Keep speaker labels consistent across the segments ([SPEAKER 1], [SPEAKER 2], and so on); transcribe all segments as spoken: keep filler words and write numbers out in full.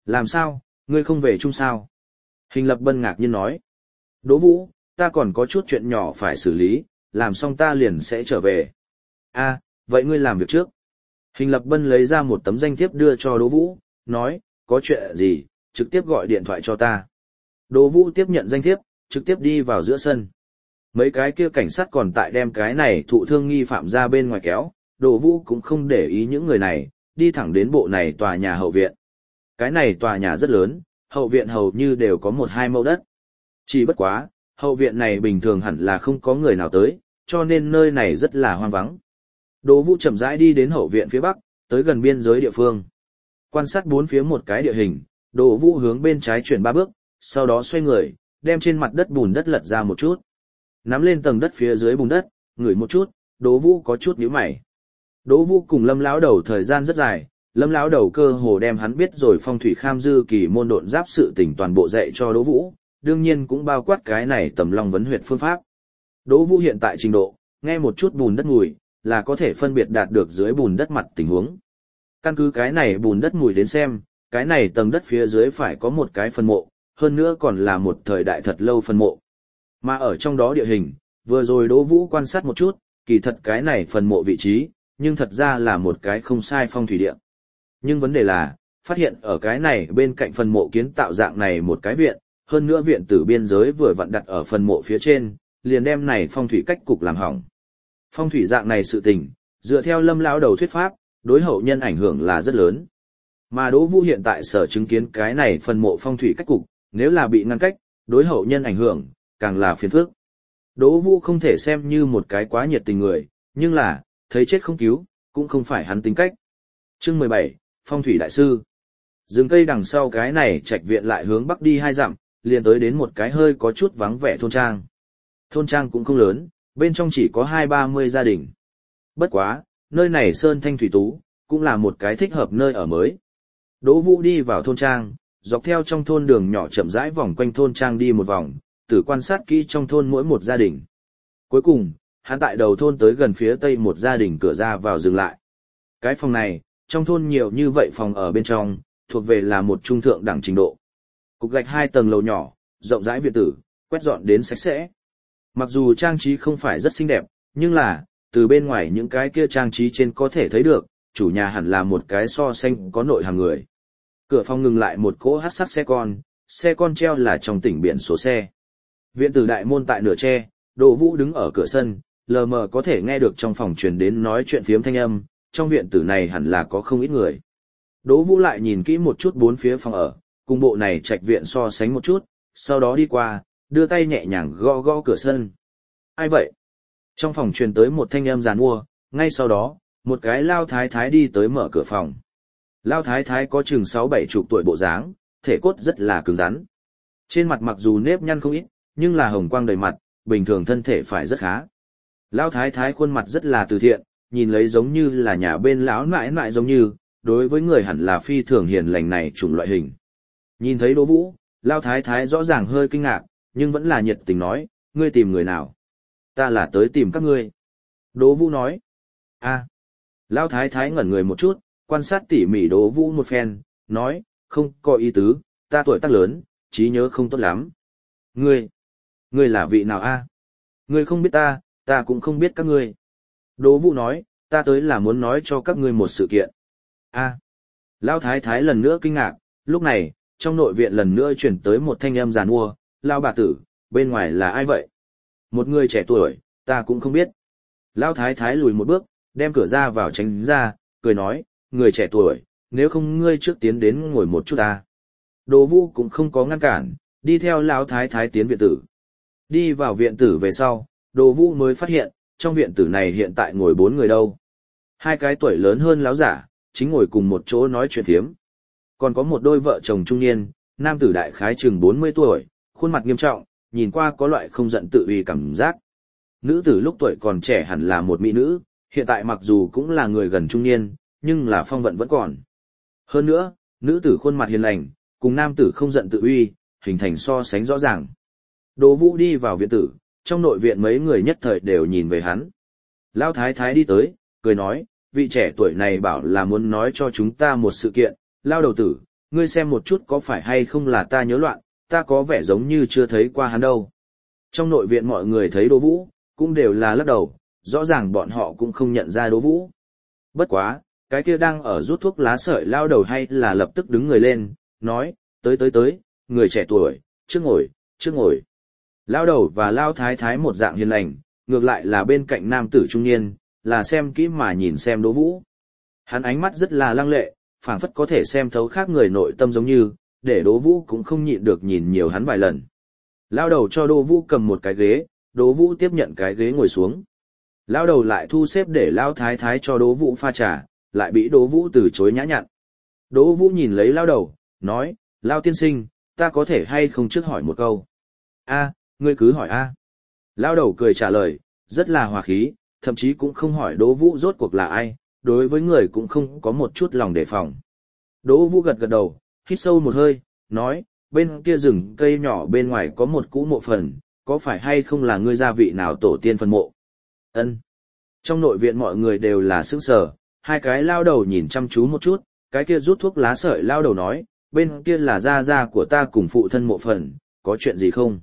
[SPEAKER 1] Làm sao, ngươi không về chung sao? Hình Lập Bân ngạc nhiên nói. Đỗ Vũ, ta còn có chút chuyện nhỏ phải xử lý, làm xong ta liền sẽ trở về. A, vậy ngươi làm việc trước. Hình Lập Bân lấy ra một tấm danh thiếp đưa cho Đỗ Vũ, nói, có chuyện gì, trực tiếp gọi điện thoại cho ta. Đỗ Vũ tiếp nhận danh thiếp, trực tiếp đi vào giữa sân. Mấy cái kia cảnh sát còn tại đem cái này thụ thương nghi phạm ra bên ngoài kéo, Đỗ Vũ cũng không để ý những người này, đi thẳng đến bộ này tòa nhà hậu viện. Cái này tòa nhà rất lớn, hậu viện hầu như đều có một hai mẫu đất. Chỉ bất quá, hậu viện này bình thường hẳn là không có người nào tới, cho nên nơi này rất là hoang vắng. Đỗ Vũ chậm rãi đi đến hậu viện phía bắc, tới gần biên giới địa phương. Quan sát bốn phía một cái địa hình, Đỗ Vũ hướng bên trái chuyển ba bước, sau đó xoay người, đem trên mặt đất bùn đất lật ra một chút. Nắm lên tầng đất phía dưới bùn đất, ngửi một chút, Đỗ Vũ có chút nhíu mày. Đỗ Vũ cùng Lâm lão đầu thời gian rất dài, Lâm lão đầu cơ hồ đem hắn biết rồi phong thủy kham dư kỳ môn độn giáp sự tình toàn bộ dạy cho Đỗ Vũ, đương nhiên cũng bao quát cái này tầm long vấn huyệt phương pháp. Đỗ Vũ hiện tại trình độ, nghe một chút bùn đất mùi, là có thể phân biệt đạt được dưới bùn đất mặt tình huống. Căn cứ cái này bùn đất mùi đến xem, cái này tầng đất phía dưới phải có một cái phân mộ, hơn nữa còn là một thời đại thật lâu phân mộ. Mà ở trong đó địa hình, vừa rồi Đỗ Vũ quan sát một chút, kỳ thật cái này phần mộ vị trí, nhưng thật ra là một cái không sai phong thủy địa. Nhưng vấn đề là, phát hiện ở cái này bên cạnh phần mộ kiến tạo dạng này một cái viện, hơn nữa viện tử biên giới vừa vặn đặt ở phần mộ phía trên, liền đem này phong thủy cách cục làm hỏng. Phong thủy dạng này sự tình, dựa theo Lâm lão đầu thuyết pháp, đối hậu nhân ảnh hưởng là rất lớn. Mà Đỗ Vũ hiện tại sở chứng kiến cái này phần mộ phong thủy cách cục, nếu là bị ngăn cách, đối hậu nhân ảnh hưởng, càng là phiền phức. Đỗ Vũ không thể xem như một cái quá nhiệt tình người, nhưng là, thấy chết không cứu, cũng không phải hắn tính cách. Chương mười bảy, Phong thủy đại sư. Rừng cây đằng sau cái này trạch viện lại hướng bắc đi hai dặm, liền tới đến một cái hơi có chút vắng vẻ thôn trang. Thôn trang cũng không lớn, bên trong chỉ có hai ba mươi gia đình. Bất quá, nơi này sơn thanh thủy tú, cũng là một cái thích hợp nơi ở mới. Đỗ Vũ đi vào thôn trang, dọc theo trong thôn đường nhỏ chậm rãi vòng quanh thôn trang đi một vòng, từ quan sát kỹ trong thôn mỗi một gia đình. Cuối cùng, hắn tại đầu thôn tới gần phía tây một gia đình cửa ra vào dừng lại. Cái phòng này, trong thôn nhiều như vậy phòng ở bên trong, thuộc về là một trung thượng đẳng trình độ. Cục gạch hai tầng lầu nhỏ, rộng rãi viện tử, quét dọn đến sạch sẽ. Mặc dù trang trí không phải rất xinh đẹp, nhưng là, từ bên ngoài những cái kia trang trí trên có thể thấy được, chủ nhà hẳn là một cái so xanh có nội hàng người. Cửa phòng ngừng lại một cỗ hắc sắc xe con, xe con treo là trong tỉnh biển số xe. Viện tử đại môn tại nửa tre, Đỗ Vũ đứng ở cửa sân, lờ mờ có thể nghe được trong phòng truyền đến nói chuyện phiếm thanh âm, trong viện tử này hẳn là có không ít người. Đỗ Vũ lại nhìn kỹ một chút bốn phía phòng ở, cùng bộ này trạch viện so sánh một chút, sau đó đi qua, đưa tay nhẹ nhàng gõ gõ cửa sân. Ai vậy? Trong phòng truyền tới một thanh âm giàn mua, ngay sau đó, một cái lao thái thái đi tới mở cửa phòng. Lao thái thái có chừng sáu bảy chục tuổi bộ dáng, thể cốt rất là cứng rắn. Trên mặt mặc dù nếp nhăn không ít, nhưng là hồng quang đầy mặt, bình thường thân thể phải rất khá. Lão thái thái khuôn mặt rất là từ thiện, nhìn lấy giống như là nhà bên lão nãi nãi giống như, đối với người hẳn là phi thường hiền lành này chủng loại hình. Nhìn thấy Đỗ Vũ, lão thái thái rõ ràng hơi kinh ngạc, nhưng vẫn là nhiệt tình nói, ngươi tìm người nào? Ta là tới tìm các ngươi. Đỗ Vũ nói. A. Lão thái thái ngẩn người một chút, quan sát tỉ mỉ Đỗ Vũ một phen, nói, không có ý tứ, ta tuổi tác lớn, trí nhớ không tốt lắm. Ngươi, ngươi là vị nào a? Ngươi không biết ta, ta cũng không biết các ngươi. Đỗ Vũ nói, ta tới là muốn nói cho các ngươi một sự kiện. A. Lão thái thái lần nữa kinh ngạc, lúc này, trong nội viện lần nữa chuyển tới một thanh âm giàn mua, Lão bà tử, bên ngoài là ai vậy? Một người trẻ tuổi, ta cũng không biết. Lão thái thái lùi một bước, đem cửa ra vào tránh ra, cười nói, người trẻ tuổi, nếu không ngươi trước tiến đến ngồi một chút ta. Đỗ Vũ cũng không có ngăn cản, đi theo Lão thái thái tiến viện tử. Đi vào viện tử về sau, Đỗ Vũ mới phát hiện, trong viện tử này hiện tại ngồi bốn người đâu. Hai cái tuổi lớn hơn lão giả, chính ngồi cùng một chỗ nói chuyện phiếm. Còn có một đôi vợ chồng trung niên, nam tử đại khái chừng bốn mươi tuổi, khuôn mặt nghiêm trọng, nhìn qua có loại không giận tự uy cảm giác. Nữ tử lúc tuổi còn trẻ hẳn là một mỹ nữ, hiện tại mặc dù cũng là người gần trung niên, nhưng là phong vận vẫn còn. Hơn nữa, nữ tử khuôn mặt hiền lành, cùng nam tử không giận tự uy, hình thành so sánh rõ ràng. Đỗ Vũ đi vào viện tử, trong nội viện mấy người nhất thời đều nhìn về hắn. Lão thái thái đi tới, cười nói, vị trẻ tuổi này bảo là muốn nói cho chúng ta một sự kiện, Lao đầu tử, ngươi xem một chút có phải hay không là ta nhớ loạn, ta có vẻ giống như chưa thấy qua hắn đâu. Trong nội viện mọi người thấy Đỗ Vũ, cũng đều là lắc đầu, rõ ràng bọn họ cũng không nhận ra Đỗ Vũ. Bất quá, cái kia đang ở rút thuốc lá sợi lao đầu hay là lập tức đứng người lên, nói, tới tới tới, người trẻ tuổi, trước ngồi, trước ngồi. Lao đầu và lao thái thái một dạng hiền lành, ngược lại là bên cạnh nam tử trung niên, là xem kỹ mà nhìn xem Đỗ Vũ. Hắn ánh mắt rất là lăng lệ, phảng phất có thể xem thấu khác người nội tâm giống như, để Đỗ Vũ cũng không nhịn được nhìn nhiều hắn vài lần. Lao đầu cho Đỗ Vũ cầm một cái ghế, Đỗ Vũ tiếp nhận cái ghế ngồi xuống. Lao đầu lại thu xếp để lao thái thái cho Đỗ Vũ pha trà, lại bị Đỗ Vũ từ chối nhã nhặn. Đỗ Vũ nhìn lấy lao đầu, nói, lao tiên sinh, ta có thể hay không trước hỏi một câu? A, ngươi cứ hỏi a. Lao đầu cười trả lời, rất là hòa khí, thậm chí cũng không hỏi Đỗ Vũ rốt cuộc là ai, đối với người cũng không có một chút lòng đề phòng. Đỗ Vũ gật gật đầu, hít sâu một hơi, nói, bên kia rừng cây nhỏ bên ngoài có một cũ mộ phần, có phải hay không là ngươi gia vị nào tổ tiên phần mộ? Ân. Trong nội viện mọi người đều là sững sờ, hai cái lao đầu nhìn chăm chú một chút, cái kia rút thuốc lá sợi lao đầu nói, bên kia là gia gia của ta cùng phụ thân mộ phần, có chuyện gì không?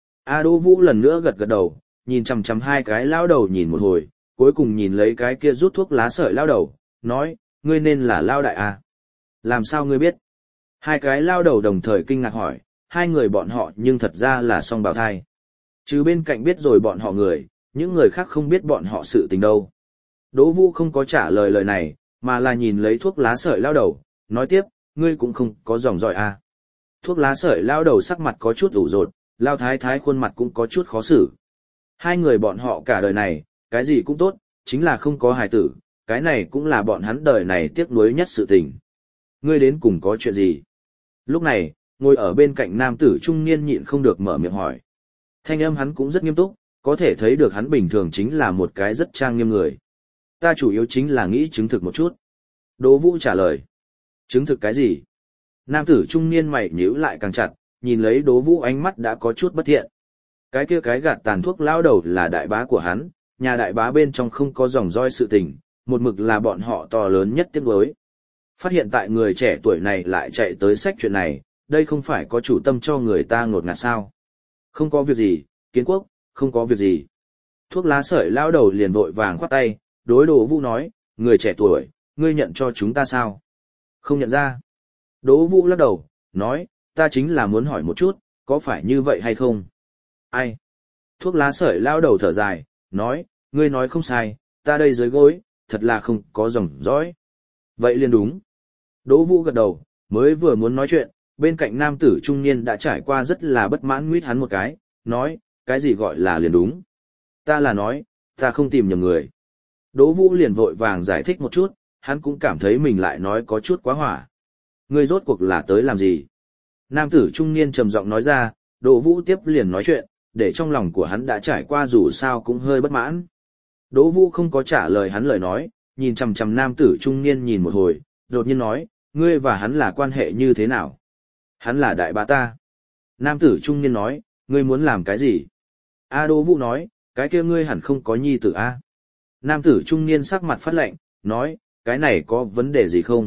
[SPEAKER 1] A Đỗ Vũ lần nữa gật gật đầu, nhìn chằm chằm hai cái lao đầu nhìn một hồi, cuối cùng nhìn lấy cái kia rút thuốc lá sợi lao đầu, nói, ngươi nên là lao đại à? Làm sao ngươi biết? Hai cái lao đầu đồng thời kinh ngạc hỏi, hai người bọn họ nhưng thật ra là song bào thai. Chứ bên cạnh biết rồi bọn họ người, những người khác không biết bọn họ sự tình đâu. Đỗ Vũ không có trả lời lời này, mà là nhìn lấy thuốc lá sợi lao đầu, nói tiếp, ngươi cũng không có dòng dõi à. Thuốc lá sợi lao đầu sắc mặt có chút ủ rột, lao thái thái khuôn mặt cũng có chút khó xử. Hai người bọn họ cả đời này, cái gì cũng tốt, chính là không có hài tử, cái này cũng là bọn hắn đời này tiếc nuối nhất sự tình. Ngươi đến cùng có chuyện gì? Lúc này, ngồi ở bên cạnh nam tử trung niên nhịn không được mở miệng hỏi. Thanh âm hắn cũng rất nghiêm túc, có thể thấy được hắn bình thường chính là một cái rất trang nghiêm người. Ta chủ yếu chính là nghĩ chứng thực một chút. Đỗ Vũ trả lời. Chứng thực cái gì? Nam tử trung niên mày nhíu lại càng chặt, nhìn lấy Đỗ Vũ ánh mắt đã có chút bất thiện. Cái kia cái gạt tàn thuốc lao đầu là đại bá của hắn, nhà đại bá bên trong không có dòng roi sự tình, một mực là bọn họ to lớn nhất tiếc nuối. Phát hiện tại người trẻ tuổi này lại chạy tới sách chuyện này, đây không phải có chủ tâm cho người ta ngột ngạt sao? Không có việc gì, Kiến Quốc, không có việc gì. Thuốc lá sợi lao đầu liền vội vàng khoát tay, đối Đỗ Vũ nói, người trẻ tuổi, ngươi nhận cho chúng ta sao? Không nhận ra. Đỗ Vũ lắc đầu, nói, ta chính là muốn hỏi một chút, có phải như vậy hay không? Ai? Thuốc lá sợi lao đầu thở dài, nói, ngươi nói không sai, ta đây dưới gối, thật là không có dòng dõi. Vậy liền đúng. Đỗ Vũ gật đầu, mới vừa muốn nói chuyện, bên cạnh nam tử trung niên đã trải qua rất là bất mãn nguyết hắn một cái, nói, cái gì gọi là liền đúng. Ta là nói, ta không tìm nhầm người. Đỗ Vũ liền vội vàng giải thích một chút, hắn cũng cảm thấy mình lại nói có chút quá hỏa. Ngươi rốt cuộc là tới làm gì? Nam tử trung niên trầm giọng nói ra, Đỗ Vũ tiếp liền nói chuyện, để trong lòng của hắn đã trải qua dù sao cũng hơi bất mãn. Đỗ Vũ không có trả lời hắn lời nói, nhìn chằm chằm nam tử trung niên nhìn một hồi, đột nhiên nói, ngươi và hắn là quan hệ như thế nào? Hắn là đại bá ta. Nam tử trung niên nói, ngươi muốn làm cái gì? A Đỗ Vũ nói, cái kia ngươi hẳn không có nhi tử a. Nam tử trung niên sắc mặt phát lạnh, nói, cái này có vấn đề gì không?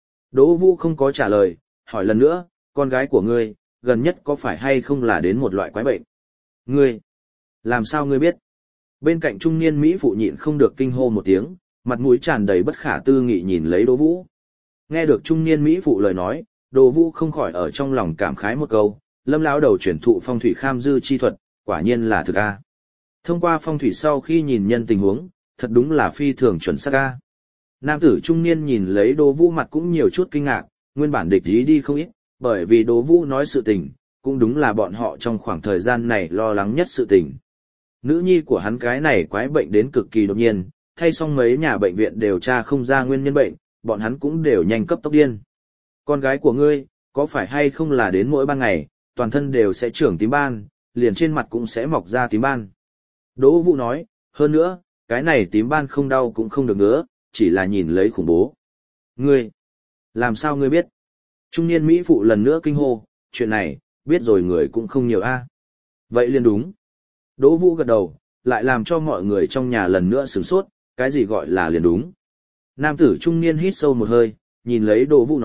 [SPEAKER 1] Đỗ Vũ không có trả lời, hỏi lần nữa, con gái của ngươi, gần nhất có phải hay không là đến một loại quái bệnh? Ngươi, làm sao ngươi biết? Bên cạnh trung niên Mỹ phụ nhịn không được kinh hô một tiếng, mặt mũi tràn đầy bất khả tư nghị nhìn lấy Đỗ Vũ. Nghe được trung niên Mỹ phụ lời nói, Đỗ Vũ không khỏi ở trong lòng cảm khái một câu, Lâm lão đầu truyền thụ phong thủy kham dư chi thuật, quả nhiên là thực a. Thông qua phong thủy sau khi nhìn nhân tình huống, thật đúng là phi thường chuẩn xác a. Nam tử trung niên nhìn lấy Đỗ Vũ mặt cũng nhiều chút kinh ngạc, nguyên bản địch ý đi không ít, bởi vì Đỗ Vũ nói sự tình, cũng đúng là bọn họ trong khoảng thời gian này lo lắng nhất sự tình. Nữ nhi của hắn cái này quái bệnh đến cực kỳ đột nhiên, thay xong mấy nhà bệnh viện điều tra không ra nguyên nhân bệnh, bọn hắn cũng đều nhanh cấp tốc điên. Con gái của ngươi, có phải hay không là đến mỗi ban ngày, toàn thân đều sẽ trưởng tím ban, liền trên mặt cũng sẽ mọc ra tím ban. Đỗ Vũ nói, hơn nữa, cái này tím ban không đau cũng không được nữa, chỉ là nhìn lấy khủng bố. Ngươi, làm sao ngươi biết? Trung niên Mỹ phụ lần nữa kinh hô, chuyện này, biết rồi người cũng không nhiều a. Vậy liền đúng. Đỗ Vũ gật đầu, lại làm cho mọi người trong nhà lần nữa sửng sốt, cái gì gọi là liền đúng. Nam tử trung niên hít sâu một hơi, nhìn lấy Đỗ Vũ nói,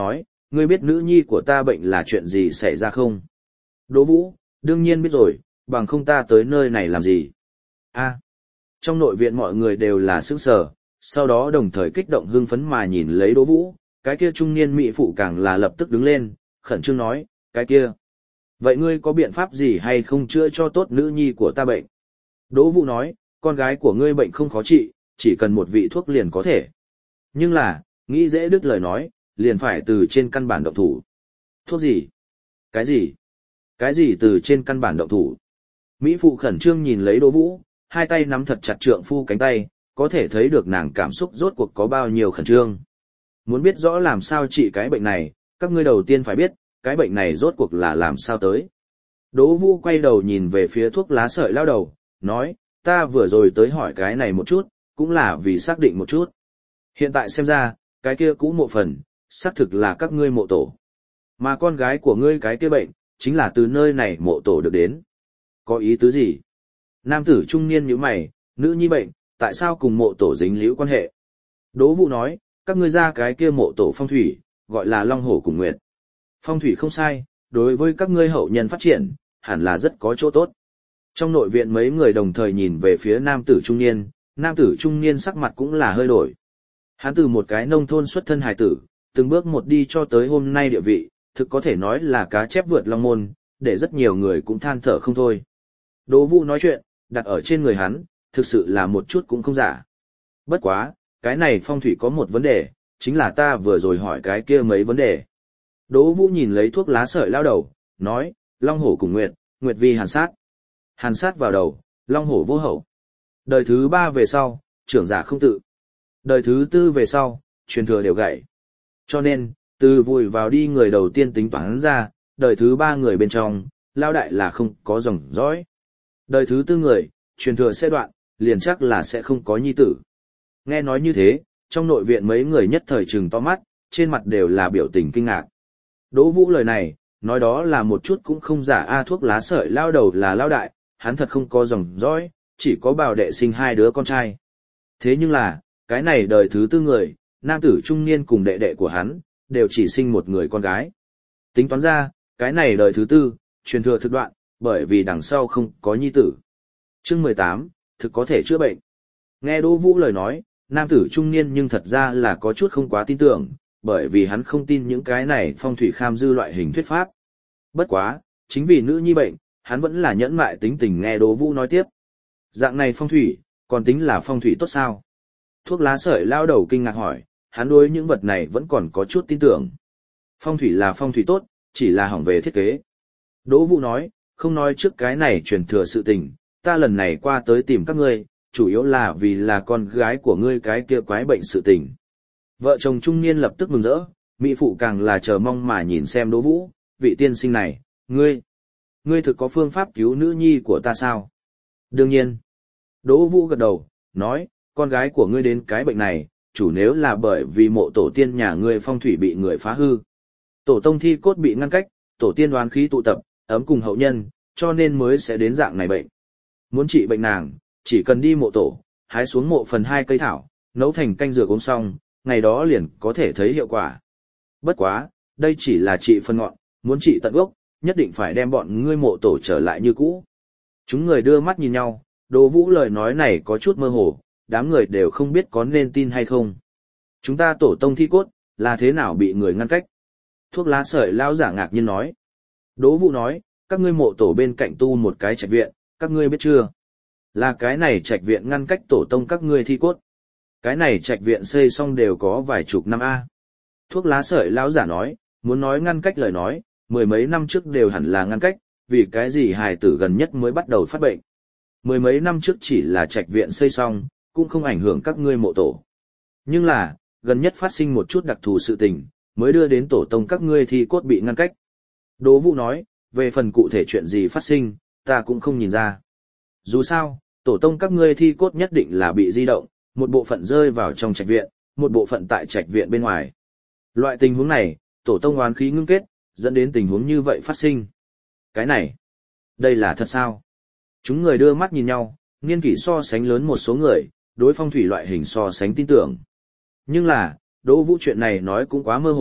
[SPEAKER 1] ngươi biết nữ nhi của ta bệnh là chuyện gì xảy ra không? Đỗ Vũ, đương nhiên biết rồi, bằng không ta tới nơi này làm gì? A. Trong nội viện mọi người đều là sững sờ, sau đó đồng thời kích động hưng phấn mà nhìn lấy Đỗ Vũ, cái kia trung niên mỹ phụ càng là lập tức đứng lên, khẩn trương nói, cái kia. Vậy ngươi có biện pháp gì hay không chữa cho tốt nữ nhi của ta bệnh? Đỗ Vũ nói, con gái của ngươi bệnh không khó trị, chỉ cần một vị thuốc liền có thể. Nhưng là, nghĩ dễ đứt lời nói, liền phải từ trên căn bản động thủ. Thuốc gì? Cái gì? Cái gì từ trên căn bản động thủ? Mỹ phụ khẩn trương nhìn lấy Đỗ Vũ, hai tay nắm thật chặt trượng phu cánh tay, có thể thấy được nàng cảm xúc rốt cuộc có bao nhiêu khẩn trương. Muốn biết rõ làm sao trị cái bệnh này, các ngươi đầu tiên phải biết, cái bệnh này rốt cuộc là làm sao tới. Đỗ Vũ quay đầu nhìn về phía thuốc lá sợi lao đầu, nói, ta vừa rồi tới hỏi cái này một chút, cũng là vì xác định một chút. Hiện tại xem ra, cái kia cũ mộ phần, xác thực là các ngươi mộ tổ. Mà con gái của ngươi cái kia bệnh, chính là từ nơi này mộ tổ được đến. Có ý tứ gì? Nam tử trung niên như mày, nữ nhi bệnh, tại sao cùng mộ tổ dính líu quan hệ? Đỗ Vũ nói, các ngươi ra cái kia mộ tổ phong thủy, gọi là Long Hổ cùng Nguyệt. Phong thủy không sai, đối với các ngươi hậu nhân phát triển, hẳn là rất có chỗ tốt. Trong nội viện mấy người đồng thời nhìn về phía nam tử trung niên, nam tử trung niên sắc mặt cũng là hơi đổi. Hắn từ một cái nông thôn xuất thân hài tử, từng bước một đi cho tới hôm nay địa vị, thực có thể nói là cá chép vượt long môn, để rất nhiều người cũng than thở không thôi. Đỗ Vũ nói chuyện, đặt ở trên người hắn, thực sự là một chút cũng không giả. Bất quá, cái này phong thủy có một vấn đề, chính là ta vừa rồi hỏi cái kia mấy vấn đề. Đỗ Vũ nhìn lấy thuốc lá sợi lao đầu, nói, Long Hổ cùng Nguyệt, Nguyệt vi hàn sát. Hàn sát vào đầu, Long Hổ vô hậu. Đời thứ ba về sau, trưởng giả không tự. Đời thứ tư về sau, truyền thừa đều gãy. Cho nên, từ vùi vào đi người đầu tiên tính toán ra, đời thứ ba người bên trong, lao đại là không có dòng dõi. Đời thứ tư người, truyền thừa sẽ đoạn, liền chắc là sẽ không có nhi tử. Nghe nói như thế, trong nội viện mấy người nhất thời trừng to mắt, trên mặt đều là biểu tình kinh ngạc. Đỗ Vũ lời này, nói đó là một chút cũng không giả a thuốc lá sợi lao đầu là lao đại, hắn thật không có dòng dõi, chỉ có bào đệ sinh hai đứa con trai. Thế nhưng là, cái này đời thứ tư người, nam tử trung niên cùng đệ đệ của hắn, đều chỉ sinh một người con gái. Tính toán ra, cái này đời thứ tư, truyền thừa thực đoạn, bởi vì đằng sau không có nhi tử. Chương mười tám, thực có thể chữa bệnh. Nghe Đỗ Vũ lời nói, nam tử trung niên nhưng thật ra là có chút không quá tin tưởng, bởi vì hắn không tin những cái này phong thủy kham dư loại hình thuyết pháp. Bất quá, chính vì nữ nhi bệnh, hắn vẫn là nhẫn mại tính tình nghe Đỗ Vũ nói tiếp. Dạng này phong thủy, còn tính là phong thủy tốt sao? Thuốc lá sợi lao đầu kinh ngạc hỏi, hắn đối những vật này vẫn còn có chút tin tưởng. Phong thủy là phong thủy tốt, chỉ là hỏng về thiết kế. Đỗ Vũ nói, không nói trước cái này truyền thừa sự tình, ta lần này qua tới tìm các ngươi, chủ yếu là vì là con gái của ngươi cái kia quái bệnh sự tình. Vợ chồng trung niên lập tức mừng rỡ, mỹ phụ càng là chờ mong mà nhìn xem Đỗ Vũ, vị tiên sinh này, ngươi, ngươi thực có phương pháp cứu nữ nhi của ta sao? Đương nhiên. Đỗ Vũ gật đầu, nói, con gái của ngươi đến cái bệnh này, chủ nếu là bởi vì mộ tổ tiên nhà ngươi phong thủy bị người phá hư. Tổ tông thi cốt bị ngăn cách, tổ tiên đoán khí tụ tập, ấm cùng hậu nhân, cho nên mới sẽ đến dạng này bệnh. Muốn trị bệnh nàng, chỉ cần đi mộ tổ, hái xuống mộ phần hai cây thảo, nấu thành canh dược uống xong, ngày đó liền có thể thấy hiệu quả. Bất quá, đây chỉ là trị phần ngọn, muốn trị tận gốc, nhất định phải đem bọn ngươi mộ tổ trở lại như cũ. Chúng người đưa mắt nhìn nhau, Đỗ Vũ lời nói này có chút mơ hồ, đám người đều không biết có nên tin hay không. Chúng ta tổ tông thi cốt, là thế nào bị người ngăn cách? Thuốc lá sợi lao giả ngạc nhiên nói. Đỗ Vũ nói, các ngươi mộ tổ bên cạnh tu một cái trạch viện, các ngươi biết chưa? Là cái này trạch viện ngăn cách tổ tông các ngươi thi cốt. Cái này trạch viện xây xong đều có vài chục năm a. Thuốc lá sợi lão giả nói, muốn nói ngăn cách lời nói, mười mấy năm trước đều hẳn là ngăn cách, vì cái gì hài tử gần nhất mới bắt đầu phát bệnh. Mười mấy năm trước chỉ là trạch viện xây xong, cũng không ảnh hưởng các ngươi mộ tổ. Nhưng là, gần nhất phát sinh một chút đặc thù sự tình, mới đưa đến tổ tông các ngươi thi cốt bị ngăn cách. Đỗ Vũ nói, về phần cụ thể chuyện gì phát sinh, ta cũng không nhìn ra. Dù sao, tổ tông các ngươi thi cốt nhất định là bị di động, một bộ phận rơi vào trong trạch viện, một bộ phận tại trạch viện bên ngoài. Loại tình huống này, tổ tông oán khí ngưng kết, dẫn đến tình huống như vậy phát sinh. Cái này, đây là thật sao? Chúng người đưa mắt nhìn nhau, niên kỷ so sánh lớn một số người, đối phong thủy loại hình so sánh tin tưởng. Nhưng là, Đỗ Vũ chuyện này nói cũng quá mơ hồ,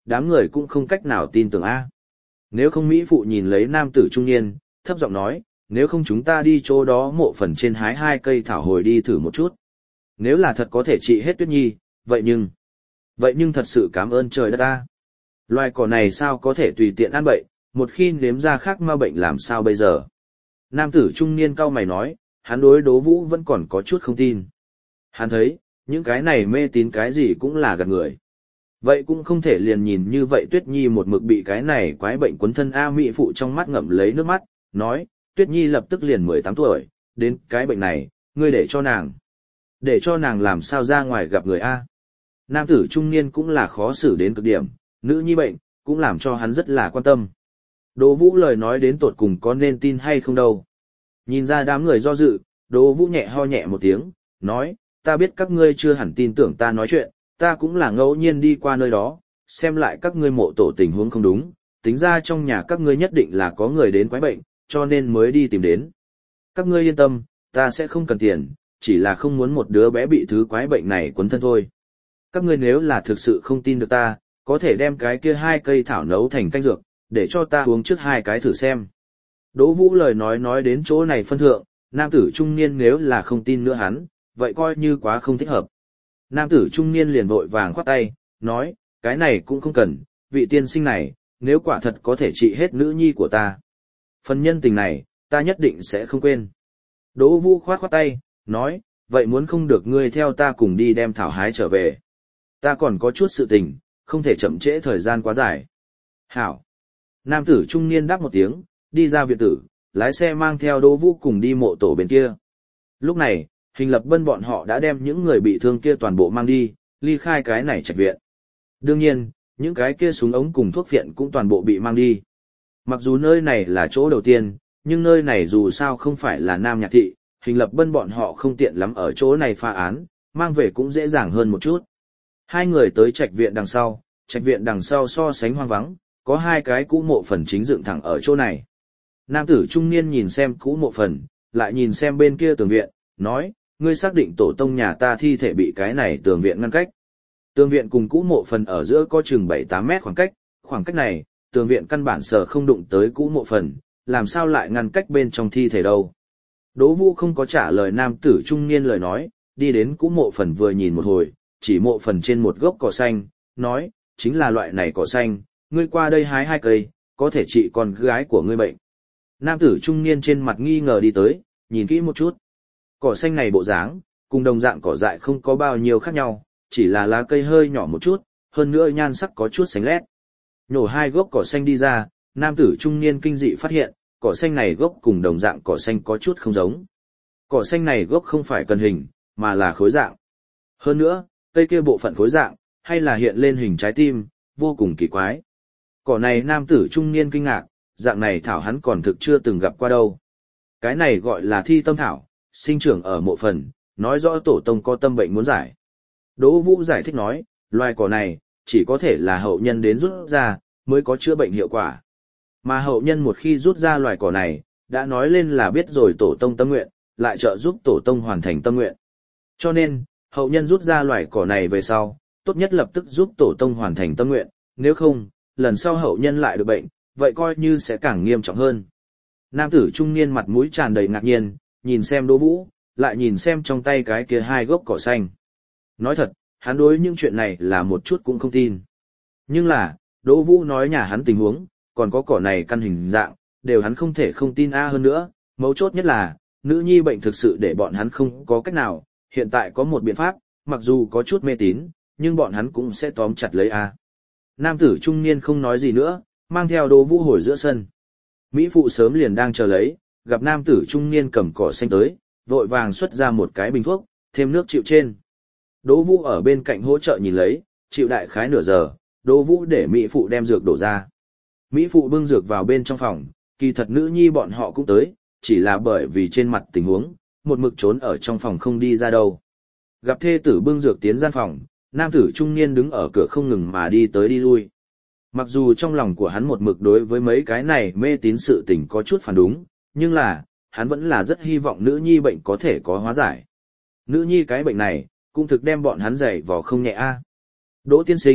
[SPEAKER 1] đám người cũng không cách nào tin tưởng a. Nếu không Mỹ phụ nhìn lấy nam tử trung niên, thấp giọng nói, nếu không chúng ta đi chỗ đó mộ phần trên hái hai cây thảo hồi đi thử một chút. Nếu là thật có thể trị hết Tuyết Nhi, vậy nhưng, vậy nhưng thật sự cảm ơn trời đất ta. Loài cỏ này sao có thể tùy tiện ăn bậy, một khi nếm ra khác ma bệnh làm sao bây giờ? Nam tử trung niên cau mày nói, hắn đối Đỗ Vũ vẫn còn có chút không tin. Hắn thấy, những cái này mê tín cái gì cũng là gạt người. Vậy cũng không thể liền nhìn như vậy Tuyết Nhi một mực bị cái này quái bệnh quấn thân A Mỹ phụ trong mắt ngậm lấy nước mắt, nói, Tuyết Nhi lập tức liền mười tám tuổi, đến cái bệnh này, ngươi để cho nàng. Để cho nàng làm sao ra ngoài gặp người A. Nam tử trung niên cũng là khó xử đến cực điểm, nữ nhi bệnh, cũng làm cho hắn rất là quan tâm. Đỗ Vũ lời nói đến tột cùng có nên tin hay không đâu. Nhìn ra đám người do dự, Đỗ Vũ nhẹ ho nhẹ một tiếng, nói, ta biết các ngươi chưa hẳn tin tưởng ta nói chuyện, ta cũng là ngẫu nhiên đi qua nơi đó, xem lại các ngươi mộ tổ tình huống không đúng, tính ra trong nhà các ngươi nhất định là có người đến quái bệnh, cho nên mới đi tìm đến. Các ngươi yên tâm, ta sẽ không cần tiền, chỉ là không muốn một đứa bé bị thứ quái bệnh này quấn thân thôi. Các ngươi nếu là thực sự không tin được ta, có thể đem cái kia hai cây thảo nấu thành canh dược, để cho ta uống trước hai cái thử xem. Đỗ Vũ lời nói nói đến chỗ này phân thượng, nam tử trung niên nếu là không tin nữa hắn, vậy coi như quá không thích hợp. Nam tử trung niên liền vội vàng khoát tay, nói, cái này cũng không cần, vị tiên sinh này, nếu quả thật có thể trị hết nữ nhi của ta. Phần nhân tình này, ta nhất định sẽ không quên. Đỗ Vũ khoát khoát tay, nói, vậy muốn không được ngươi theo ta cùng đi đem thảo hái trở về. Ta còn có chút sự tình, không thể chậm trễ thời gian quá dài. Hảo. Nam tử trung niên đáp một tiếng, đi ra viện tử, lái xe mang theo Đỗ Vũ cùng đi mộ tổ bên kia. Lúc này, Hình Lập Bân bọn họ đã đem những người bị thương kia toàn bộ mang đi, ly khai cái này trạch viện. Đương nhiên, những cái kia súng ống cùng thuốc viện cũng toàn bộ bị mang đi. Mặc dù nơi này là chỗ đầu tiên, nhưng nơi này dù sao không phải là Nam Nhạc Thị, Hình Lập Bân bọn họ không tiện lắm ở chỗ này phá án, mang về cũng dễ dàng hơn một chút. Hai người tới trạch viện đằng sau, trạch viện đằng sau so sánh hoang vắng, có hai cái cũ mộ phần chính dựng thẳng ở chỗ này. Nam tử trung niên nhìn xem cũ mộ phần, lại nhìn xem bên kia tường viện, nói, ngươi xác định tổ tông nhà ta thi thể bị cái này tường viện ngăn cách. Tường viện cùng cũ mộ phần ở giữa có chừng bảy tám mét khoảng cách, khoảng cách này, tường viện căn bản sờ không đụng tới cũ mộ phần, làm sao lại ngăn cách bên trong thi thể đâu. Đỗ Vũ không có trả lời nam tử trung niên lời nói, đi đến cũ mộ phần vừa nhìn một hồi, chỉ mộ phần trên một gốc cỏ xanh, nói, chính là loại này cỏ xanh, ngươi qua đây hái hai cây, có thể trị con gái của ngươi bệnh. Nam tử trung niên trên mặt nghi ngờ đi tới, nhìn kỹ một chút. Cỏ xanh này bộ dáng, cùng đồng dạng cỏ dại không có bao nhiêu khác nhau, chỉ là lá cây hơi nhỏ một chút, hơn nữa nhan sắc có chút xanh lét. Nhổ hai gốc cỏ xanh đi ra, nam tử trung niên kinh dị phát hiện, cỏ xanh này gốc cùng đồng dạng cỏ xanh có chút không giống. Cỏ xanh này gốc không phải cần hình, mà là khối dạng. Hơn nữa, cây kia bộ phận khối dạng, hay là hiện lên hình trái tim, vô cùng kỳ quái. Cỏ này nam tử trung niên kinh ngạc, dạng này thảo hắn còn thực chưa từng gặp qua đâu. Cái này gọi là thi tâm thảo, sinh trưởng ở mộ phần, nói rõ tổ tông có tâm bệnh muốn giải. Đỗ Vũ giải thích nói, loài cỏ này, chỉ có thể là hậu nhân đến rút ra, mới có chữa bệnh hiệu quả. Mà hậu nhân một khi rút ra loài cỏ này, đã nói lên là biết rồi tổ tông tâm nguyện, lại trợ giúp tổ tông hoàn thành tâm nguyện. Cho nên, hậu nhân rút ra loài cỏ này về sau, tốt nhất lập tức giúp tổ tông hoàn thành tâm nguyện, nếu không, lần sau hậu nhân lại được bệnh, vậy coi như sẽ càng nghiêm trọng hơn. Nam tử trung niên mặt mũi tràn đầy ngạc nhiên, nhìn xem Đỗ Vũ, lại nhìn xem trong tay cái kia hai gốc cỏ xanh. Nói thật, hắn đối những chuyện này là một chút cũng không tin. Nhưng là, Đỗ Vũ nói nhà hắn tình huống, còn có cỏ này căn hình dạng, đều hắn không thể không tin a hơn nữa, mấu chốt nhất là, nữ nhi bệnh thực sự để bọn hắn không có cách nào, hiện tại có một biện pháp, mặc dù có chút mê tín, nhưng bọn hắn cũng sẽ tóm chặt lấy a. Nam tử trung niên không nói gì nữa, mang theo Đỗ Vũ hồi giữa sân. Mỹ phụ sớm liền đang chờ lấy, gặp nam tử trung niên cầm cỏ xanh tới, vội vàng xuất ra một cái bình thuốc, thêm nước chịu trên. Đỗ Vũ ở bên cạnh hỗ trợ nhìn lấy, chịu đại khái nửa giờ, Đỗ Vũ để Mỹ phụ đem dược đổ ra. Mỹ phụ bưng dược vào bên trong phòng, kỳ thật nữ nhi bọn họ cũng tới, chỉ là bởi vì trên mặt tình huống, một mực trốn ở trong phòng không đi ra đâu. Gặp thê tử bưng dược tiến gian phòng, nam tử trung niên đứng ở cửa không ngừng mà đi tới đi lui. Mặc dù trong lòng của hắn một mực đối với mấy cái này mê tín sự tình có chút phản đúng, nhưng là, hắn vẫn là rất hy vọng nữ nhi bệnh có thể có hóa giải. Nữ nhi cái bệnh này, cũng thực đem bọn hắn dày vò không nhẹ a. Đỗ tiên sinh,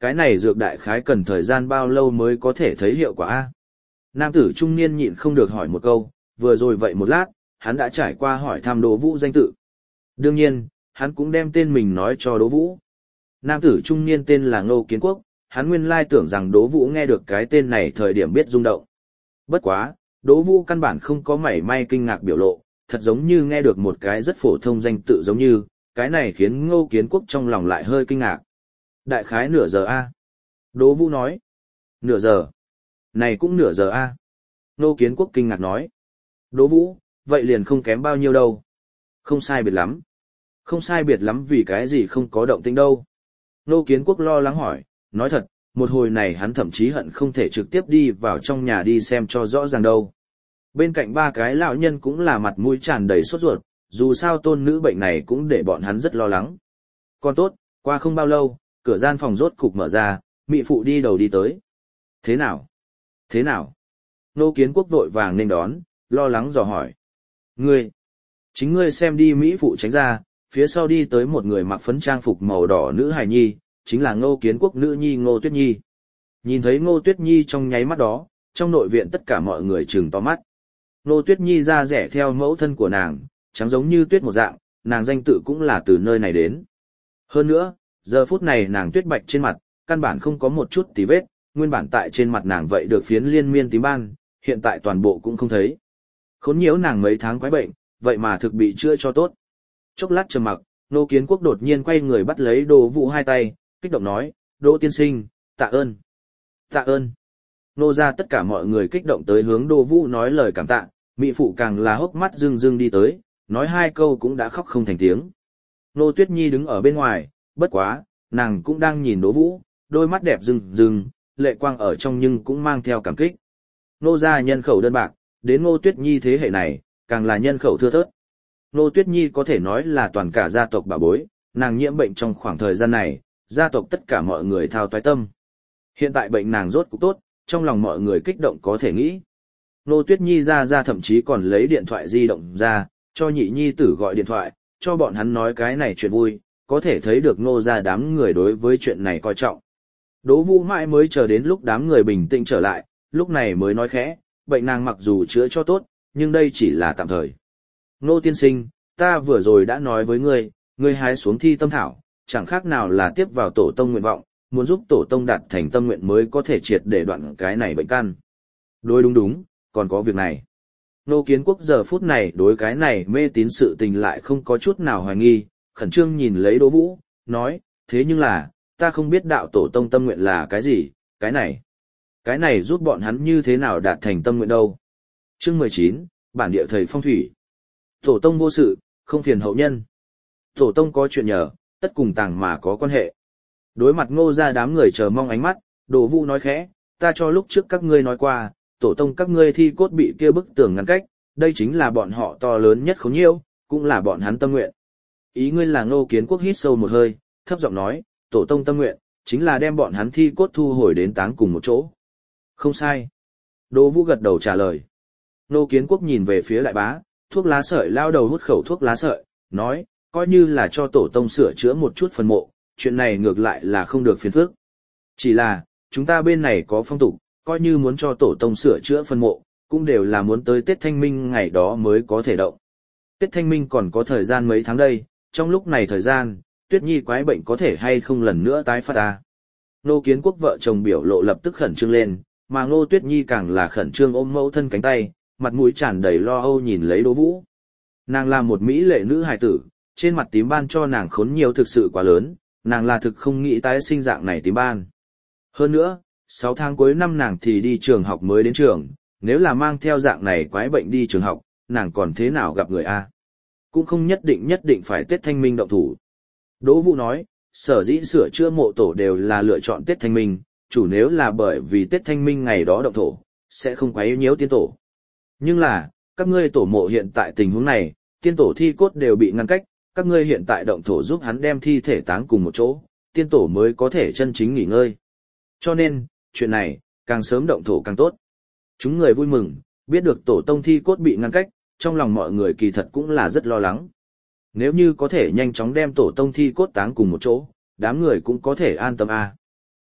[SPEAKER 1] Cái này dược đại khái cần thời gian bao lâu mới có thể thấy hiệu quả a? Nam tử trung niên nhịn không được hỏi một câu, vừa rồi vậy một lát, hắn đã trải qua hỏi thăm Đỗ Vũ danh tự. Đương nhiên, hắn cũng đem tên mình nói cho Đỗ Vũ. Nam tử trung niên tên là Ngô Kiến Quốc, hắn nguyên lai tưởng rằng Đỗ Vũ nghe được cái tên này thời điểm biết rung động. Bất quá, Đỗ Vũ căn bản không có mảy may kinh ngạc biểu lộ, thật giống như nghe được một cái rất phổ thông danh tự giống như, cái này khiến Ngô Kiến Quốc trong lòng lại hơi kinh ngạc. Đại khái nửa giờ a. Đỗ Vũ nói. Nửa giờ. Này cũng nửa giờ a. Ngô Kiến Quốc kinh ngạc nói. Đỗ Vũ, vậy liền không kém bao nhiêu đâu. Không sai biệt lắm. Không sai biệt lắm vì cái gì không có động tĩnh đâu. Ngô Kiến Quốc lo lắng hỏi, nói thật, một hồi này hắn thậm chí hận không thể trực tiếp đi vào trong nhà đi xem cho rõ ràng đâu. Bên cạnh ba cái lão nhân cũng là mặt mũi tràn đầy sốt ruột, dù sao tôn nữ bệnh này cũng để bọn hắn rất lo lắng. Còn tốt, qua không bao lâu, cửa gian phòng rốt cục mở ra, mị phụ đi đầu đi tới. Thế nào? Thế nào? Ngô Kiến Quốc vội vàng nên đón, lo lắng dò hỏi. Ngươi! Chính ngươi xem đi, mỹ phụ tránh ra, phía sau đi tới một người mặc phấn trang phục màu đỏ nữ hài nhi, chính là Ngô Kiến Quốc nữ nhi Ngô Tuyết Nhi. Nhìn thấy Ngô Tuyết Nhi trong nháy mắt đó, trong nội viện tất cả mọi người trừng to mắt. Ngô Tuyết Nhi da rẻ theo mẫu thân của nàng, trắng giống như tuyết một dạng, nàng danh tự cũng là từ nơi này đến. Hơn nữa, giờ phút này nàng tuyết bạch trên mặt, căn bản không có một chút tí vết, nguyên bản tại trên mặt nàng vậy được phiến liên miên tím ban, hiện tại toàn bộ cũng không thấy. Khốn nhiễu nàng mấy tháng quái bệnh, vậy mà thực bị chữa cho tốt. Chốc lát trầm mặc, Ngô Kiến Quốc đột nhiên quay người bắt lấy Đỗ Vũ hai tay, kích động nói, Đỗ tiên sinh, tạ ơn. Tạ ơn. Nô ra tất cả mọi người kích động tới hướng Đỗ Vũ nói lời cảm tạ, mỹ phụ càng là hốc mắt rưng rưng đi tới, nói hai câu cũng đã khóc không thành tiếng. Nô Tuyết Nhi đứng ở bên ngoài, bất quá, nàng cũng đang nhìn Đỗ Vũ, đôi mắt đẹp rưng rưng, lệ quang ở trong nhưng cũng mang theo cảm kích. Nô gia nhân khẩu đơn bạc, đến Ngô Tuyết Nhi thế hệ này, càng là nhân khẩu thưa thớt. Ngô Tuyết Nhi có thể nói là toàn cả gia tộc bà bối, nàng nhiễm bệnh trong khoảng thời gian này, gia tộc tất cả mọi người thao toái tâm. Hiện tại bệnh nàng rốt cục tốt, trong lòng mọi người kích động có thể nghĩ. Ngô Tuyết Nhi ra ra thậm chí còn lấy điện thoại di động ra, cho nhị nhi tử gọi điện thoại, cho bọn hắn nói cái này chuyện vui, có thể thấy được Ngô gia đám người đối với chuyện này coi trọng. Đỗ Vũ mãi mới chờ đến lúc đám người bình tĩnh trở lại, lúc này mới nói khẽ, bệnh nàng mặc dù chữa cho tốt, nhưng đây chỉ là tạm thời. Ngô tiên sinh, ta vừa rồi đã nói với ngươi, ngươi hái xuống thi tâm thảo, chẳng khác nào là tiếp vào tổ tông nguyện vọng, muốn giúp tổ tông đạt thành tâm nguyện mới có thể triệt để đoạn cái này bệnh căn. Đối đúng đúng, còn có việc này. Ngô Kiến Quốc giờ phút này đối cái này mê tín sự tình lại không có chút nào hoài nghi, khẩn trương nhìn lấy Đỗ Vũ, nói, thế nhưng là, ta không biết đạo tổ tông tâm nguyện là cái gì, cái này. Cái này giúp bọn hắn như thế nào đạt thành tâm nguyện đâu. Chương mười chín, bản địa thầy phong thủy. Tổ tông vô sự, không phiền hậu nhân. Tổ tông có chuyện nhờ, tất cùng tàng mà có quan hệ. Đối mặt Ngô gia đám người chờ mong ánh mắt, Đỗ Vũ nói khẽ, ta cho lúc trước các ngươi nói qua, tổ tông các ngươi thi cốt bị kia bức tường ngăn cách, đây chính là bọn họ to lớn nhất khốn nhiễu, cũng là bọn hắn tâm nguyện. Ý ngươi là Ngô Kiến Quốc hít sâu một hơi, thấp giọng nói, tổ tông tâm nguyện, chính là đem bọn hắn thi cốt thu hồi đến táng cùng một chỗ. Không sai. Đỗ Vũ gật đầu trả lời. Ngô Kiến Quốc nhìn về phía Đại Bá, thuốc lá sợi lao đầu hút khẩu thuốc lá sợi, nói, coi như là cho tổ tông sửa chữa một chút phần mộ, chuyện này ngược lại là không được phiền phức. Chỉ là, chúng ta bên này có phong tục, coi như muốn cho tổ tông sửa chữa phần mộ, cũng đều là muốn tới Tết Thanh Minh ngày đó mới có thể động. Tết Thanh Minh còn có thời gian mấy tháng đây, trong lúc này thời gian, Tuyết Nhi quái bệnh có thể hay không lần nữa tái phát à. Ngô Kiến Quốc vợ chồng biểu lộ lập tức khẩn trương lên, mà Ngô Tuyết Nhi càng là khẩn trương ôm mẫu thân cánh tay, mặt mũi tràn đầy lo âu nhìn lấy Đỗ Vũ. Nàng là một mỹ lệ nữ hài tử, trên mặt tím ban cho nàng khốn nhiều thực sự quá lớn, nàng là thực không nghĩ tái sinh dạng này tím ban. Hơn nữa, sáu tháng cuối năm nàng thì đi trường học mới đến trường, nếu là mang theo dạng này quái bệnh đi trường học, nàng còn thế nào gặp người a? Cũng không nhất định nhất định phải Tết Thanh Minh động thủ. Đỗ Vũ nói, sở dĩ sửa chữa mộ tổ đều là lựa chọn Tết Thanh Minh, chủ nếu là bởi vì Tết Thanh Minh ngày đó động thổ, sẽ không quấy nhiễu tiên tổ. Nhưng là, các ngươi tổ mộ hiện tại tình huống này, tiên tổ thi cốt đều bị ngăn cách, các ngươi hiện tại động thổ giúp hắn đem thi thể táng cùng một chỗ, tiên tổ mới có thể chân chính nghỉ ngơi. Cho nên, chuyện này, càng sớm động thổ càng tốt. Chúng người vui mừng, biết được tổ tông thi cốt bị ngăn cách, trong lòng mọi người kỳ thật cũng là rất lo lắng. Nếu như có thể nhanh chóng đem tổ tông thi cốt táng cùng một chỗ, đám người cũng có thể an tâm a. À.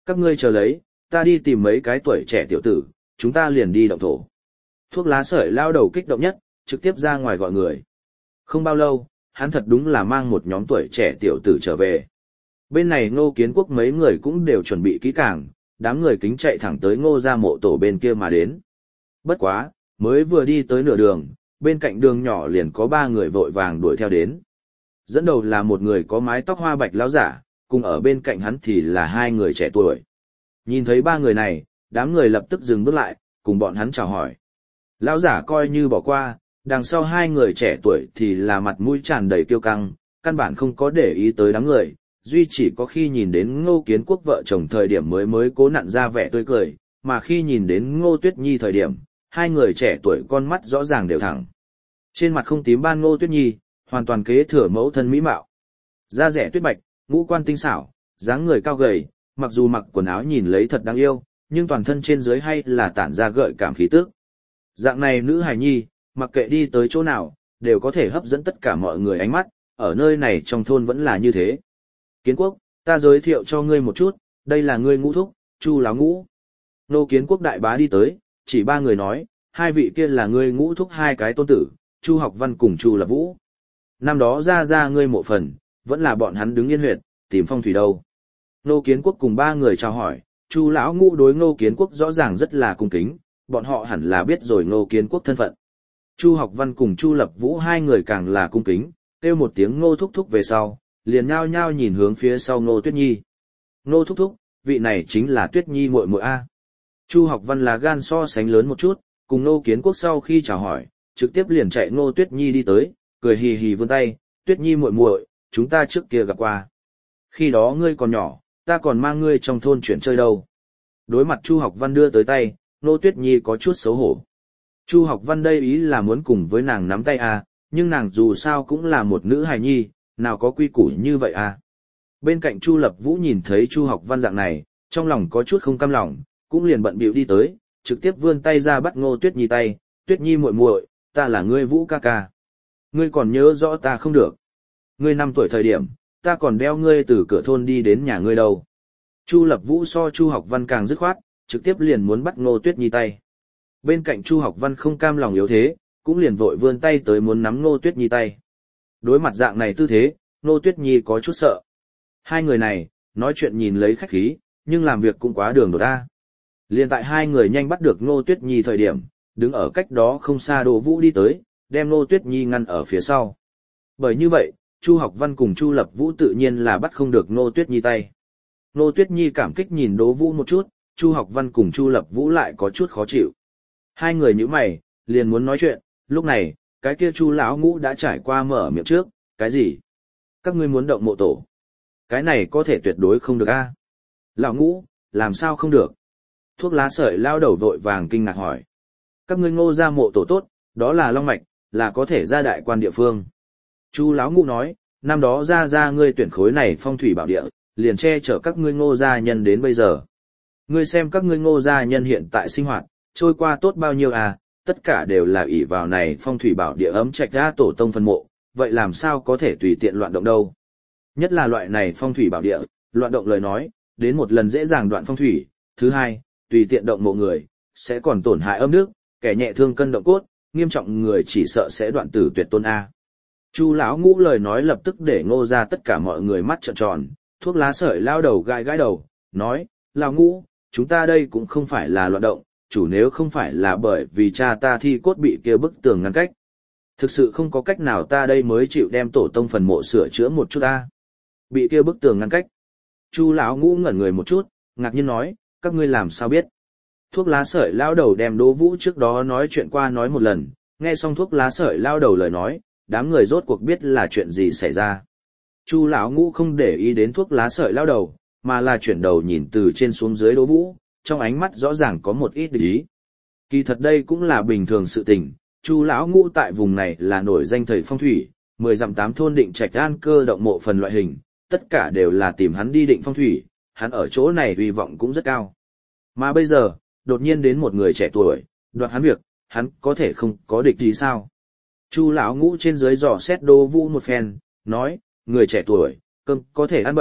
[SPEAKER 1] Các ngươi chờ lấy, ta đi tìm mấy cái tuổi trẻ tiểu tử, chúng ta liền đi động thổ. Thuốc lá sợi lao đầu kích động nhất, trực tiếp ra ngoài gọi người. Không bao lâu, hắn thật đúng là mang một nhóm tuổi trẻ tiểu tử trở về. Bên này Ngô Kiến Quốc mấy người cũng đều chuẩn bị kỹ càng, đám người kính chạy thẳng tới Ngô gia mộ tổ bên kia mà đến. Bất quá, mới vừa đi tới nửa đường, bên cạnh đường nhỏ liền có ba người vội vàng đuổi theo đến. Dẫn đầu là một người có mái tóc hoa bạch lão giả, cùng ở bên cạnh hắn thì là hai người trẻ tuổi. Nhìn thấy ba người này, đám người lập tức dừng bước lại, cùng bọn hắn chào hỏi. Lão giả coi như bỏ qua, đằng sau hai người trẻ tuổi thì là mặt mũi tràn đầy kiêu căng, căn bản không có để ý tới đám người, duy chỉ có khi nhìn đến Ngô Kiến Quốc vợ chồng thời điểm mới mới cố nặn ra vẻ tươi cười, mà khi nhìn đến Ngô Tuyết Nhi thời điểm, hai người trẻ tuổi con mắt rõ ràng đều thẳng. Trên mặt không tím ban Ngô Tuyết Nhi, hoàn toàn kế thừa mẫu thân mỹ mạo. Da rẻ tuyết bạch, ngũ quan tinh xảo, dáng người cao gầy, mặc dù mặc quần áo nhìn lấy thật đáng yêu, nhưng toàn thân trên dưới hay là tản ra gợi cảm khí tức. Dạng này nữ hài nhi, mặc kệ đi tới chỗ nào, đều có thể hấp dẫn tất cả mọi người ánh mắt, ở nơi này trong thôn vẫn là như thế. Kiến Quốc, ta giới thiệu cho ngươi một chút, đây là ngươi ngũ thúc, Chu Láo Ngũ. Nô Kiến Quốc đại bá đi tới, chỉ ba người nói, hai vị kia là ngươi ngũ thúc hai cái tôn tử, Chu Học Văn cùng Chu Lập Vũ. Năm đó ra ra ngươi mộ phần, vẫn là bọn hắn đứng yên huyệt, tìm phong thủy đâu. Nô Kiến Quốc cùng ba người chào hỏi, Chu Lão Ngũ đối Ngô Kiến Quốc rõ ràng rất là cung kính, bọn họ hẳn là biết rồi Ngô Kiến Quốc thân phận. Chu Học Văn cùng Chu Lập Vũ hai người càng là cung kính, kêu một tiếng Ngô thúc thúc về sau, liền nhao nhao nhìn hướng phía sau Ngô Tuyết Nhi. Ngô thúc thúc, vị này chính là Tuyết Nhi muội muội a. Chu Học Văn là gan so sánh lớn một chút, cùng Ngô Kiến Quốc sau khi chào hỏi, trực tiếp liền chạy Ngô Tuyết Nhi đi tới, cười hì hì vươn tay, Tuyết Nhi muội muội, chúng ta trước kia gặp qua. Khi đó ngươi còn nhỏ, ta còn mang ngươi trong thôn chuyển chơi đâu. Đối mặt Chu Học Văn đưa tới tay, Ngô Tuyết Nhi có chút xấu hổ. Chu Học Văn đây ý là muốn cùng với nàng nắm tay à, nhưng nàng dù sao cũng là một nữ hài nhi, nào có quy củ như vậy à. Bên cạnh Chu Lập Vũ nhìn thấy Chu Học Văn dạng này, trong lòng có chút không cam lòng, cũng liền bận bịu đi tới, trực tiếp vươn tay ra bắt Ngô Tuyết Nhi tay, Tuyết Nhi muội muội, ta là ngươi Vũ ca ca. Ngươi còn nhớ rõ ta không được. Ngươi năm tuổi thời điểm, ta còn đeo ngươi từ cửa thôn đi đến nhà ngươi đâu. Chu Lập Vũ so Chu Học Văn càng dứt khoát, trực tiếp liền muốn bắt Ngô Tuyết Nhi tay. Bên cạnh Chu Học Văn không cam lòng yếu thế, cũng liền vội vươn tay tới muốn nắm Ngô Tuyết Nhi tay. Đối mặt dạng này tư thế, Ngô Tuyết Nhi có chút sợ. Hai người này, nói chuyện nhìn lấy khách khí, nhưng làm việc cũng quá đường đột ta. Liền tại hai người nhanh bắt được Ngô Tuyết Nhi thời điểm, đứng ở cách đó không xa Đỗ Vũ đi tới, đem Ngô Tuyết Nhi ngăn ở phía sau. Bởi như vậy, Chu Học Văn cùng Chu Lập Vũ tự nhiên là bắt không được Ngô Tuyết Nhi tay. Ngô Tuyết Nhi cảm kích nhìn Đỗ Vũ một chút, Chu Học Văn cùng Chu Lập Vũ lại có chút khó chịu. Hai người nhíu mày, liền muốn nói chuyện, lúc này, cái kia Chu Lão Ngũ đã trải qua mở miệng trước, cái gì? Các ngươi muốn động mộ tổ? Cái này có thể tuyệt đối không được a. À? Lão Ngũ, làm sao không được? Thuốc lá sợi lao đầu vội vàng kinh ngạc hỏi. Các ngươi Ngô ra mộ tổ tốt, đó là long mạch, là có thể ra đại quan địa phương. Chu Lão Ngũ nói, năm đó ra ra ngươi tuyển khối này phong thủy bảo địa, liền che chở các ngươi Ngô gia nhân đến bây giờ. Ngươi xem các ngươi Ngô gia nhân hiện tại sinh hoạt, trôi qua tốt bao nhiêu à, tất cả đều là ỷ vào này phong thủy bảo địa ấm trạch ra tổ tông phân mộ, vậy làm sao có thể tùy tiện loạn động đâu. Nhất là loại này phong thủy bảo địa, loạn động lời nói, đến một lần dễ dàng đoạn phong thủy, thứ hai, tùy tiện động mộ người, sẽ còn tổn hại âm đức, kẻ nhẹ thương cân động cốt, nghiêm trọng người chỉ sợ sẽ đoạn tử tuyệt tôn a. Chu Lão Ngũ lời nói lập tức để Ngô ra tất cả mọi người mắt trợn tròn, thuốc lá sợi lao đầu gai gãi đầu, nói, Lão Ngũ, chúng ta đây cũng không phải là loạn động, chủ nếu không phải là bởi vì cha ta thi cốt bị kia bức tường ngăn cách. Thực sự không có cách nào ta đây mới chịu đem tổ tông phần mộ sửa chữa một chút ta. Bị kia bức tường ngăn cách. Chu Lão Ngũ ngẩn người một chút, ngạc nhiên nói, các ngươi làm sao biết? Thuốc lá sợi lao đầu đem Đỗ Vũ trước đó nói chuyện qua nói một lần, nghe xong thuốc lá sợi lao đầu lời nói, đám người rốt cuộc biết là chuyện gì xảy ra. Chu Lão Ngũ không để ý đến thuốc lá sợi lao đầu, mà là chuyển đầu nhìn từ trên xuống dưới Đỗ Vũ, trong ánh mắt rõ ràng có một ít địch ý. Kỳ thật đây cũng là bình thường sự tình, Chu Lão Ngũ tại vùng này là nổi danh thầy phong thủy, mười dặm tám thôn định trạch an cơ động mộ phần loại hình, tất cả đều là tìm hắn đi định phong thủy, hắn ở chỗ này hy vọng cũng rất cao. Mà bây giờ, đột nhiên đến một người trẻ tuổi, đoạt hắn việc, hắn có thể không có địch ý sao? Chu Lão Ngũ trên dưới dò xét Đỗ Vũ một phen, nói, người trẻ tuổi, cơm có thể ăn bậy,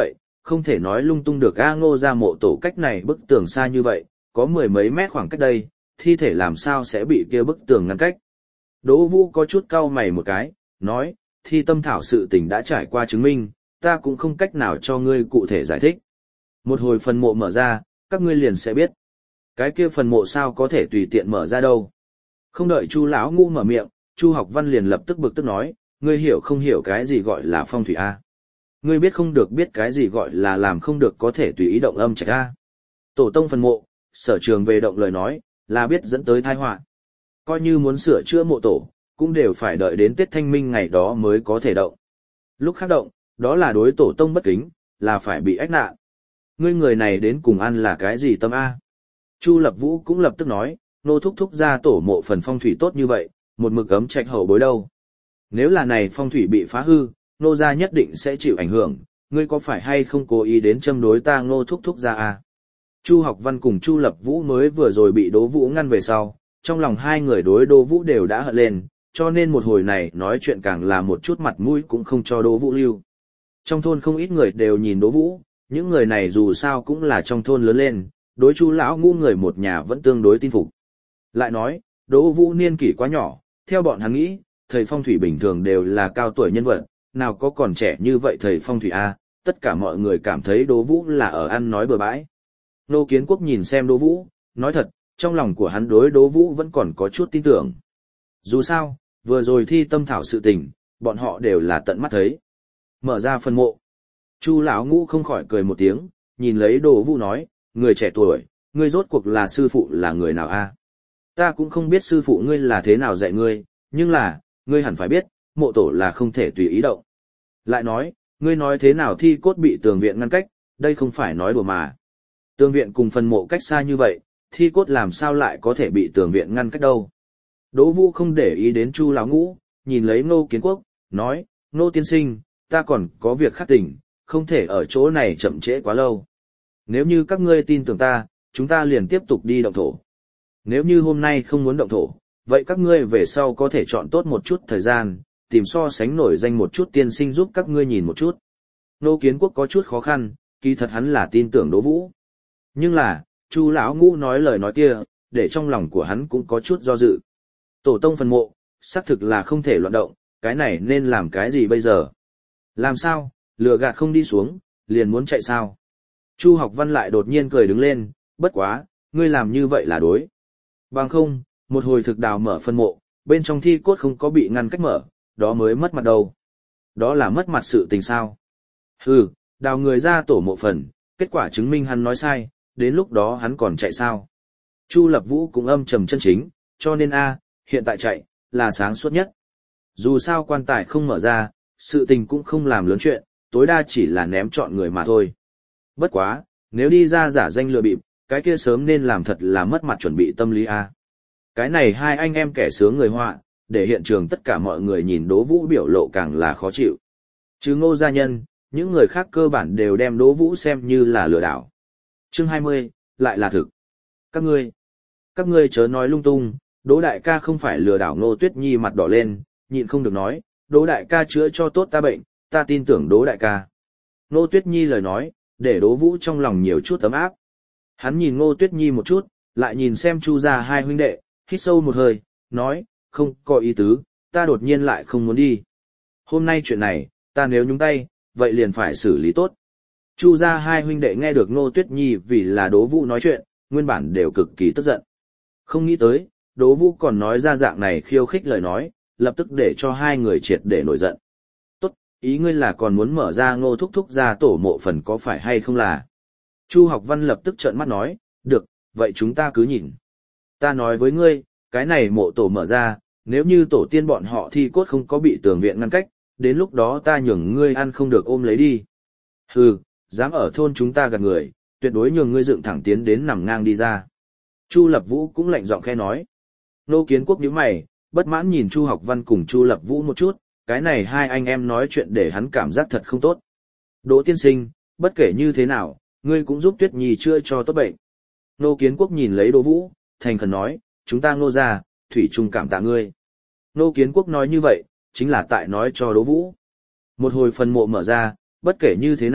[SPEAKER 1] không thể nói lung tung được a. Ngô gia mộ tổ cách này bức tường xa như vậy, có mười mấy mét khoảng cách đây, thi thể làm sao sẽ bị kia bức tường ngăn cách. Đỗ Vũ có chút cau mày một cái, nói, thi tâm thảo sự tình đã trải qua chứng minh, ta cũng không cách nào cho ngươi cụ thể giải thích. Một hồi phần mộ mở ra, các ngươi liền sẽ biết. Cái kia phần mộ sao có thể tùy tiện mở ra đâu. Không đợi Chu lão ngu mở miệng, Chu Học Văn liền lập tức bực tức nói, ngươi hiểu không hiểu cái gì gọi là phong thủy a? Ngươi biết không được biết cái gì gọi là làm không được có thể tùy ý động âm trạch a? Tổ tông phần mộ, sở trường về động lời nói, là biết dẫn tới tai họa. Coi như muốn sửa chữa mộ tổ, cũng đều phải đợi đến Tết Thanh Minh ngày đó mới có thể động. Lúc khác động, đó là đối tổ tông bất kính, là phải bị ách nạn. Ngươi người này đến cùng ăn là cái gì tâm a? Chu Lập Vũ cũng lập tức nói, nô thúc thúc ra tổ mộ phần phong thủy tốt như vậy, một mực ấm trạch hậu bối đâu. Nếu là này phong thủy bị phá hư, nô gia nhất định sẽ chịu ảnh hưởng, ngươi có phải hay không cố ý đến châm đối ta nô thúc thúc ra a? Chu Học Văn cùng Chu Lập Vũ mới vừa rồi bị Đỗ Vũ ngăn về sau, trong lòng hai người đối Đỗ Vũ đều đã hận lên, cho nên một hồi này nói chuyện càng là một chút mặt mũi cũng không cho Đỗ Vũ lưu. Trong thôn không ít người đều nhìn Đỗ Vũ, những người này dù sao cũng là trong thôn lớn lên, đối Chu lão ngu người một nhà vẫn tương đối tin phục. Lại nói, Đỗ Vũ niên kỷ quá nhỏ, theo bọn hắn nghĩ, thầy phong thủy bình thường đều là cao tuổi nhân vật, nào có còn trẻ như vậy thầy phong thủy a, tất cả mọi người cảm thấy Đỗ Vũ là ở ăn nói bừa bãi. Nô Kiến Quốc nhìn xem Đỗ Vũ, nói thật, trong lòng của hắn đối Đỗ Vũ vẫn còn có chút tin tưởng. Dù sao, vừa rồi thi tâm thảo sự tình, bọn họ đều là tận mắt thấy. Mở ra phần mộ. Chu lão ngũ không khỏi cười một tiếng, nhìn lấy Đỗ Vũ nói, người trẻ tuổi, ngươi rốt cuộc là sư phụ là người nào a? Ta cũng không biết sư phụ ngươi là thế nào dạy ngươi, nhưng là, ngươi hẳn phải biết, mộ tổ là không thể tùy ý động. Lại nói, ngươi nói thế nào thi cốt bị tường viện ngăn cách, đây không phải nói đùa mà. Tường viện cùng phần mộ cách xa như vậy, thi cốt làm sao lại có thể bị tường viện ngăn cách đâu. Đỗ Vũ không để ý đến Chu lão ngũ, nhìn lấy Ngô Kiến Quốc, nói, Ngô tiên sinh, ta còn có việc khác tỉnh, không thể ở chỗ này chậm trễ quá lâu. Nếu như các ngươi tin tưởng ta, chúng ta liền tiếp tục đi động thổ. Nếu như hôm nay không muốn động thổ, vậy các ngươi về sau có thể chọn tốt một chút thời gian, tìm so sánh nổi danh một chút tiên sinh giúp các ngươi nhìn một chút. Ngô Kiến Quốc có chút khó khăn, kỳ thật hắn là tin tưởng Đỗ Vũ. Nhưng là, Chu lão ngũ nói lời nói kia, để trong lòng của hắn cũng có chút do dự. Tổ tông phần mộ, xác thực là không thể loạn động, cái này nên làm cái gì bây giờ? Làm sao, lừa gạt không đi xuống, liền muốn chạy sao? Chu Học Văn lại đột nhiên cười đứng lên, bất quá, ngươi làm như vậy là đối. Bằng không, một hồi thực đào mở phân mộ, bên trong thi cốt không có bị ngăn cách mở, đó mới mất mặt đâu. Đó là mất mặt sự tình sao? Hừ, đào người ra tổ mộ phần, kết quả chứng minh hắn nói sai, đến lúc đó hắn còn chạy sao? Chu Lập Vũ cũng âm trầm chân chính, cho nên a, hiện tại chạy, là sáng suốt nhất. Dù sao quan tài không mở ra, sự tình cũng không làm lớn chuyện, tối đa chỉ là ném chọn người mà thôi. Bất quá, nếu đi ra giả danh lừa bịp, cái kia sớm nên làm thật là mất mặt chuẩn bị tâm lý a. Cái này hai anh em kẻ sướng người họa, để hiện trường tất cả mọi người nhìn Đỗ Vũ biểu lộ càng là khó chịu. Chứ Ngô gia nhân, những người khác cơ bản đều đem Đỗ Vũ xem như là lừa đảo. Chương hai mươi, lại là thực. Các ngươi, các ngươi chớ nói lung tung, Đỗ đại ca không phải lừa đảo. Ngô Tuyết Nhi mặt đỏ lên, nhịn không được nói, Đỗ đại ca chữa cho tốt ta bệnh, ta tin tưởng Đỗ đại ca. Ngô Tuyết Nhi lời nói, để Đỗ Vũ trong lòng nhiều chút ấm áp. Hắn nhìn Ngô Tuyết Nhi một chút, lại nhìn xem Chu gia hai huynh đệ, hít sâu một hơi, nói, không có ý tứ, ta đột nhiên lại không muốn đi. Hôm nay chuyện này, ta nếu nhúng tay, vậy liền phải xử lý tốt. Chu gia hai huynh đệ nghe được Ngô Tuyết Nhi vì là Đỗ Vũ nói chuyện, nguyên bản đều cực kỳ tức giận. Không nghĩ tới, Đỗ Vũ còn nói ra dạng này khiêu khích lời nói, lập tức để cho hai người triệt để nổi giận. Tốt, ý ngươi là còn muốn mở ra Ngô thúc thúc ra tổ mộ phần có phải hay không là? Chu Học Văn lập tức trợn mắt nói, được, vậy chúng ta cứ nhìn. Ta nói với ngươi, cái này mộ tổ mở ra, nếu như tổ tiên bọn họ thi cốt không có bị tường viện ngăn cách, đến lúc đó ta nhường ngươi ăn không được ôm lấy đi. Hừ, dám ở thôn chúng ta gạt người, tuyệt đối nhường ngươi dựng thẳng tiến đến nằm ngang đi ra. Chu Lập Vũ cũng lạnh giọng khe nói. Nô Kiến Quốc nhíu mày, bất mãn nhìn Chu Học Văn cùng Chu Lập Vũ một chút, cái này hai anh em nói chuyện để hắn cảm giác thật không tốt. Đỗ tiên sinh, bất kể như thế nào, ngươi cũng giúp Tuyết Nhi chữa cho tốt bệnh. Nô Kiến Quốc nhìn lấy Đỗ Vũ, thành khẩn nói, chúng ta Ngô gia, thủy chung cảm tạ ngươi. Nô Kiến Quốc nói như vậy, chính là tại nói cho Đỗ Vũ. Một hồi phần mộ mở ra, bất kể như thế nào,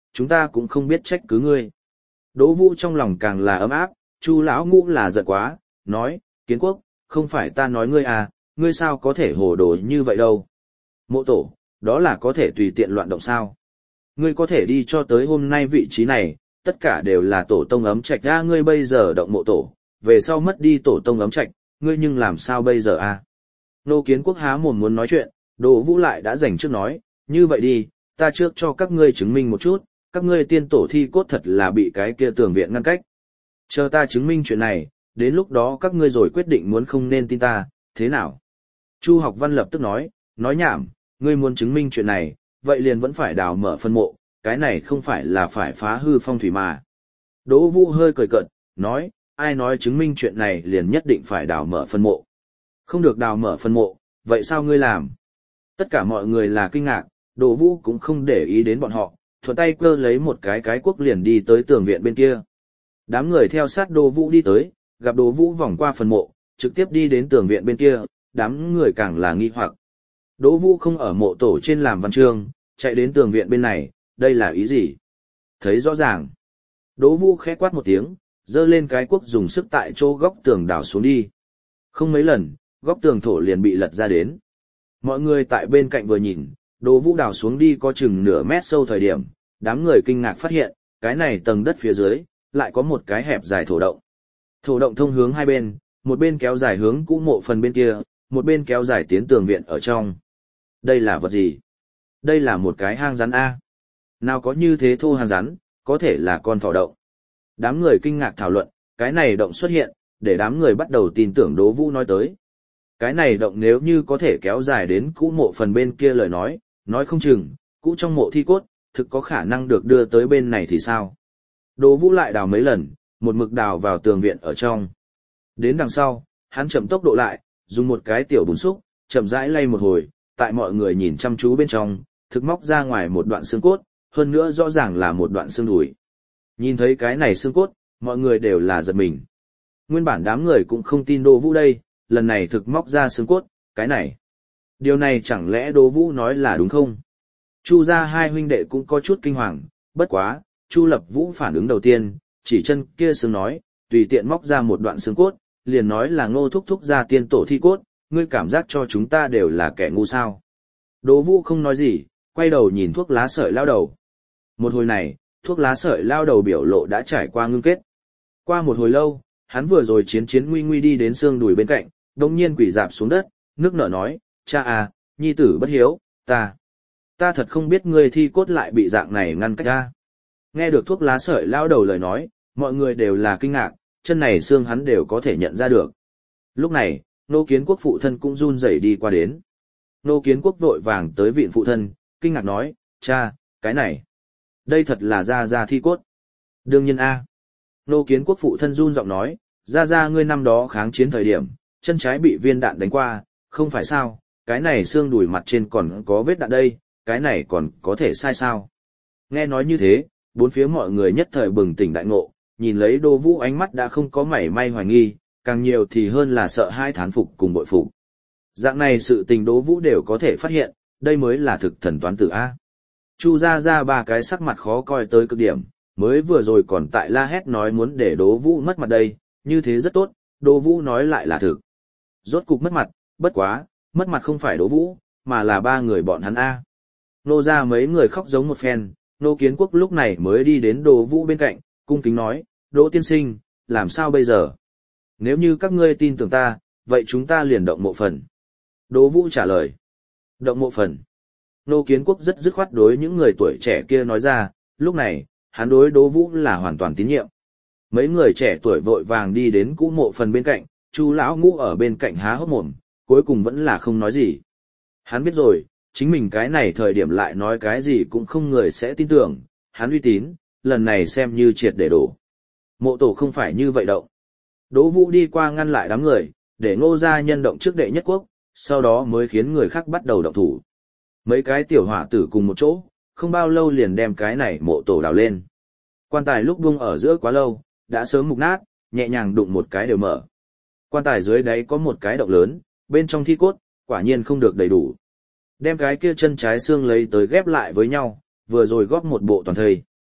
[SPEAKER 1] chúng ta cũng không biết trách cứ ngươi. Đỗ Vũ trong lòng càng là ấm áp, Chu lão ngũ là giận quá, nói, Kiến Quốc, không phải ta nói ngươi à, ngươi sao có thể hồ đồ như vậy đâu. Mộ tổ, đó là có thể tùy tiện loạn động sao. Ngươi có thể đi cho tới hôm nay vị trí này, tất cả đều là tổ tông ấm trạch ra, ngươi bây giờ động mộ tổ, về sau mất đi tổ tông ấm trạch, ngươi nhưng làm sao bây giờ à? Nô Kiến Quốc há mồm muốn nói chuyện, Đỗ Vũ lại đã dành trước nói, như vậy đi, ta trước cho các ngươi chứng minh một chút, các ngươi tiên tổ thi cốt thật là bị cái kia tường viện ngăn cách. Chờ ta chứng minh chuyện này, đến lúc đó các ngươi rồi quyết định muốn không nên tin ta, thế nào? Chu Học Văn lập tức nói, nói nhảm, ngươi muốn chứng minh chuyện này, vậy liền vẫn phải đào mở phân mộ, cái này không phải là phải phá hư phong thủy mà. Đỗ Vũ hơi cười cợt, nói, ai nói chứng minh chuyện này liền nhất định phải đào mở phân mộ. Không được đào mở phân mộ, vậy sao ngươi làm? Tất cả mọi người là kinh ngạc, Đỗ Vũ cũng không để ý đến bọn họ, thuận tay cơ lấy một cái cái cuốc liền đi tới tường viện bên kia. Đám người theo sát Đỗ Vũ đi tới, gặp Đỗ Vũ vòng qua phần mộ, trực tiếp đi đến tường viện bên kia, đám người càng là nghi hoặc. Đỗ Vũ không ở mộ tổ trên làm văn chương, chạy đến tường viện bên này, đây là ý gì? Thấy rõ ràng. Đỗ Vũ khẽ quát một tiếng, giơ lên cái cuốc dùng sức tại chỗ góc tường đào xuống đi. Không mấy lần, góc tường thổ liền bị lật ra đến. Mọi người tại bên cạnh vừa nhìn, Đỗ Vũ đào xuống đi có chừng nửa mét sâu thời điểm, đám người kinh ngạc phát hiện, cái này tầng đất phía dưới, lại có một cái hẹp dài thổ động. Thổ động thông hướng hai bên, một bên kéo dài hướng cũ mộ phần bên kia, một bên kéo dài tiến tường viện ở trong. Đây là vật gì? Đây là một cái hang rắn A. Nào có như thế thô hang rắn, có thể là con thỏ động. Đám người kinh ngạc thảo luận, cái này động xuất hiện, để đám người bắt đầu tin tưởng Đỗ Vũ nói tới. Cái này động nếu như có thể kéo dài đến cũ mộ phần bên kia lời nói, nói không chừng, cũ trong mộ thi cốt, thực có khả năng được đưa tới bên này thì sao? Đỗ Vũ lại đào mấy lần, một mực đào vào tường viện ở trong. Đến đằng sau, hắn chậm tốc độ lại, dùng một cái tiểu bùn xúc, chậm rãi lay một hồi, tại mọi người nhìn chăm chú bên trong, thực móc ra ngoài một đoạn xương cốt, hơn nữa rõ ràng là một đoạn xương đùi. Nhìn thấy cái này xương cốt, mọi người đều là giật mình. Nguyên bản đám người cũng không tin Đỗ Vũ đây, lần này thực móc ra xương cốt, cái này. Điều này chẳng lẽ Đỗ Vũ nói là đúng không? Chu gia hai huynh đệ cũng có chút kinh hoàng, bất quá, Chu Lập Vũ phản ứng đầu tiên, chỉ chân kia xương nói, tùy tiện móc ra một đoạn xương cốt, liền nói là Ngô thúc thúc ra tiên tổ thi cốt, ngươi cảm giác cho chúng ta đều là kẻ ngu sao. Đỗ Vũ không nói gì, quay đầu nhìn thuốc lá sợi lao đầu. Một hồi này, thuốc lá sợi lao đầu biểu lộ đã trải qua ngưng kết. Qua một hồi lâu, hắn vừa rồi chiến chiến nguy nguy đi đến xương đùi bên cạnh, đồng nhiên quỳ dạp xuống đất, nước nở nói, cha à, nhi tử bất hiếu, ta, ta thật không biết ngươi thi cốt lại bị dạng này ngăn cách ra. Nghe được thuốc lá sợi lao đầu lời nói, mọi người đều là kinh ngạc, chân này xương hắn đều có thể nhận ra được. Lúc này, Nô Kiến Quốc phụ thân cũng run rẩy đi qua đến. Nô Kiến Quốc vội vàng tới viện phụ thân, kinh ngạc nói, cha, cái này, đây thật là Gia Gia thi cốt. Đương nhiên a. Nô Kiến Quốc phụ thân run giọng nói, Gia Gia ngươi năm đó kháng chiến thời điểm, chân trái bị viên đạn đánh qua, không phải sao, cái này xương đùi mặt trên còn có vết đạn đây, cái này còn có thể sai sao. Nghe nói như thế, bốn phía mọi người nhất thời bừng tỉnh đại ngộ, nhìn lấy Đỗ Vũ ánh mắt đã không có mảy may hoài nghi, càng nhiều thì hơn là sợ hai thán phục cùng bội phục. Dạng này sự tình Đỗ Vũ đều có thể phát hiện, đây mới là thực thần toán tử A. Chu Gia Gia ba cái sắc mặt khó coi tới cực điểm, mới vừa rồi còn tại la hét nói muốn để Đỗ Vũ mất mặt đây, như thế rất tốt, Đỗ Vũ nói lại là thực. Rốt cục mất mặt, bất quá, mất mặt không phải Đỗ Vũ, mà là ba người bọn hắn A. Nô ra mấy người khóc giống một phen, Nô Kiến Quốc lúc này mới đi đến Đỗ Vũ bên cạnh, cung kính nói, Đỗ tiên sinh, làm sao bây giờ? Nếu như các ngươi tin tưởng ta, vậy chúng ta liền động mộ phần. Đỗ Vũ trả lời. Động mộ phần. Nô Kiến Quốc rất dứt khoát đối những người tuổi trẻ kia nói ra, lúc này, hắn đối Đỗ Vũ là hoàn toàn tín nhiệm. Mấy người trẻ tuổi vội vàng đi đến cũ mộ phần bên cạnh, Chu lão ngũ ở bên cạnh há hốc mồm, cuối cùng vẫn là không nói gì. Hắn biết rồi, chính mình cái này thời điểm lại nói cái gì cũng không người sẽ tin tưởng, hắn uy tín, lần này xem như triệt để đổ. Mộ tổ không phải như vậy đâu. Đỗ Vũ đi qua ngăn lại đám người, để Ngô gia nhân động trước đệ nhất quốc, sau đó mới khiến người khác bắt đầu động thủ. Mấy cái tiểu hỏa tử cùng một chỗ, không bao lâu liền đem cái này mộ tổ đào lên. Quan tài lúc buông ở giữa quá lâu, đã sớm mục nát, nhẹ nhàng đụng một cái đều mở. Quan tài dưới đáy có một cái động lớn, bên trong thi cốt, quả nhiên không được đầy đủ. Đem cái kia chân trái xương lấy tới ghép lại với nhau, vừa rồi góp một bộ toàn thây.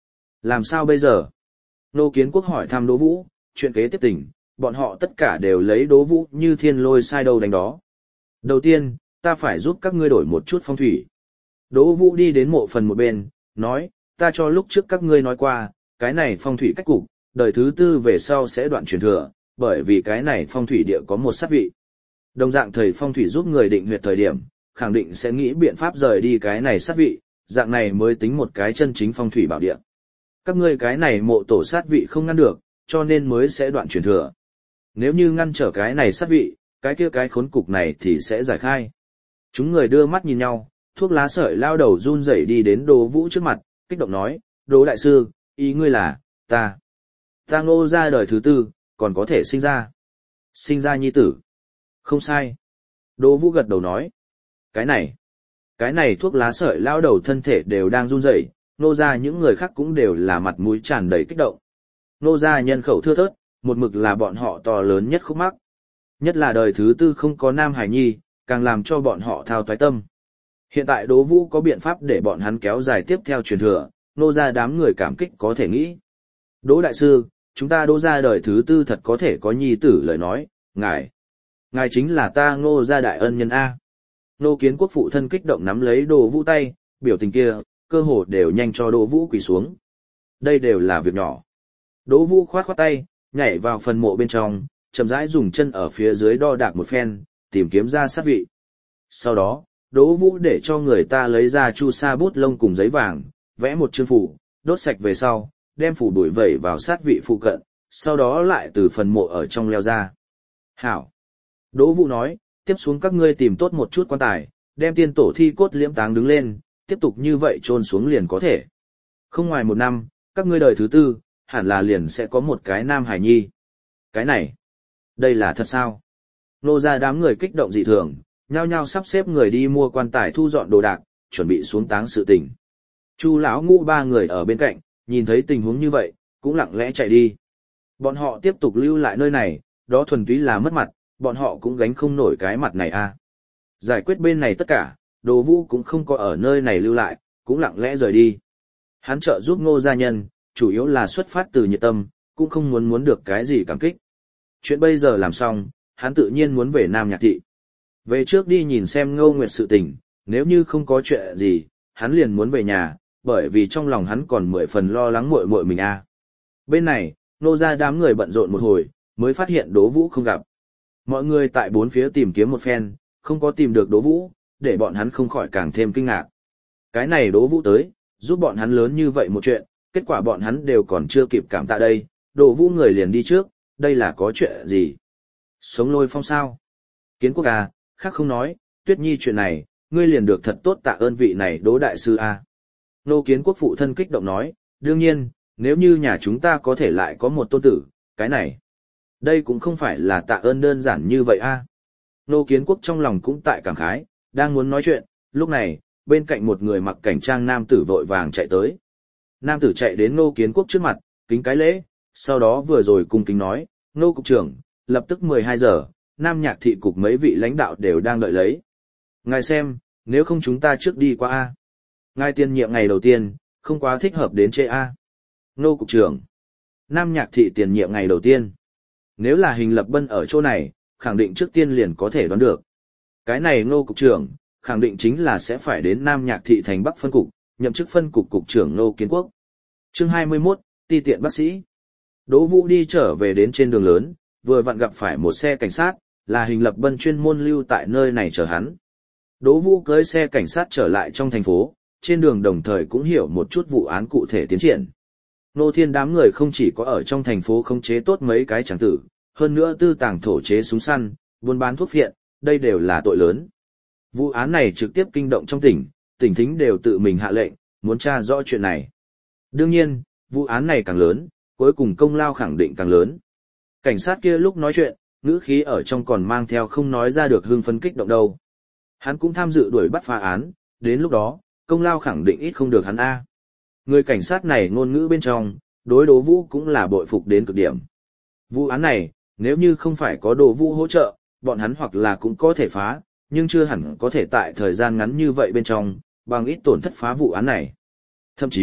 [SPEAKER 1] Làm sao bây giờ? Nô Kiến Quốc hỏi thăm Đỗ Vũ, chuyện kế tiếp tình, bọn họ tất cả đều lấy Đỗ Vũ như thiên lôi sai đâu đánh đó. Đầu tiên, ta phải giúp các ngươi đổi một chút phong thủy. Đỗ Vũ đi đến mộ phần một bên, nói, ta cho lúc trước các ngươi nói qua, cái này phong thủy cách cục, đời thứ tư về sau sẽ đoạn truyền thừa, bởi vì cái này phong thủy địa có một sát vị. Đồng dạng thầy phong thủy giúp người định huyệt thời điểm, khẳng định sẽ nghĩ biện pháp rời đi cái này sát vị, dạng này mới tính một cái chân chính phong thủy bảo địa. Các ngươi cái này mộ tổ sát vị không ngăn được, cho nên mới sẽ đoạn truyền thừa. Nếu như ngăn trở cái này sát vị, cái kia cái khốn cục này thì sẽ giải khai. Chúng người đưa mắt nhìn nhau, thuốc lá sợi lao đầu run rẩy đi đến Đỗ Vũ trước mặt, kích động nói, Đỗ đại sư, ý ngươi là, ta, ta Ngô ra đời thứ tư, còn có thể sinh ra. Sinh ra nhi tử. Không sai. Đỗ Vũ gật đầu nói, cái này, cái này thuốc lá sợi lao đầu thân thể đều đang run rẩy, Ngô ra những người khác cũng đều là mặt mũi tràn đầy kích động. Ngô ra nhân khẩu thưa thớt, một mực là bọn họ to lớn nhất khúc mắc. Nhất là đời thứ tư không có nam hải nhi, càng làm cho bọn họ thao toái tâm. Hiện tại Đỗ Vũ có biện pháp để bọn hắn kéo dài tiếp theo truyền thừa, Ngô ra đám người cảm kích có thể nghĩ. Đỗ đại sư, chúng ta Đỗ ra đời thứ tư thật có thể có nhi tử lời nói, ngài, ngài chính là ta Ngô ra đại ân nhân A. Ngô Kiến Quốc phụ thân kích động nắm lấy Đỗ Vũ tay, biểu tình kia, cơ hồ đều nhanh cho Đỗ Vũ quỳ xuống. Đây đều là việc nhỏ. Đỗ Vũ khoát khoát tay, nhảy vào phần mộ bên trong, chậm rãi dùng chân ở phía dưới đo đạc một phen, tìm kiếm ra sát vị. Sau đó, Đỗ Vũ để cho người ta lấy ra chu sa bút lông cùng giấy vàng, vẽ một chương phủ, đốt sạch về sau, đem phủ đuổi vẩy vào sát vị phụ cận, sau đó lại từ phần mộ ở trong leo ra. Hảo! Đỗ Vũ nói, tiếp xuống các ngươi tìm tốt một chút quan tài, đem tiên tổ thi cốt liễm táng đứng lên, tiếp tục như vậy chôn xuống liền có thể. Không ngoài một năm, các ngươi đời thứ tư, hẳn là liền sẽ có một cái nam hải nhi. Cái này, đây là thật sao? Nô ra đám người kích động dị thường, nhao nhao sắp xếp người đi mua quan tài thu dọn đồ đạc, chuẩn bị xuống táng sự tình. Chu lão Ngũ ba người ở bên cạnh, nhìn thấy tình huống như vậy, cũng lặng lẽ chạy đi. Bọn họ tiếp tục lưu lại nơi này, đó thuần túy là mất mặt, bọn họ cũng gánh không nổi cái mặt này a. Giải quyết bên này tất cả, Đỗ Vũ cũng không có ở nơi này lưu lại, cũng lặng lẽ rời đi. Hắn trợ giúp Ngô gia nhân, chủ yếu là xuất phát từ nhiệt tâm, cũng không muốn muốn được cái gì cảm kích. Chuyện bây giờ làm xong, hắn tự nhiên muốn về Nam Nhạc Thị. Về trước đi nhìn xem Ngô Nguyệt sự tình, nếu như không có chuyện gì, hắn liền muốn về nhà, bởi vì trong lòng hắn còn mười phần lo lắng muội muội mình a. Bên này, Nô gia đám người bận rộn một hồi, mới phát hiện Đỗ Vũ không gặp. Mọi người tại bốn phía tìm kiếm một phen, không có tìm được Đỗ Vũ, để bọn hắn không khỏi càng thêm kinh ngạc. Cái này Đỗ Vũ tới, giúp bọn hắn lớn như vậy một chuyện, kết quả bọn hắn đều còn chưa kịp cảm tạ đây, Đỗ Vũ người liền đi trước, đây là có chuyện gì? Sống lôi phong sao? Kiến Quốc à, khác không nói, Tuyết Nhi chuyện này, ngươi liền được thật tốt tạ ơn vị này Đỗ đại sư a. Nô Kiến Quốc phụ thân kích động nói, đương nhiên, nếu như nhà chúng ta có thể lại có một tôn tử, cái này, đây cũng không phải là tạ ơn đơn giản như vậy a. Nô Kiến Quốc trong lòng cũng tại cảm khái, đang muốn nói chuyện, lúc này, bên cạnh một người mặc cảnh trang nam tử vội vàng chạy tới. Nam tử chạy đến Nô Kiến Quốc trước mặt, kính cái lễ, sau đó vừa rồi cung kính nói, Nô cục trưởng, lập tức mười hai giờ, Nam Nhạc Thị cục mấy vị lãnh đạo đều đang đợi lấy. Ngài xem, nếu không chúng ta trước đi qua A. Ngài tiên nhiệm ngày đầu tiên, không quá thích hợp đến chê A. Nô cục trưởng, Nam Nhạc Thị tiền nhiệm ngày đầu tiên. Nếu là Hình Lập Bân ở chỗ này, khẳng định trước tiên liền có thể đoán được. Cái này Nô cục trưởng, khẳng định chính là sẽ phải đến Nam Nhạc Thị thành Bắc phân cục, nhậm chức phân cục cục trưởng Nô Kiến Quốc. Chương hai mươi mốt, ti tiện bác sĩ. Đỗ Vũ đi trở về đến trên đường lớn, vừa vặn gặp phải một xe cảnh sát, là Hình Lập Bân chuyên môn lưu tại nơi này chờ hắn. Đỗ Vũ cưỡi xe cảnh sát trở lại trong thành phố, trên đường đồng thời cũng hiểu một chút vụ án cụ thể tiến triển. Nô Thiên đám người không chỉ có ở trong thành phố khống chế tốt mấy cái tràng tử, hơn nữa tư tàng thổ chế súng săn, buôn bán thuốc phiện, đây đều là tội lớn. Vụ án này trực tiếp kinh động trong tỉnh, tỉnh thính đều tự mình hạ lệnh, muốn tra rõ chuyện này. Đương nhiên, vụ án này càng lớn, cuối cùng công lao khẳng định càng lớn. Cảnh sát kia lúc nói chuyện, ngữ khí ở trong còn mang theo không nói ra được hưng phấn kích động đâu. Hắn cũng tham dự đuổi bắt phá án, đến lúc đó, công lao khẳng định ít không được hắn A. Người cảnh sát này ngôn ngữ bên trong, đối Đỗ Vũ cũng là bội phục đến cực điểm. Vụ án này, nếu như không phải có Đỗ Vũ hỗ trợ, bọn hắn hoặc là cũng có thể phá, nhưng chưa hẳn có thể tại thời gian ngắn như vậy bên trong, bằng ít tổn thất phá vụ án này. Thậm chí,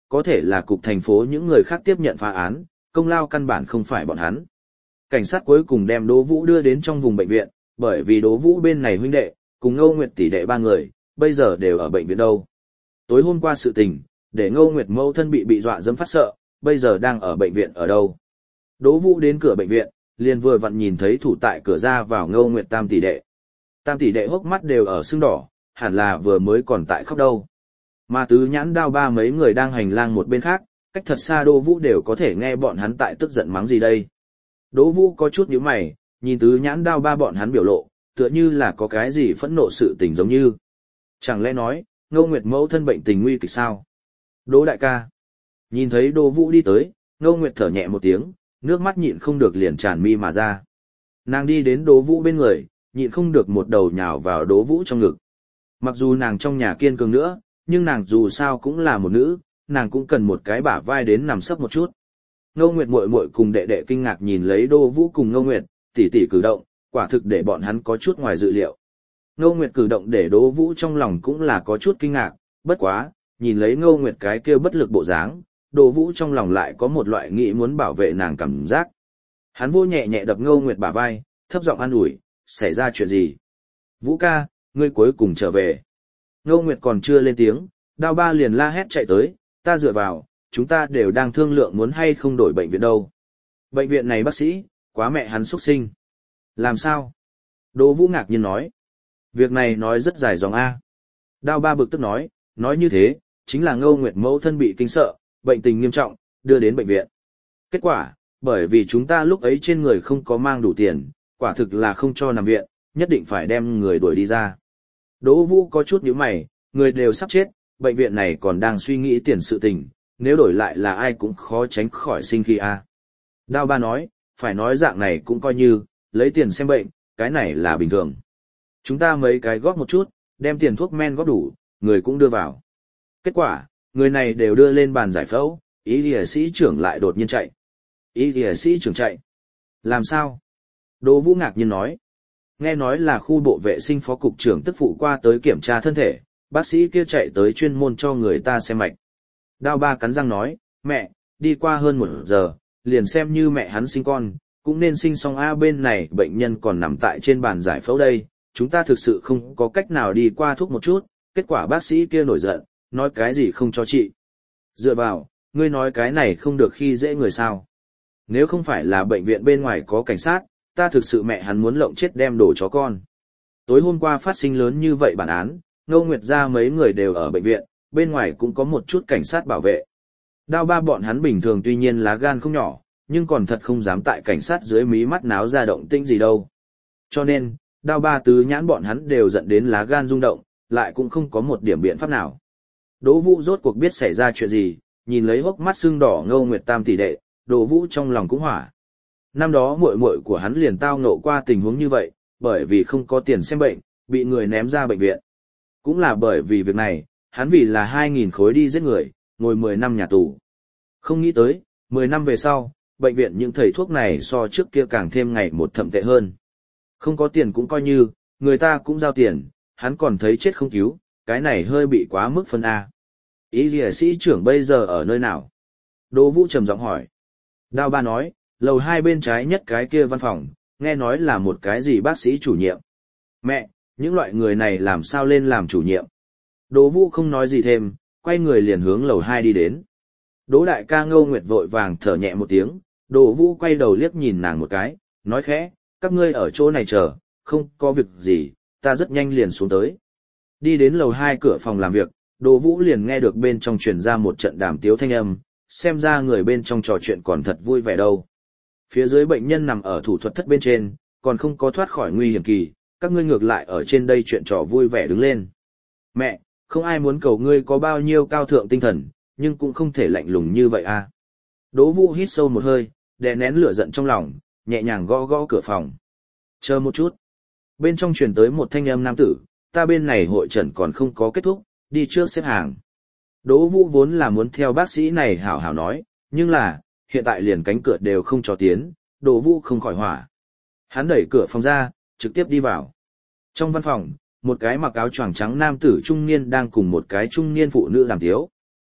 [SPEAKER 1] có thể là cục thành phố những người khác tiếp nhận phá án, công lao căn bản không phải bọn hắn. Cảnh sát cuối cùng đem Đỗ Vũ đưa đến trong vùng bệnh viện, bởi vì Đỗ Vũ bên này huynh đệ, cùng Ngô Nguyệt tỷ đệ ba người, bây giờ đều ở bệnh viện đâu. Tối hôm qua sự tình, để Ngô Nguyệt mẫu thân bị bị dọa dẫm phát sợ, bây giờ đang ở bệnh viện ở đâu. Đỗ Vũ đến cửa bệnh viện, liền vừa vặn nhìn thấy thủ tại cửa ra vào Ngô Nguyệt tam tỷ đệ. Tam tỷ đệ hốc mắt đều ở sưng đỏ, hẳn là vừa mới còn tại khóc đâu. Mà Tứ Nhãn Đao ba mấy người đang hành lang một bên khác, cách thật xa Đỗ Vũ đều có thể nghe bọn hắn tại tức giận mắng gì đây. Đỗ Vũ có chút nhíu mày, nhìn Tứ Nhãn Đao ba bọn hắn biểu lộ, tựa như là có cái gì phẫn nộ sự tình giống như. Chẳng lẽ nói, Ngô Nguyệt mẫu thân bệnh tình nguy kịch sao? Đỗ đại ca. Nhìn thấy Đỗ Vũ đi tới, Ngô Nguyệt thở nhẹ một tiếng, nước mắt nhịn không được liền tràn mi mà ra. Nàng đi đến Đỗ Vũ bên người, nhịn không được một đầu nhào vào Đỗ Vũ trong ngực. Mặc dù nàng trong nhà kiên cường nữa, nhưng nàng dù sao cũng là một nữ, nàng cũng cần một cái bả vai đến nằm sấp một chút. Ngô Nguyệt muội muội cùng đệ đệ kinh ngạc nhìn lấy Đỗ Vũ cùng Ngô Nguyệt, tỷ tỷ cử động, quả thực để bọn hắn có chút ngoài dự liệu. Ngô Nguyệt cử động để Đỗ Vũ trong lòng cũng là có chút kinh ngạc, bất quá, nhìn lấy Ngô Nguyệt cái kia bất lực bộ dáng, Đỗ Vũ trong lòng lại có một loại nghĩ muốn bảo vệ nàng cảm giác. Hắn vô nhẹ nhẹ đập Ngô Nguyệt bả vai, thấp giọng an ủi, xảy ra chuyện gì? Vũ ca, ngươi cuối cùng trở về. Ngô Nguyệt còn chưa lên tiếng, Đao ba liền la hét chạy tới, ta dựa vào, chúng ta đều đang thương lượng muốn hay không đổi bệnh viện đâu. Bệnh viện này bác sĩ, quá mẹ hắn xuất sinh. Làm sao? Đỗ Vũ ngạc nhiên nói. Việc này nói rất dài dòng A. Đao ba bực tức nói, nói như thế, chính là Ngô Nguyệt mẫu thân bị kinh sợ, bệnh tình nghiêm trọng, đưa đến bệnh viện. Kết quả, bởi vì chúng ta lúc ấy trên người không có mang đủ tiền, quả thực là không cho nằm viện, nhất định phải đem người đuổi đi ra. Đỗ Vũ có chút nhíu mày, người đều sắp chết, bệnh viện này còn đang suy nghĩ tiền sự tình, nếu đổi lại là ai cũng khó tránh khỏi sinh khi A. Đao ba nói, phải nói dạng này cũng coi như, lấy tiền xem bệnh, cái này là bình thường. Chúng ta mấy cái góp một chút, đem tiền thuốc men góp đủ, người cũng đưa vào. Kết quả, người này đều đưa lên bàn giải phẫu, y y sĩ trưởng lại đột nhiên chạy. Y y sĩ trưởng chạy. Làm sao? Đỗ Vũ ngạc nhiên nói. Nghe nói là khu bộ vệ sinh phó cục trưởng tức phụ qua tới kiểm tra thân thể, bác sĩ kia chạy tới chuyên môn cho người ta xem mạch. Đao ba cắn răng nói, mẹ, đi qua hơn một giờ, liền xem như mẹ hắn sinh con, cũng nên sinh xong A bên này bệnh nhân còn nằm tại trên bàn giải phẫu đây, chúng ta thực sự không có cách nào đi qua thuốc một chút, kết quả bác sĩ kia nổi giận, nói cái gì không cho chị. Dựa vào, ngươi nói cái này không được khi dễ người sao. Nếu không phải là bệnh viện bên ngoài có cảnh sát, ta thực sự mẹ hắn muốn lộng chết đem đồ chó con. Tối hôm qua phát sinh lớn như vậy bản án, Ngô Nguyệt gia mấy người đều ở bệnh viện, bên ngoài cũng có một chút cảnh sát bảo vệ. Đao ba bọn hắn bình thường tuy nhiên lá gan không nhỏ, nhưng còn thật không dám tại cảnh sát dưới mí mắt náo ra động tĩnh gì đâu. Cho nên, Đao ba Tứ Nhãn bọn hắn đều giận đến lá gan rung động, lại cũng không có một điểm biện pháp nào. Đỗ Vũ rốt cuộc biết xảy ra chuyện gì, nhìn lấy hốc mắt sưng đỏ Ngô Nguyệt tam tỷ đệ, Đỗ Vũ trong lòng cũng hỏa. Năm đó muội muội của hắn liền tao ngộ qua tình huống như vậy, bởi vì không có tiền xem bệnh, bị người ném ra bệnh viện. Cũng là bởi vì việc này, hắn vì là hai nghìn khối đi giết người, ngồi mười năm nhà tù. Không nghĩ tới, mười năm về sau, bệnh viện những thầy thuốc này so trước kia càng thêm ngày một thậm tệ hơn. Không có tiền cũng coi như, người ta cũng giao tiền, hắn còn thấy chết không cứu, cái này hơi bị quá mức phân A. Y lìa sĩ trưởng bây giờ ở nơi nào? Đỗ Vũ trầm giọng hỏi. Đao ba nói, lầu hai bên trái nhất cái kia văn phòng, nghe nói là một cái gì bác sĩ chủ nhiệm. Mẹ, những loại người này làm sao lên làm chủ nhiệm? Đỗ Vũ không nói gì thêm, quay người liền hướng lầu hai đi đến. Đỗ đại ca Ngô Nguyệt vội vàng thở nhẹ một tiếng, Đỗ Vũ quay đầu liếc nhìn nàng một cái, nói khẽ, các ngươi ở chỗ này chờ, không có việc gì, ta rất nhanh liền xuống tới. Đi đến lầu hai cửa phòng làm việc, Đỗ Vũ liền nghe được bên trong truyền ra một trận đàm tiếu thanh âm, xem ra người bên trong trò chuyện còn thật vui vẻ đâu. Phía dưới bệnh nhân nằm ở thủ thuật thất bên trên, còn không có thoát khỏi nguy hiểm kỳ, các ngươi ngược lại ở trên đây chuyện trò vui vẻ đứng lên. Mẹ, không ai muốn cầu ngươi có bao nhiêu cao thượng tinh thần, nhưng cũng không thể lạnh lùng như vậy à. Đỗ Vũ hít sâu một hơi, đè nén lửa giận trong lòng, nhẹ nhàng gõ gõ cửa phòng. Chờ một chút. Bên trong truyền tới một thanh âm nam tử, ta bên này hội trần còn không có kết thúc, đi trước xếp hàng. Đỗ Vũ vốn là muốn theo bác sĩ này hảo hảo nói, nhưng là, hiện tại liền cánh cửa đều không cho tiến, Đỗ Vũ không khỏi hỏa. Hắn đẩy cửa phòng ra, trực tiếp đi vào. Trong văn phòng, một cái mặc áo choàng trắng nam tử trung niên đang cùng một cái trung niên phụ nữ đàm tiếu.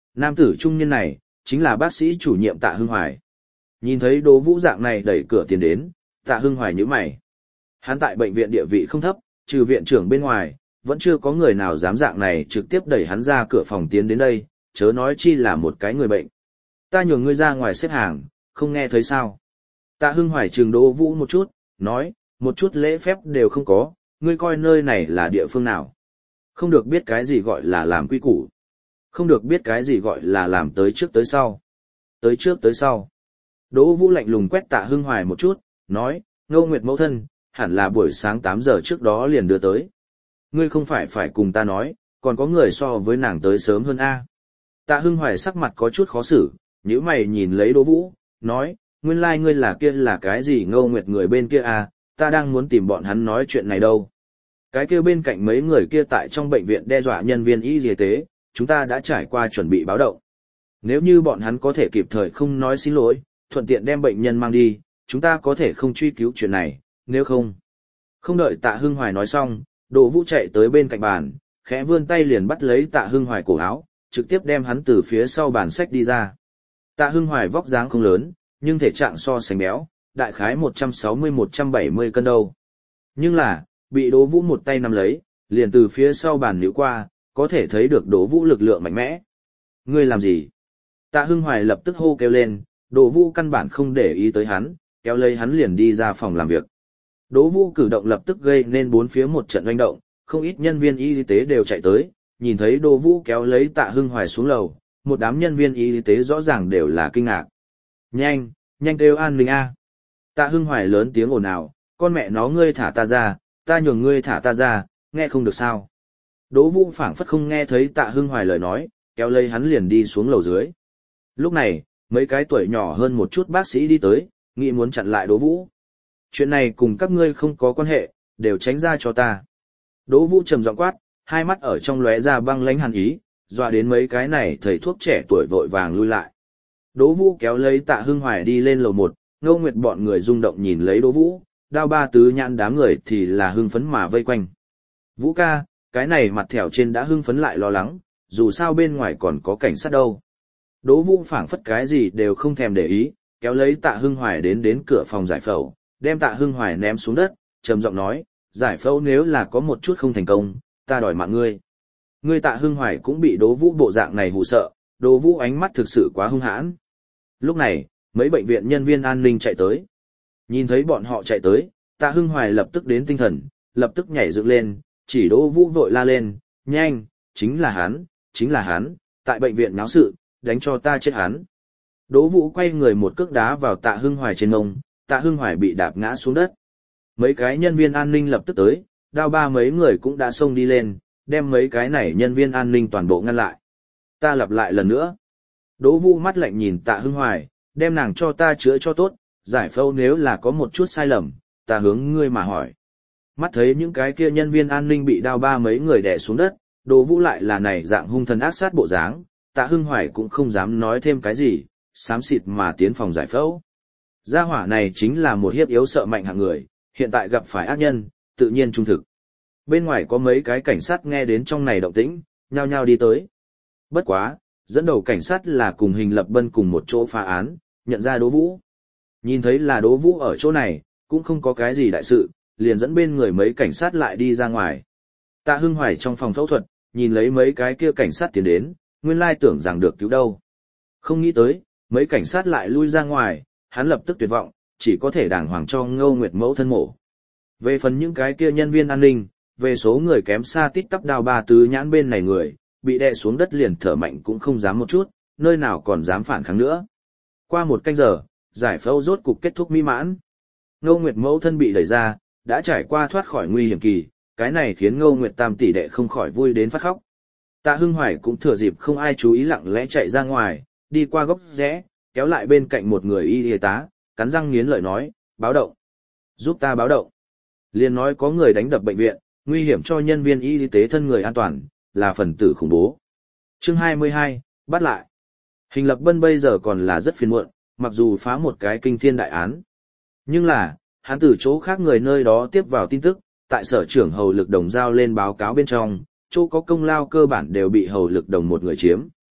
[SPEAKER 1] Nam tử trung niên này, chính là bác sĩ chủ nhiệm Tạ Hưng Hoài. Nhìn thấy Đỗ Vũ dạng này đẩy cửa tiến đến, Tạ Hưng Hoài nhíu mày. Hắn tại bệnh viện địa vị không thấp, trừ viện trưởng bên ngoài, vẫn chưa có người nào dám dạng này trực tiếp đẩy hắn ra cửa phòng tiến đến đây, chớ nói chi là một cái người bệnh. Ta nhường ngươi ra ngoài xếp hàng, không nghe thấy sao? Tạ Hưng Hoài trừng Đỗ Vũ một chút, nói, một chút lễ phép đều không có, ngươi coi nơi này là địa phương nào? Không được biết cái gì gọi là làm quy củ. Không được biết cái gì gọi là làm tới trước tới sau. Tới trước tới sau. Đỗ Vũ lạnh lùng quét Tạ Hưng Hoài một chút, nói, Ngô Nguyệt mẫu thân, hẳn là buổi sáng tám giờ trước đó liền đưa tới. Ngươi không phải phải cùng ta nói, còn có người so với nàng tới sớm hơn a. Tạ Hưng Hoài sắc mặt có chút khó xử, nhíu mày nhìn lấy Đỗ Vũ, nói, nguyên lai like ngươi là kia là cái gì Ngô Nguyệt người bên kia à, ta đang muốn tìm bọn hắn nói chuyện này đâu. Cái kia bên cạnh mấy người kia tại trong bệnh viện đe dọa nhân viên y tế, chúng ta đã trải qua chuẩn bị báo động. Nếu như bọn hắn có thể kịp thời không nói xin lỗi, thuận tiện đem bệnh nhân mang đi, chúng ta có thể không truy cứu chuyện này, nếu không. Không đợi Tạ Hưng Hoài nói xong, Đỗ Vũ chạy tới bên cạnh bàn, khẽ vươn tay liền bắt lấy Tạ Hưng Hoài cổ áo, trực tiếp đem hắn từ phía sau bàn sách đi ra. Tạ Hưng Hoài vóc dáng không lớn, nhưng thể trạng so sánh béo, đại khái một trăm sáu mươi một trăm bảy mươi cân đâu. Nhưng là, bị Đỗ Vũ một tay nắm lấy, liền từ phía sau bàn níu qua, có thể thấy được Đỗ Vũ lực lượng mạnh mẽ. Ngươi làm gì? Tạ Hưng Hoài lập tức hô kêu lên, Đỗ Vũ căn bản không để ý tới hắn, kéo lấy hắn liền đi ra phòng làm việc. Đỗ Vũ cử động lập tức gây nên bốn phía một trận oanh động, không ít nhân viên y tế đều chạy tới, nhìn thấy Đỗ Vũ kéo lấy Tạ Hưng Hoài xuống lầu, một đám nhân viên y tế rõ ràng đều là kinh ngạc. Nhanh, nhanh kêu an ninh a. Tạ Hưng Hoài lớn tiếng ồn ào, con mẹ nó ngươi thả ta ra, ta nhường ngươi thả ta ra, nghe không được sao. Đỗ Vũ phảng phất không nghe thấy Tạ Hưng Hoài lời nói, kéo lấy hắn liền đi xuống lầu dưới. Lúc này, mấy cái tuổi nhỏ hơn một chút bác sĩ đi tới, nghĩ muốn chặn lại Đỗ Vũ. Chuyện này cùng các ngươi không có quan hệ, đều tránh ra cho ta. Đỗ Vũ trầm giọng quát, hai mắt ở trong lóe ra băng lãnh hàn ý, dọa đến mấy cái này thầy thuốc trẻ tuổi vội vàng lui lại. Đỗ Vũ kéo lấy Tạ Hưng Hoài đi lên lầu một, Ngô Nguyệt bọn người rung động nhìn lấy Đỗ Vũ, Đao Ba Tứ Nhãn đám người thì là hưng phấn mà vây quanh. Vũ ca, cái này mặt thẻo trên đã hưng phấn lại lo lắng, dù sao bên ngoài còn có cảnh sát đâu. Đỗ Vũ phảng phất cái gì đều không thèm để ý, kéo lấy Tạ Hưng Hoài đến đến cửa phòng giải phẫu, đem Tạ Hưng Hoài ném xuống đất, trầm giọng nói, giải phẫu nếu là có một chút không thành công, ta đòi mạng ngươi. Ngươi Tạ Hưng Hoài cũng bị Đỗ Vũ bộ dạng này hù sợ, Đỗ Vũ ánh mắt thực sự quá hung hãn. Lúc này, mấy bệnh viện nhân viên an ninh chạy tới. Nhìn thấy bọn họ chạy tới, Tạ Hưng Hoài lập tức đến tinh thần, lập tức nhảy dựng lên, chỉ Đỗ Vũ vội la lên, nhanh, chính là hắn, chính là hắn, tại bệnh viện náo sự, đánh cho ta chết hắn. Đỗ Vũ quay người một cước đá vào Tạ Hưng Hoài trên mông, Tạ Hưng Hoài bị đạp ngã xuống đất. Mấy cái nhân viên an ninh lập tức tới, Đao Ba mấy người cũng đã xông đi lên, đem mấy cái này nhân viên an ninh toàn bộ ngăn lại. Ta lặp lại lần nữa. Đỗ Vũ mắt lạnh nhìn Tạ Hưng Hoài, đem nàng cho ta chữa cho tốt, giải phẫu nếu là có một chút sai lầm, ta hướng ngươi mà hỏi. Mắt thấy những cái kia nhân viên an ninh bị Đao Ba mấy người đè xuống đất, Đỗ Vũ lại là này dạng hung thần ác sát bộ dáng, Tạ Hưng Hoài cũng không dám nói thêm cái gì, xám xịt mà tiến phòng giải phẫu. Gia hỏa này chính là một hiếp yếu sợ mạnh hạng người, hiện tại gặp phải ác nhân, tự nhiên trung thực. Bên ngoài có mấy cái cảnh sát nghe đến trong này động tĩnh, nhao nhao đi tới. Bất quá, dẫn đầu cảnh sát là cùng Hình Lập Bân cùng một chỗ phá án, nhận ra Đỗ Vũ. Nhìn thấy là Đỗ Vũ ở chỗ này, cũng không có cái gì đại sự, liền dẫn bên người mấy cảnh sát lại đi ra ngoài. Tạ Hưng Hoài trong phòng phẫu thuật, nhìn lấy mấy cái kia cảnh sát tiến đến, nguyên lai tưởng rằng được cứu đâu. Không nghĩ tới, mấy cảnh sát lại lui ra ngoài, hắn lập tức tuyệt vọng, chỉ có thể đàng hoàng cho Ngô Nguyệt mẫu thân mổ. Về phần những cái kia nhân viên an ninh, về số người kém xa tít tắp Đao Ba Tứ Nhãn bên này người, bị đè xuống đất liền thở mạnh cũng không dám một chút, nơi nào còn dám phản kháng nữa. Qua một canh giờ, giải phẫu rốt cục kết thúc mỹ mãn. Ngô Nguyệt mẫu thân bị đẩy ra, đã trải qua thoát khỏi nguy hiểm kỳ, cái này khiến Ngô Nguyệt tam tỷ đệ không khỏi vui đến phát khóc. Tạ Hưng Hoài cũng thừa dịp không ai chú ý lặng lẽ chạy ra ngoài, đi qua góc rẽ, kéo lại bên cạnh một người y y tá, cắn răng nghiến lợi nói, báo động. Giúp ta báo động. Liền nói có người đánh đập bệnh viện, nguy hiểm cho nhân viên y tế thân người an toàn, là phần tử khủng bố. Chương hai mươi hai, bắt lại. Hình Lập Bân bây giờ còn là rất phiền muộn, mặc dù phá một cái kinh thiên đại án. Nhưng là, hắn từ chỗ khác người nơi đó tiếp vào tin tức, tại sở trưởng hầu lực đồng giao lên báo cáo bên trong, chỗ có công lao cơ bản đều bị hầu lực đồng một người chiếm.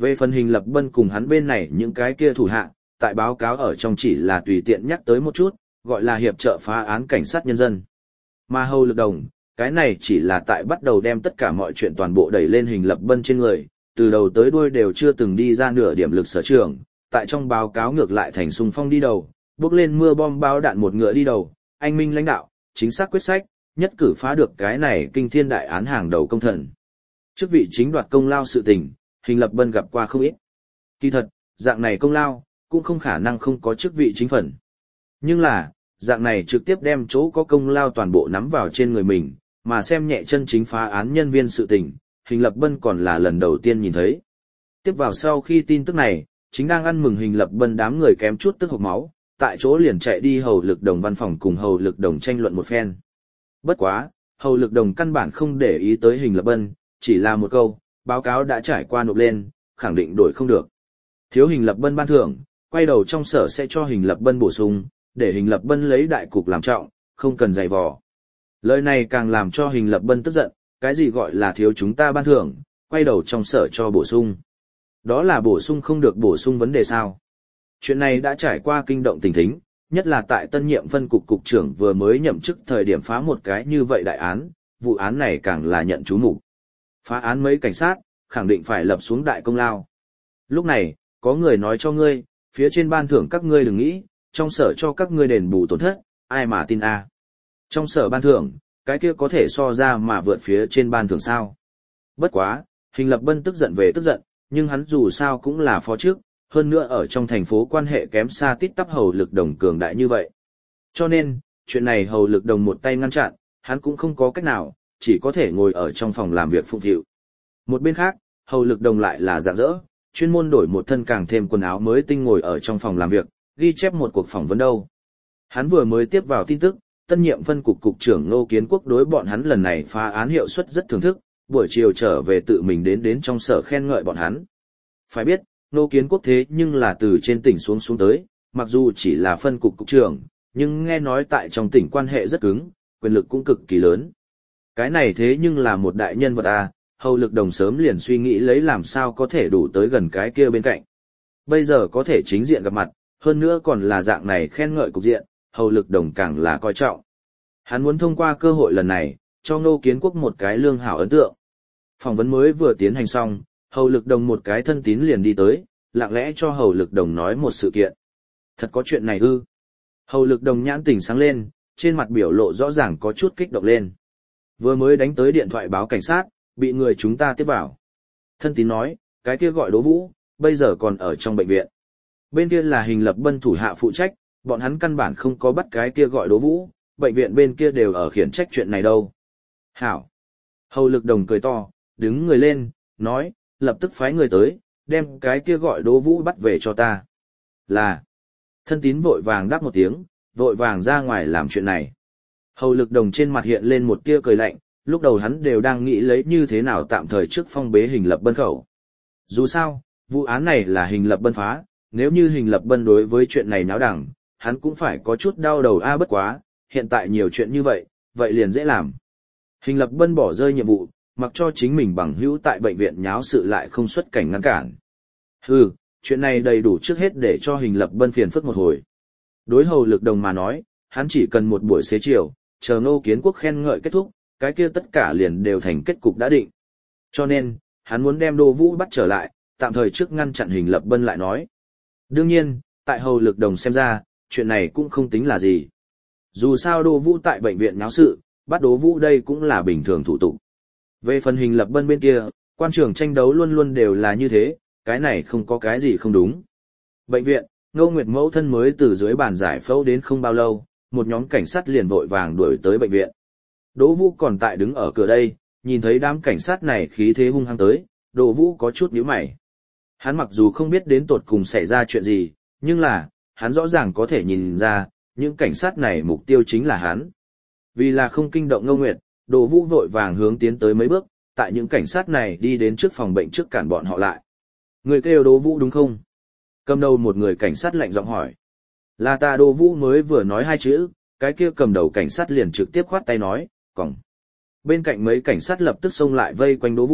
[SPEAKER 1] Về phần Hình Lập Bân cùng hắn bên này những cái kia thủ hạ, tại báo cáo ở trong chỉ là tùy tiện nhắc tới một chút, gọi là hiệp trợ phá án cảnh sát nhân dân. Mà Hầu Lực Đồng, cái này chỉ là tại bắt đầu đem tất cả mọi chuyện toàn bộ đẩy lên Hình Lập Bân trên người, từ đầu tới đuôi đều chưa từng đi ra nửa điểm lực sở trường, tại trong báo cáo ngược lại thành xung phong đi đầu, bước lên mưa bom bao đạn một ngựa đi đầu, anh minh lãnh đạo, chính xác quyết sách, nhất cử phá được cái này kinh thiên đại án hàng đầu công thần. Chức vị chính đoạt công lao sự tình, Hình Lập Bân gặp qua không ít. Kỳ thật, dạng này công lao, cũng không khả năng không có chức vị chính phần. Nhưng là, dạng này trực tiếp đem chỗ có công lao toàn bộ nắm vào trên người mình, mà xem nhẹ chân chính phá án nhân viên sự tình, Hình Lập Bân còn là lần đầu tiên nhìn thấy. Tiếp vào sau khi tin tức này, chính đang ăn mừng Hình Lập Bân đám người kém chút tức hộc máu, tại chỗ liền chạy đi Hầu Lực Đồng văn phòng cùng Hầu Lực Đồng tranh luận một phen. Bất quá, Hầu Lực Đồng căn bản không để ý tới Hình Lập Bân, chỉ là một câu, báo cáo đã trải qua nộp lên, khẳng định đổi không được. Thiếu Hình Lập Bân ban thưởng, quay đầu trong sở sẽ cho Hình Lập Bân bổ sung, để Hình Lập Bân lấy đại cục làm trọng, không cần dày vò. Lời này càng làm cho Hình Lập Bân tức giận, cái gì gọi là thiếu chúng ta ban thưởng, quay đầu trong sở cho bổ sung. Đó là bổ sung không được bổ sung vấn đề sao. Chuyện này đã trải qua kinh động tình thính, nhất là tại tân nhiệm phân cục cục trưởng vừa mới nhậm chức thời điểm phá một cái như vậy đại án, vụ án này càng là nhận chú mục. Phá án mấy cảnh sát, khẳng định phải lập xuống đại công lao. Lúc này, có người nói cho ngươi, phía trên ban thưởng các ngươi đừng nghĩ, trong sở cho các ngươi đền bù tổn thất, ai mà tin a? Trong sở ban thưởng, cái kia có thể so ra mà vượt phía trên ban thưởng sao? Bất quá, Hình Lập Bân tức giận về tức giận, nhưng hắn dù sao cũng là phó chức, hơn nữa ở trong thành phố quan hệ kém xa tít tắp Hầu Lực Đồng cường đại như vậy. Cho nên, chuyện này Hầu Lực Đồng một tay ngăn chặn, hắn cũng không có cách nào, chỉ có thể ngồi ở trong phòng làm việc phụng phịu. Một bên khác, Hầu Lực Đồng lại là rạng rỡ, chuyên môn đổi một thân càng thêm quần áo mới tinh ngồi ở trong phòng làm việc, ghi chép một cuộc phỏng vấn đâu. Hắn vừa mới tiếp vào tin tức, tân nhiệm phân cục cục trưởng Ngô Kiến Quốc đối bọn hắn lần này phá án hiệu suất rất thưởng thức, buổi chiều trở về tự mình đến đến trong sở khen ngợi bọn hắn. Phải biết, Ngô Kiến Quốc thế nhưng là từ trên tỉnh xuống xuống tới, mặc dù chỉ là phân cục cục trưởng, nhưng nghe nói tại trong tỉnh quan hệ rất cứng, quyền lực cũng cực kỳ lớn. Cái này thế nhưng là một đại nhân vật à, Hầu Lực Đồng sớm liền suy nghĩ lấy làm sao có thể đủ tới gần cái kia bên cạnh. Bây giờ có thể chính diện gặp mặt, hơn nữa còn là dạng này khen ngợi cục diện, Hầu Lực Đồng càng là coi trọng. Hắn muốn thông qua cơ hội lần này, cho Ngô Kiến Quốc một cái lương hảo ấn tượng. Phỏng vấn mới vừa tiến hành xong, Hầu Lực Đồng một cái thân tín liền đi tới, lặng lẽ cho Hầu Lực Đồng nói một sự kiện. Thật có chuyện này ư? Hầu Lực Đồng nhãn tỉnh sáng lên, trên mặt biểu lộ rõ ràng có chút kích động lên. Vừa mới đánh tới điện thoại báo cảnh sát, bị người chúng ta tiếp vào. Thân tín nói, cái kia gọi Đỗ Vũ, bây giờ còn ở trong bệnh viện. Bên kia là Hình Lập Bân thủ hạ phụ trách, bọn hắn căn bản không có bắt cái kia gọi Đỗ Vũ, bệnh viện bên kia đều ở khiển trách chuyện này đâu. Hảo. Hầu Lực Đồng cười to, đứng người lên, nói, lập tức phái người tới, đem cái kia gọi Đỗ Vũ bắt về cho ta. Là. Thân tín vội vàng đáp một tiếng, vội vàng ra ngoài làm chuyện này. Hầu Lực Đồng trên mặt hiện lên một tia cười lạnh, lúc đầu hắn đều đang nghĩ lấy như thế nào tạm thời trước phong bế Hình Lập Bân khẩu. Dù sao, vụ án này là Hình Lập Bân phá, nếu như Hình Lập Bân đối với chuyện này náo đẳng, hắn cũng phải có chút đau đầu a bất quá, hiện tại nhiều chuyện như vậy, vậy liền dễ làm. Hình Lập Bân bỏ rơi nhiệm vụ, mặc cho chính mình bằng hữu tại bệnh viện nháo sự lại không xuất cảnh ngăn cản. Hừ, chuyện này đầy đủ trước hết để cho Hình Lập Bân phiền phức một hồi. Đối Hầu Lực Đồng mà nói, hắn chỉ cần một buổi xế chiều, chờ Ngô Kiến Quốc khen ngợi kết thúc, cái kia tất cả liền đều thành kết cục đã định. Cho nên, hắn muốn đem Đỗ Vũ bắt trở lại, tạm thời trước ngăn chặn Hình Lập Bân lại nói. Đương nhiên, tại Hầu Lực Đồng xem ra, chuyện này cũng không tính là gì. Dù sao Đỗ Vũ tại bệnh viện nháo sự, bắt Đỗ Vũ đây cũng là bình thường thủ tục. Về phần Hình Lập Bân bên kia, quan trường tranh đấu luôn luôn đều là như thế, cái này không có cái gì không đúng. Bệnh viện, Ngô Nguyệt mẫu thân mới từ dưới bàn giải phẫu đến không bao lâu, một nhóm cảnh sát liền vội vàng đuổi tới bệnh viện. Đỗ Vũ còn tại đứng ở cửa đây, nhìn thấy đám cảnh sát này khí thế hung hăng tới, Đỗ Vũ có chút nhíu mày. Hắn mặc dù không biết đến tột cùng xảy ra chuyện gì, nhưng là, hắn rõ ràng có thể nhìn ra, những cảnh sát này mục tiêu chính là hắn. Vì là không kinh động Ngô Nguyệt, Đỗ Vũ vội vàng hướng tiến tới mấy bước, tại những cảnh sát này đi đến trước phòng bệnh trước cản bọn họ lại. Người kêu Đỗ Vũ đúng không? Cầm đầu một người cảnh sát lạnh giọng hỏi. Là ta. Đỗ Vũ mới vừa nói hai chữ, cái kia cầm đầu cảnh sát liền trực tiếp khoát tay nói, còng. Bên cạnh mấy cảnh sát lập tức xông lại vây quanh Đỗ Vũ,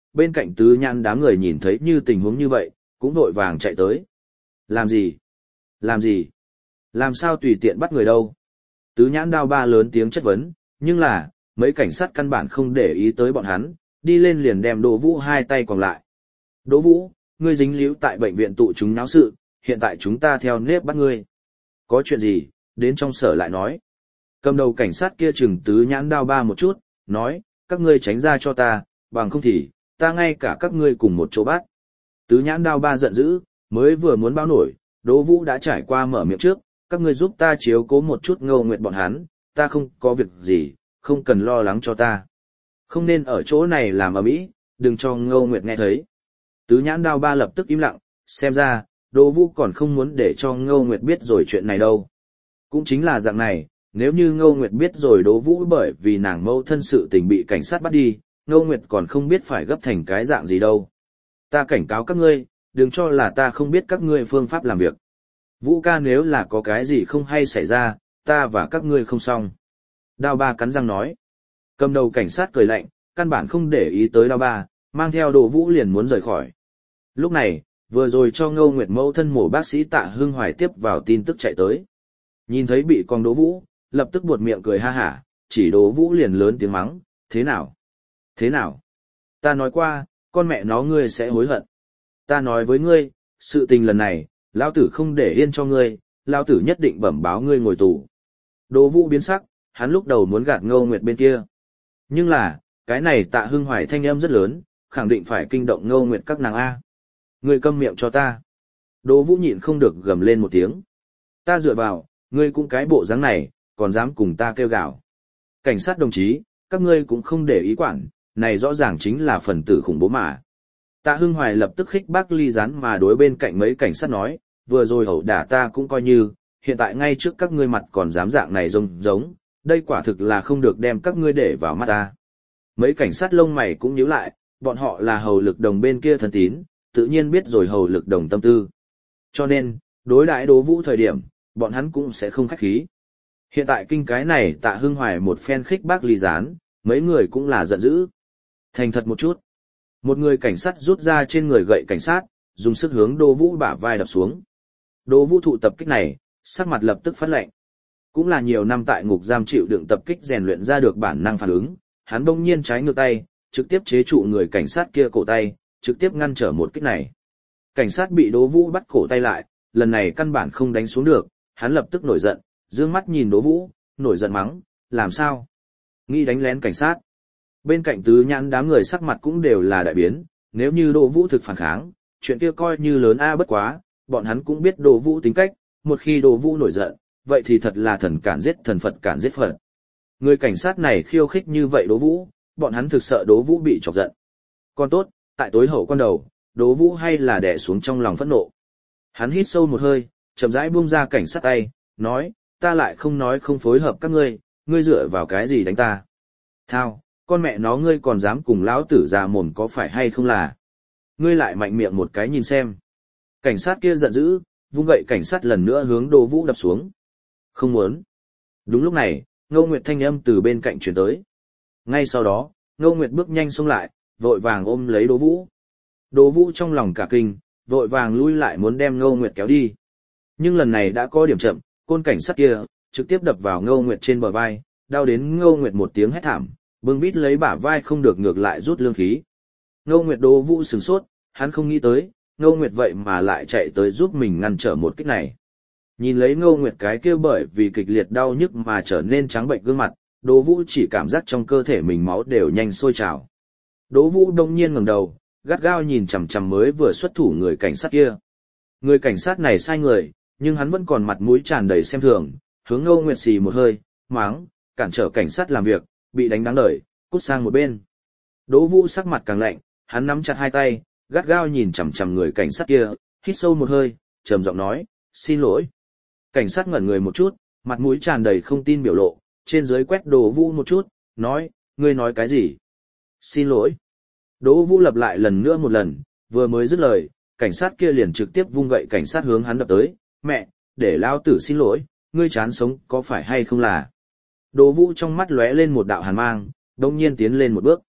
[SPEAKER 1] bên cạnh tứ nhãn đám người nhìn thấy như tình huống như vậy, cũng vội vàng chạy tới. Làm gì? Làm gì? Làm sao tùy tiện bắt người đâu? Tứ nhãn đao ba lớn tiếng chất vấn, nhưng là, mấy cảnh sát căn bản không để ý tới bọn hắn, đi lên liền đem Đỗ Vũ hai tay còn lại. Đỗ Vũ, ngươi dính líu tại bệnh viện tụ chúng náo sự, hiện tại chúng ta theo nếp bắt ngươi. Có chuyện gì, đến trong sở lại nói. Cầm đầu cảnh sát kia chừng tứ nhãn đao ba một chút, nói, các ngươi tránh ra cho ta, bằng không thì, ta ngay cả các ngươi cùng một chỗ bắt. Tứ nhãn đao ba giận dữ, mới vừa muốn báo nổi, Đỗ Vũ đã trải qua mở miệng trước, các ngươi giúp ta chiếu cố một chút Ngô Nguyệt bọn hắn, ta không có việc gì, không cần lo lắng cho ta. Không nên ở chỗ này làm ầm ĩ, đừng cho Ngô Nguyệt nghe thấy. Tứ nhãn đao ba lập tức im lặng, xem ra, Đỗ Vũ còn không muốn để cho Ngô Nguyệt biết rồi chuyện này đâu. Cũng chính là dạng này, nếu như Ngô Nguyệt biết rồi Đỗ Vũ bởi vì nàng mâu thân sự tình bị cảnh sát bắt đi, Ngô Nguyệt còn không biết phải gấp thành cái dạng gì đâu. Ta cảnh cáo các ngươi, đừng cho là ta không biết các ngươi phương pháp làm việc. Vũ ca nếu là có cái gì không hay xảy ra, ta và các ngươi không xong. Đao ba cắn răng nói. Cầm đầu cảnh sát cười lạnh, căn bản không để ý tới đao ba, mang theo Đỗ Vũ liền muốn rời khỏi. Lúc này, vừa rồi cho Ngô Nguyệt mẫu thân mổ bác sĩ Tạ Hưng Hoài tiếp vào tin tức chạy tới. Nhìn thấy bị con Đỗ Vũ, lập tức buột miệng cười ha hả, chỉ Đỗ Vũ liền lớn tiếng mắng, thế nào? Thế nào? Ta nói qua, con mẹ nó ngươi sẽ hối hận. Ta nói với ngươi, sự tình lần này, lão tử không để yên cho ngươi, lão tử nhất định bẩm báo ngươi ngồi tù. Đỗ Vũ biến sắc, hắn lúc đầu muốn gạt Ngô Nguyệt bên kia. Nhưng là, cái này Tạ Hưng Hoài thanh âm rất lớn, khẳng định phải kinh động Ngô Nguyệt các nàng A. Ngươi câm miệng cho ta. Đỗ Vũ nhịn không được gầm lên một tiếng. Ta dựa vào, ngươi cũng cái bộ dáng này, còn dám cùng ta kêu gào. Cảnh sát đồng chí, các ngươi cũng không để ý quản, này rõ ràng chính là phần tử khủng bố mà. Tạ Hưng Hoài lập tức khích bác ly gián mà đối bên cạnh mấy cảnh sát nói, vừa rồi ẩu đả ta cũng coi như, hiện tại ngay trước các ngươi mặt còn dám dạng này giống giống, đây quả thực là không được đem các ngươi để vào mắt ta. Mấy cảnh sát lông mày cũng nhíu lại, bọn họ là hầu lực đồng bên kia thân tín, tự nhiên biết rồi hầu lực đồng tâm tư. Cho nên, đối đãi Đỗ Vũ thời điểm, bọn hắn cũng sẽ không khách khí. Hiện tại kinh cái này Tạ Hưng Hoài một phen khích bác ly gián, mấy người cũng là giận dữ. Thành thật một chút. Một người cảnh sát rút ra trên người gậy cảnh sát, dùng sức hướng Đỗ Vũ bả vai đập xuống. Đỗ Vũ thụ tập kích này, sắc mặt lập tức phát lạnh. Cũng là nhiều năm tại ngục giam chịu đựng tập kích rèn luyện ra được bản năng phản ứng, hắn bỗng nhiên trái ngược tay, trực tiếp chế trụ người cảnh sát kia cổ tay, trực tiếp ngăn trở một kích này. Cảnh sát bị Đỗ Vũ bắt cổ tay lại, lần này căn bản không đánh xuống được, hắn lập tức nổi giận, dương mắt nhìn Đỗ Vũ, nổi giận mắng, làm sao? Nghĩ đánh lén cảnh sát. Bên cạnh tứ nhãn đám người sắc mặt cũng đều là đại biến, nếu như Đỗ Vũ thực phản kháng, chuyện kia coi như lớn a bất quá, bọn hắn cũng biết Đỗ Vũ tính cách, một khi Đỗ Vũ nổi giận, vậy thì thật là thần cản giết thần Phật cản giết Phật. Người cảnh sát này khiêu khích như vậy Đỗ Vũ, bọn hắn thực sợ Đỗ Vũ bị chọc giận. Còn tốt, tại tối hậu quan đầu, Đỗ Vũ hay là đè xuống trong lòng phẫn nộ. Hắn hít sâu một hơi, chậm rãi buông ra cảnh sát tay, nói, ta lại không nói không phối hợp các ngươi, ngươi dựa vào cái gì đánh ta? Thao, con mẹ nó ngươi còn dám cùng lão tử già mồm có phải hay không là? Ngươi lại mạnh miệng một cái nhìn xem. Cảnh sát kia giận dữ, vung gậy cảnh sát lần nữa hướng Đỗ Vũ đập xuống. Không muốn. Đúng lúc này, Ngô Nguyệt thanh âm từ bên cạnh truyền tới. Ngay sau đó, Ngô Nguyệt bước nhanh xông lại, vội vàng ôm lấy Đỗ Vũ. Đỗ Vũ trong lòng cả kinh, vội vàng lui lại muốn đem Ngô Nguyệt kéo đi. Nhưng lần này đã có điểm chậm, côn cảnh sát kia trực tiếp đập vào Ngô Nguyệt trên bờ vai, đau đến Ngô Nguyệt một tiếng hét thảm, bưng bít lấy bả vai không được ngược lại rút lương khí. Ngô Nguyệt Đỗ Vũ sửng sốt, hắn không nghĩ tới, Ngô Nguyệt vậy mà lại chạy tới giúp mình ngăn trở một kích này. Nhìn lấy Ngô Nguyệt cái kia bởi vì kịch liệt đau nhức mà trở nên trắng bệnh gương mặt, Đỗ Vũ chỉ cảm giác trong cơ thể mình máu đều nhanh sôi trào. Đỗ Vũ đông nhiên ngẩng đầu, gắt gao nhìn chằm chằm mới vừa xuất thủ người cảnh sát kia. Người cảnh sát này sai người, nhưng hắn vẫn còn mặt mũi tràn đầy xem thường, hướng Ngô Nguyệt xì một hơi, mắng, cản trở cảnh sát làm việc, bị đánh đáng đời, cút sang một bên. Đỗ Vũ sắc mặt càng lạnh, hắn nắm chặt hai tay, gắt gao nhìn chằm chằm người cảnh sát kia, hít sâu một hơi, trầm giọng nói, xin lỗi. Cảnh sát ngẩn người một chút, mặt mũi tràn đầy không tin biểu lộ, trên dưới quét Đỗ Vũ một chút, nói, ngươi nói cái gì? Xin lỗi. Đỗ Vũ lặp lại lần nữa một lần, vừa mới dứt lời, cảnh sát kia liền trực tiếp vung gậy cảnh sát hướng hắn đập tới, mẹ, để lao tử xin lỗi, ngươi chán sống có phải hay không là? Đỗ Vũ trong mắt lóe lên một đạo hàn mang, đông nhiên tiến lên một bước.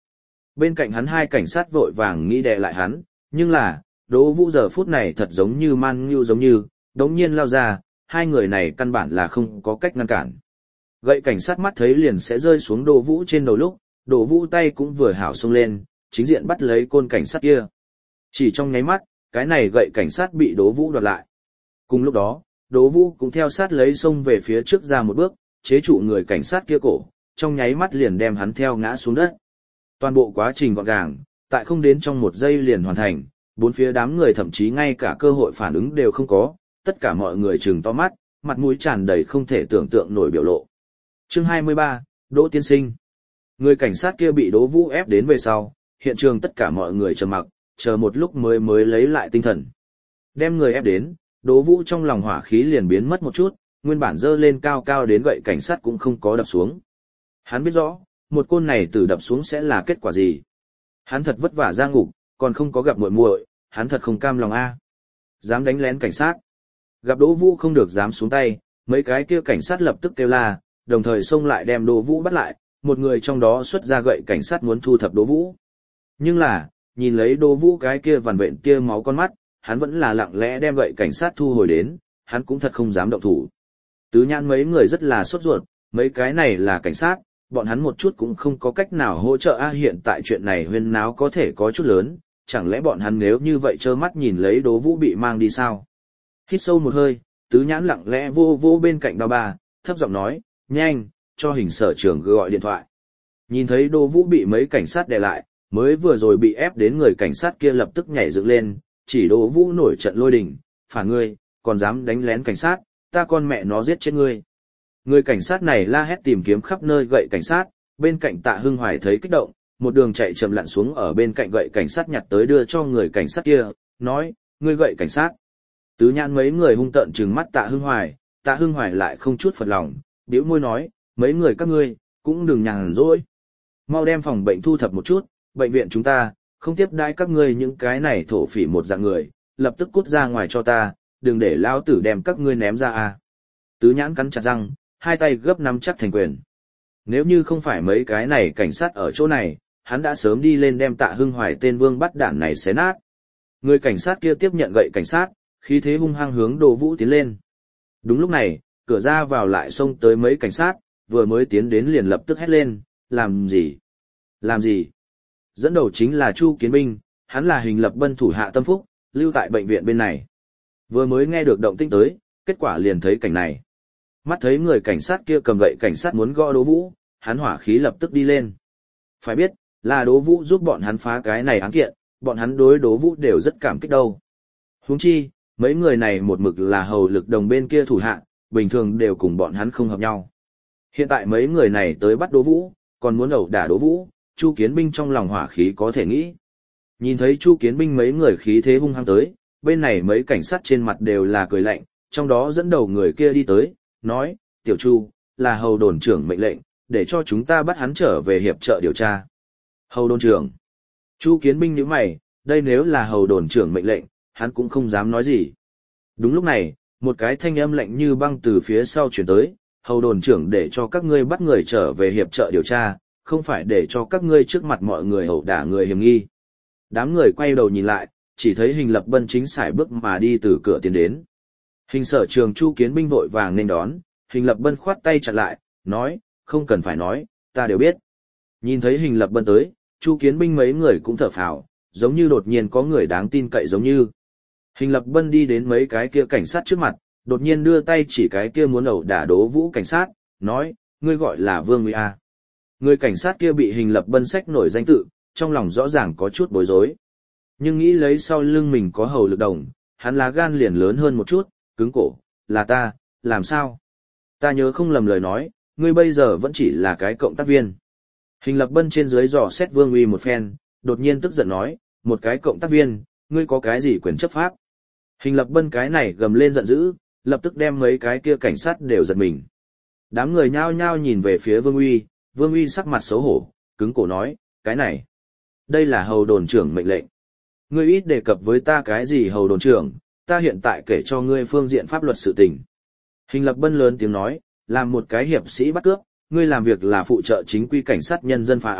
[SPEAKER 1] Bên cạnh hắn hai cảnh sát vội vàng nghĩ đè lại hắn, nhưng là, Đỗ Vũ giờ phút này thật giống như man ngưu giống như, đống nhiên lao ra, hai người này căn bản là không có cách ngăn cản. Gậy cảnh sát mắt thấy liền sẽ rơi xuống Đỗ Vũ trên đầu lúc, Đỗ Vũ tay cũng vừa hảo xông lên, chính diện bắt lấy côn cảnh sát kia. Chỉ trong nháy mắt, cái này gậy cảnh sát bị Đỗ Vũ đoạt lại. Cùng lúc đó, Đỗ Vũ cũng theo sát lấy xông về phía trước ra một bước, chế trụ người cảnh sát kia cổ, trong nháy mắt liền đem hắn theo ngã xuống đất. Toàn bộ quá trình gọn gàng, tại không đến trong một giây liền hoàn thành, bốn phía đám người thậm chí ngay cả cơ hội phản ứng đều không có, tất cả mọi người trừng to mắt, mặt mũi tràn đầy không thể tưởng tượng nổi biểu lộ. Chương hai mươi ba, Đỗ tiên sinh. Người cảnh sát kia bị Đỗ Vũ ép đến về sau, hiện trường tất cả mọi người trầm mặc, chờ một lúc mới mới lấy lại tinh thần. Đem người ép đến, Đỗ Vũ trong lòng hỏa khí liền biến mất một chút, nguyên bản dơ lên cao cao đến gậy cảnh sát cũng không có đập xuống. Hắn biết rõ, một côn này từ đập xuống sẽ là kết quả gì. Hắn thật vất vả ra ngục, còn không có gặp muội muội, hắn thật không cam lòng a. Dám đánh lén cảnh sát. Gặp Đỗ Vũ không được dám xuống tay, mấy cái kia cảnh sát lập tức kêu la, đồng thời xông lại đem Đỗ Vũ bắt lại, một người trong đó xuất ra gậy cảnh sát muốn thu thập Đỗ Vũ. Nhưng là, nhìn lấy Đỗ Vũ cái kia vằn vện kia máu con mắt, hắn vẫn là lặng lẽ đem gậy cảnh sát thu hồi đến, hắn cũng thật không dám động thủ. Tứ Nhãn mấy người rất là sốt ruột, mấy cái này là cảnh sát, bọn hắn một chút cũng không có cách nào hỗ trợ a. Hiện tại chuyện này huyên náo có thể có chút lớn, chẳng lẽ bọn hắn nếu như vậy trơ mắt nhìn lấy Đỗ Vũ bị mang đi sao? Hít sâu một hơi, Tứ Nhãn lặng lẽ vô vô bên cạnh Đao Ba, thấp giọng nói, nhanh, cho hình sở trưởng gọi điện thoại. Nhìn thấy Đỗ Vũ bị mấy cảnh sát đè lại, mới vừa rồi bị ép đến người cảnh sát kia lập tức nhảy dựng lên, chỉ Đỗ Vũ nổi trận lôi đình, phản ngươi, còn dám đánh lén cảnh sát, ta con mẹ nó giết chết ngươi. Người cảnh sát này la hét tìm kiếm khắp nơi gậy cảnh sát, bên cạnh Tạ Hưng Hoài thấy kích động, một đường chạy chậm lặn xuống ở bên cạnh gậy cảnh sát nhặt tới đưa cho người cảnh sát kia, nói, ngươi gậy cảnh sát. Tứ Nhãn mấy người hung tợn trừng mắt Tạ Hưng Hoài, Tạ Hưng Hoài lại không chút phật lòng, bĩu môi nói, mấy người các ngươi, cũng đừng nhàn rỗi. Mau đem phòng bệnh thu thập một chút, bệnh viện chúng ta, không tiếp đãi các ngươi những cái này thổ phỉ một dạng người, lập tức cút ra ngoài cho ta, đừng để lão tử đem các ngươi ném ra a. Tứ Nhãn cắn chặt răng, hai tay gấp nắm chắc thành quyền. Nếu như không phải mấy cái này cảnh sát ở chỗ này, hắn đã sớm đi lên đem Tạ Hưng Hoài tên vương bắt đản này xé nát. Người cảnh sát kia tiếp nhận gậy cảnh sát, khí thế hung hăng hướng Đỗ Vũ tiến lên. Đúng lúc này, cửa ra vào lại xông tới mấy cảnh sát, vừa mới tiến đến liền lập tức hét lên, làm gì? Làm gì? Dẫn đầu chính là Chu Kiến Binh, hắn là Hình Lập Bân thủ hạ tâm phúc, lưu tại bệnh viện bên này. Vừa mới nghe được động tĩnh tới, kết quả liền thấy cảnh này. Mắt thấy người cảnh sát kia cầm gậy cảnh sát muốn gõ Đỗ Vũ, hắn hỏa khí lập tức đi lên. Phải biết, là Đỗ Vũ giúp bọn hắn phá cái này án kiện, bọn hắn đối Đỗ Vũ đều rất cảm kích đâu. Huống chi, mấy người này một mực là hầu lực đồng bên kia thủ hạ, bình thường đều cùng bọn hắn không hợp nhau. Hiện tại mấy người này tới bắt Đỗ Vũ, còn muốn ẩu đả Đỗ Vũ, Chu Kiến Binh trong lòng hỏa khí có thể nghĩ. Nhìn thấy Chu Kiến Binh mấy người khí thế hung hăng tới, bên này mấy cảnh sát trên mặt đều là cười lạnh, trong đó dẫn đầu người kia đi tới, nói, Tiểu Chu, là hầu đồn trưởng mệnh lệnh, để cho chúng ta bắt hắn trở về hiệp trợ điều tra. Hầu đồn trưởng. Chu Kiến Binh nhíu mày, đây nếu là hầu đồn trưởng mệnh lệnh, hắn cũng không dám nói gì. Đúng lúc này, một cái thanh âm lạnh như băng từ phía sau chuyển tới, hầu đồn trưởng để cho các ngươi bắt người trở về hiệp trợ điều tra, không phải để cho các ngươi trước mặt mọi người ẩu đả người hiểm nghi. Đám người quay đầu nhìn lại, chỉ thấy Hình Lập Bân chính sải bước mà đi từ cửa tiến đến. Hình sở trường Chu Kiến Binh vội vàng nên đón, Hình Lập Bân khoát tay chặn lại, nói, không cần phải nói, ta đều biết. Nhìn thấy Hình Lập Bân tới, Chu Kiến Binh mấy người cũng thở phào, giống như đột nhiên có người đáng tin cậy giống như. Hình Lập Bân đi đến mấy cái kia cảnh sát trước mặt, đột nhiên đưa tay chỉ cái kia muốn ẩu đả Đỗ Vũ cảnh sát, nói, ngươi gọi là Vương Nguy A. Người cảnh sát kia bị Hình Lập Bân xách nổi danh tự, trong lòng rõ ràng có chút bối rối. Nhưng nghĩ lấy sau lưng mình có hầu lực đồng, hắn lá gan liền lớn hơn một chút, cứng cổ, là ta, làm sao? Ta nhớ không lầm lời nói, ngươi bây giờ vẫn chỉ là cái cộng tác viên. Hình Lập Bân trên dưới dò xét Vương Uy một phen, đột nhiên tức giận nói, một cái cộng tác viên, ngươi có cái gì quyền chấp pháp? Hình Lập Bân cái này gầm lên giận dữ, lập tức đem mấy cái kia cảnh sát đều giật mình. Đám người nhao nhao nhìn về phía Vương Uy, Vương Uy sắc mặt xấu hổ, cứng cổ nói, cái này, đây là hầu đồn trưởng mệnh lệnh. Ngươi ít đề cập với ta cái gì hầu đồn trưởng, ta hiện tại kể cho ngươi phương diện pháp luật sự tình. Hình Lập Bân lớn tiếng nói, làm một cái hiệp sĩ bắt cướp, ngươi làm việc là phụ trợ chính quy cảnh sát nhân dân phá án,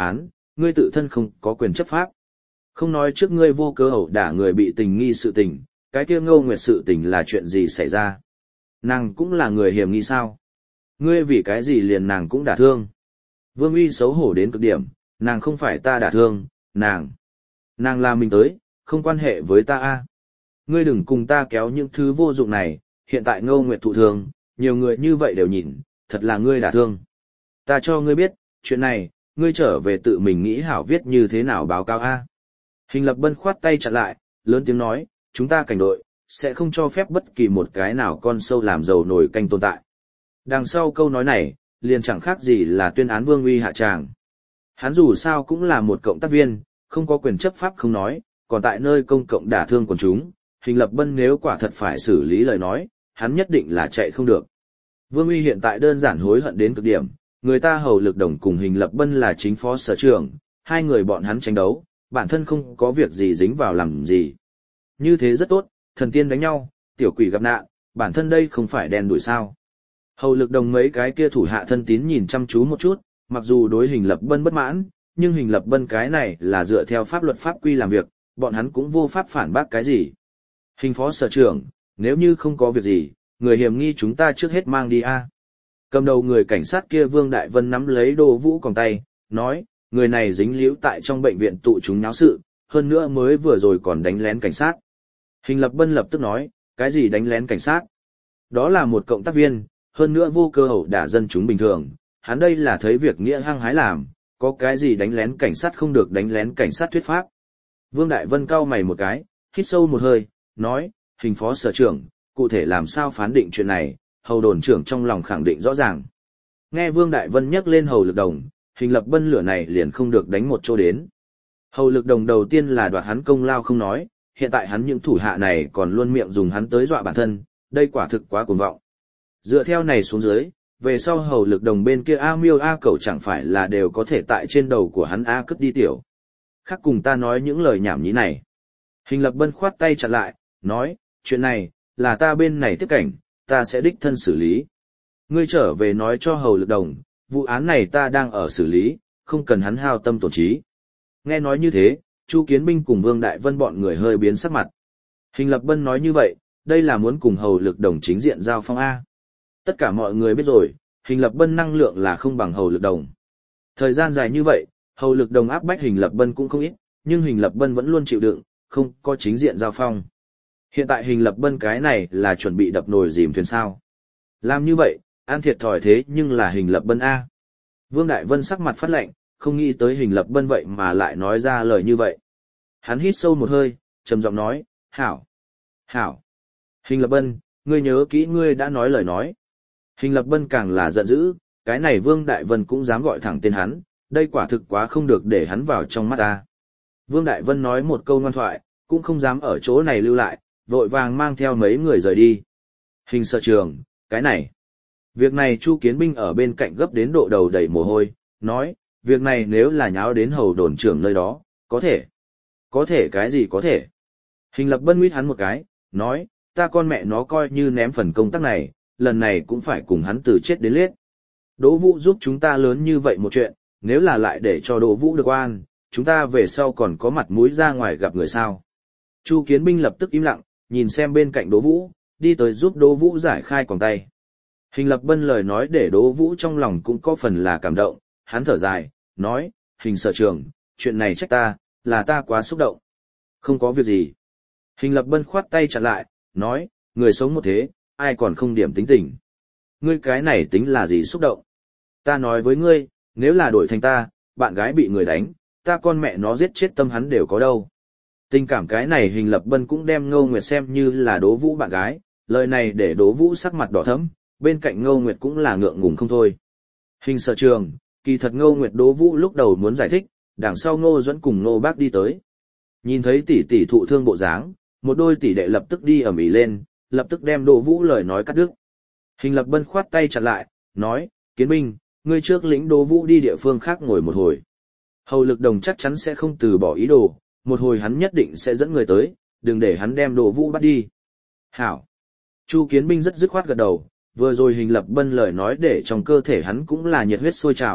[SPEAKER 1] ngươi tự thân không có quyền chấp pháp. Không nói trước ngươi vô cớ ẩu đả người bị tình nghi sự tình, cái kia Ngô Nguyệt sự tình là chuyện gì xảy ra? Nàng cũng là người hiểm nghi sao? Ngươi vì cái gì liền nàng cũng đả thương? Vương Uy xấu hổ đến cực điểm, nàng không phải ta đả thương, nàng. Nàng là mình tới, không quan hệ với ta a. Ngươi đừng cùng ta kéo những thứ vô dụng này, hiện tại Ngô Nguyệt thụ thương, nhiều người như vậy đều nhìn, thật là ngươi đả thương. Ta cho ngươi biết, chuyện này, ngươi trở về tự mình nghĩ hảo viết như thế nào báo cáo a. Hình Lập Bân khoát tay chặn lại, lớn tiếng nói, chúng ta cảnh đội, sẽ không cho phép bất kỳ một cái nào con sâu làm dầu nổi canh tồn tại. Đằng sau câu nói này, liền chẳng khác gì là tuyên án Vương Uy hạ tràng. Hắn dù sao cũng là một cộng tác viên, không có quyền chấp pháp không nói, còn tại nơi công cộng đả thương quần chúng, Hình Lập Bân nếu quả thật phải xử lý lời nói, hắn nhất định là chạy không được. Vương Uy hiện tại đơn giản hối hận đến cực điểm, người ta Hầu Lực Đồng cùng Hình Lập Bân là chính phó sở trưởng, hai người bọn hắn tranh đấu, bản thân không có việc gì dính vào làm gì. Như thế rất tốt, thần tiên đánh nhau, tiểu quỷ gặp nạn, bản thân đây không phải đen đuổi sao. Hầu Lực Đồng mấy cái kia thủ hạ thân tín nhìn chăm chú một chút, mặc dù đối Hình Lập Bân bất mãn, nhưng Hình Lập Bân cái này là dựa theo pháp luật pháp quy làm việc, bọn hắn cũng vô pháp phản bác cái gì. Hình phó sở trưởng, nếu như không có việc gì, người hiểm nghi chúng ta trước hết mang đi a. Cầm đầu người cảnh sát kia Vương Đại Vân nắm lấy Đỗ Vũ còng tay, nói, người này dính líu tại trong bệnh viện tụ chúng náo sự, hơn nữa mới vừa rồi còn đánh lén cảnh sát. Hình Lập Bân lập tức nói, cái gì đánh lén cảnh sát? Đó là một cộng tác viên, hơn nữa vô cơ ẩu đả dân chúng bình thường, hắn đây là thấy việc nghĩa hăng hái làm, có cái gì đánh lén cảnh sát không được đánh lén cảnh sát thuyết pháp. Vương Đại Vân cau mày một cái, hít sâu một hơi, nói, hình phó sở trưởng, cụ thể làm sao phán định chuyện này, Hầu đồn trưởng trong lòng khẳng định rõ ràng. Nghe Vương Đại Vân nhắc lên Hầu Lực Đồng, Hình Lập Bân lửa này liền không được đánh một chỗ đến. Hầu Lực Đồng đầu tiên là đoạt hắn công lao không nói, hiện tại hắn những thủ hạ này còn luôn miệng dùng hắn tới dọa bản thân, đây quả thực quá cuồng vọng. Dựa theo này xuống dưới, về sau Hầu Lực Đồng bên kia A Miêu A Cẩu chẳng phải là đều có thể tại trên đầu của hắn A cất đi tiểu. Khác cùng ta nói những lời nhảm nhí này. Hình Lập Bân khoát tay chặn lại, nói, chuyện này, là ta bên này tiếp cảnh, ta sẽ đích thân xử lý. Ngươi trở về nói cho Hầu Lực Đồng, vụ án này ta đang ở xử lý, không cần hắn hao tâm tổn trí. Nghe nói như thế, Chu Kiến Binh cùng Vương Đại Vân bọn người hơi biến sắc mặt. Hình Lập Bân nói như vậy, đây là muốn cùng Hầu Lực Đồng chính diện giao phong A. Tất cả mọi người biết rồi, Hình Lập Bân năng lượng là không bằng Hầu Lực Đồng. Thời gian dài như vậy, Hầu Lực Đồng áp bách Hình Lập Bân cũng không ít, nhưng Hình Lập Bân vẫn luôn chịu đựng, không có chính diện giao phong. Hiện tại Hình Lập Bân cái này là chuẩn bị đập nồi dìm thuyền sao. Làm như vậy, ăn thiệt thòi thế nhưng là Hình Lập Bân A. Vương Đại Vân sắc mặt phát lạnh, không nghĩ tới Hình Lập Bân vậy mà lại nói ra lời như vậy. Hắn hít sâu một hơi, trầm giọng nói, hảo, hảo. Hình Lập Bân, ngươi nhớ kỹ ngươi đã nói lời nói. Hình Lập Bân càng là giận dữ, cái này Vương Đại Vân cũng dám gọi thẳng tên hắn, đây quả thực quá không được để hắn vào trong mắt ta. Vương Đại Vân nói một câu ngoan thoại, cũng không dám ở chỗ này lưu lại, vội vàng mang theo mấy người rời đi. Hình sở trường, cái này. Việc này Chu Kiến Binh ở bên cạnh gấp đến độ đầu đầy mồ hôi, nói, việc này nếu là nháo đến Hầu đồn trưởng nơi đó, có thể. Có thể cái gì có thể. Hình Lập Bân nguyết hắn một cái, nói, ta con mẹ nó coi như ném phần công tác này, lần này cũng phải cùng hắn từ chết đến liết. Đỗ Vũ giúp chúng ta lớn như vậy một chuyện, nếu là lại để cho Đỗ Vũ được oan, chúng ta về sau còn có mặt mũi ra ngoài gặp người sao. Chu Kiến Binh lập tức im lặng, nhìn xem bên cạnh Đỗ Vũ, đi tới giúp Đỗ Vũ giải khai quòng tay. Hình Lập Bân lời nói để Đỗ Vũ trong lòng cũng có phần là cảm động, hắn thở dài, nói, Hình sở trường, chuyện này trách ta, là ta quá xúc động. Không có việc gì. Hình Lập Bân khoát tay chặn lại, nói, người sống một thế, ai còn không điểm tính tình. Ngươi cái này tính là gì xúc động? Ta nói với ngươi, nếu là đổi thành ta, bạn gái bị người đánh, ta con mẹ nó giết chết tâm hắn đều có đâu. Tình cảm cái này Hình Lập Bân cũng đem Ngô Nguyệt xem như là Đỗ Vũ bạn gái, lời này để Đỗ Vũ sắc mặt đỏ thẫm, bên cạnh Ngô Nguyệt cũng là ngượng ngùng không thôi. Hình sở trường, kỳ thật Ngô Nguyệt Đỗ Vũ lúc đầu muốn giải thích, đằng sau Ngô Duẫn cùng Ngô Bác đi tới. Nhìn thấy tỷ tỷ thụ thương bộ dáng, một đôi tỷ đệ lập tức đi ầm ĩ lên, lập tức đem Đỗ Vũ lời nói cắt đứt. Hình Lập Bân khoát tay chặn lại, nói, Kiến Binh, ngươi trước lĩnh Đỗ Vũ đi địa phương khác ngồi một hồi. Hầu Lực Đồng chắc chắn sẽ không từ bỏ ý đồ, một hồi hắn nhất định sẽ dẫn người tới, đừng để hắn đem Đỗ Vũ bắt đi. Hảo. Chu Kiến Binh rất dứt khoát gật đầu, vừa rồi Hình Lập Bân lời nói để trong cơ thể hắn cũng là nhiệt huyết sôi trào,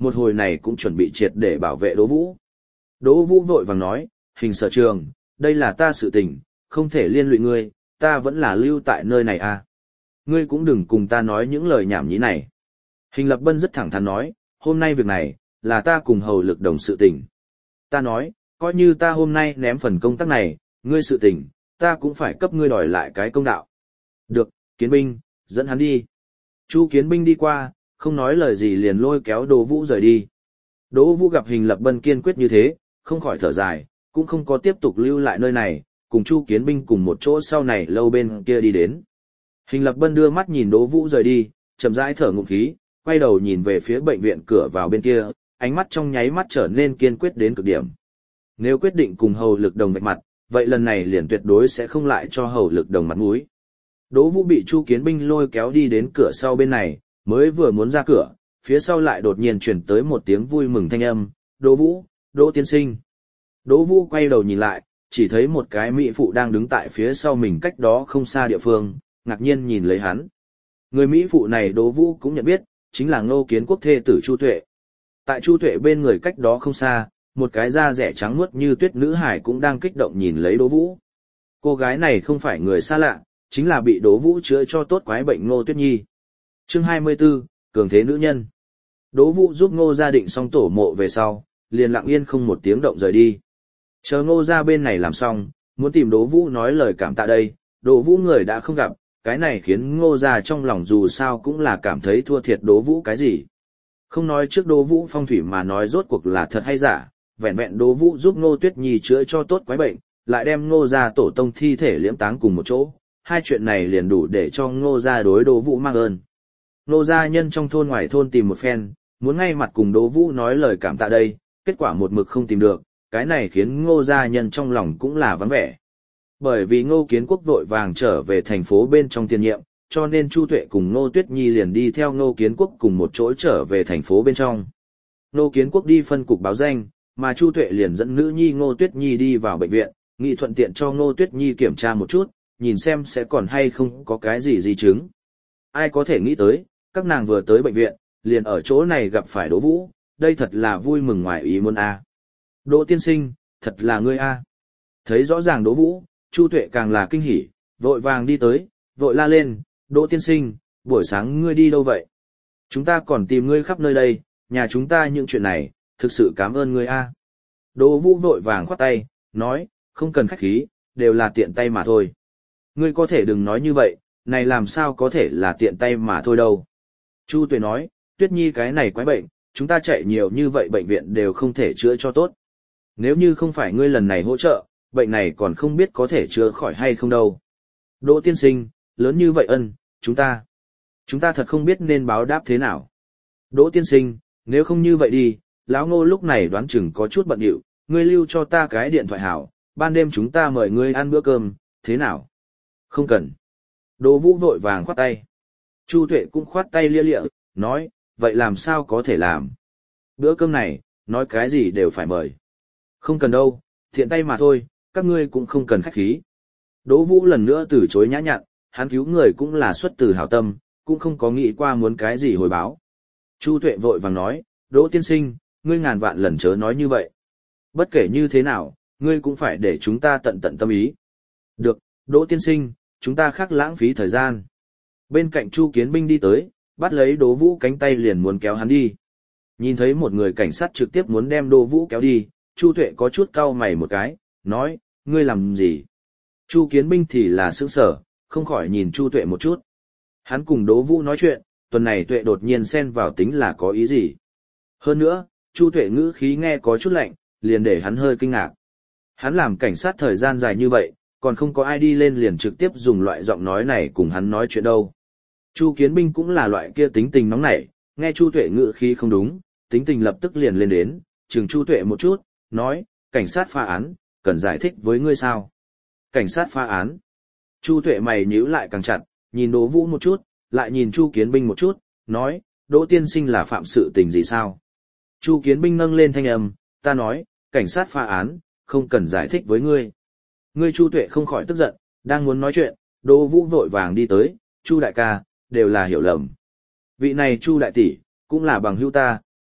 [SPEAKER 1] một hồi này cũng chuẩn bị triệt để bảo vệ Đỗ Vũ. Đỗ Vũ vội vàng nói, hình sở trường, đây là ta sự tình, không thể liên lụy ngươi, ta vẫn là lưu tại nơi này à. Ngươi cũng đừng cùng ta nói những lời nhảm nhí này. Hình Lập Bân rất thẳng thắn nói, hôm nay việc này, là ta cùng hầu lực đồng sự tình. Ta nói, coi như ta hôm nay ném phần công tác này, ngươi sự tình, ta cũng phải cấp ngươi đòi lại cái công đạo. Được, Kiến binh, dẫn hắn đi. Chu Kiến binh đi qua, không nói lời gì liền lôi kéo Đỗ Vũ rời đi. Đỗ Vũ gặp Hình Lập Bân kiên quyết như thế, không khỏi thở dài, cũng không có tiếp tục lưu lại nơi này, cùng Chu Kiến binh cùng một chỗ sau này lâu bên kia đi đến. Hình Lập Bân đưa mắt nhìn Đỗ Vũ rời đi, chậm rãi thở ngụm khí, quay đầu nhìn về phía bệnh viện cửa vào bên kia, ánh mắt trong nháy mắt trở nên kiên quyết đến cực điểm. Nếu quyết định cùng hầu lực đồng vạch mặt, vậy lần này liền tuyệt đối sẽ không lại cho hầu lực đồng mặt mũi. Đỗ Vũ bị Chu Kiến binh lôi kéo đi đến cửa sau bên này, mới vừa muốn ra cửa, phía sau lại đột nhiên chuyển tới một tiếng vui mừng thanh âm, Đỗ Vũ, Đỗ tiên sinh. Đỗ Vũ quay đầu nhìn lại, chỉ thấy một cái mỹ phụ đang đứng tại phía sau mình cách đó không xa địa phương, ngạc nhiên nhìn lấy hắn. Người mỹ phụ này Đỗ Vũ cũng nhận biết, chính là Ngô Kiến Quốc thê tử Chu Tuệ. Tại Chu Tuệ bên người cách đó không xa, một cái da rẻ trắng muốt như tuyết nữ hải cũng đang kích động nhìn lấy Đỗ Vũ. Cô gái này không phải người xa lạ, chính là bị Đỗ Vũ chữa cho tốt quái bệnh Ngô Tuyết Nhi. Chương hai mươi 24, cường thế nữ nhân. Đỗ Vũ giúp Ngô gia định xong tổ mộ về sau, liền lặng yên không một tiếng động rời đi. Chờ Ngô gia bên này làm xong, muốn tìm Đỗ Vũ nói lời cảm tạ đây, Đỗ Vũ người đã không gặp, cái này khiến Ngô gia trong lòng dù sao cũng là cảm thấy thua thiệt Đỗ Vũ cái gì. Không nói trước Đỗ Vũ phong thủy mà nói rốt cuộc là thật hay giả, vẹn vẹn Đỗ Vũ giúp Ngô Tuyết Nhi chữa cho tốt quái bệnh, lại đem Ngô gia tổ tông thi thể liễm táng cùng một chỗ, hai chuyện này liền đủ để cho Ngô gia đối Đỗ Vũ mang ơn. Ngô gia nhân trong thôn ngoài thôn tìm một phen, muốn ngay mặt cùng Đỗ Vũ nói lời cảm tạ đây, kết quả một mực không tìm được, cái này khiến Ngô gia nhân trong lòng cũng là vắng vẻ. Bởi vì Ngô Kiến Quốc vội vàng trở về thành phố bên trong tiền nhiệm, cho nên Chu Tuệ cùng Ngô Tuyết Nhi liền đi theo Ngô Kiến Quốc cùng một chỗ trở về thành phố bên trong. Ngô Kiến Quốc đi phân cục báo danh, mà Chu Tuệ liền dẫn nữ nhi Ngô Tuyết Nhi đi vào bệnh viện, nghị thuận tiện cho Ngô Tuyết Nhi kiểm tra một chút, nhìn xem sẽ còn hay không có cái gì di chứng. Ai có thể nghĩ tới, các nàng vừa tới bệnh viện, liền ở chỗ này gặp phải Đỗ Vũ, đây thật là vui mừng ngoài ý muốn a. Đỗ tiên sinh, thật là ngươi a. Thấy rõ ràng Đỗ Vũ, Chu Tuệ càng là kinh hỉ, vội vàng đi tới, vội la lên, Đỗ tiên sinh, buổi sáng ngươi đi đâu vậy? Chúng ta còn tìm ngươi khắp nơi đây, nhà chúng ta những chuyện này, thực sự cảm ơn ngươi a. Đỗ Vũ vội vàng khoát tay, nói, không cần khách khí, đều là tiện tay mà thôi. Ngươi có thể đừng nói như vậy, này làm sao có thể là tiện tay mà thôi đâu. Chu Tuệ nói, Tuyết Nhi cái này quái bệnh, chúng ta chạy nhiều như vậy bệnh viện đều không thể chữa cho tốt. Nếu như không phải ngươi lần này hỗ trợ, bệnh này còn không biết có thể chữa khỏi hay không đâu. Đỗ tiên sinh, lớn như vậy ân, chúng ta, chúng ta thật không biết nên báo đáp thế nào. Đỗ tiên sinh, nếu không như vậy đi, lão Ngô lúc này đoán chừng có chút bận rộn, ngươi lưu cho ta cái điện thoại hảo, ban đêm chúng ta mời ngươi ăn bữa cơm, thế nào? Không cần. Đỗ Vũ vội vàng khoát tay. Chu Tuệ cũng khoát tay lia lịa, nói, vậy làm sao có thể làm? Bữa cơm này, nói cái gì đều phải mời. Không cần đâu, thiện tay mà thôi, các ngươi cũng không cần khách khí. Đỗ Vũ lần nữa từ chối nhã nhặn, hắn cứu người cũng là xuất từ hảo tâm, cũng không có nghĩ qua muốn cái gì hồi báo. Chu Tuệ vội vàng nói, Đỗ tiên sinh, ngươi ngàn vạn lần chớ nói như vậy. Bất kể như thế nào, ngươi cũng phải để chúng ta tận tận tâm ý. Được, Đỗ tiên sinh, chúng ta khác lãng phí thời gian. Bên cạnh Chu Kiến binh đi tới, bắt lấy Đỗ Vũ cánh tay liền muốn kéo hắn đi. Nhìn thấy một người cảnh sát trực tiếp muốn đem Đỗ Vũ kéo đi, Chu Tuệ có chút cau mày một cái, nói, ngươi làm gì? Chu Kiến binh thì là sững sờ, không khỏi nhìn Chu Tuệ một chút. Hắn cùng Đỗ Vũ nói chuyện, tuần này Tuệ đột nhiên xen vào tính là có ý gì? Hơn nữa, Chu Tuệ ngữ khí nghe có chút lạnh, liền để hắn hơi kinh ngạc. Hắn làm cảnh sát thời gian dài như vậy, còn không có ai đi lên liền trực tiếp dùng loại giọng nói này cùng hắn nói chuyện đâu. Chu Kiến binh cũng là loại kia tính tình nóng nảy, nghe Chu Tuệ ngữ khí không đúng, tính tình lập tức liền lên đến, chừng Chu Tuệ một chút, nói, cảnh sát phá án, cần giải thích với ngươi sao? Cảnh sát phá án. Chu Tuệ mày nhíu lại càng chặt, nhìn Đỗ Vũ một chút, lại nhìn Chu Kiến binh một chút, nói, Đỗ tiên sinh là phạm sự tình gì sao? Chu Kiến binh nâng lên thanh âm, ta nói, cảnh sát phá án, không cần giải thích với ngươi. Ngươi Chu Tuệ không khỏi tức giận, đang muốn nói chuyện, Đỗ Vũ vội vàng đi tới, Chu đại ca, đều là hiểu lầm. Vị này Chu đại tỷ, cũng là bằng hữu ta,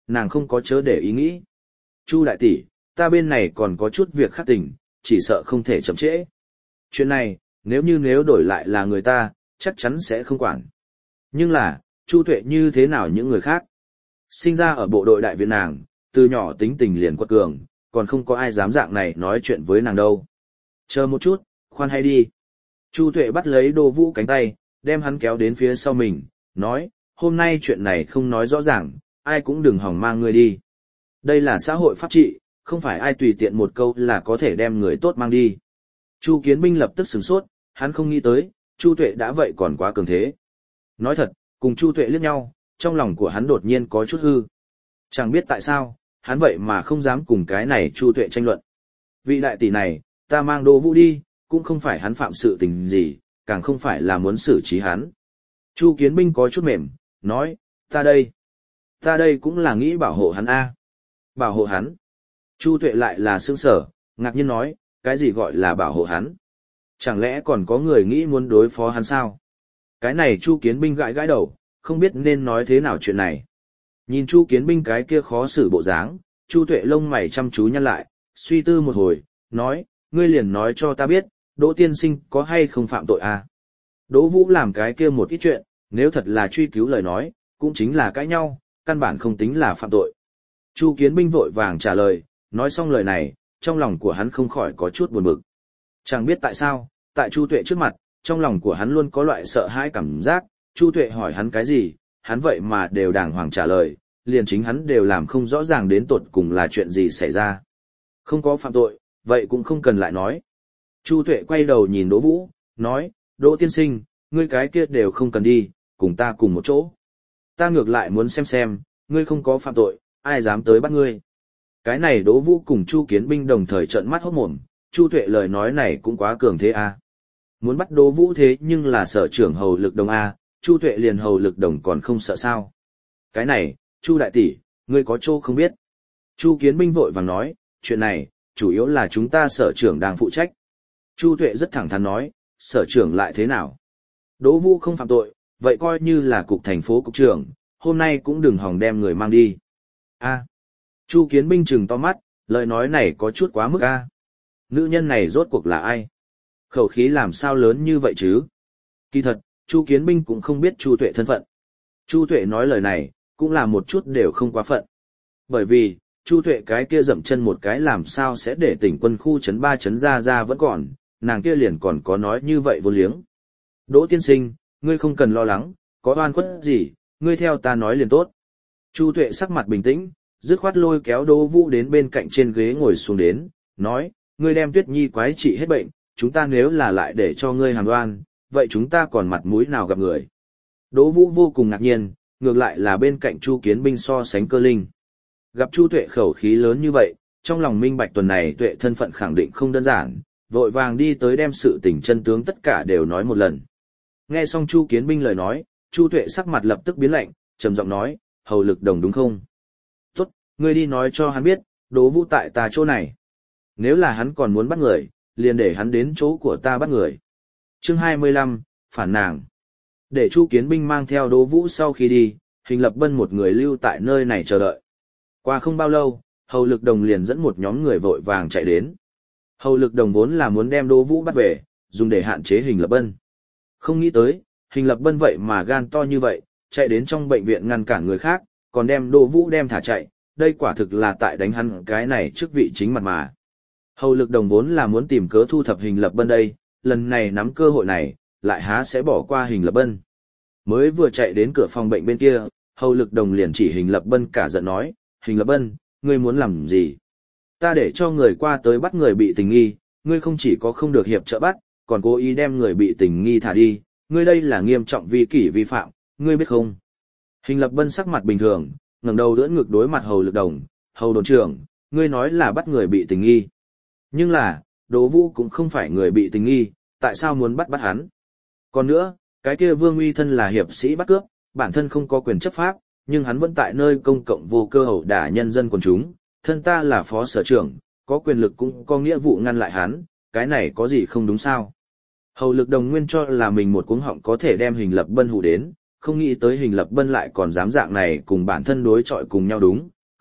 [SPEAKER 1] nàng không có chớ để ý nghĩ. Chu đại tỷ, ta bên này còn có chút việc khác tình, chỉ sợ không thể chậm trễ. Chuyện này, nếu như nếu đổi lại là người ta, chắc chắn sẽ không quản. Nhưng là, Chu Tuệ như thế nào những người khác? Sinh ra ở bộ đội đại viện nàng, từ nhỏ tính tình liền quật cường, còn không có ai dám dạng này nói chuyện với nàng đâu. Chờ một chút, khoan hay đi. Chu Tuệ bắt lấy Đỗ Vũ cánh tay, đem hắn kéo đến phía sau mình, nói, hôm nay chuyện này không nói rõ ràng, ai cũng đừng hòng mang ngươi đi. Đây là xã hội pháp trị, không phải ai tùy tiện một câu là có thể đem người tốt mang đi. Chu Kiến Binh lập tức sửng sốt, hắn không nghĩ tới, Chu Tuệ đã vậy còn quá cường thế. Nói thật, cùng Chu Tuệ liếc nhau, trong lòng của hắn đột nhiên có chút hư. Chẳng biết tại sao, hắn vậy mà không dám cùng cái này Chu Tuệ tranh luận. Vị đại tỷ này, ta mang Đỗ Vũ đi, cũng không phải hắn phạm sự tình gì, càng không phải là muốn xử trí hắn. Chu Kiến Binh có chút mềm, nói, ta đây, ta đây cũng là nghĩ bảo hộ hắn a. Bảo hộ hắn. Chu Tuệ lại là sững sở, ngạc nhiên nói, cái gì gọi là bảo hộ hắn? Chẳng lẽ còn có người nghĩ muốn đối phó hắn sao? Cái này Chu Kiến Binh gãi gãi đầu, không biết nên nói thế nào chuyện này. Nhìn Chu Kiến Binh cái kia khó xử bộ dáng, Chu Tuệ lông mày chăm chú nhăn lại, suy tư một hồi, nói, ngươi liền nói cho ta biết, Đỗ tiên sinh có hay không phạm tội à? Đỗ Vũ làm cái kia một ít chuyện, nếu thật là truy cứu lời nói, cũng chính là cãi nhau, căn bản không tính là phạm tội. Chu Kiến Binh vội vàng trả lời, nói xong lời này, trong lòng của hắn không khỏi có chút buồn bực. Chẳng biết tại sao, tại Chu Tuệ trước mặt, trong lòng của hắn luôn có loại sợ hãi cảm giác, Chu Tuệ hỏi hắn cái gì, hắn vậy mà đều đàng hoàng trả lời, liền chính hắn đều làm không rõ ràng đến tột cùng là chuyện gì xảy ra. Không có phạm tội, vậy cũng không cần lại nói. Chu Tuệ quay đầu nhìn Đỗ Vũ, nói, Đỗ tiên sinh, ngươi cái kia đều không cần đi, cùng ta cùng một chỗ. Ta ngược lại muốn xem xem, ngươi không có phạm tội, ai dám tới bắt ngươi. Cái này Đỗ Vũ cùng Chu Kiến Binh đồng thời trợn mắt hốt mồm, Chu Tuệ lời nói này cũng quá cường thế a. Muốn bắt Đỗ Vũ thế nhưng là sở trưởng hầu lực đồng a, Chu Tuệ liền hầu lực đồng còn không sợ sao. Cái này, Chu đại tỷ, ngươi có chỗ không biết. Chu Kiến Binh vội vàng nói, chuyện này, chủ yếu là chúng ta sở trưởng đang phụ trách. Chu Tuệ rất thẳng thắn nói, sở trưởng lại thế nào? Đỗ Vũ không phạm tội, vậy coi như là cục thành phố cục trưởng, hôm nay cũng đừng hòng đem người mang đi. A. Chu Kiến Binh trừng to mắt, lời nói này có chút quá mức a. Nữ nhân này rốt cuộc là ai? Khẩu khí làm sao lớn như vậy chứ? Kỳ thật, Chu Kiến Binh cũng không biết Chu Tuệ thân phận. Chu Tuệ nói lời này, cũng là một chút đều không quá phận. Bởi vì, Chu Tuệ cái kia dậm chân một cái làm sao sẽ để tỉnh quân khu chấn ba chấn ra ra vẫn còn, nàng kia liền còn có nói như vậy vô liếng. Đỗ tiên sinh, ngươi không cần lo lắng, có oan khuất gì, ngươi theo ta nói liền tốt. Chu Tuệ sắc mặt bình tĩnh, dứt khoát lôi kéo Đỗ Vũ đến bên cạnh trên ghế ngồi xuống đến, nói, ngươi đem Tuyết Nhi quái trị hết bệnh, chúng ta nếu là lại để cho ngươi hàm đoan, vậy chúng ta còn mặt mũi nào gặp người. Đỗ Vũ vô cùng ngạc nhiên, ngược lại là bên cạnh Chu Kiến Binh so sánh cơ linh. Gặp Chu Tuệ khẩu khí lớn như vậy, trong lòng minh bạch tuần này Tuệ thân phận khẳng định không đơn giản, vội vàng đi tới đem sự tình chân tướng tất cả đều nói một lần. Nghe xong Chu Kiến Binh lời nói, Chu Tuệ sắc mặt lập tức biến lạnh, trầm giọng nói, hầu lực đồng đúng không? Tốt, ngươi đi nói cho hắn biết, Đỗ Vũ tại ta chỗ này. Nếu là hắn còn muốn bắt người, liền để hắn đến chỗ của ta bắt người. Chương hai mươi lăm, phản nàng. Để Chu Kiến Binh mang theo Đỗ Vũ sau khi đi, Hình Lập Bân một người lưu tại nơi này chờ đợi. Qua không bao lâu, Hầu Lực Đồng liền dẫn một nhóm người vội vàng chạy đến. Hầu Lực Đồng vốn là muốn đem Đỗ Vũ bắt về, dùng để hạn chế Hình Lập Bân. Không nghĩ tới, Hình Lập Bân vậy mà gan to như vậy, chạy đến trong bệnh viện ngăn cản người khác, còn đem Đỗ Vũ đem thả chạy, đây quả thực là tại đánh hắn cái này trước vị chính mặt mà. Hầu Lực Đồng vốn là muốn tìm cớ thu thập Hình Lập Bân đây, lần này nắm cơ hội này, lại há sẽ bỏ qua Hình Lập Bân. Mới vừa chạy đến cửa phòng bệnh bên kia, Hầu Lực Đồng liền chỉ Hình Lập Bân cả giận nói, Hình Lập Bân, ngươi muốn làm gì? Ta để cho người qua tới bắt người bị tình nghi, ngươi không chỉ có không được hiệp trợ bắt, còn cố ý đem người bị tình nghi thả đi, ngươi đây là nghiêm trọng vi kỷ vi phạm, ngươi biết không? Hình Lập Bân sắc mặt bình thường, ngẩng đầu đỡ ngực đối mặt Hầu Lực Đồng, Hầu đồn trưởng, ngươi nói là bắt người bị tình nghi. Nhưng là, Đỗ Vũ cũng không phải người bị tình nghi, tại sao muốn bắt bắt hắn? Còn nữa, cái kia Vương Uy thân là hiệp sĩ bắt cướp, bản thân không có quyền chấp pháp, nhưng hắn vẫn tại nơi công cộng vô cơ ẩu đả nhân dân quần chúng, thân ta là phó sở trưởng, có quyền lực cũng có nghĩa vụ ngăn lại hắn, cái này có gì không đúng sao? Hầu Lực Đồng nguyên cho là mình một cuống họng có thể đem Hình Lập Bân hù đến, không nghĩ tới Hình Lập Bân lại còn dám dạng này cùng bản thân đối chọi cùng nhau đúng,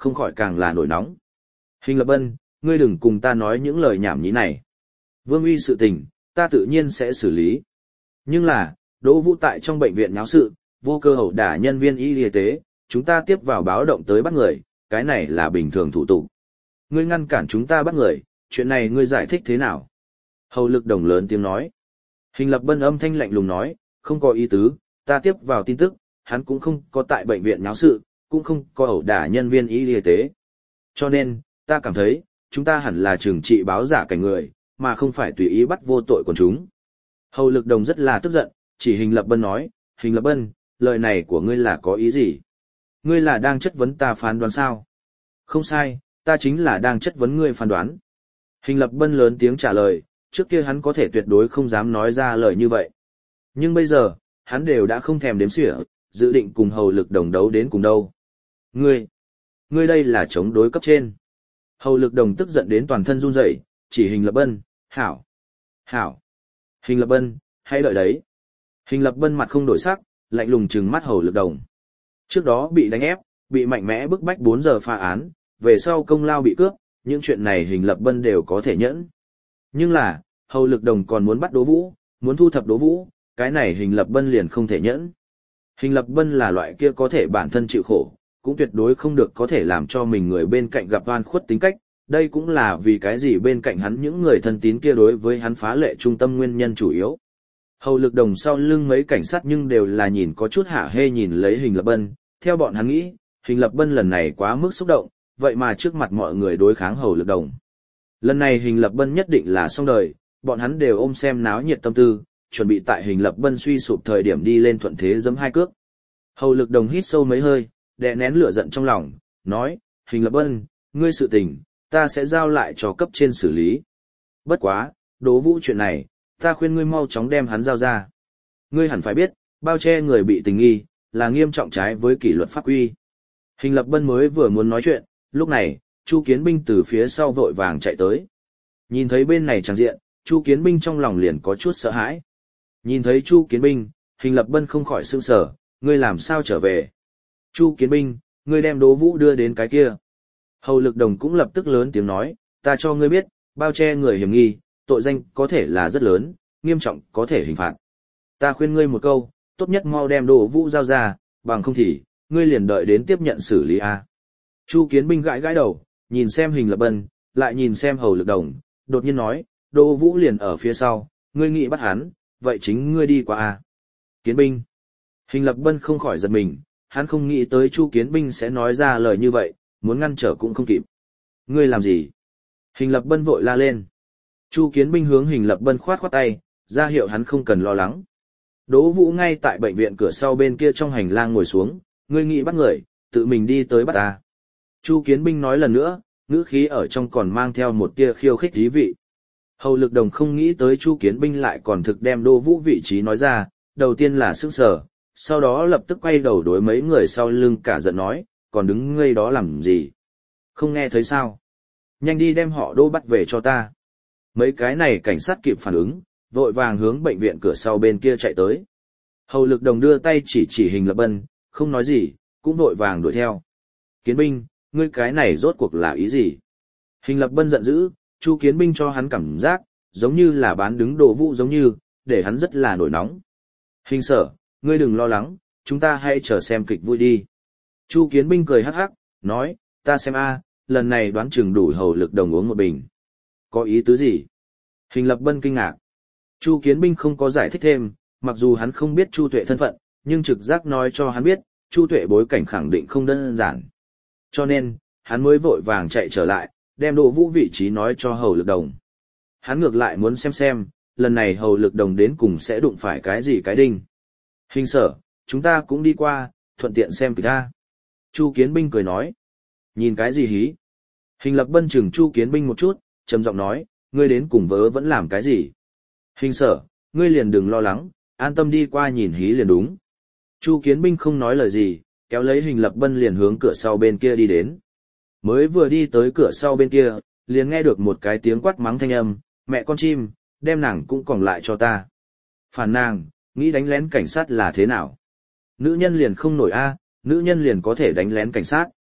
[SPEAKER 1] không khỏi càng là nổi nóng. Hình Lập Bân, ngươi đừng cùng ta nói những lời nhảm nhí này. Vương uy sự tình, ta tự nhiên sẽ xử lý. Nhưng là, Đỗ Vũ tại trong bệnh viện nháo sự, vô cơ ẩu đả nhân viên y tế, chúng ta tiếp vào báo động tới bắt người, cái này là bình thường thủ tục. Ngươi ngăn cản chúng ta bắt người, chuyện này ngươi giải thích thế nào? Hầu Lực Đồng lớn tiếng nói. Hình Lập Bân âm thanh lạnh lùng nói, không có ý tứ, ta tiếp vào tin tức, hắn cũng không có tại bệnh viện nháo sự, cũng không có ẩu đả nhân viên y tế. Cho nên, ta cảm thấy, chúng ta hẳn là trừng trị báo giả cảnh người, mà không phải tùy ý bắt vô tội của chúng. Hầu Lực Đồng rất là tức giận, chỉ Hình Lập Bân nói, Hình Lập Bân, lời này của ngươi là có ý gì? Ngươi là đang chất vấn ta phán đoán sao? Không sai, ta chính là đang chất vấn ngươi phán đoán. Hình Lập Bân lớn tiếng trả lời, trước kia hắn có thể tuyệt đối không dám nói ra lời như vậy. Nhưng bây giờ, hắn đều đã không thèm đếm xỉa, dự định cùng Hầu Lực Đồng đấu đến cùng đâu. Ngươi, ngươi đây là chống đối cấp trên. Hầu Lực Đồng tức giận đến toàn thân run rẩy, chỉ Hình Lập Bân, hảo, hảo. Hình Lập Bân, hãy đợi đấy. Hình Lập Bân mặt không đổi sắc, lạnh lùng trừng mắt Hầu Lực Đồng. Trước đó bị đánh ép, bị mạnh mẽ bức bách bốn giờ phá án, về sau công lao bị cướp, những chuyện này Hình Lập Bân đều có thể nhẫn. Nhưng là, Hầu Lực Đồng còn muốn bắt Đỗ Vũ, muốn thu thập Đỗ Vũ, cái này Hình Lập Bân liền không thể nhẫn. Hình Lập Bân là loại kia có thể bản thân chịu khổ, cũng tuyệt đối không được có thể làm cho mình người bên cạnh gặp oan khuất tính cách, đây cũng là vì cái gì bên cạnh hắn những người thân tín kia đối với hắn phá lệ trung tâm nguyên nhân chủ yếu. Hầu Lực Đồng sau lưng mấy cảnh sát nhưng đều là nhìn có chút hả hê nhìn lấy Hình Lập Bân, theo bọn hắn nghĩ, Hình Lập Bân lần này quá mức xúc động, vậy mà trước mặt mọi người đối kháng Hầu Lực Đồng. Lần này Hình Lập Bân nhất định là xong đời, bọn hắn đều ôm xem náo nhiệt tâm tư, chuẩn bị tại Hình Lập Bân suy sụp thời điểm đi lên thuận thế giẫm hai cước. Hầu Lực Đồng hít sâu mấy hơi, đè nén lửa giận trong lòng, nói, Hình Lập Bân, ngươi sự tình, ta sẽ giao lại cho cấp trên xử lý. Bất quá, Đỗ Vũ chuyện này, ta khuyên ngươi mau chóng đem hắn giao ra. Ngươi hẳn phải biết, bao che người bị tình nghi, là nghiêm trọng trái với kỷ luật pháp quy. Hình Lập Bân mới vừa muốn nói chuyện, lúc này, Chu Kiến Binh từ phía sau vội vàng chạy tới. Nhìn thấy bên này tràng diện, Chu Kiến Binh trong lòng liền có chút sợ hãi. Nhìn thấy Chu Kiến Binh, Hình Lập Bân không khỏi sững sờ, ngươi làm sao trở về? Chu Kiến Binh, ngươi đem Đỗ Vũ đưa đến cái kia. Hầu Lực Đồng cũng lập tức lớn tiếng nói, ta cho ngươi biết, bao che người hiểm nghi, tội danh có thể là rất lớn, nghiêm trọng có thể hình phạt. Ta khuyên ngươi một câu, tốt nhất mau đem Đỗ Vũ giao ra, bằng không thì, ngươi liền đợi đến tiếp nhận xử lý a. Chu Kiến Binh gãi gãi đầu, nhìn xem Hình Lập Bân, lại nhìn xem Hầu Lực Đồng, đột nhiên nói, Đỗ Vũ liền ở phía sau, ngươi nghĩ bắt hắn, vậy chính ngươi đi qua a. Kiến Binh. Hình Lập Bân không khỏi giật mình, hắn không nghĩ tới Chu Kiến Binh sẽ nói ra lời như vậy, muốn ngăn trở cũng không kịp. Ngươi làm gì? Hình Lập Bân vội la lên. Chu Kiến Binh hướng Hình Lập Bân khoát khoát tay, ra hiệu hắn không cần lo lắng. Đỗ Vũ ngay tại bệnh viện cửa sau bên kia trong hành lang ngồi xuống, ngươi nghĩ bắt người, tự mình đi tới bắt ta. Chu Kiến Binh nói lần nữa, ngữ khí ở trong còn mang theo một tia khiêu khích thí vị. Hầu Lực Đồng không nghĩ tới Chu Kiến Binh lại còn thực đem Đỗ Vũ vị trí nói ra, đầu tiên là sững sờ, sau đó lập tức quay đầu đối mấy người sau lưng cả giận nói, còn đứng ngây đó làm gì? Không nghe thấy sao? Nhanh đi đem họ Đỗ bắt về cho ta. Mấy cái này cảnh sát kịp phản ứng, vội vàng hướng bệnh viện cửa sau bên kia chạy tới. Hầu Lực Đồng đưa tay chỉ chỉ Hình Lập Bân, không nói gì, cũng vội vàng đuổi theo. Kiến Binh, ngươi cái này rốt cuộc là ý gì? Hình Lập Bân giận dữ, Chu Kiến Binh cho hắn cảm giác, giống như là bán đứng Đỗ Vũ giống như, để hắn rất là nổi nóng. Hình Sở, ngươi đừng lo lắng, chúng ta hãy chờ xem kịch vui đi. Chu Kiến Binh cười hắc hắc, nói, ta xem a, lần này đoán chừng đủ Hầu Lực Đồng uống một bình. Có ý tứ gì? Hình Lập Bân kinh ngạc. Chu Kiến Binh không có giải thích thêm, mặc dù hắn không biết Chu Tuệ thân phận, nhưng trực giác nói cho hắn biết, Chu Tuệ bối cảnh khẳng định không đơn giản. Cho nên, hắn mới vội vàng chạy trở lại, đem Đỗ Vũ vị trí nói cho Hầu Lực Đồng. Hắn ngược lại muốn xem xem, lần này Hầu Lực Đồng đến cùng sẽ đụng phải cái gì cái đinh. Hình Sở, chúng ta cũng đi qua, thuận tiện xem kịch ta. Chu Kiến Binh cười nói. Nhìn cái gì hí? Hình Lập Bân chừng Chu Kiến Binh một chút, trầm giọng nói, ngươi đến cùng vớ vẫn làm cái gì? Hình Sở, ngươi liền đừng lo lắng, an tâm đi qua nhìn hí liền đúng. Chu Kiến Binh không nói lời gì, kéo lấy Hình Lập Bân liền hướng cửa sau bên kia đi đến. Mới vừa đi tới cửa sau bên kia, liền nghe được một cái tiếng quát mắng thanh âm, mẹ con chim, đem nàng cũng còn lại cho ta. Phản nàng, nghĩ đánh lén cảnh sát là thế nào? Nữ nhân liền không nổi a, nữ nhân liền có thể đánh lén cảnh sát.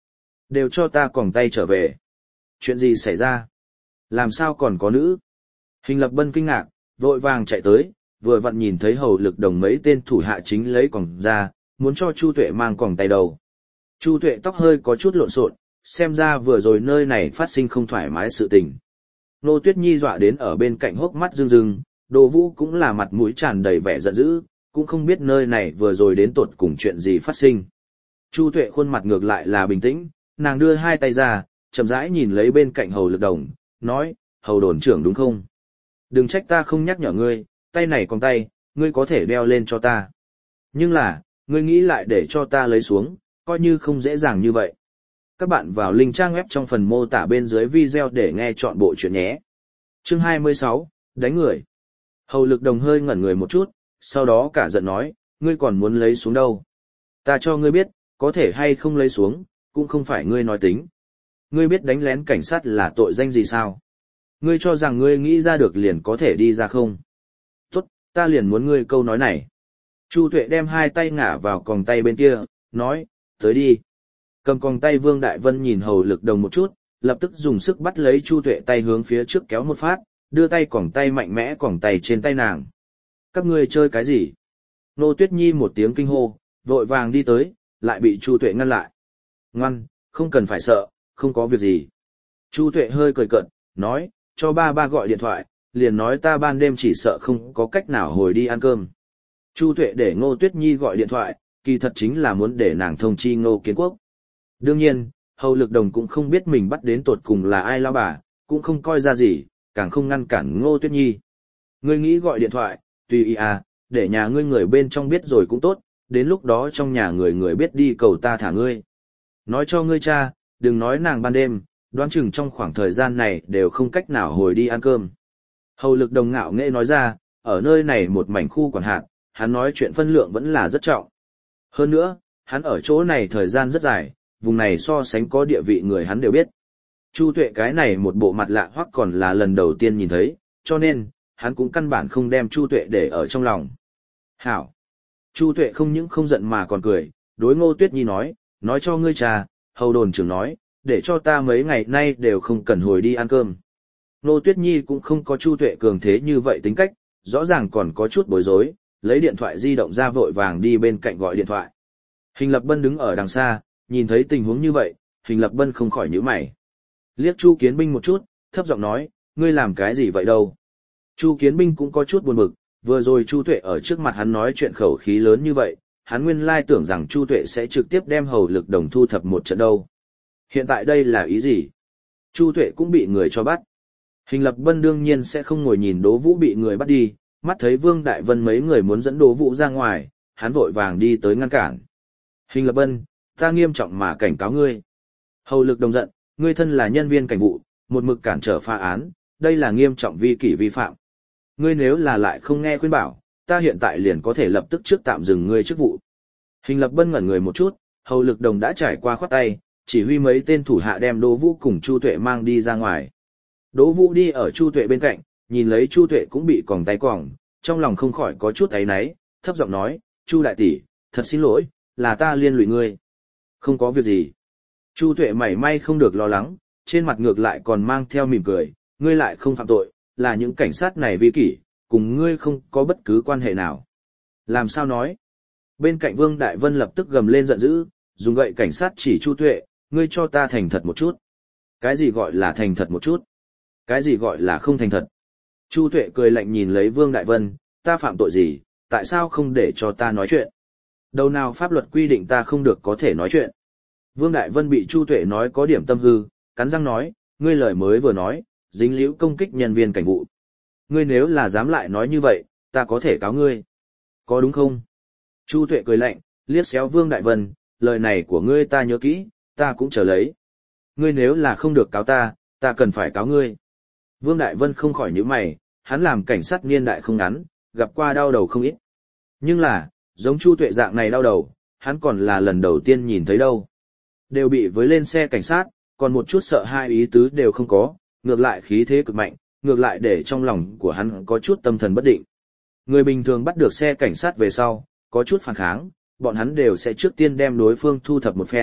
[SPEAKER 1] Đều cho ta còng tay trở về. Chuyện gì xảy ra? Làm sao còn có nữ? Hình Lập Bân kinh ngạc, vội vàng chạy tới, vừa vặn nhìn thấy Hầu Lực Đồng mấy tên thủ hạ chính lấy còng ra, muốn cho Chu Tuệ mang còng tay đầu. Chu Tuệ tóc hơi có chút lộn xộn, xem ra vừa rồi nơi này phát sinh không thoải mái sự tình. Nô Tuyết Nhi dọa đến ở bên cạnh hốc mắt rưng rưng, Đỗ Vũ cũng là mặt mũi tràn đầy vẻ giận dữ, cũng không biết nơi này vừa rồi đến tột cùng chuyện gì phát sinh. Chu Tuệ khuôn mặt ngược lại là bình tĩnh, nàng đưa hai tay ra, chậm rãi nhìn lấy bên cạnh Hầu Lực Đồng, nói, Hầu đồn trưởng đúng không? Đừng trách ta không nhắc nhở ngươi, tay này còn tay, ngươi có thể đeo lên cho ta. Nhưng là, ngươi nghĩ lại để cho ta lấy xuống, coi như không dễ dàng như vậy. Các bạn vào link trang web trong phần mô tả bên dưới video để nghe chọn bộ chuyện nhé. Chương hai mươi sáu, đánh người. Hầu Lực Đồng hơi ngẩn người một chút, sau đó cả giận nói, ngươi còn muốn lấy xuống đâu? Ta cho ngươi biết, có thể hay không lấy xuống, cũng không phải ngươi nói tính. Ngươi biết đánh lén cảnh sát là tội danh gì sao? Ngươi cho rằng ngươi nghĩ ra được liền có thể đi ra không? Tốt, ta liền muốn ngươi câu nói này. Chu Tuệ đem hai tay ngả vào còng tay bên kia, nói, tới đi. Cầm còng tay Vương Đại Vân nhìn Hầu Lực Đồng một chút, lập tức dùng sức bắt lấy Chu Tuệ tay hướng phía trước kéo một phát, đưa tay còng tay mạnh mẽ còng tay trên tay nàng. Các ngươi chơi cái gì? Nô Tuyết Nhi một tiếng kinh hô, vội vàng đi tới, lại bị Chu Tuệ ngăn lại. Ngoan, không cần phải sợ, không có việc gì. Chu Tuệ hơi cười cợt, nói, cho ba ba gọi điện thoại, liền nói ta ban đêm chỉ sợ không có cách nào hồi đi ăn cơm. Chu Tuệ để Ngô Tuyết Nhi gọi điện thoại, kỳ thật chính là muốn để nàng thông chi Ngô Kiến Quốc. Đương nhiên, Hầu Lực Đồng cũng không biết mình bắt đến tột cùng là ai lao bà, cũng không coi ra gì, càng không ngăn cản Ngô Tuyết Nhi. Ngươi nghĩ gọi điện thoại, tùy ý à, để nhà ngươi người bên trong biết rồi cũng tốt, đến lúc đó trong nhà người người biết đi cầu ta thả ngươi. Nói cho ngươi cha, đừng nói nàng ban đêm, đoán chừng trong khoảng thời gian này đều không cách nào hồi đi ăn cơm. Hầu Lực Đồng ngạo nghễ nói ra, ở nơi này một mảnh khu quản hạt, hắn nói chuyện phân lượng vẫn là rất trọng. Hơn nữa, hắn ở chỗ này thời gian rất dài, vùng này so sánh có địa vị người hắn đều biết. Chu Tuệ cái này một bộ mặt lạ hoắc còn là lần đầu tiên nhìn thấy, cho nên, hắn cũng căn bản không đem Chu Tuệ để ở trong lòng. Hảo! Chu Tuệ không những không giận mà còn cười, đối Ngô Tuyết Nhi nói, nói cho ngươi cha, Hầu đồn trưởng nói, để cho ta mấy ngày nay đều không cần hồi đi ăn cơm. Ngô Tuyết Nhi cũng không có Chu Tuệ cường thế như vậy tính cách, rõ ràng còn có chút bối rối, lấy điện thoại di động ra vội vàng đi bên cạnh gọi điện thoại. Hình Lập Bân đứng ở đằng xa, nhìn thấy tình huống như vậy, Hình Lập Bân không khỏi nhíu mày. Liếc Chu Kiến Binh một chút, thấp giọng nói, ngươi làm cái gì vậy đâu? Chu Kiến Binh cũng có chút buồn bực, vừa rồi Chu Tuệ ở trước mặt hắn nói chuyện khẩu khí lớn như vậy, hắn nguyên lai tưởng rằng Chu Tuệ sẽ trực tiếp đem Hầu Lực Đồng thu thập một trận đâu. Hiện tại đây là ý gì? Chu Tuệ cũng bị người cho bắt. Hình Lập Bân đương nhiên sẽ không ngồi nhìn Đỗ Vũ bị người bắt đi, mắt thấy Vương Đại Vân mấy người muốn dẫn Đỗ Vũ ra ngoài, hắn vội vàng đi tới ngăn cản. Hình Lập Bân, ta nghiêm trọng mà cảnh cáo ngươi. Hầu Lực Đồng giận, ngươi thân là nhân viên cảnh vụ, một mực cản trở phá án, đây là nghiêm trọng vi kỷ vi phạm. Ngươi nếu là lại không nghe khuyên bảo, ta hiện tại liền có thể lập tức trước tạm dừng ngươi chức vụ. Hình Lập Bân ngẩn người một chút, Hầu Lực Đồng đã trải qua khoát tay, chỉ huy mấy tên thủ hạ đem Đỗ Vũ cùng Chu Tuệ mang đi ra ngoài. Đỗ Vũ đi ở Chu Tuệ bên cạnh, nhìn lấy Chu Tuệ cũng bị còng tay quòng, trong lòng không khỏi có chút áy náy, thấp giọng nói, Chu đại tỷ, thật xin lỗi, là ta liên lụy ngươi. Không có việc gì. Chu Tuệ mảy may không được lo lắng, trên mặt ngược lại còn mang theo mỉm cười, ngươi lại không phạm tội, là những cảnh sát này vi kỷ, cùng ngươi không có bất cứ quan hệ nào. Làm sao nói? Bên cạnh Vương Đại Vân lập tức gầm lên giận dữ, dùng gậy cảnh sát chỉ Chu Tuệ, ngươi cho ta thành thật một chút. Cái gì gọi là thành thật một chút? Cái gì gọi là không thành thật? Chu Tuệ cười lạnh nhìn lấy Vương Đại Vân, ta phạm tội gì, tại sao không để cho ta nói chuyện? Đâu nào pháp luật quy định ta không được có thể nói chuyện? Vương Đại Vân bị Chu Tuệ nói có điểm tâm hư, cắn răng nói, ngươi lời mới vừa nói, dính líu công kích nhân viên cảnh vụ. Ngươi nếu là dám lại nói như vậy, ta có thể cáo ngươi. Có đúng không? Chu Tuệ cười lạnh, liếc xéo Vương Đại Vân, lời này của ngươi ta nhớ kỹ, ta cũng chờ lấy. Ngươi nếu là không được cáo ta, ta cần phải cáo ngươi. Vương Đại Vân không khỏi nhíu mày, hắn làm cảnh sát niên đại không ngắn, gặp qua đau đầu không ít. Nhưng là, giống Chu Tuệ dạng này đau đầu, hắn còn là lần đầu tiên nhìn thấy đâu. Đều bị với lên xe cảnh sát, còn một chút sợ hai ý tứ đều không có, ngược lại khí thế cực mạnh, ngược lại để trong lòng của hắn có chút tâm thần bất định. Người bình thường bắt được xe cảnh sát về sau, có chút phản kháng, bọn hắn đều sẽ trước tiên đem đối phương thu thập một phen,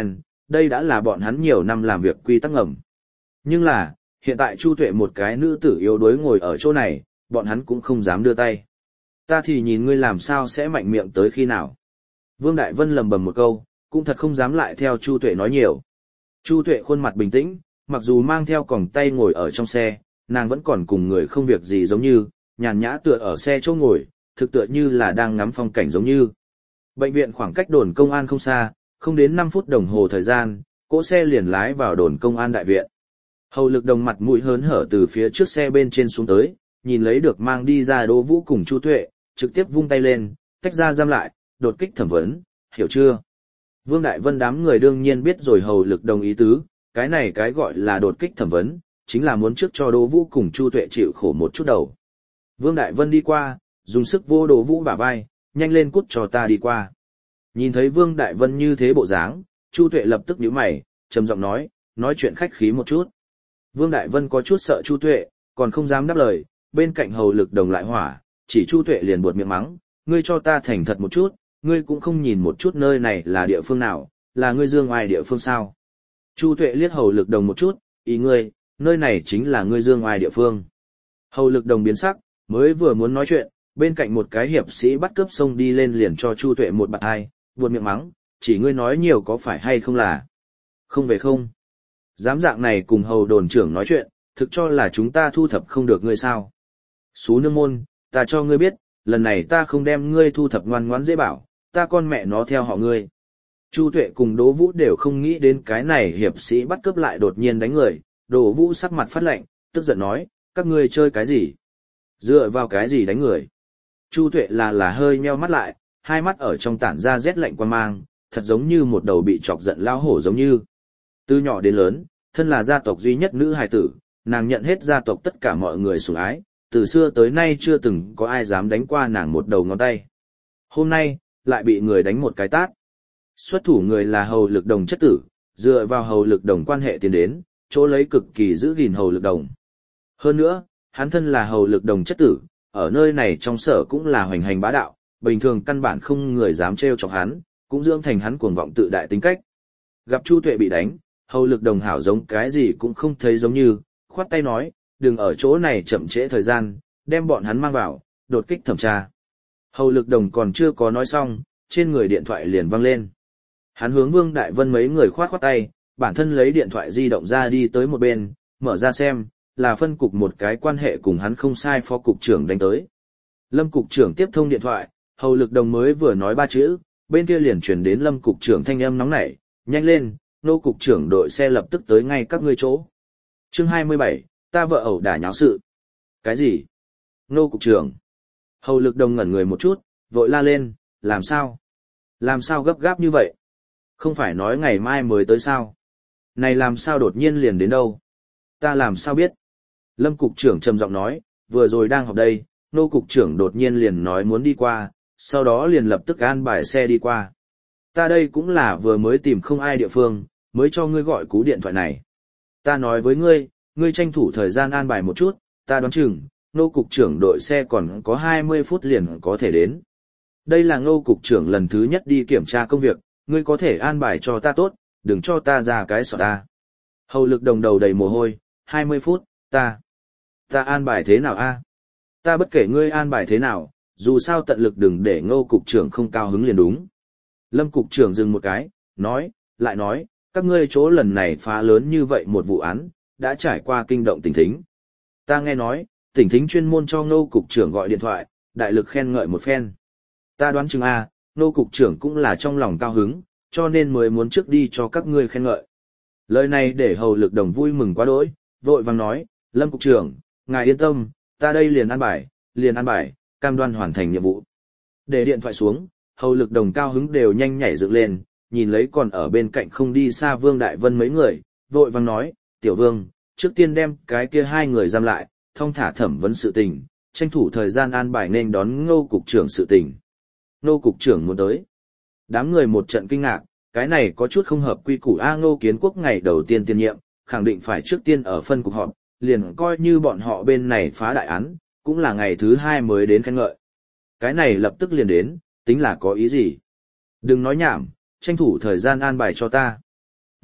[SPEAKER 1] đây đã là bọn hắn nhiều năm làm việc quy tắc ngầm. Nhưng là, hiện tại Chu Tuệ một cái nữ tử yếu đuối ngồi ở chỗ này, bọn hắn cũng không dám đưa tay. Ta thì nhìn ngươi làm sao sẽ mạnh miệng tới khi nào. Vương Đại Vân lầm bầm một câu, cũng thật không dám lại theo Chu Tuệ nói nhiều. Chu Tuệ khuôn mặt bình tĩnh, mặc dù mang theo còng tay ngồi ở trong xe, nàng vẫn còn cùng người không việc gì giống như, nhàn nhã tựa ở xe chỗ ngồi, thực tựa như là đang ngắm phong cảnh giống như. Bệnh viện khoảng cách đồn công an không xa, không đến năm phút đồng hồ thời gian, cỗ xe liền lái vào đồn công an đại viện. Hầu Lực Đồng mặt mũi hớn hở từ phía trước xe bên trên xuống tới, nhìn lấy được mang đi ra Đỗ Vũ cùng Chu Tuệ, trực tiếp vung tay lên, tách ra giam lại, đột kích thẩm vấn, hiểu chưa? Vương Đại Vân đám người đương nhiên biết rồi Hầu Lực Đồng ý tứ, cái này cái gọi là đột kích thẩm vấn, chính là muốn trước cho Đỗ Vũ cùng Chu Tuệ chịu khổ một chút đầu. Vương Đại Vân đi qua, dùng sức vô Đỗ Vũ bả vai, nhanh lên cút cho ta đi qua. Nhìn thấy Vương Đại Vân như thế bộ dáng, Chu Tuệ lập tức nhíu mày, trầm giọng nói, nói chuyện khách khí một chút. Vương Đại Vân có chút sợ Chu Tuệ, còn không dám đáp lời, bên cạnh Hầu Lực Đồng lại hỏa, chỉ Chu Tuệ liền buột miệng mắng, ngươi cho ta thành thật một chút, ngươi cũng không nhìn một chút nơi này là địa phương nào, là ngươi dương oai địa phương sao. Chu Tuệ liếc Hầu Lực Đồng một chút, ý ngươi, nơi này chính là ngươi dương oai địa phương. Hầu Lực Đồng biến sắc, mới vừa muốn nói chuyện, bên cạnh một cái hiệp sĩ bắt cướp xông đi lên liền cho Chu Tuệ một bạt hai, buột miệng mắng, chỉ ngươi nói nhiều có phải hay không là. Không về không. Dám dạng này cùng Hầu đồn trưởng nói chuyện, thực cho là chúng ta thu thập không được ngươi sao. Xú nương môn, ta cho ngươi biết, lần này ta không đem ngươi thu thập ngoan ngoãn dễ bảo, ta con mẹ nó theo họ ngươi. Chu Tuệ cùng Đỗ Vũ đều không nghĩ đến cái này hiệp sĩ bắt cướp lại đột nhiên đánh người, Đỗ Vũ sắc mặt phát lạnh, tức giận nói, các ngươi chơi cái gì? Dựa vào cái gì đánh người? Chu Tuệ là là hơi nheo mắt lại, hai mắt ở trong tản ra rét lạnh quan mang, thật giống như một đầu bị chọc giận lao hổ giống như. Từ nhỏ đến lớn, thân là gia tộc duy nhất nữ hài tử, nàng nhận hết gia tộc tất cả mọi người sủng ái, từ xưa tới nay chưa từng có ai dám đánh qua nàng một đầu ngón tay. Hôm nay, lại bị người đánh một cái tát. Xuất thủ người là Hầu Lực Đồng chất tử, dựa vào Hầu Lực Đồng quan hệ tiến đến, chỗ lấy cực kỳ giữ gìn Hầu Lực Đồng. Hơn nữa, hắn thân là Hầu Lực Đồng chất tử, ở nơi này trong sở cũng là hoành hành bá đạo, bình thường căn bản không người dám trêu chọc hắn, cũng dưỡng thành hắn cuồng vọng tự đại tính cách. Gặp Chu Tuệ bị đánh, Hầu Lực Đồng hảo giống cái gì cũng không thấy giống như, khoát tay nói, đừng ở chỗ này chậm trễ thời gian, đem bọn hắn mang vào, đột kích thẩm tra. Hầu Lực Đồng còn chưa có nói xong, trên người điện thoại liền vang lên. Hắn hướng Vương Đại Vân mấy người khoát khoát tay, bản thân lấy điện thoại di động ra đi tới một bên, mở ra xem, là phân cục một cái quan hệ cùng hắn không sai phó cục trưởng đánh tới. Lâm cục trưởng tiếp thông điện thoại, Hầu Lực Đồng mới vừa nói ba chữ, bên kia liền truyền đến Lâm cục trưởng thanh âm nóng nảy, nhanh lên, nô cục trưởng đội xe lập tức tới ngay các ngươi chỗ. Chương hai mươi bảy, ta vợ ẩu đả nháo sự. Cái gì? Nô cục trưởng. Hầu Lực Đồng ngẩn người một chút, vội la lên, làm sao? Làm sao gấp gáp như vậy? Không phải nói ngày mai mới tới sao? Này làm sao đột nhiên liền đến đâu? Ta làm sao biết? Lâm cục trưởng trầm giọng nói, vừa rồi đang họp đây, nô cục trưởng đột nhiên liền nói muốn đi qua, sau đó liền lập tức an bài xe đi qua. Ta đây cũng là vừa mới tìm không ai địa phương, mới cho ngươi gọi cú điện thoại này. Ta nói với ngươi, ngươi tranh thủ thời gian an bài một chút, ta đoán chừng, nô cục trưởng đội xe còn có hai mươi phút liền có thể đến. Đây là nô cục trưởng lần thứ nhất đi kiểm tra công việc, ngươi có thể an bài cho ta tốt, đừng cho ta ra cái sọt ta. Hầu Lực Đồng đầu đầy mồ hôi, hai mươi phút, ta, ta an bài thế nào a? Ta bất kể ngươi an bài thế nào, dù sao tận lực đừng để Ngô cục trưởng không cao hứng liền đúng. Lâm cục trưởng dừng một cái, nói, lại nói, các ngươi chỗ lần này phá lớn như vậy một vụ án, đã trải qua kinh động tỉnh thính. Ta nghe nói, tỉnh thính chuyên môn cho Ngô cục trưởng gọi điện thoại, đại lực khen ngợi một phen. Ta đoán chừng a, Ngô cục trưởng cũng là trong lòng cao hứng, cho nên mới muốn trước đi cho các ngươi khen ngợi. Lời này để Hầu Lực Đồng vui mừng quá đỗi, vội vàng nói, Lâm cục trưởng, ngài yên tâm, ta đây liền an bài, liền an bài, cam đoan hoàn thành nhiệm vụ. Để điện thoại xuống, Hầu Lực Đồng cao hứng đều nhanh nhảy dựng lên, nhìn lấy còn ở bên cạnh không đi xa Vương Đại Vân mấy người, vội vàng nói, Tiểu Vương, trước tiên đem cái kia hai người giam lại, thong thả thẩm vấn sự tình, tranh thủ thời gian an bài nên đón Ngô cục trưởng sự tình. Ngô cục trưởng muốn tới. Đám người một trận kinh ngạc, cái này có chút không hợp quy củ A. Ngô Kiến Quốc ngày đầu tiên tiên nhiệm, khẳng định phải trước tiên ở phân cục họp, liền coi như bọn họ bên này phá đại án, cũng là ngày thứ hai mới đến khen ngợi. Cái này lập tức liền đến, tính là có ý gì? Đừng nói nhảm, tranh thủ thời gian an bài cho ta.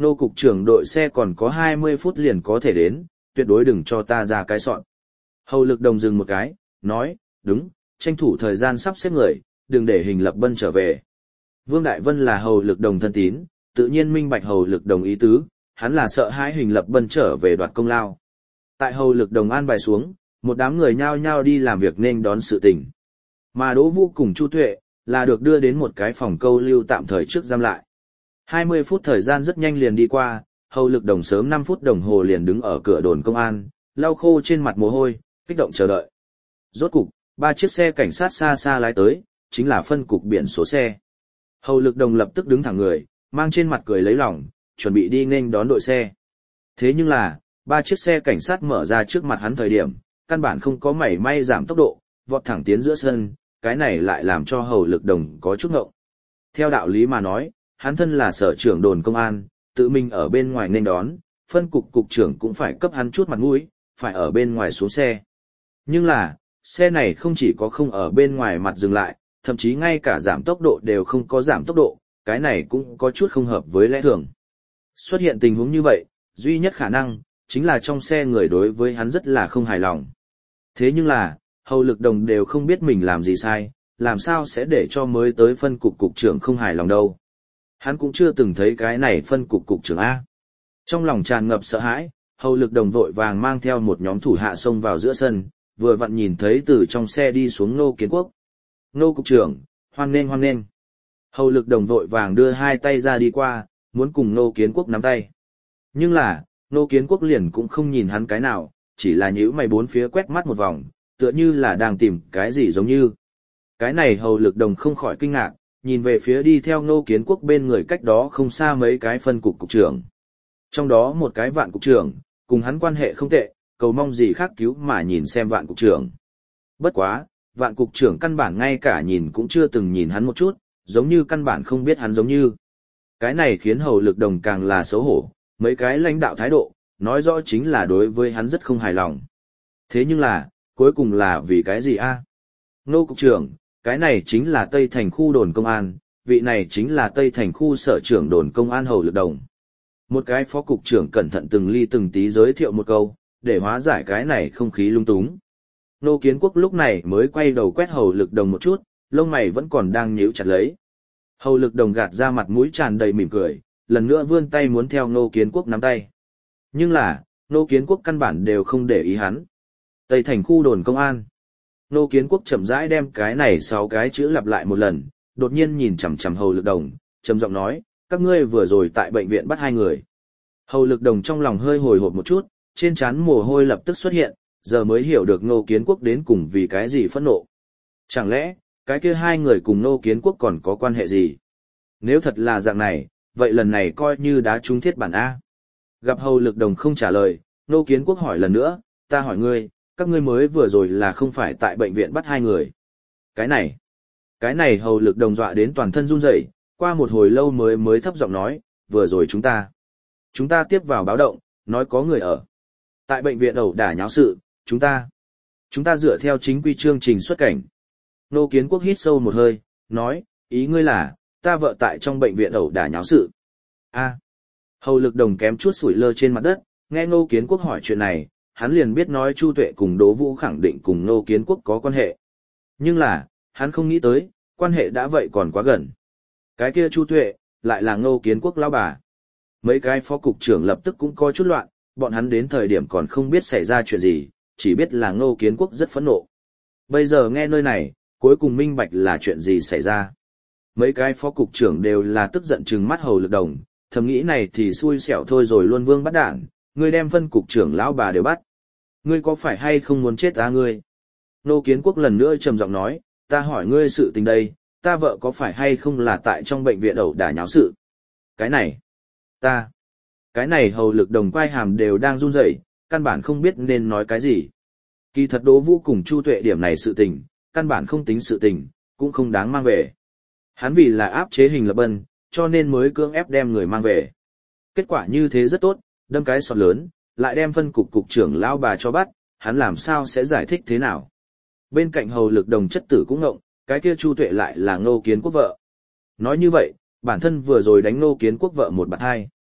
[SPEAKER 1] Nô cục trưởng đội xe còn có hai mươi phút liền có thể đến, tuyệt đối đừng cho ta ra cái soạn. Hầu Lực Đồng dừng một cái, nói, đúng, tranh thủ thời gian sắp xếp người, đừng để Hình Lập Bân trở về. Vương Đại Vân là Hầu Lực Đồng thân tín, tự nhiên minh bạch Hầu Lực Đồng ý tứ, hắn là sợ hãi Hình Lập Bân trở về đoạt công lao. Tại Hầu Lực Đồng an bài xuống, một đám người nhao nhao đi làm việc nên đón sự tình. Mà Đỗ Vũ cùng Chu Tuệ, là được đưa đến một cái phòng câu lưu tạm thời trước giam lại. hai mươi phút thời gian rất nhanh liền đi qua, Hầu Lực Đồng sớm năm phút đồng hồ liền đứng ở cửa đồn công an, lau khô trên mặt mồ hôi, kích động chờ đợi. Rốt cục, ba chiếc xe cảnh sát xa xa lái tới, chính là phân cục biển số xe. Hầu Lực Đồng lập tức đứng thẳng người, mang trên mặt cười lấy lòng, chuẩn bị đi nghênh đón đội xe. Thế nhưng là, ba chiếc xe cảnh sát mở ra trước mặt hắn thời điểm, căn bản không có mảy may giảm tốc độ, vọt thẳng tiến giữa sân, cái này lại làm cho Hầu Lực Đồng có chút ngộng. Theo đạo lý mà nói, hắn thân là sở trưởng đồn công an, tự mình ở bên ngoài nghênh đón, phân cục cục trưởng cũng phải cấp hắn chút mặt mũi, phải ở bên ngoài xuống xe. Nhưng là, xe này không chỉ có không ở bên ngoài mặt dừng lại, thậm chí ngay cả giảm tốc độ đều không có giảm tốc độ, cái này cũng có chút không hợp với lẽ thường. Xuất hiện tình huống như vậy, duy nhất khả năng, chính là trong xe người đối với hắn rất là không hài lòng. Thế nhưng là, Hầu Lực Đồng đều không biết mình làm gì sai, làm sao sẽ để cho mới tới phân cục cục trưởng không hài lòng đâu. Hắn cũng chưa từng thấy cái này phân cục cục trưởng A. Trong lòng tràn ngập sợ hãi, Hầu Lực Đồng vội vàng mang theo một nhóm thủ hạ xông vào giữa sân, vừa vặn nhìn thấy từ trong xe đi xuống Ngô Kiến Quốc. Ngô cục trưởng, hoan nghênh hoan nghênh. Hầu Lực Đồng vội vàng đưa hai tay ra đi qua, muốn cùng Ngô Kiến Quốc nắm tay. Nhưng là, Ngô Kiến Quốc liền cũng không nhìn hắn cái nào, chỉ là nhíu mày bốn phía quét mắt một vòng, tựa như là đang tìm cái gì giống như. Cái này Hầu Lực Đồng không khỏi kinh ngạc, nhìn về phía đi theo Ngô Kiến Quốc bên người cách đó không xa mấy cái phân cục cục trưởng. Trong đó một cái Vạn cục trưởng, cùng hắn quan hệ không tệ, cầu mong gì khác cứu mà nhìn xem Vạn cục trưởng. Bất quá, Vạn cục trưởng căn bản ngay cả nhìn cũng chưa từng nhìn hắn một chút, giống như căn bản không biết hắn giống như. Cái này khiến Hầu Lực Đồng càng là xấu hổ, mấy cái lãnh đạo thái độ, nói rõ chính là đối với hắn rất không hài lòng. Thế nhưng là, cuối cùng là vì cái gì a? Ngô cục trưởng, cái này chính là Tây Thành khu đồn công an, vị này chính là Tây Thành khu sở trưởng đồn công an Hầu Lực Đồng. Một cái phó cục trưởng cẩn thận từng ly từng tí giới thiệu một câu, để hóa giải cái này không khí lung túng. Ngô Kiến Quốc lúc này mới quay đầu quét Hầu Lực Đồng một chút, lông mày vẫn còn đang nhíu chặt lấy. Hầu Lực Đồng gạt ra mặt mũi tràn đầy mỉm cười, lần nữa vươn tay muốn theo Ngô Kiến Quốc nắm tay. Nhưng là, Ngô Kiến Quốc căn bản đều không để ý hắn. Tây Thành khu đồn công an. Ngô Kiến Quốc chậm rãi đem cái này sáu cái chữ lặp lại một lần, đột nhiên nhìn chằm chằm Hầu Lực Đồng, trầm giọng nói, các ngươi vừa rồi tại bệnh viện bắt hai người. Hầu Lực Đồng trong lòng hơi hồi hộp một chút, trên trán mồ hôi lập tức xuất hiện, giờ mới hiểu được Ngô Kiến Quốc đến cùng vì cái gì phẫn nộ. Chẳng lẽ, cái kia hai người cùng Ngô Kiến Quốc còn có quan hệ gì? Nếu thật là dạng này, vậy lần này coi như đá trúng thiết bản A. Gặp Hầu Lực Đồng không trả lời, Ngô Kiến Quốc hỏi lần nữa, ta hỏi ngươi, các ngươi mới vừa rồi là không phải tại bệnh viện bắt hai người. Cái này, cái này Hầu Lực Đồng dọa đến toàn thân run rẩy, qua một hồi lâu mới mới thấp giọng nói, vừa rồi chúng ta, chúng ta tiếp vào báo động, nói có người ở. Tại bệnh viện ẩu đả nháo sự, chúng ta, chúng ta dựa theo chính quy chương trình xuất cảnh. Ngô Kiến Quốc hít sâu một hơi, nói, ý ngươi là, ta vợ tại trong bệnh viện ẩu đả nháo sự. A. Hầu Lực Đồng kém chút sủi lơ trên mặt đất, nghe Ngô Kiến Quốc hỏi chuyện này, hắn liền biết nói Chu Tuệ cùng Đỗ Vũ khẳng định cùng Ngô Kiến Quốc có quan hệ. Nhưng là, hắn không nghĩ tới, quan hệ đã vậy còn quá gần. Cái kia Chu Tuệ, lại là Ngô Kiến Quốc lão bà. Mấy cái phó cục trưởng lập tức cũng có chút loạn, bọn hắn đến thời điểm còn không biết xảy ra chuyện gì, chỉ biết là Ngô Kiến Quốc rất phẫn nộ. Bây giờ nghe nơi này, cuối cùng minh bạch là chuyện gì xảy ra. Mấy cái phó cục trưởng đều là tức giận trừng mắt Hầu Lực Đồng, thầm nghĩ này thì xui xẻo thôi rồi luôn vương bắt đản, ngươi đem phân cục trưởng lão bà đều bắt. Ngươi có phải hay không muốn chết á ngươi? Ngô Kiến Quốc lần nữa trầm giọng nói, ta hỏi ngươi sự tình đây, ta vợ có phải hay không là tại trong bệnh viện ẩu đả nháo sự? Cái này, ta, cái này Hầu Lực Đồng quai hàm đều đang run rẩy, căn bản không biết nên nói cái gì. Kỳ thật Đỗ Vũ cùng Chu Tuệ điểm này sự tình, căn bản không tính sự tình, cũng không đáng mang về. Hắn vì là áp chế Hình Lập Bân, cho nên mới cưỡng ép đem người mang về. Kết quả như thế rất tốt, đâm cái sọt lớn, lại đem phân cục cục trưởng lão bà cho bắt, hắn làm sao sẽ giải thích thế nào? Bên cạnh Hầu Lực Đồng chất tử cũng ngộng, cái kia Chu Tuệ lại là Ngô Kiến Quốc vợ. Nói như vậy, bản thân vừa rồi đánh Ngô Kiến Quốc vợ một bạt hai.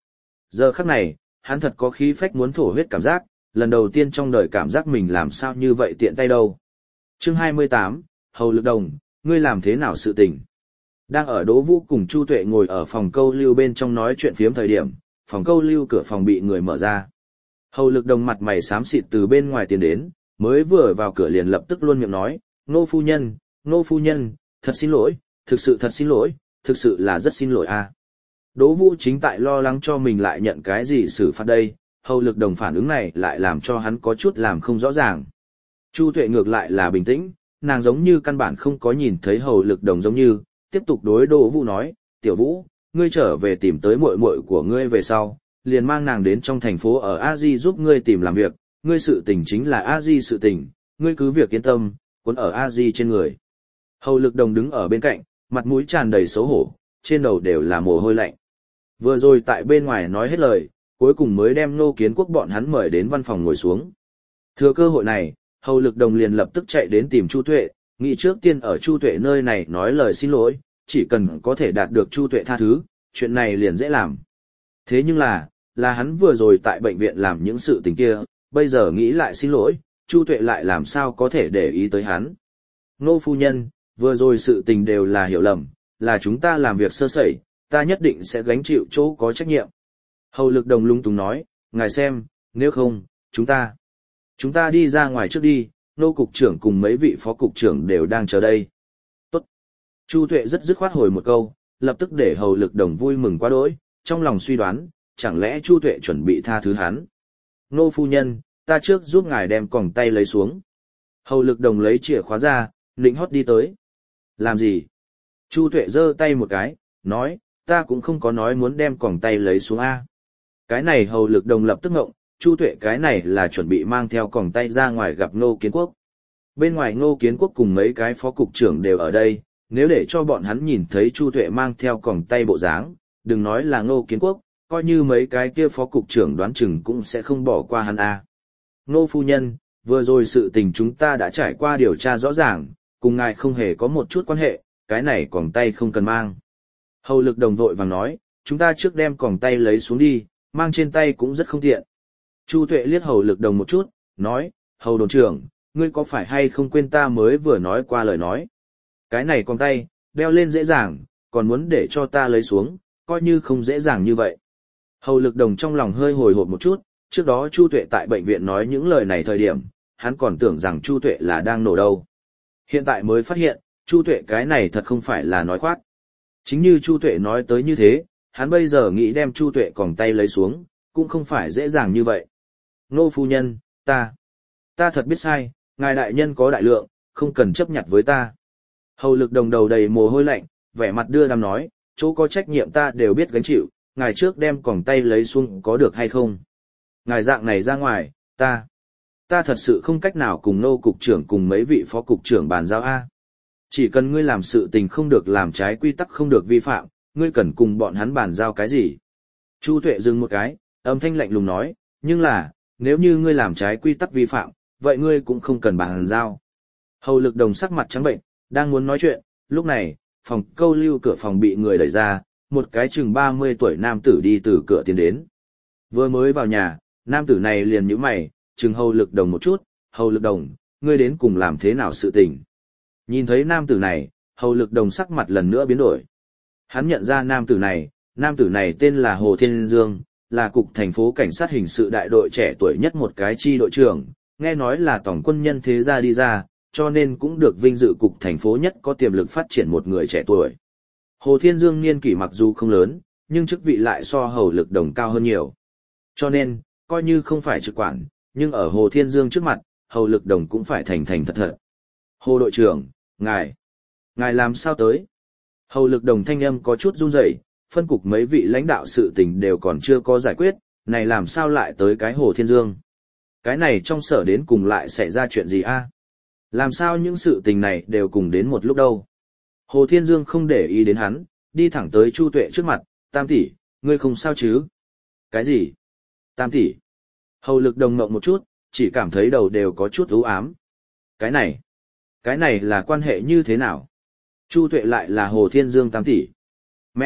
[SPEAKER 1] Giờ khắc này, hắn thật có khí phách muốn thổ huyết cảm giác, lần đầu tiên trong đời cảm giác mình làm sao như vậy tiện tay đâu. Chương hai mươi tám, Hầu Lực Đồng, ngươi làm thế nào sự tình? Đang ở Đỗ Vũ cùng Chu Tuệ ngồi ở phòng câu lưu bên trong nói chuyện phiếm thời điểm, phòng câu lưu cửa phòng bị người mở ra. Hầu Lực Đồng mặt mày xám xịt từ bên ngoài tiến đến, mới vừa vào cửa liền lập tức luôn miệng nói, Nô phu nhân, Nô phu nhân, thật xin lỗi, thực sự thật xin lỗi, thực sự là rất xin lỗi a. Đỗ Vũ chính tại lo lắng cho mình lại nhận cái gì xử phạt đây, Hầu Lực Đồng phản ứng này lại làm cho hắn có chút làm không rõ ràng. Chu Tuệ ngược lại là bình tĩnh, nàng giống như căn bản không có nhìn thấy Hầu Lực Đồng giống như, tiếp tục đối Đỗ Vũ nói, tiểu Vũ, ngươi trở về tìm tới muội muội của ngươi về sau, liền mang nàng đến trong thành phố ở A Di giúp ngươi tìm làm việc, ngươi sự tình chính là A Di sự tình, ngươi cứ việc yên tâm, cuốn ở A Di trên người. Hầu Lực Đồng đứng ở bên cạnh, mặt mũi tràn đầy xấu hổ, trên đầu đều là mồ hôi lạnh. Vừa rồi tại bên ngoài nói hết lời, cuối cùng mới đem Ngô Kiến Quốc bọn hắn mời đến văn phòng ngồi xuống. Thừa cơ hội này, Hầu Lực Đồng liền lập tức chạy đến tìm Chu Tuệ, nghĩ trước tiên ở Chu Tuệ nơi này nói lời xin lỗi, chỉ cần có thể đạt được Chu Tuệ tha thứ, chuyện này liền dễ làm. Thế nhưng là, là hắn vừa rồi tại bệnh viện làm những sự tình kia, bây giờ nghĩ lại xin lỗi, Chu Tuệ lại làm sao có thể để ý tới hắn. Ngô phu nhân, vừa rồi sự tình đều là hiểu lầm, là chúng ta làm việc sơ sẩy, ta nhất định sẽ gánh chịu chỗ có trách nhiệm. Hầu Lực Đồng lung tung nói, ngài xem, nếu không, chúng ta, chúng ta đi ra ngoài trước đi, Nô cục trưởng cùng mấy vị phó cục trưởng đều đang chờ đây. Tốt. Chu Tuệ rất dứt khoát hồi một câu, lập tức để Hầu Lực Đồng vui mừng quá đỗi, trong lòng suy đoán, chẳng lẽ Chu Tuệ chuẩn bị tha thứ hắn. Nô phu nhân, ta trước giúp ngài đem còng tay lấy xuống. Hầu Lực Đồng lấy chìa khóa ra, nịnh hót đi tới. Làm gì? Chu Tuệ giơ tay một cái, nói, ta cũng không có nói muốn đem còng tay lấy xuống A. Cái này Hầu Lực Đồng lập tức ngộng, Chu Tuệ cái này là chuẩn bị mang theo còng tay ra ngoài gặp Ngô Kiến Quốc. Bên ngoài Ngô Kiến Quốc cùng mấy cái phó cục trưởng đều ở đây, nếu để cho bọn hắn nhìn thấy Chu Tuệ mang theo còng tay bộ dáng, đừng nói là Ngô Kiến Quốc, coi như mấy cái kia phó cục trưởng đoán chừng cũng sẽ không bỏ qua hắn A. Ngô phu nhân, vừa rồi sự tình chúng ta đã trải qua điều tra rõ ràng, cùng ngài không hề có một chút quan hệ, cái này còng tay không cần mang. Hầu Lực Đồng vội vàng nói, chúng ta trước đem còng tay lấy xuống đi, mang trên tay cũng rất không tiện. Chu Tuệ liếc Hầu Lực Đồng một chút, nói, Hầu đồn trưởng, ngươi có phải hay không quên ta mới vừa nói qua lời nói. Cái này còng tay, đeo lên dễ dàng, còn muốn để cho ta lấy xuống, coi như không dễ dàng như vậy. Hầu Lực Đồng trong lòng hơi hồi hộp một chút, trước đó Chu Tuệ tại bệnh viện nói những lời này thời điểm, hắn còn tưởng rằng Chu Tuệ là đang nổ đâu. Hiện tại mới phát hiện, Chu Tuệ cái này thật không phải là nói khoác. Chính như Chu Tuệ nói tới như thế, hắn bây giờ nghĩ đem Chu Tuệ còng tay lấy xuống, cũng không phải dễ dàng như vậy. Nô phu nhân, ta, ta thật biết sai, ngài đại nhân có đại lượng, không cần chấp nhặt với ta. Hầu Lực Đồng đầu đầy mồ hôi lạnh, vẻ mặt đưa đàm nói, chỗ có trách nhiệm ta đều biết gánh chịu, ngài trước đem còng tay lấy xuống có được hay không. Ngài dạng này ra ngoài, ta, ta thật sự không cách nào cùng Nô cục trưởng cùng mấy vị phó cục trưởng bàn giao A. Chỉ cần ngươi làm sự tình không được làm trái quy tắc không được vi phạm, ngươi cần cùng bọn hắn bàn giao cái gì. Chu Tuệ dừng một cái, âm thanh lạnh lùng nói, nhưng là, nếu như ngươi làm trái quy tắc vi phạm, vậy ngươi cũng không cần bàn giao. Hầu Lực Đồng sắc mặt trắng bệnh, đang muốn nói chuyện, lúc này, phòng câu lưu cửa phòng bị người đẩy ra, một cái chừng ba mươi tuổi nam tử đi từ cửa tiến đến. Vừa mới vào nhà, nam tử này liền nhíu mày, chừng Hầu Lực Đồng một chút, Hầu Lực Đồng, ngươi đến cùng làm thế nào sự tình. Nhìn thấy nam tử này, Hầu Lực Đồng sắc mặt lần nữa biến đổi. Hắn nhận ra nam tử này, nam tử này tên là Hồ Thiên Dương, là cục thành phố cảnh sát hình sự đại đội trẻ tuổi nhất một cái chi đội trưởng, nghe nói là tổng quân nhân thế gia đi ra, cho nên cũng được vinh dự cục thành phố nhất có tiềm lực phát triển một người trẻ tuổi. Hồ Thiên Dương niên kỷ mặc dù không lớn, nhưng chức vị lại so Hầu Lực Đồng cao hơn nhiều. Cho nên, coi như không phải trực quản, nhưng ở Hồ Thiên Dương trước mặt, Hầu Lực Đồng cũng phải thành thành thật thật. Hồ đội trưởng, ngài, ngài làm sao tới? Hầu Lực Đồng thanh âm có chút run rẩy, phân cục mấy vị lãnh đạo sự tình đều còn chưa có giải quyết, này làm sao lại tới cái Hồ Thiên Dương? Cái này trong sở đến cùng lại xảy ra chuyện gì a? Làm sao những sự tình này đều cùng đến một lúc đâu? Hồ Thiên Dương không để ý đến hắn, đi thẳng tới Chu Tuệ trước mặt, Tam tỷ, ngươi không sao chứ? Cái gì? Tam tỷ. Hầu Lực Đồng ngộng một chút, chỉ cảm thấy đầu đều có chút u ám. Cái này, cái này là quan hệ như thế nào? Chu Tuệ lại là Hồ Thiên Dương Tam tỷ. Mẹ,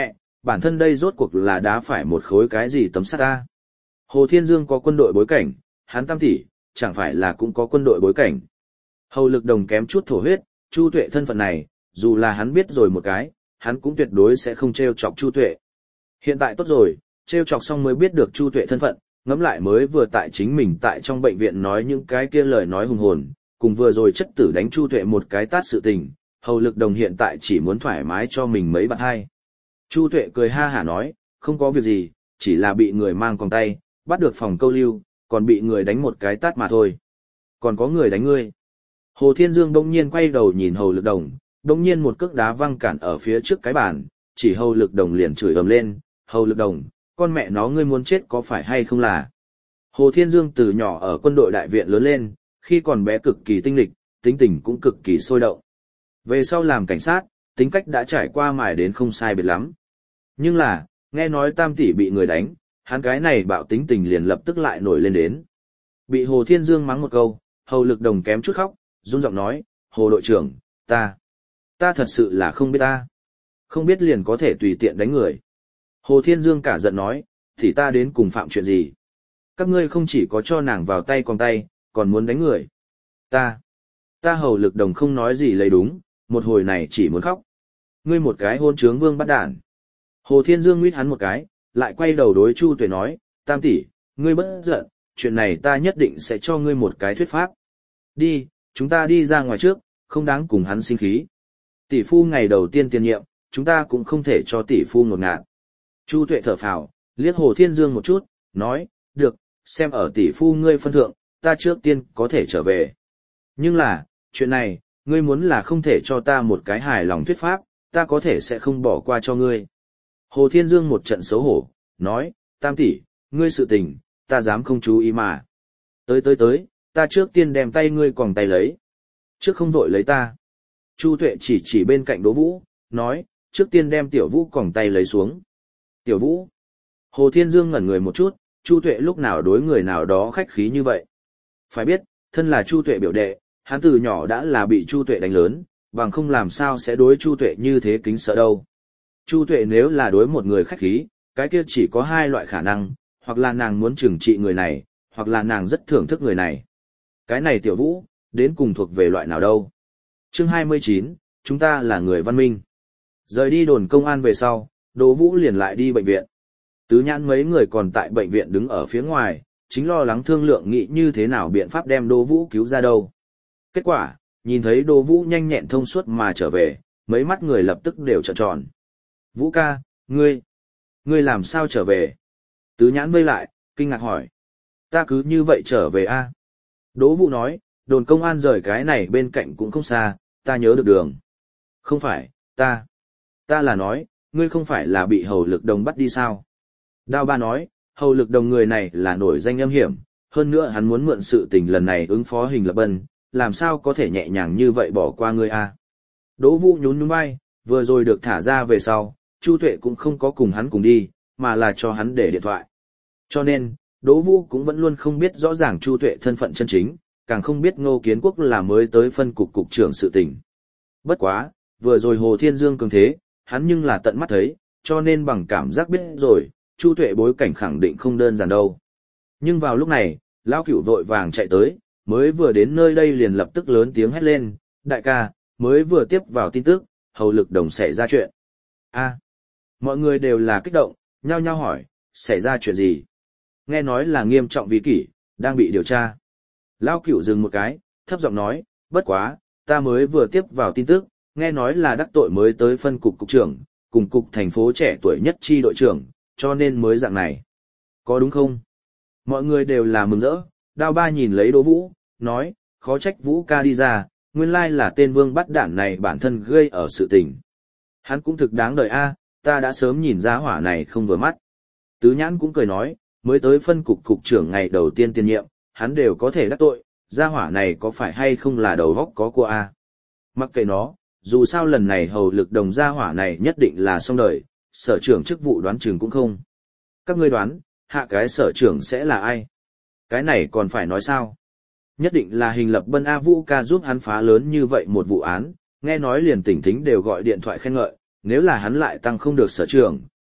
[SPEAKER 1] bản thân đây rốt cuộc là đá phải một khối cái gì tấm sắt ta. Hồ Thiên Dương có quân đội bối cảnh, hắn Tam tỷ, chẳng phải là cũng có quân đội bối cảnh. Hầu Lực Đồng kém chút thổ huyết, Chu Tuệ thân phận này, dù là hắn biết rồi một cái, hắn cũng tuyệt đối sẽ không trêu chọc Chu Tuệ. Hiện tại tốt rồi, trêu chọc xong mới biết được Chu Tuệ thân phận, ngẫm lại mới vừa tại chính mình tại trong bệnh viện nói những cái kia lời nói hùng hồn, cùng vừa rồi chất tử đánh Chu Tuệ một cái tát sự tình, Hầu Lực Đồng hiện tại chỉ muốn thoải mái cho mình mấy bạn hai. Chu Tuệ cười ha hả nói, không có việc gì, chỉ là bị người mang còng tay, bắt được phòng câu lưu, còn bị người đánh một cái tát mà thôi. Còn có người đánh ngươi. Hồ Thiên Dương đông nhiên quay đầu nhìn Hầu Lực Đồng, đông nhiên một cước đá văng cản ở phía trước cái bàn, chỉ Hầu Lực Đồng liền chửi ầm lên, Hầu Lực Đồng, con mẹ nó ngươi muốn chết có phải hay không là. Hồ Thiên Dương từ nhỏ ở quân đội đại viện lớn lên, khi còn bé cực kỳ tinh lịch, tính tình cũng cực kỳ sôi động. Về sau làm cảnh sát, tính cách đã trải qua mài đến không sai biệt lắm. Nhưng là, nghe nói Tam tỷ bị người đánh, hắn cái này bạo tính tình liền lập tức lại nổi lên đến. Bị Hồ Thiên Dương mắng một câu, Hầu Lực Đồng kém chút khóc, run giọng nói, Hồ đội trưởng, ta, ta thật sự là không biết ta. Không biết liền có thể tùy tiện đánh người. Hồ Thiên Dương cả giận nói, thì ta đến cùng phạm chuyện gì? Các ngươi không chỉ có cho nàng vào tay còn tay, còn muốn đánh người. Ta, ta Hầu Lực Đồng không nói gì lấy đúng, một hồi này chỉ muốn khóc. Ngươi một cái hôn trướng vương bắt đản. Hồ Thiên Dương nguyết hắn một cái, lại quay đầu đối Chu Tuệ nói, Tam tỷ, ngươi bất giận, chuyện này ta nhất định sẽ cho ngươi một cái thuyết pháp. Đi, chúng ta đi ra ngoài trước, không đáng cùng hắn sinh khí. Tỷ phu ngày đầu tiên tiền nhiệm, chúng ta cũng không thể cho tỷ phu ngột ngạt. Chu Tuệ thở phào, liếc Hồ Thiên Dương một chút, nói, được, xem ở tỷ phu ngươi phân thượng, ta trước tiên có thể trở về. Nhưng là, chuyện này, ngươi muốn là không thể cho ta một cái hài lòng thuyết pháp, ta có thể sẽ không bỏ qua cho ngươi. Hồ Thiên Dương một trận xấu hổ, nói, Tam tỷ, ngươi sự tình, ta dám không chú ý mà. Tới tới tới, ta trước tiên đem tay ngươi còn tay lấy. Trước không vội lấy ta. Chu Tuệ chỉ chỉ bên cạnh Đỗ Vũ, nói, trước tiên đem Tiểu Vũ còng tay lấy xuống. Tiểu Vũ. Hồ Thiên Dương ngẩn người một chút, Chu Tuệ lúc nào đối người nào đó khách khí như vậy. Phải biết, thân là Chu Tuệ biểu đệ, hắn từ nhỏ đã là bị Chu Tuệ đánh lớn, bằng không làm sao sẽ đối Chu Tuệ như thế kính sợ đâu. Chu Tuệ nếu là đối một người khách khí, cái kia chỉ có hai loại khả năng, hoặc là nàng muốn trừng trị người này, hoặc là nàng rất thưởng thức người này. Cái này Tiểu Vũ, đến cùng thuộc về loại nào đâu. Chương hai mươi chín, chúng ta là người văn minh. Rời đi đồn công an về sau, Đỗ Vũ liền lại đi bệnh viện. Tứ Nhãn mấy người còn tại bệnh viện đứng ở phía ngoài, chính lo lắng thương lượng nghĩ như thế nào biện pháp đem Đỗ Vũ cứu ra đâu. Kết quả, nhìn thấy Đỗ Vũ nhanh nhẹn thông suốt mà trở về, mấy mắt người lập tức đều trợn tròn. Vũ ca, ngươi, ngươi làm sao trở về? Tứ Nhãn vây lại, kinh ngạc hỏi. Ta cứ như vậy trở về a? Đỗ Vũ nói, đồn công an rời cái này bên cạnh cũng không xa, ta nhớ được đường. Không phải, ta, ta là nói, ngươi không phải là bị Hầu Lực Đồng bắt đi sao? Đao Ba nói, Hầu Lực Đồng người này là nổi danh âm hiểm, hơn nữa hắn muốn mượn sự tình lần này ứng phó Hình Lập Bân, làm sao có thể nhẹ nhàng như vậy bỏ qua ngươi a? Đỗ Vũ nhún nhún vai, vừa rồi được thả ra về sau, Chu Tuệ cũng không có cùng hắn cùng đi, mà là cho hắn để điện thoại. Cho nên, Đỗ Vũ cũng vẫn luôn không biết rõ ràng Chu Tuệ thân phận chân chính, càng không biết Ngô Kiến Quốc là mới tới phân cục cục trưởng sự tình. Bất quá, vừa rồi Hồ Thiên Dương cường thế, hắn nhưng là tận mắt thấy, cho nên bằng cảm giác biết rồi, Chu Tuệ bối cảnh khẳng định không đơn giản đâu. Nhưng vào lúc này, Lão Cửu vội vàng chạy tới, mới vừa đến nơi đây liền lập tức lớn tiếng hét lên, đại ca, mới vừa tiếp vào tin tức, Hầu Lực Đồng xảy ra chuyện. A, mọi người đều là kích động, nhao nhao hỏi, xảy ra chuyện gì? Nghe nói là nghiêm trọng vi kỷ, đang bị điều tra. Lão Cửu dừng một cái, thấp giọng nói, bất quá, ta mới vừa tiếp vào tin tức, nghe nói là đắc tội mới tới phân cục cục trưởng, cùng cục thành phố trẻ tuổi nhất chi đội trưởng, cho nên mới dạng này. Có đúng không? Mọi người đều là mừng rỡ, Đao Ba nhìn lấy Đỗ Vũ, nói, khó trách Vũ ca đi ra, nguyên lai là tên vương bắt đản này bản thân gây ở sự tình. Hắn cũng thực đáng đời a, ta đã sớm nhìn ra hỏa này không vừa mắt. Tứ Nhãn cũng cười nói, mới tới phân cục cục trưởng ngày đầu tiên tiền nhiệm, hắn đều có thể đắc tội, gia hỏa này có phải hay không là đầu góc có cô a? Mặc kệ nó, dù sao lần này Hầu Lực Đồng gia hỏa này nhất định là xong đời, sở trưởng chức vụ đoán chừng cũng không. Các ngươi đoán, hạ cái sở trưởng sẽ là ai? Cái này còn phải nói sao? Nhất định là Hình Lập Bân A Vũ ca giúp hắn phá lớn như vậy một vụ án, nghe nói liền tỉnh thính đều gọi điện thoại khen ngợi, nếu là hắn lại tăng không được sở trưởng,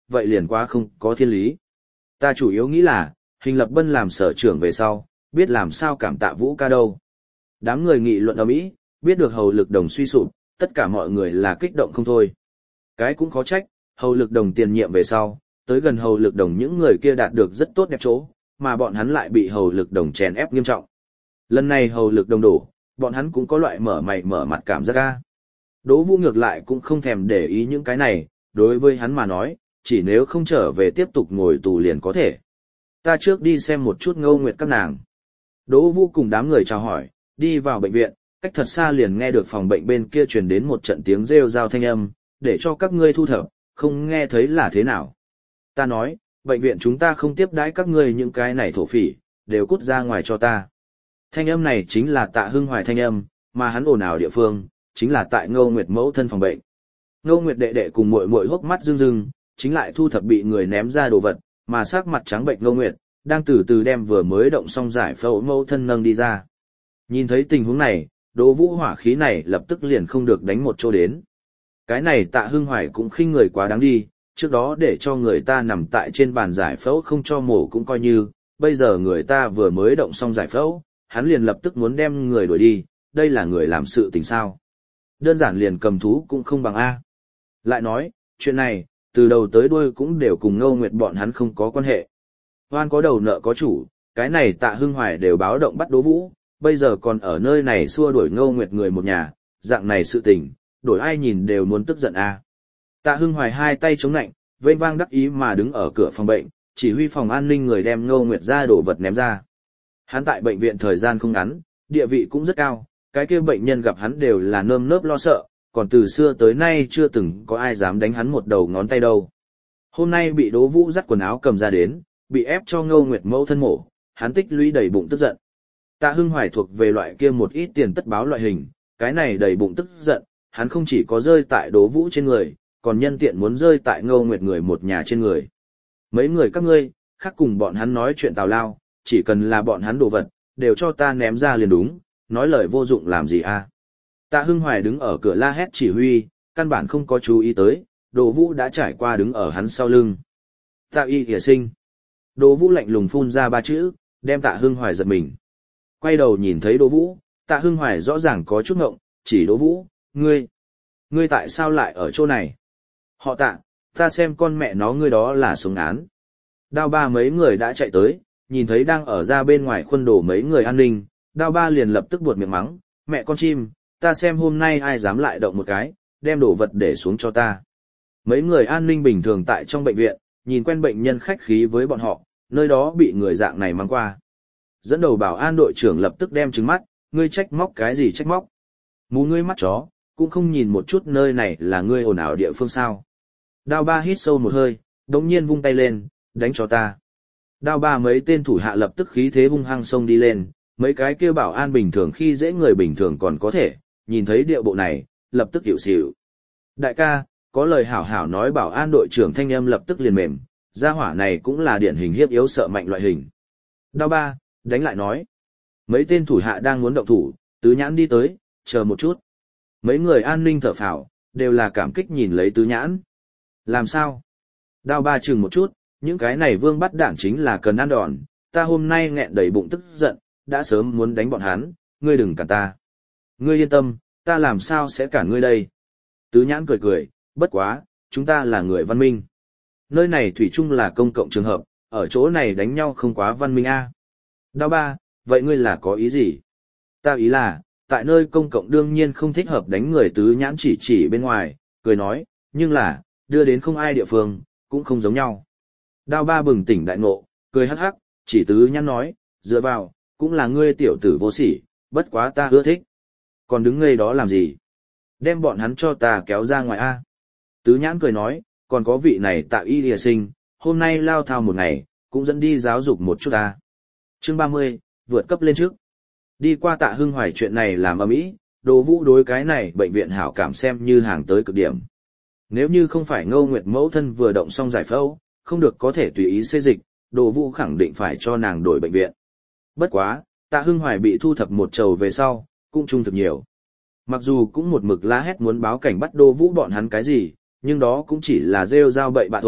[SPEAKER 1] vậy liền quá không có thiên lý. Ta chủ yếu nghĩ là, Hình Lập Bân làm sở trưởng về sau, biết làm sao cảm tạ Vũ ca đâu. Đám người nghị luận ầm ĩ, biết được Hầu Lực Đồng suy sụp, tất cả mọi người là kích động không thôi. Cái cũng khó trách, Hầu Lực Đồng tiền nhiệm về sau, tới gần Hầu Lực Đồng những người kia đạt được rất tốt đẹp chỗ, mà bọn hắn lại bị Hầu Lực Đồng chèn ép nghiêm trọng. Lần này Hầu Lực Đồng đổ, bọn hắn cũng có loại mở mày mở mặt cảm giác ga. Đỗ Vũ ngược lại cũng không thèm để ý những cái này, đối với hắn mà nói, chỉ nếu không trở về tiếp tục ngồi tù liền có thể. Ta trước đi xem một chút Ngô Nguyệt các nàng. Đỗ Vũ cùng đám người chào hỏi, đi vào bệnh viện, cách thật xa liền nghe được phòng bệnh bên kia truyền đến một trận tiếng rêu rao thanh âm, để cho các ngươi thu thập, không nghe thấy là thế nào. Ta nói, bệnh viện chúng ta không tiếp đãi các ngươi những cái này thổ phỉ, đều cút ra ngoài cho ta. Thanh âm này chính là Tạ Hưng Hoài thanh âm, mà hắn ồn ào địa phương, chính là tại Ngô Nguyệt mẫu thân phòng bệnh. Ngô Nguyệt đệ đệ cùng muội muội hốc mắt rưng rưng, chính lại thu thập bị người ném ra đồ vật, mà sắc mặt trắng bệnh Ngô Nguyệt, đang từ từ đem vừa mới động xong giải phẫu mẫu thân nâng đi ra. Nhìn thấy tình huống này, Đỗ Vũ hỏa khí này lập tức liền không được đánh một chỗ đến. Cái này Tạ Hưng Hoài cũng khinh người quá đáng đi, trước đó để cho người ta nằm tại trên bàn giải phẫu không cho mổ cũng coi như, bây giờ người ta vừa mới động xong giải phẫu, hắn liền lập tức muốn đem người đuổi đi, đây là người làm sự tình sao. Đơn giản liền cầm thú cũng không bằng A. Lại nói, chuyện này, từ đầu tới đuôi cũng đều cùng Ngô Nguyệt bọn hắn không có quan hệ. Hoan có đầu nợ có chủ, cái này Tạ Hưng Hoài đều báo động bắt Đỗ Vũ, bây giờ còn ở nơi này xua đuổi Ngô Nguyệt người một nhà, dạng này sự tình, đổi ai nhìn đều muốn tức giận A. Tạ Hưng Hoài hai tay chống nạnh, vênh vang đắc ý mà đứng ở cửa phòng bệnh, chỉ huy phòng an ninh người đem Ngô Nguyệt ra đổ vật ném ra. Hắn tại bệnh viện thời gian không ngắn, địa vị cũng rất cao, cái kia bệnh nhân gặp hắn đều là nơm nớp lo sợ, còn từ xưa tới nay chưa từng có ai dám đánh hắn một đầu ngón tay đâu. Hôm nay bị Đỗ Vũ dắt quần áo cầm ra đến, bị ép cho Ngô Nguyệt mẫu thân mổ, hắn tích lũy đầy bụng tức giận. Tạ Hưng Hoài thuộc về loại kia một ít tiền tất báo loại hình, cái này đầy bụng tức giận, hắn không chỉ có rơi tại Đỗ Vũ trên người, còn nhân tiện muốn rơi tại Ngô Nguyệt người một nhà trên người. Mấy người các ngươi, khác cùng bọn hắn nói chuyện tào lao, chỉ cần là bọn hắn đồ vật, đều cho ta ném ra liền đúng, nói lời vô dụng làm gì a? Tạ Hưng Hoài đứng ở cửa la hét chỉ huy, căn bản không có chú ý tới, Đỗ Vũ đã trải qua đứng ở hắn sau lưng. Tạ Y Kìa Sinh. Đỗ Vũ lạnh lùng phun ra ba chữ, đem Tạ Hưng Hoài giật mình. Quay đầu nhìn thấy Đỗ Vũ, Tạ Hưng Hoài rõ ràng có chút ngộng, chỉ Đỗ Vũ, ngươi, ngươi tại sao lại ở chỗ này? Họ Tạ, ta xem con mẹ nó ngươi đó là sống án. Đao ba mấy người đã chạy tới, nhìn thấy đang ở ra bên ngoài khuôn đổ mấy người an ninh, Đao ba liền lập tức buột miệng mắng, mẹ con chim, ta xem hôm nay ai dám lại động một cái, đem đồ vật để xuống cho ta. Mấy người an ninh bình thường tại trong bệnh viện, nhìn quen bệnh nhân khách khí với bọn họ, nơi đó bị người dạng này mang qua. Dẫn đầu bảo an đội trưởng lập tức đem trừng mắt, ngươi trách móc cái gì trách móc? Mù ngươi mắt chó, cũng không nhìn một chút nơi này là ngươi ồn ào địa phương sao. Đao ba hít sâu một hơi, đống nhiên vung tay lên, đánh cho ta. Đao ba mấy tên thủ hạ lập tức khí thế hung hăng xông đi lên, mấy cái kêu bảo an bình thường khi dễ người bình thường còn có thể, nhìn thấy điệu bộ này, lập tức hiểu xỉu. Đại ca, có lời hảo hảo nói bảo an đội trưởng thanh âm lập tức liền mềm, gia hỏa này cũng là điển hình hiếp yếu sợ mạnh loại hình. Đao ba, đánh lại nói. Mấy tên thủ hạ đang muốn động thủ, Tứ Nhãn đi tới, chờ một chút. Mấy người an ninh thở phào, đều là cảm kích nhìn lấy Tứ Nhãn. Làm sao? Đao ba chừng một chút, những cái này vương bắt đảng chính là cần ăn đòn, ta hôm nay nghẹn đầy bụng tức giận, đã sớm muốn đánh bọn hắn, ngươi đừng cản ta. Ngươi yên tâm, ta làm sao sẽ cản ngươi đây? Tứ Nhãn cười cười, bất quá, chúng ta là người văn minh. Nơi này thủy chung là công cộng trường hợp, ở chỗ này đánh nhau không quá văn minh a. À. Đao ba, vậy ngươi là có ý gì? Ta ý là, tại nơi công cộng đương nhiên không thích hợp đánh người. Tứ Nhãn chỉ chỉ bên ngoài, cười nói, nhưng là, đưa đến không ai địa phương, cũng không giống nhau. Đao ba bừng tỉnh đại ngộ, cười hắc hắc, chỉ Tứ Nhãn nói, dựa vào, cũng là ngươi tiểu tử vô sỉ, bất quá ta ưa thích. Còn đứng ngây đó làm gì? Đem bọn hắn cho ta kéo ra ngoài a. Tứ Nhãn cười nói, còn có vị này Tạ Y Lìa Sinh, hôm nay lao thao một ngày, cũng dẫn đi giáo dục một chút ta. Chương ba mươi, vượt cấp lên trước. Đi qua Tạ Hưng Hoài chuyện này làm ầm ĩ, Đỗ Vũ đối cái này bệnh viện hảo cảm xem như hàng tới cực điểm. Nếu như không phải Ngô Nguyệt mẫu thân vừa động xong giải phẫu, không được có thể tùy ý xê dịch, Đỗ Vũ khẳng định phải cho nàng đổi bệnh viện. Bất quá, Tạ Hưng Hoài bị thu thập một trầu về sau, cũng trung thực nhiều. Mặc dù cũng một mực la hét muốn báo cảnh bắt Đỗ Vũ bọn hắn cái gì, nhưng đó cũng chỉ là rêu rao bậy bạ thôi,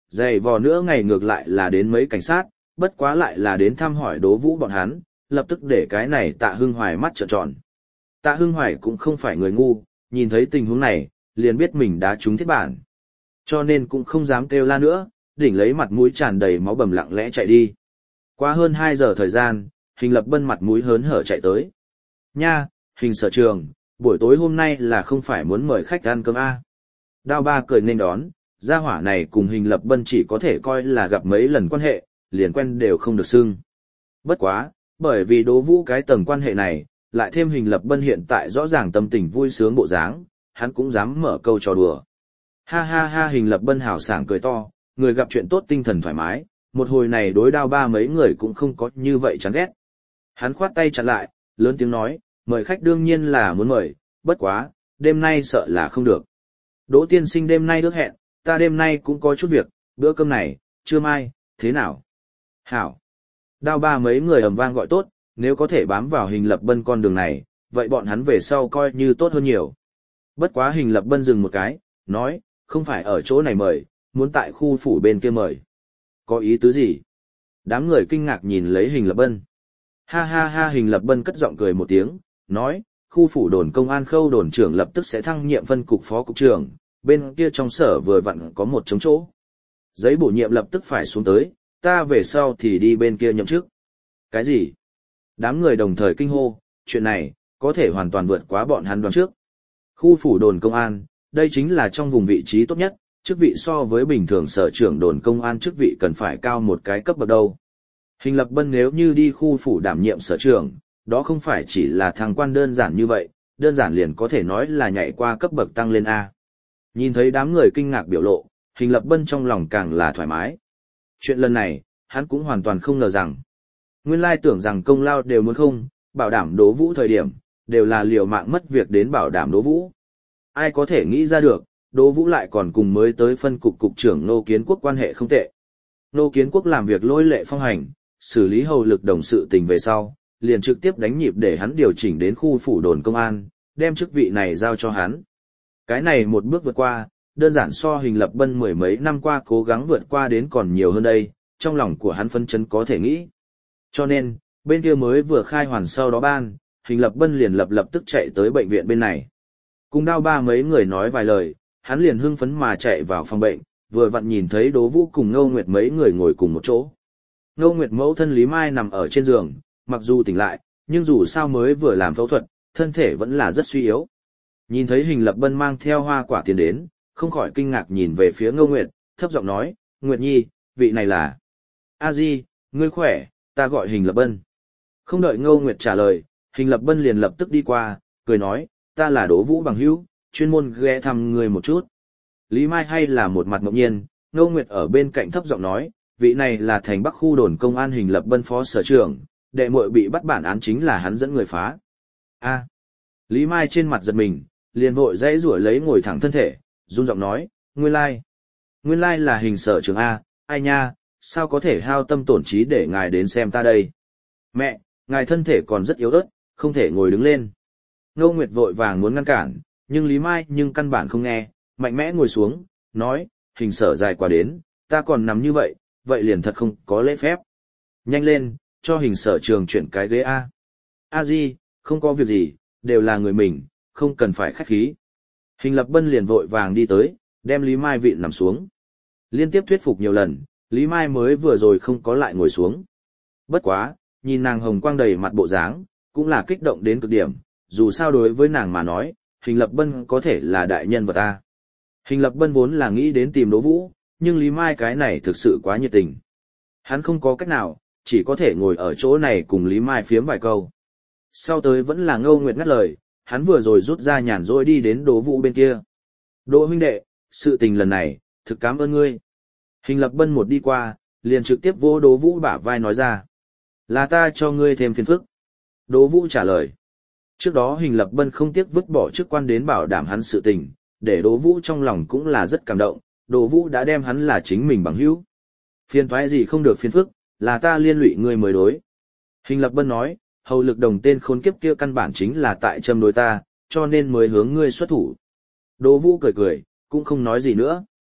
[SPEAKER 1] dày vò nữa ngày ngược lại là đến mấy cảnh sát, bất quá lại là đến thăm hỏi Đỗ Vũ bọn hắn, lập tức để cái này Tạ Hưng Hoài mắt trợn tròn. Tạ Hưng Hoài cũng không phải người ngu, nhìn thấy tình huống này, liền biết mình đã trúng thiết bản. Cho nên cũng không dám kêu la nữa, đỉnh lấy mặt mũi tràn đầy máu bầm lặng lẽ chạy đi. Qua hơn hai giờ thời gian, Hình Lập Bân mặt mũi hớn hở chạy tới. Nha, Hình sở trường, buổi tối hôm nay là không phải muốn mời khách ăn cơm a? Đao Ba cười nên đón, gia hỏa này cùng Hình Lập Bân chỉ có thể coi là gặp mấy lần quan hệ, liền quen đều không được xưng. Bất quá, bởi vì Đỗ Vũ cái tầng quan hệ này, lại thêm Hình Lập Bân hiện tại rõ ràng tâm tình vui sướng bộ dáng, hắn cũng dám mở câu trò đùa. Ha ha ha, Hình Lập Bân hào sảng cười to, người gặp chuyện tốt tinh thần thoải mái, một hồi này đối Đao Ba mấy người cũng không có như vậy chán ghét. Hắn khoát tay chặn lại, lớn tiếng nói, mời khách đương nhiên là muốn mời, bất quá, đêm nay sợ là không được. Đỗ tiên sinh đêm nay ước hẹn, ta đêm nay cũng có chút việc, bữa cơm này, trưa mai, thế nào? Hảo. Đao Ba mấy người ầm vang gọi tốt, nếu có thể bám vào Hình Lập Bân con đường này, vậy bọn hắn về sau coi như tốt hơn nhiều. Bất quá Hình Lập Bân dừng một cái, nói, không phải ở chỗ này mời, muốn tại khu phủ bên kia mời. Có ý tứ gì? Đám người kinh ngạc nhìn lấy Hình Lập Bân. Ha ha ha, Hình Lập Bân cất giọng cười một tiếng, nói, khu phủ đồn công an khâu đồn trưởng lập tức sẽ thăng nhiệm phân cục phó cục trưởng, bên kia trong sở vừa vặn có một trống chỗ. Giấy bổ nhiệm lập tức phải xuống tới, ta về sau thì đi bên kia nhậm chức. Cái gì? Đám người đồng thời kinh hô, chuyện này, có thể hoàn toàn vượt quá bọn hắn đoán trước. Khu phủ đồn công an, đây chính là trong vùng vị trí tốt nhất, chức vị so với bình thường sở trưởng đồn công an chức vị cần phải cao một cái cấp bậc đâu. Hình Lập Bân nếu như đi khu phủ đảm nhiệm sở trưởng, đó không phải chỉ là thăng quan đơn giản như vậy, đơn giản liền có thể nói là nhảy qua cấp bậc tăng lên A. Nhìn thấy đám người kinh ngạc biểu lộ, Hình Lập Bân trong lòng càng là thoải mái. Chuyện lần này, hắn cũng hoàn toàn không ngờ rằng. Nguyên lai tưởng rằng công lao đều muốn không, bảo đảm Đỗ Vũ thời điểm, đều là liều mạng mất việc đến bảo đảm Đỗ Vũ. Ai có thể nghĩ ra được, Đỗ Vũ lại còn cùng mới tới phân cục cục trưởng Nô Kiến Quốc quan hệ không tệ. Nô Kiến Quốc làm việc lôi lệ phong hành, xử lý hầu lực đồng sự tình về sau, liền trực tiếp đánh nhịp để hắn điều chỉnh đến khu phủ đồn công an, đem chức vị này giao cho hắn. Cái này một bước vượt qua, đơn giản so Hình Lập Bân mười mấy năm qua cố gắng vượt qua đến còn nhiều hơn đây, trong lòng của hắn phấn chấn có thể nghĩ. Cho nên, bên kia mới vừa khai hoàn sau đó ban, Hình Lập Bân liền lập lập tức chạy tới bệnh viện bên này. Cùng Đao Ba mấy người nói vài lời, hắn liền hưng phấn mà chạy vào phòng bệnh, vừa vặn nhìn thấy Đỗ Vũ cùng Ngô Nguyệt mấy người ngồi cùng một chỗ. Ngô Nguyệt mẫu thân Lý Mai nằm ở trên giường, mặc dù tỉnh lại, nhưng dù sao mới vừa làm phẫu thuật, thân thể vẫn là rất suy yếu. Nhìn thấy Hình Lập Bân mang theo hoa quả tiền đến, không khỏi kinh ngạc nhìn về phía Ngô Nguyệt, thấp giọng nói, Nguyệt Nhi, vị này là... A Di, ngươi khỏe, ta gọi Hình Lập Bân. Không đợi Ngô Nguyệt trả lời, Hình Lập Bân liền lập tức đi qua, cười nói, ta là Đỗ Vũ bằng hữu, chuyên môn ghé thăm ngươi một chút. Lý Mai hay là một mặt ngẫu nhiên, Ngô Nguyệt ở bên cạnh thấp giọng nói, vị này là thành Bắc khu đồn công an Hình Lập Bân phó sở trưởng, đệ muội bị bắt bản án chính là hắn dẫn người phá. A. Lý Mai trên mặt giật mình, liền vội dãy rủa lấy ngồi thẳng thân thể, run giọng nói, nguyên lai, nguyên lai là Hình sở trưởng A, ai nha, sao có thể hao tâm tổn trí để ngài đến xem ta đây. Mẹ, ngài thân thể còn rất yếu ớt, không thể ngồi đứng lên. Ngô Nguyệt vội vàng muốn ngăn cản, nhưng Lý Mai nhưng căn bản không nghe, mạnh mẽ ngồi xuống, nói, Hình sở dài quá đến, ta còn nằm như vậy, vậy liền thật không có lễ phép. Nhanh lên, cho Hình sở trường chuyển cái ghế A. A Di, không có việc gì, đều là người mình, không cần phải khách khí. Hình Lập Bân liền vội vàng đi tới, đem Lý Mai vịn nằm xuống. Liên tiếp thuyết phục nhiều lần, Lý Mai mới vừa rồi không có lại ngồi xuống. Bất quá, nhìn nàng hồng quang đầy mặt bộ dáng, cũng là kích động đến cực điểm, dù sao đối với nàng mà nói, Hình Lập Bân có thể là đại nhân vật A. Hình Lập Bân vốn là nghĩ đến tìm Đỗ Vũ, nhưng Lý Mai cái này thực sự quá nhiệt tình. Hắn không có cách nào, chỉ có thể ngồi ở chỗ này cùng Lý Mai phiếm vài câu. Sau tới vẫn là Ngô Nguyệt ngắt lời, hắn vừa rồi rút ra nhàn rỗi đi đến Đỗ Vũ bên kia. Đỗ huynh đệ, sự tình lần này, thực cảm ơn ngươi. Hình Lập Bân một đi qua, liền trực tiếp vỗ Đỗ Vũ bả vai nói ra. Là ta cho ngươi thêm phiền phức. Đỗ Vũ trả lời. Trước đó Hình Lập Bân không tiếc vứt bỏ chức quan đến bảo đảm hắn sự tình, để Đỗ Vũ trong lòng cũng là rất cảm động, Đỗ Vũ đã đem hắn là chính mình bằng hữu. Phiền toái gì không được phiền phức, là ta liên lụy ngươi mới đối. Hình Lập Bân nói, hầu lực đồng tên khốn kiếp kia căn bản chính là tại châm đối ta, cho nên mới hướng ngươi xuất thủ. Đỗ Vũ cười cười, cũng không nói gì nữa.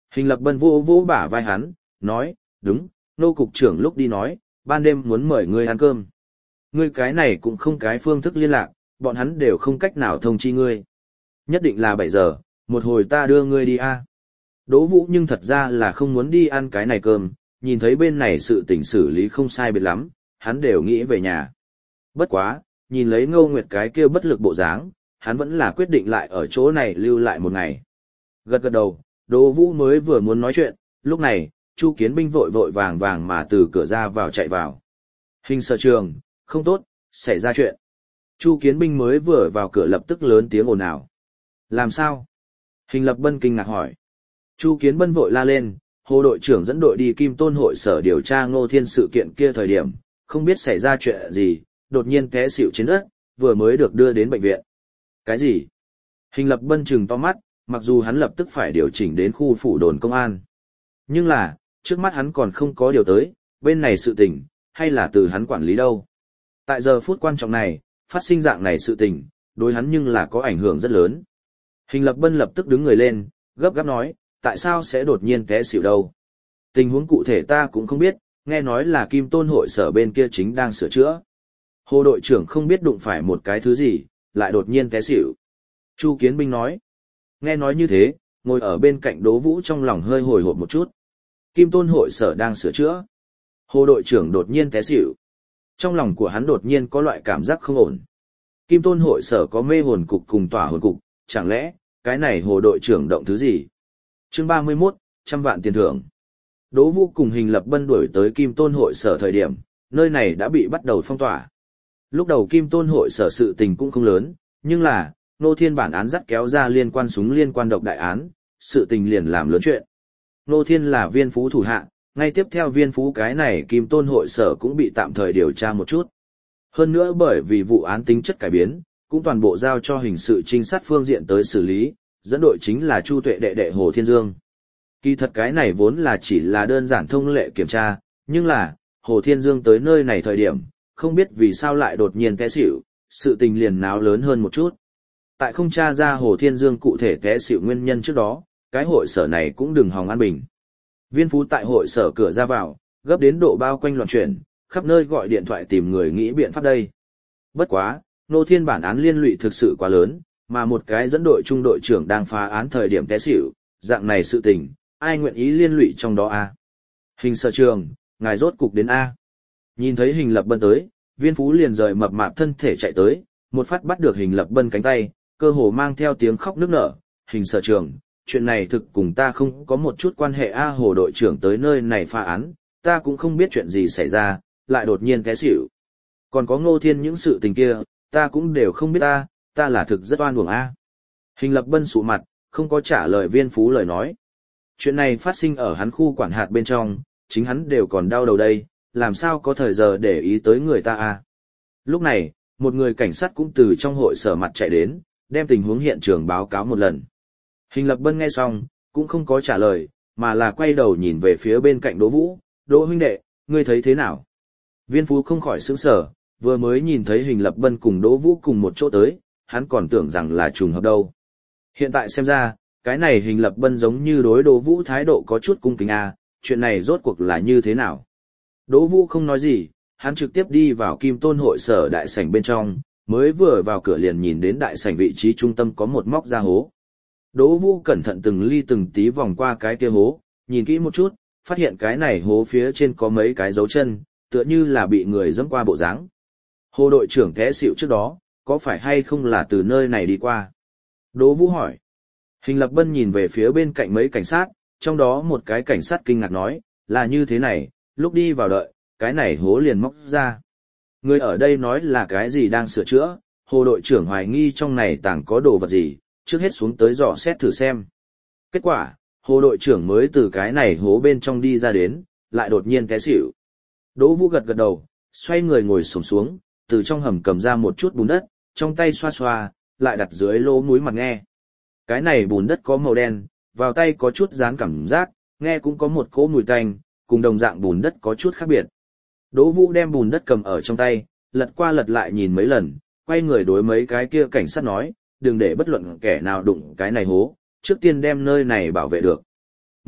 [SPEAKER 1] Hình Lập Bân vô vô bả vai hắn, nói, đúng, nô cục trưởng lúc đi nói, ban đêm muốn mời ngươi ăn cơm. Ngươi cái này cũng không cái phương thức liên lạc, bọn hắn đều không cách nào thông chi ngươi. Nhất định là bảy giờ, một hồi ta đưa ngươi đi a. Đỗ Vũ nhưng thật ra là không muốn đi ăn cái này cơm, nhìn thấy bên này sự tình xử lý không sai biệt lắm, hắn đều nghĩ về nhà. Bất quá, nhìn lấy Ngô Nguyệt cái kia bất lực bộ dáng, hắn vẫn là quyết định lại ở chỗ này lưu lại một ngày. Gật gật đầu, Đỗ Vũ mới vừa muốn nói chuyện, lúc này, Chu Kiến Binh vội vội vàng vàng mà từ cửa ra vào chạy vào. Hình Sở Trường, không tốt, xảy ra chuyện. Chu Kiến Binh mới vừa vào cửa lập tức lớn tiếng ồn ào. Làm sao? Hình Lập Bân kinh ngạc hỏi. Chu Kiến Bân vội la lên, Hồ đội trưởng dẫn đội đi Kim Tôn hội sở điều tra Ngô Thiên sự kiện kia thời điểm, không biết xảy ra chuyện gì, đột nhiên té xỉu trên đất, vừa mới được đưa đến bệnh viện. Cái gì? Hình Lập Bân trừng to mắt, mặc dù hắn lập tức phải điều chỉnh đến khu phủ đồn công an. Nhưng là, trước mắt hắn còn không có điều tới, bên này sự tình, hay là từ hắn quản lý đâu. Tại giờ phút quan trọng này, phát sinh dạng này sự tình, đối hắn nhưng là có ảnh hưởng rất lớn. Hình Lập Bân lập tức đứng người lên, gấp gáp nói, tại sao sẽ đột nhiên té xỉu đâu? Tình huống cụ thể ta cũng không biết, nghe nói là Kim Tôn hội sở bên kia chính đang sửa chữa. Hồ đội trưởng không biết đụng phải một cái thứ gì, lại đột nhiên té xỉu. Chu Kiến Binh nói. Nghe nói như thế, ngồi ở bên cạnh Đỗ Vũ trong lòng hơi hồi hộp một chút. Kim Tôn hội sở đang sửa chữa. Hồ đội trưởng đột nhiên té xỉu. Trong lòng của hắn đột nhiên có loại cảm giác không ổn. Kim Tôn hội sở có mê hồn cục cùng tỏa hồn cục, chẳng lẽ, cái này hồ đội trưởng động thứ gì? Chương ba mươi mốt, trăm vạn tiền thưởng. Đỗ Vũ cùng Hình Lập Bân đuổi tới Kim Tôn hội sở thời điểm, nơi này đã bị bắt đầu phong tỏa. Lúc đầu Kim Tôn hội sở sự tình cũng không lớn, nhưng là, Nô Thiên bản án dắt kéo ra liên quan súng liên quan độc đại án, sự tình liền làm lớn chuyện. Nô Thiên là Viên Phú thủ hạ, ngay tiếp theo Viên Phú cái này Kim Tôn hội sở cũng bị tạm thời điều tra một chút. Hơn nữa bởi vì vụ án tính chất cải biến, cũng toàn bộ giao cho hình sự trinh sát phương diện tới xử lý, dẫn đội chính là Chu Tuệ đệ đệ Hồ Thiên Dương. Kỳ thật cái này vốn là chỉ là đơn giản thông lệ kiểm tra, nhưng là, Hồ Thiên Dương tới nơi này thời điểm, không biết vì sao lại đột nhiên té xỉu, sự tình liền náo lớn hơn một chút. Tại không tra ra Hồ Thiên Dương cụ thể té xỉu nguyên nhân trước đó, cái hội sở này cũng đừng hòng an bình. Viên Phú tại hội sở cửa ra vào, gấp đến độ bao quanh loạn chuyển, khắp nơi gọi điện thoại tìm người nghĩ biện pháp đây. Bất quá, Nô Thiên bản án liên lụy thực sự quá lớn, mà một cái dẫn đội trung đội trưởng đang phá án thời điểm té xỉu, dạng này sự tình, ai nguyện ý liên lụy trong đó a? Hình Sở Trường, ngài rốt cục đến a. Nhìn thấy Hình Lập Bân tới, Viên Phú liền rời mập mạp thân thể chạy tới, một phát bắt được Hình Lập Bân cánh tay, cơ hồ mang theo tiếng khóc nức nở, Hình Sở Trường, chuyện này thực cùng ta không có một chút quan hệ a. Hồ đội trưởng tới nơi này phá án, ta cũng không biết chuyện gì xảy ra, lại đột nhiên té xỉu. Còn có Ngô Thiên những sự tình kia, ta cũng đều không biết ta, ta là thực rất oan uổng a. Hình Lập Bân sụ mặt, không có trả lời Viên Phú lời nói. Chuyện này phát sinh ở hắn khu quản hạt bên trong, chính hắn đều còn đau đầu đây, làm sao có thời giờ để ý tới người ta a. Lúc này, một người cảnh sát cũng từ trong hội sở mặt chạy đến, đem tình huống hiện trường báo cáo một lần. Hình Lập Bân nghe xong, cũng không có trả lời, mà là quay đầu nhìn về phía bên cạnh Đỗ Vũ, Đỗ huynh đệ, ngươi thấy thế nào? Viên Phú không khỏi sững sờ, vừa mới nhìn thấy Hình Lập Bân cùng Đỗ Vũ cùng một chỗ tới, hắn còn tưởng rằng là trùng hợp đâu. Hiện tại xem ra, cái này Hình Lập Bân giống như đối Đỗ Vũ thái độ có chút cung kính a, chuyện này rốt cuộc là như thế nào? Đỗ Vũ không nói gì, hắn trực tiếp đi vào Kim Tôn hội sở đại sảnh bên trong, mới vừa vào cửa liền nhìn đến đại sảnh vị trí trung tâm có một móc ra hố. Đỗ Vũ cẩn thận từng ly từng tí vòng qua cái kia hố, nhìn kỹ một chút, phát hiện cái này hố phía trên có mấy cái dấu chân, tựa như là bị người dẫm qua bộ dáng. Hồ đội trưởng té xỉu trước đó, có phải hay không là từ nơi này đi qua? Đỗ Vũ hỏi. Hình Lập Bân nhìn về phía bên cạnh mấy cảnh sát, trong đó một cái cảnh sát kinh ngạc nói, là như thế này, lúc đi vào đợi, cái này hố liền móc ra. Người ở đây nói là cái gì đang sửa chữa, Hồ đội trưởng hoài nghi trong này tàng có đồ vật gì, trước hết xuống tới dò xét thử xem. Kết quả, Hồ đội trưởng mới từ cái này hố bên trong đi ra đến, lại đột nhiên té xỉu. Đỗ Vũ gật gật đầu, xoay người ngồi xổm xuống, từ trong hầm cầm ra một chút bùn đất, trong tay xoa xoa, lại đặt dưới lỗ mũi mặt nghe. Cái này bùn đất có màu đen, vào tay có chút dán cảm giác, nghe cũng có một cỗ mùi tanh, cùng đồng dạng bùn đất có chút khác biệt. Đỗ Vũ đem bùn đất cầm ở trong tay, lật qua lật lại nhìn mấy lần, quay người đối mấy cái kia cảnh sát nói, đừng để bất luận kẻ nào đụng cái này hố, trước tiên đem nơi này bảo vệ được.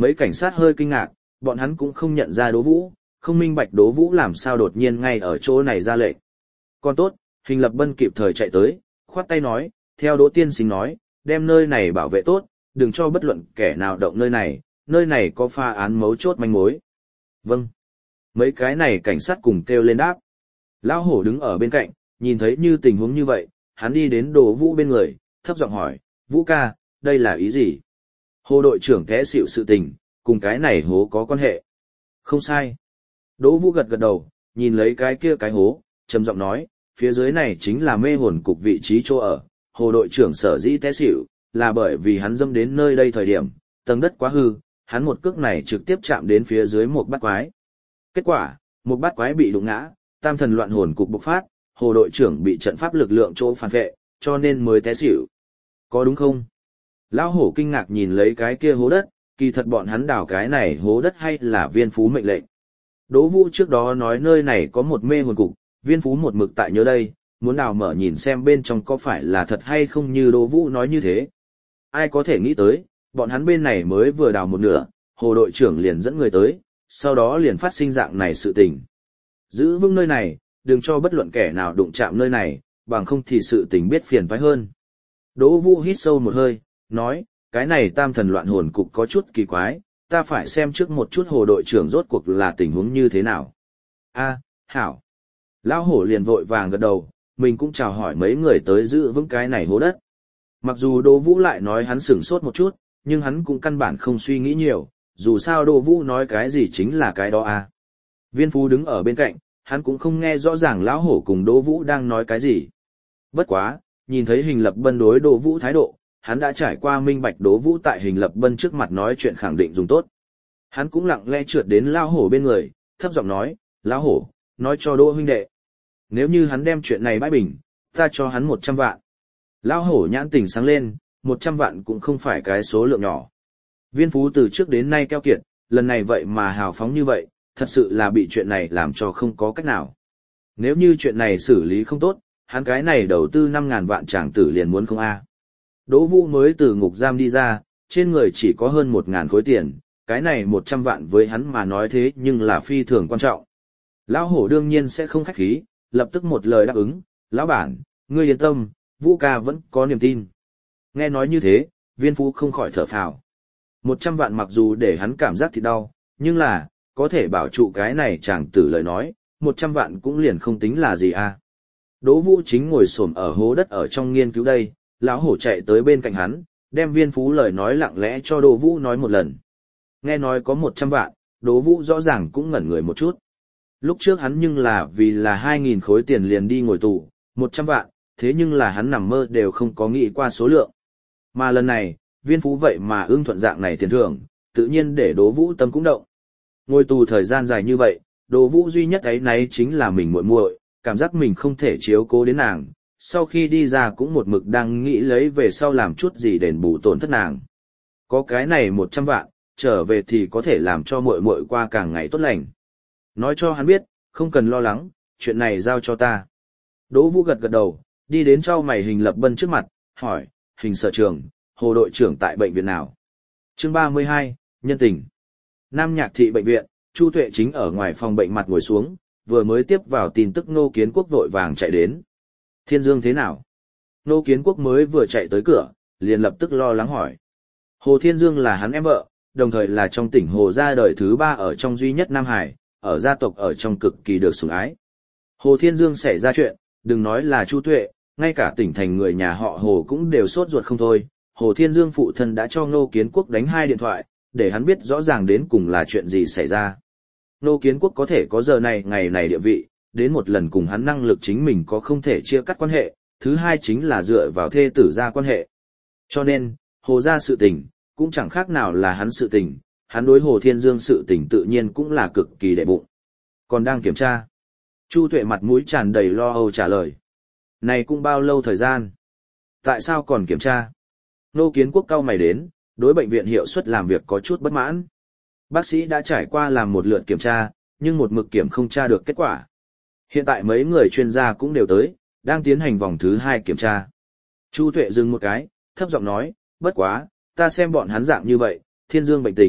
[SPEAKER 1] Mấy cảnh sát hơi kinh ngạc, bọn hắn cũng không nhận ra Đỗ Vũ, không minh bạch Đỗ Vũ làm sao đột nhiên ngay ở chỗ này ra lệnh. Còn tốt, Hình Lập Bân kịp thời chạy tới, khoát tay nói, theo Đỗ tiên sinh nói, đem nơi này bảo vệ tốt, đừng cho bất luận kẻ nào động nơi này, nơi này có pha án mấu chốt manh mối. Vâng. Mấy cái này cảnh sát cùng kêu lên đáp. Lão hổ đứng ở bên cạnh, nhìn thấy như tình huống như vậy, hắn đi đến Đỗ Vũ bên người, thấp giọng hỏi, Vũ ca, đây là ý gì? Hồ đội trưởng té xỉu sự tình, cùng cái này hố có quan hệ. Không sai. Đỗ Vũ gật gật đầu, nhìn lấy cái kia cái hố, trầm giọng nói, phía dưới này chính là mê hồn cục vị trí chỗ ở. Hồ đội trưởng sở dĩ té xỉu, là bởi vì hắn dâm đến nơi đây thời điểm, tầng đất quá hư, hắn một cước này trực tiếp chạm đến phía dưới một bát quái. Kết quả, một bát quái bị đụng ngã, tam thần loạn hồn cục bộc phát, hồ đội trưởng bị trận pháp lực lượng chỗ phản vệ, cho nên mới té xỉu. Có đúng không? Lão hổ kinh ngạc nhìn lấy cái kia hố đất, kỳ thật bọn hắn đào cái này hố đất hay là viên phú mệnh lệnh. Đỗ Vũ trước đó nói nơi này có một mê hồn cục, viên phú một mực tại nhớ đây, muốn đào mở nhìn xem bên trong có phải là thật hay không như Đỗ Vũ nói như thế. Ai có thể nghĩ tới, bọn hắn bên này mới vừa đào một nửa, hồ đội trưởng liền dẫn người tới, sau đó liền phát sinh dạng này sự tình. Giữ vững nơi này, đừng cho bất luận kẻ nào đụng chạm nơi này, bằng không thì sự tình biết phiền toái hơn. Đỗ Vũ hít sâu một hơi, nói, cái này tam thần loạn hồn cục có chút kỳ quái, ta phải xem trước một chút hồ đội trưởng rốt cuộc là tình huống như thế nào. A, hảo. Lão hổ liền vội vàng gật đầu, mình cũng chào hỏi mấy người tới giữ vững cái này hố đất. Mặc dù Đỗ Vũ lại nói hắn sửng sốt một chút, nhưng hắn cũng căn bản không suy nghĩ nhiều, dù sao Đỗ Vũ nói cái gì chính là cái đó a. Viên Phú đứng ở bên cạnh, hắn cũng không nghe rõ ràng lão hổ cùng Đỗ Vũ đang nói cái gì. Bất quá, nhìn thấy Hình Lập Bân đối Đỗ Vũ thái độ, hắn đã trải qua minh bạch Đỗ Vũ tại Hình Lập Bân trước mặt nói chuyện khẳng định dùng tốt. Hắn cũng lặng lẽ trượt đến lão hổ bên người, thấp giọng nói, lão hổ, nói cho Đỗ huynh đệ. Nếu như hắn đem chuyện này bãi bình, ta cho hắn một trăm vạn. Lão hổ nhãn tình sáng lên, một trăm vạn cũng không phải cái số lượng nhỏ. Viên Phú từ trước đến nay keo kiệt, lần này vậy mà hào phóng như vậy, thật sự là bị chuyện này làm cho không có cách nào. Nếu như chuyện này xử lý không tốt, hắn cái này đầu tư năm ngàn vạn chàng tử liền muốn không a. Đỗ Vũ mới từ ngục giam đi ra, trên người chỉ có hơn một ngàn khối tiền, cái này một trăm vạn với hắn mà nói thế nhưng là phi thường quan trọng. Lão hổ đương nhiên sẽ không khách khí, lập tức một lời đáp ứng, lão bản, ngươi yên tâm, Vũ ca vẫn có niềm tin. Nghe nói như thế, Viên Phú không khỏi thở phào. Một trăm vạn mặc dù để hắn cảm giác thì đau, nhưng là, có thể bảo trụ cái này chàng tử lời nói, một trăm vạn cũng liền không tính là gì a. Đỗ Vũ chính ngồi xổm ở hố đất ở trong nghiên cứu đây, lão hổ chạy tới bên cạnh hắn, đem Viên Phú lời nói lặng lẽ cho Đỗ Vũ nói một lần. Nghe nói có một trăm vạn, Đỗ Vũ rõ ràng cũng ngẩn người một chút. Lúc trước hắn nhưng là vì là hai nghìn khối tiền liền đi ngồi tù, một trăm vạn, thế nhưng là hắn nằm mơ đều không có nghĩ qua số lượng. Mà lần này, Viên Phú vậy mà ưng thuận dạng này tiền thưởng, tự nhiên để Đỗ Vũ tâm cũng động. Ngồi tù thời gian dài như vậy, Đỗ Vũ duy nhất ấy nấy chính là mình muội muội, cảm giác mình không thể chiếu cố đến nàng, sau khi đi ra cũng một mực đang nghĩ lấy về sau làm chút gì đền bù tổn thất nàng. Có cái này một trăm vạn, trở về thì có thể làm cho muội muội qua càng ngày tốt lành. Nói cho hắn biết, không cần lo lắng, chuyện này giao cho ta. Đỗ Vũ gật gật đầu, đi đến trao mày Hình Lập Bân trước mặt, hỏi, Hình sở trưởng, hồ đội trưởng tại bệnh viện nào? Chương ba mươi hai, nhân tình. Nam Nhạc thị bệnh viện, Chu Tuệ chính ở ngoài phòng bệnh mặt ngồi xuống, vừa mới tiếp vào tin tức Ngô Kiến Quốc vội vàng chạy đến. Thiên Dương thế nào? Ngô Kiến Quốc mới vừa chạy tới cửa, liền lập tức lo lắng hỏi. Hồ Thiên Dương là hắn em vợ, đồng thời là trong tỉnh Hồ gia đời thứ ba ở trong duy nhất Nam Hải, ở gia tộc ở trong cực kỳ được sủng ái. Hồ Thiên Dương xảy ra chuyện, đừng nói là Chu Tuệ, ngay cả tỉnh thành người nhà họ Hồ cũng đều sốt ruột không thôi. Hồ Thiên Dương phụ thân đã cho Ngô Kiến Quốc đánh hai điện thoại, để hắn biết rõ ràng đến cùng là chuyện gì xảy ra. Ngô Kiến Quốc có thể có giờ này ngày này địa vị, đến một lần cùng hắn năng lực chính mình có không thể chia cắt quan hệ, thứ hai chính là dựa vào thê tử gia quan hệ. Cho nên, Hồ gia sự tình, cũng chẳng khác nào là hắn sự tình, hắn đối Hồ Thiên Dương sự tình tự nhiên cũng là cực kỳ đệ bụng. Còn đang kiểm tra. Chu Tuệ mặt mũi tràn đầy lo âu trả lời. Này cũng bao lâu thời gian? Tại sao còn kiểm tra? Ngô Kiến Quốc cau mày đến, đối bệnh viện hiệu suất làm việc có chút bất mãn. Bác sĩ đã trải qua làm một lượt kiểm tra, nhưng một mực kiểm không tra được kết quả. Hiện tại mấy người chuyên gia cũng đều tới, đang tiến hành vòng thứ hai kiểm tra. Chu Tuệ dừng một cái, thấp giọng nói, bất quá, ta xem bọn hắn dạng như vậy, Thiên Dương bệnh tình,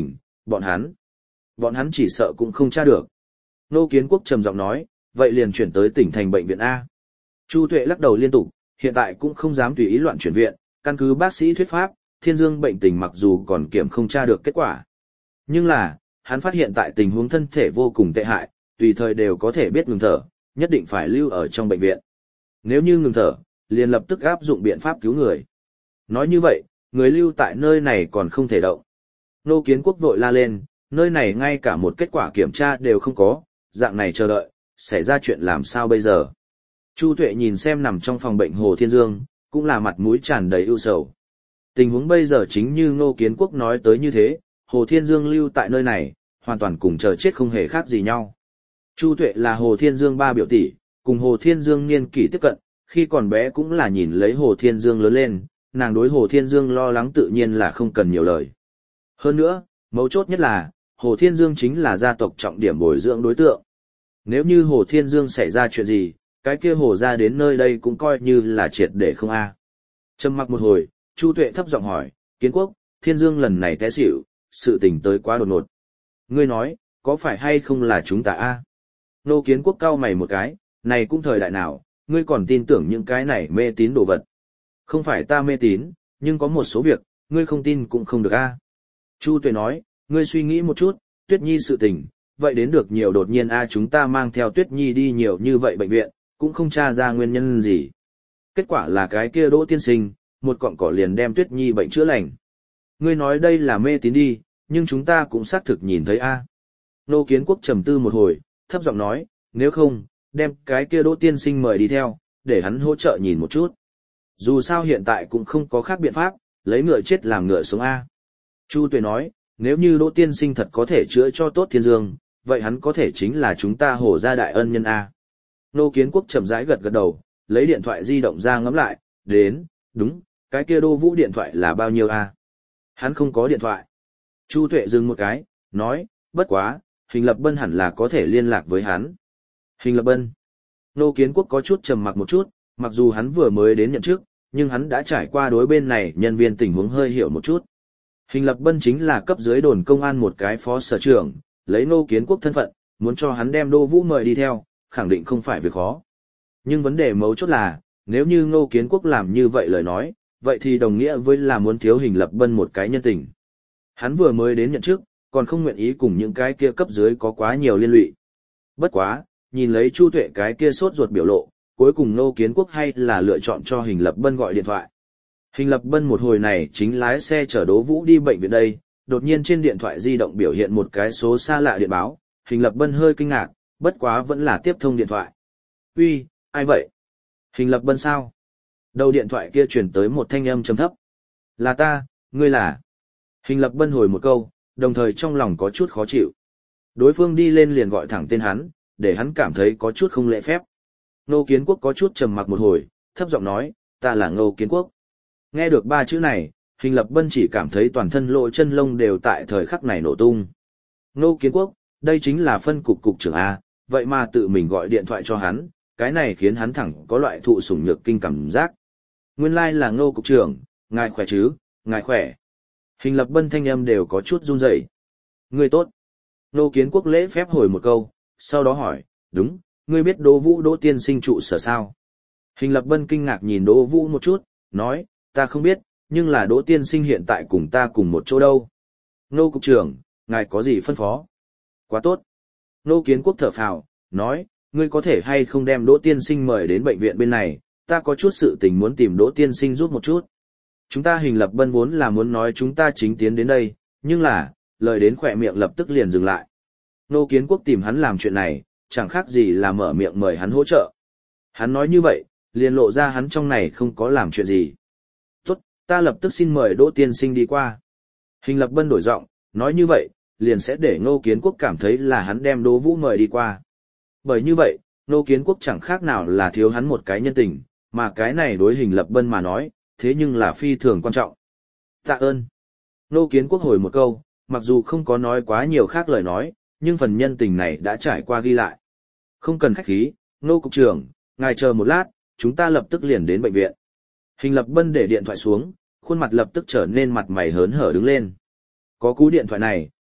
[SPEAKER 1] bọn hắn, bọn hắn chỉ sợ cũng không tra được. Ngô Kiến Quốc trầm giọng nói, vậy liền chuyển tới tỉnh thành bệnh viện A. Chu Tuệ lắc đầu liên tục, hiện tại cũng không dám tùy ý loạn chuyển viện, căn cứ bác sĩ thuyết pháp, Thiên Dương bệnh tình mặc dù còn kiểm không tra được kết quả. Nhưng là, hắn phát hiện tại tình huống thân thể vô cùng tệ hại, tùy thời đều có thể biết ngừng thở, nhất định phải lưu ở trong bệnh viện. Nếu như ngừng thở, liền lập tức áp dụng biện pháp cứu người. Nói như vậy, người lưu tại nơi này còn không thể động. Ngô Kiến Quốc vội la lên, nơi này ngay cả một kết quả kiểm tra đều không có, dạng này chờ đợi, xảy ra chuyện làm sao bây giờ. Chu Tuệ nhìn xem nằm trong phòng bệnh Hồ Thiên Dương, cũng là mặt mũi tràn đầy ưu sầu. Tình huống bây giờ chính như Ngô Kiến Quốc nói tới như thế, Hồ Thiên Dương lưu tại nơi này, hoàn toàn cùng chờ chết không hề khác gì nhau. Chu Tuệ là Hồ Thiên Dương ba biểu tỷ, cùng Hồ Thiên Dương niên kỷ tiếp cận, khi còn bé cũng là nhìn lấy Hồ Thiên Dương lớn lên, nàng đối Hồ Thiên Dương lo lắng tự nhiên là không cần nhiều lời. Hơn nữa, mấu chốt nhất là, Hồ Thiên Dương chính là gia tộc trọng điểm bồi dưỡng đối tượng. Nếu như Hồ Thiên Dương xảy ra chuyện gì, cái kia Hồ ra đến nơi đây cũng coi như là triệt để không a. Trầm mặc một hồi, Chu Tuệ thấp giọng hỏi, Kiến Quốc, Thiên Dương lần này té xỉu, sự tình tới quá đột ngột. Ngươi nói, có phải hay không là chúng ta a? Nô Kiến Quốc cau mày một cái, này cũng thời đại nào, ngươi còn tin tưởng những cái này mê tín đồ vật. Không phải ta mê tín, nhưng có một số việc, ngươi không tin cũng không được a. Chu Tuệ nói, ngươi suy nghĩ một chút, Tuyết Nhi sự tình, vậy đến được nhiều đột nhiên a chúng ta mang theo Tuyết Nhi đi nhiều như vậy bệnh viện, cũng không tra ra nguyên nhân gì. Kết quả là cái kia Đỗ tiên sinh, một cọng cỏ liền đem Tuyết Nhi bệnh chữa lành. Ngươi nói đây là mê tín đi, nhưng chúng ta cũng xác thực nhìn thấy a. Nô Kiến Quốc trầm tư một hồi, thấp giọng nói, nếu không, đem cái kia Đỗ tiên sinh mời đi theo, để hắn hỗ trợ nhìn một chút. Dù sao hiện tại cũng không có khác biện pháp, lấy ngựa chết làm ngựa sống a. Chu Tuệ nói, nếu như Đỗ tiên sinh thật có thể chữa cho tốt Thiên Dương, vậy hắn có thể chính là chúng ta Hồ gia đại ân nhân a. Nô Kiến Quốc chậm rãi gật gật đầu, lấy điện thoại di động ra ngắm lại, đến, đúng, cái kia Đô Vũ điện thoại là bao nhiêu a? Hắn không có điện thoại. Chu Tuệ dừng một cái, nói, bất quá, Hình Lập Bân hẳn là có thể liên lạc với hắn. Hình Lập Bân. Nô Kiến Quốc có chút trầm mặc một chút, mặc dù hắn vừa mới đến nhận chức, nhưng hắn đã trải qua đối bên này nhân viên tình huống hơi hiểu một chút. Hình Lập Bân chính là cấp dưới đồn công an một cái phó sở trưởng, lấy Nô Kiến Quốc thân phận, muốn cho hắn đem Đô Vũ mời đi theo, khẳng định không phải việc khó. Nhưng vấn đề mấu chốt là, nếu như Ngô Kiến Quốc làm như vậy lời nói, vậy thì đồng nghĩa với là muốn thiếu Hình Lập Bân một cái nhân tình. Hắn vừa mới đến nhận chức, còn không nguyện ý cùng những cái kia cấp dưới có quá nhiều liên lụy. Bất quá, nhìn lấy Chu Tuệ cái kia sốt ruột biểu lộ, cuối cùng Ngô Kiến Quốc hay là lựa chọn cho Hình Lập Bân gọi điện thoại. Hình Lập Bân một hồi này chính lái xe chở Đỗ Vũ đi bệnh viện đây, đột nhiên trên điện thoại di động biểu hiện một cái số xa lạ điện báo, Hình Lập Bân hơi kinh ngạc, bất quá vẫn là tiếp thông điện thoại. Uy, ai vậy? Hình Lập Bân sao? Đầu điện thoại kia truyền tới một thanh âm trầm thấp. Là ta, ngươi là? Hình Lập Bân hồi một câu, đồng thời trong lòng có chút khó chịu. Đối phương đi lên liền gọi thẳng tên hắn, để hắn cảm thấy có chút không lễ phép. Ngô Kiến Quốc có chút trầm mặc một hồi, thấp giọng nói, ta là Ngô Kiến Quốc. Nghe được ba chữ này, Hình Lập Bân chỉ cảm thấy toàn thân lỗ chân lông đều tại thời khắc này nổ tung. Ngô Kiến Quốc, đây chính là phân cục cục trưởng A, vậy mà tự mình gọi điện thoại cho hắn, cái này khiến hắn thẳng có loại thụ sủng nhược kinh cảm giác. Nguyên lai like là Ngô cục trưởng, ngài khỏe chứ, ngài khỏe. Hình Lập Bân thanh âm đều có chút run rẩy. Ngươi tốt. Ngô Kiến Quốc lễ phép hồi một câu, sau đó hỏi, đúng, ngươi biết Đỗ Vũ Đỗ tiên sinh trụ sở sao? Hình Lập Bân kinh ngạc nhìn Đỗ Vũ một chút, nói, ta không biết, nhưng là Đỗ tiên sinh hiện tại cùng ta cùng một chỗ đâu. Ngô cục trưởng, ngài có gì phân phó? Quá tốt. Ngô Kiến Quốc thở phào, nói, ngươi có thể hay không đem Đỗ tiên sinh mời đến bệnh viện bên này, ta có chút sự tình muốn tìm Đỗ tiên sinh giúp một chút. Chúng ta Hình Lập Bân vốn là muốn nói chúng ta chính tiến đến đây, nhưng là, lời đến khỏe miệng lập tức liền dừng lại. Ngô Kiến Quốc tìm hắn làm chuyện này, chẳng khác gì là mở miệng mời hắn hỗ trợ. Hắn nói như vậy, liền lộ ra hắn trong này không có làm chuyện gì. Tốt, ta lập tức xin mời Đỗ tiên sinh đi qua. Hình Lập Bân đổi giọng, nói như vậy, liền sẽ để Ngô Kiến Quốc cảm thấy là hắn đem Đỗ Vũ mời đi qua. Bởi như vậy, Ngô Kiến Quốc chẳng khác nào là thiếu hắn một cái nhân tình, mà cái này đối Hình Lập Bân mà nói, thế nhưng là phi thường quan trọng. Tạ ơn. Ngô Kiến Quốc hồi một câu, mặc dù không có nói quá nhiều khác lời nói, nhưng phần nhân tình này đã trải qua ghi lại. Không cần khách khí, Ngô cục trưởng, ngài chờ một lát, chúng ta lập tức liền đến bệnh viện. Hình Lập Bân để điện thoại xuống, khuôn mặt lập tức trở nên mặt mày hớn hở đứng lên. Có cú điện thoại này,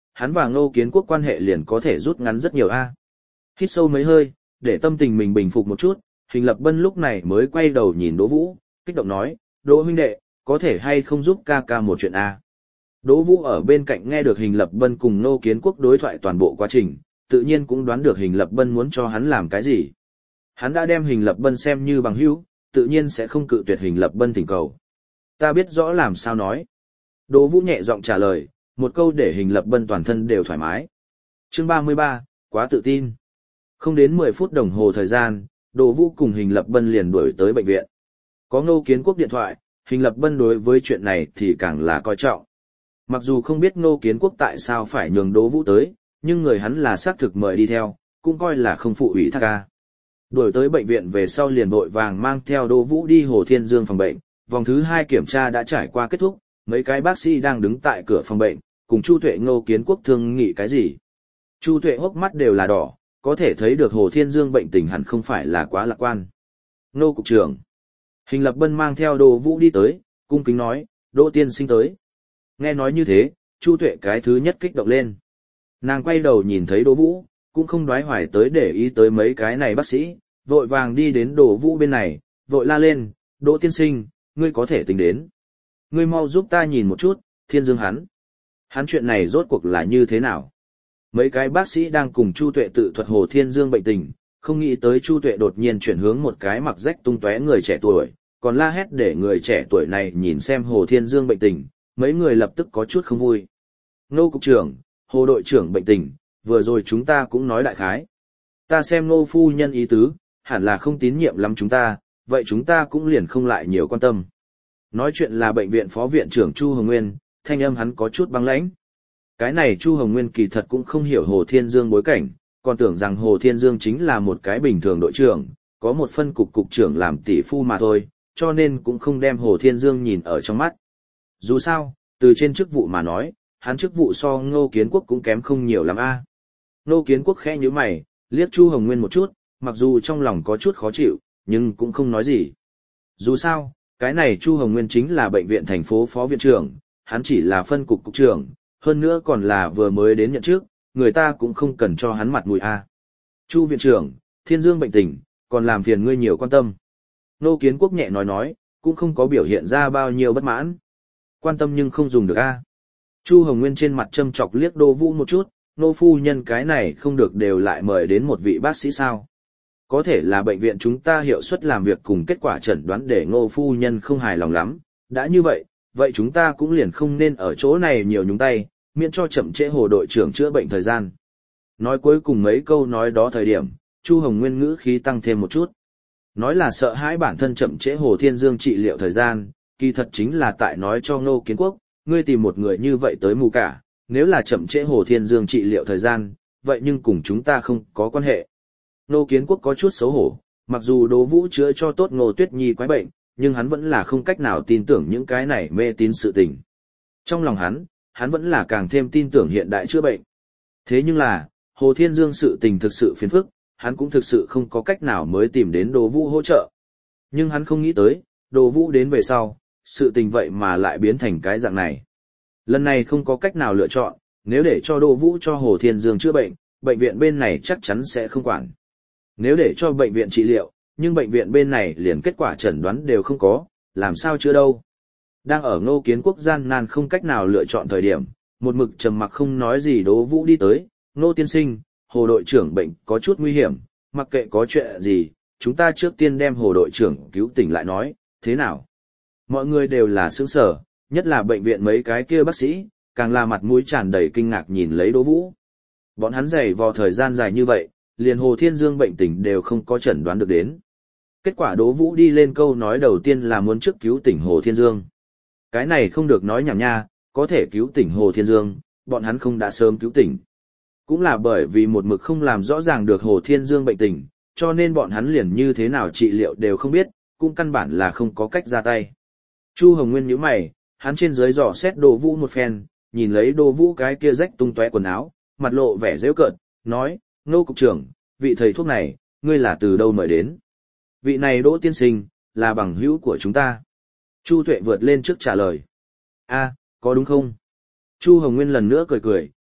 [SPEAKER 1] hắn và Ngô Kiến Quốc quan hệ liền có thể rút ngắn rất nhiều a. Hít sâu mấy hơi, để tâm tình mình bình phục một chút, Hình Lập Bân lúc này mới quay đầu nhìn Đỗ Vũ, kích động nói, Đỗ huynh đệ, có thể hay không giúp ca ca một chuyện a? Đỗ Vũ ở bên cạnh nghe được Hình Lập Bân cùng Ngô Kiến Quốc đối thoại toàn bộ quá trình, tự nhiên cũng đoán được Hình Lập Bân muốn cho hắn làm cái gì. Hắn đã đem Hình Lập Bân xem như bằng hữu, tự nhiên sẽ không cự tuyệt Hình Lập Bân thỉnh cầu. Ta biết rõ làm sao nói. Đỗ Vũ nhẹ giọng trả lời, một câu để Hình Lập Bân toàn thân đều thoải mái. Chương ba mươi ba, quá tự tin. Không đến mười phút đồng hồ thời gian, Đỗ Vũ cùng Hình Lập Bân liền đuổi tới bệnh viện. Có Ngô Kiến Quốc điện thoại, Hình Lập Bân đối với chuyện này thì càng là coi trọng. Mặc dù không biết Ngô Kiến Quốc tại sao phải nhường Đỗ Vũ tới, nhưng người hắn là xác thực mời đi theo, cũng coi là không phụ ủy thác ca. Đuổi tới bệnh viện về sau liền vội vàng mang theo Đỗ Vũ đi Hồ Thiên Dương phòng bệnh, vòng thứ hai kiểm tra đã trải qua kết thúc, mấy cái bác sĩ đang đứng tại cửa phòng bệnh, cùng Chu Tuệ Ngô Kiến Quốc thương nghị cái gì. Chu Tuệ hốc mắt đều là đỏ, có thể thấy được Hồ Thiên Dương bệnh tình hẳn không phải là quá lạc quan. Ngô cục trưởng. Hình Lập Bân mang theo Đỗ Vũ đi tới, cung kính nói, Đỗ tiên sinh tới. Nghe nói như thế, Chu Tuệ cái thứ nhất kích động lên. Nàng quay đầu nhìn thấy Đỗ Vũ, cũng không đoái hoài tới để ý tới mấy cái này bác sĩ, vội vàng đi đến Đỗ Vũ bên này, vội la lên, Đỗ tiên sinh, ngươi có thể tính đến. Ngươi mau giúp ta nhìn một chút, Thiên Dương hắn. Hắn chuyện này rốt cuộc là như thế nào? Mấy cái bác sĩ đang cùng Chu Tuệ tự thuật Hồ Thiên Dương bệnh tình, không nghĩ tới Chu Tuệ đột nhiên chuyển hướng một cái mặc rách tung tóe người trẻ tuổi, còn la hét để người trẻ tuổi này nhìn xem Hồ Thiên Dương bệnh tình, mấy người lập tức có chút không vui. Ngô cục trưởng, Hồ đội trưởng bệnh tình, vừa rồi chúng ta cũng nói đại khái. Ta xem Ngô phu nhân ý tứ, hẳn là không tín nhiệm lắm chúng ta, vậy chúng ta cũng liền không lại nhiều quan tâm. Nói chuyện là bệnh viện phó viện trưởng Chu Hồng Nguyên, thanh âm hắn có chút băng lãnh. Cái này Chu Hồng Nguyên kỳ thật cũng không hiểu Hồ Thiên Dương bối cảnh, còn tưởng rằng Hồ Thiên Dương chính là một cái bình thường đội trưởng, có một phân cục cục trưởng làm tỷ phu mà thôi, cho nên cũng không đem Hồ Thiên Dương nhìn ở trong mắt. Dù sao, từ trên chức vụ mà nói, hắn chức vụ so Ngô Kiến Quốc cũng kém không nhiều lắm a. Ngô Kiến Quốc khẽ nhíu mày, liếc Chu Hồng Nguyên một chút, mặc dù trong lòng có chút khó chịu, nhưng cũng không nói gì. Dù sao, cái này Chu Hồng Nguyên chính là bệnh viện thành phố phó viện trưởng, hắn chỉ là phân cục cục trưởng, hơn nữa còn là vừa mới đến nhận trước, người ta cũng không cần cho hắn mặt mũi a. Chu viện trưởng, Thiên Dương bệnh tình, còn làm phiền ngươi nhiều quan tâm. Ngô Kiến Quốc nhẹ nói nói, cũng không có biểu hiện ra bao nhiêu bất mãn. Quan tâm nhưng không dùng được a. Chu Hồng Nguyên trên mặt châm chọc liếc Đỗ Vũ một chút, Ngô phu nhân cái này không được đều lại mời đến một vị bác sĩ sao. Có thể là bệnh viện chúng ta hiệu suất làm việc cùng kết quả chẩn đoán để Ngô phu nhân không hài lòng lắm, đã như vậy, vậy chúng ta cũng liền không nên ở chỗ này nhiều nhúng tay, miễn cho chậm trễ Hồ đội trưởng chữa bệnh thời gian. Nói cuối cùng mấy câu nói đó thời điểm, Chu Hồng Nguyên ngữ khí tăng thêm một chút. Nói là sợ hãi bản thân chậm trễ Hồ Thiên Dương trị liệu thời gian, kỳ thật chính là tại nói cho Ngô Kiến Quốc, ngươi tìm một người như vậy tới mù cả, nếu là chậm trễ Hồ Thiên Dương trị liệu thời gian, vậy nhưng cùng chúng ta không có quan hệ. Ngô Kiến Quốc có chút xấu hổ, mặc dù Đỗ Vũ chữa cho tốt Ngô Tuyết Nhi quái bệnh, nhưng hắn vẫn là không cách nào tin tưởng những cái này mê tín sự tình. Trong lòng hắn, hắn vẫn là càng thêm tin tưởng hiện đại chữa bệnh. Thế nhưng là, Hồ Thiên Dương sự tình thực sự phiền phức, hắn cũng thực sự không có cách nào mới tìm đến Đỗ Vũ hỗ trợ. Nhưng hắn không nghĩ tới, Đỗ Vũ đến về sau, sự tình vậy mà lại biến thành cái dạng này. Lần này không có cách nào lựa chọn, nếu để cho Đỗ Vũ cho Hồ Thiên Dương chữa bệnh, bệnh viện bên này chắc chắn sẽ không quản. Nếu để cho bệnh viện trị liệu, nhưng bệnh viện bên này liền kết quả chẩn đoán đều không có, làm sao chữa đâu. Đang ở Ngô Kiến Quốc gian nan không cách nào lựa chọn thời điểm, một mực trầm mặc không nói gì Đỗ Vũ đi tới, Ngô tiên sinh, Hồ đội trưởng bệnh có chút nguy hiểm, mặc kệ có chuyện gì, chúng ta trước tiên đem Hồ đội trưởng cứu tỉnh lại nói, thế nào? Mọi người đều là sững sờ, nhất là bệnh viện mấy cái kia bác sĩ, càng là mặt mũi tràn đầy kinh ngạc nhìn lấy Đỗ Vũ. Bọn hắn dày vò thời gian dài như vậy, liền Hồ Thiên Dương bệnh tình đều không có chẩn đoán được đến. Kết quả Đỗ Vũ đi lên câu nói đầu tiên là muốn trước cứu tỉnh Hồ Thiên Dương. Cái này không được nói nhảm nha, có thể cứu tỉnh Hồ Thiên Dương, bọn hắn không đã sớm cứu tỉnh. Cũng là bởi vì một mực không làm rõ ràng được Hồ Thiên Dương bệnh tình, cho nên bọn hắn liền như thế nào trị liệu đều không biết, cũng căn bản là không có cách ra tay. Chu Hồng Nguyên nhíu mày, hắn trên dưới dò xét Đỗ Vũ một phen, nhìn lấy Đỗ Vũ cái kia rách tung tóe quần áo, mặt lộ vẻ giễu cợt, nói, Ngô cục trưởng, vị thầy thuốc này, ngươi là từ đâu mời đến? Vị này Đỗ tiên sinh, là bằng hữu của chúng ta. Chu Tuệ vượt lên trước trả lời. A, có đúng không? Chu Hồng Nguyên lần nữa cười cười,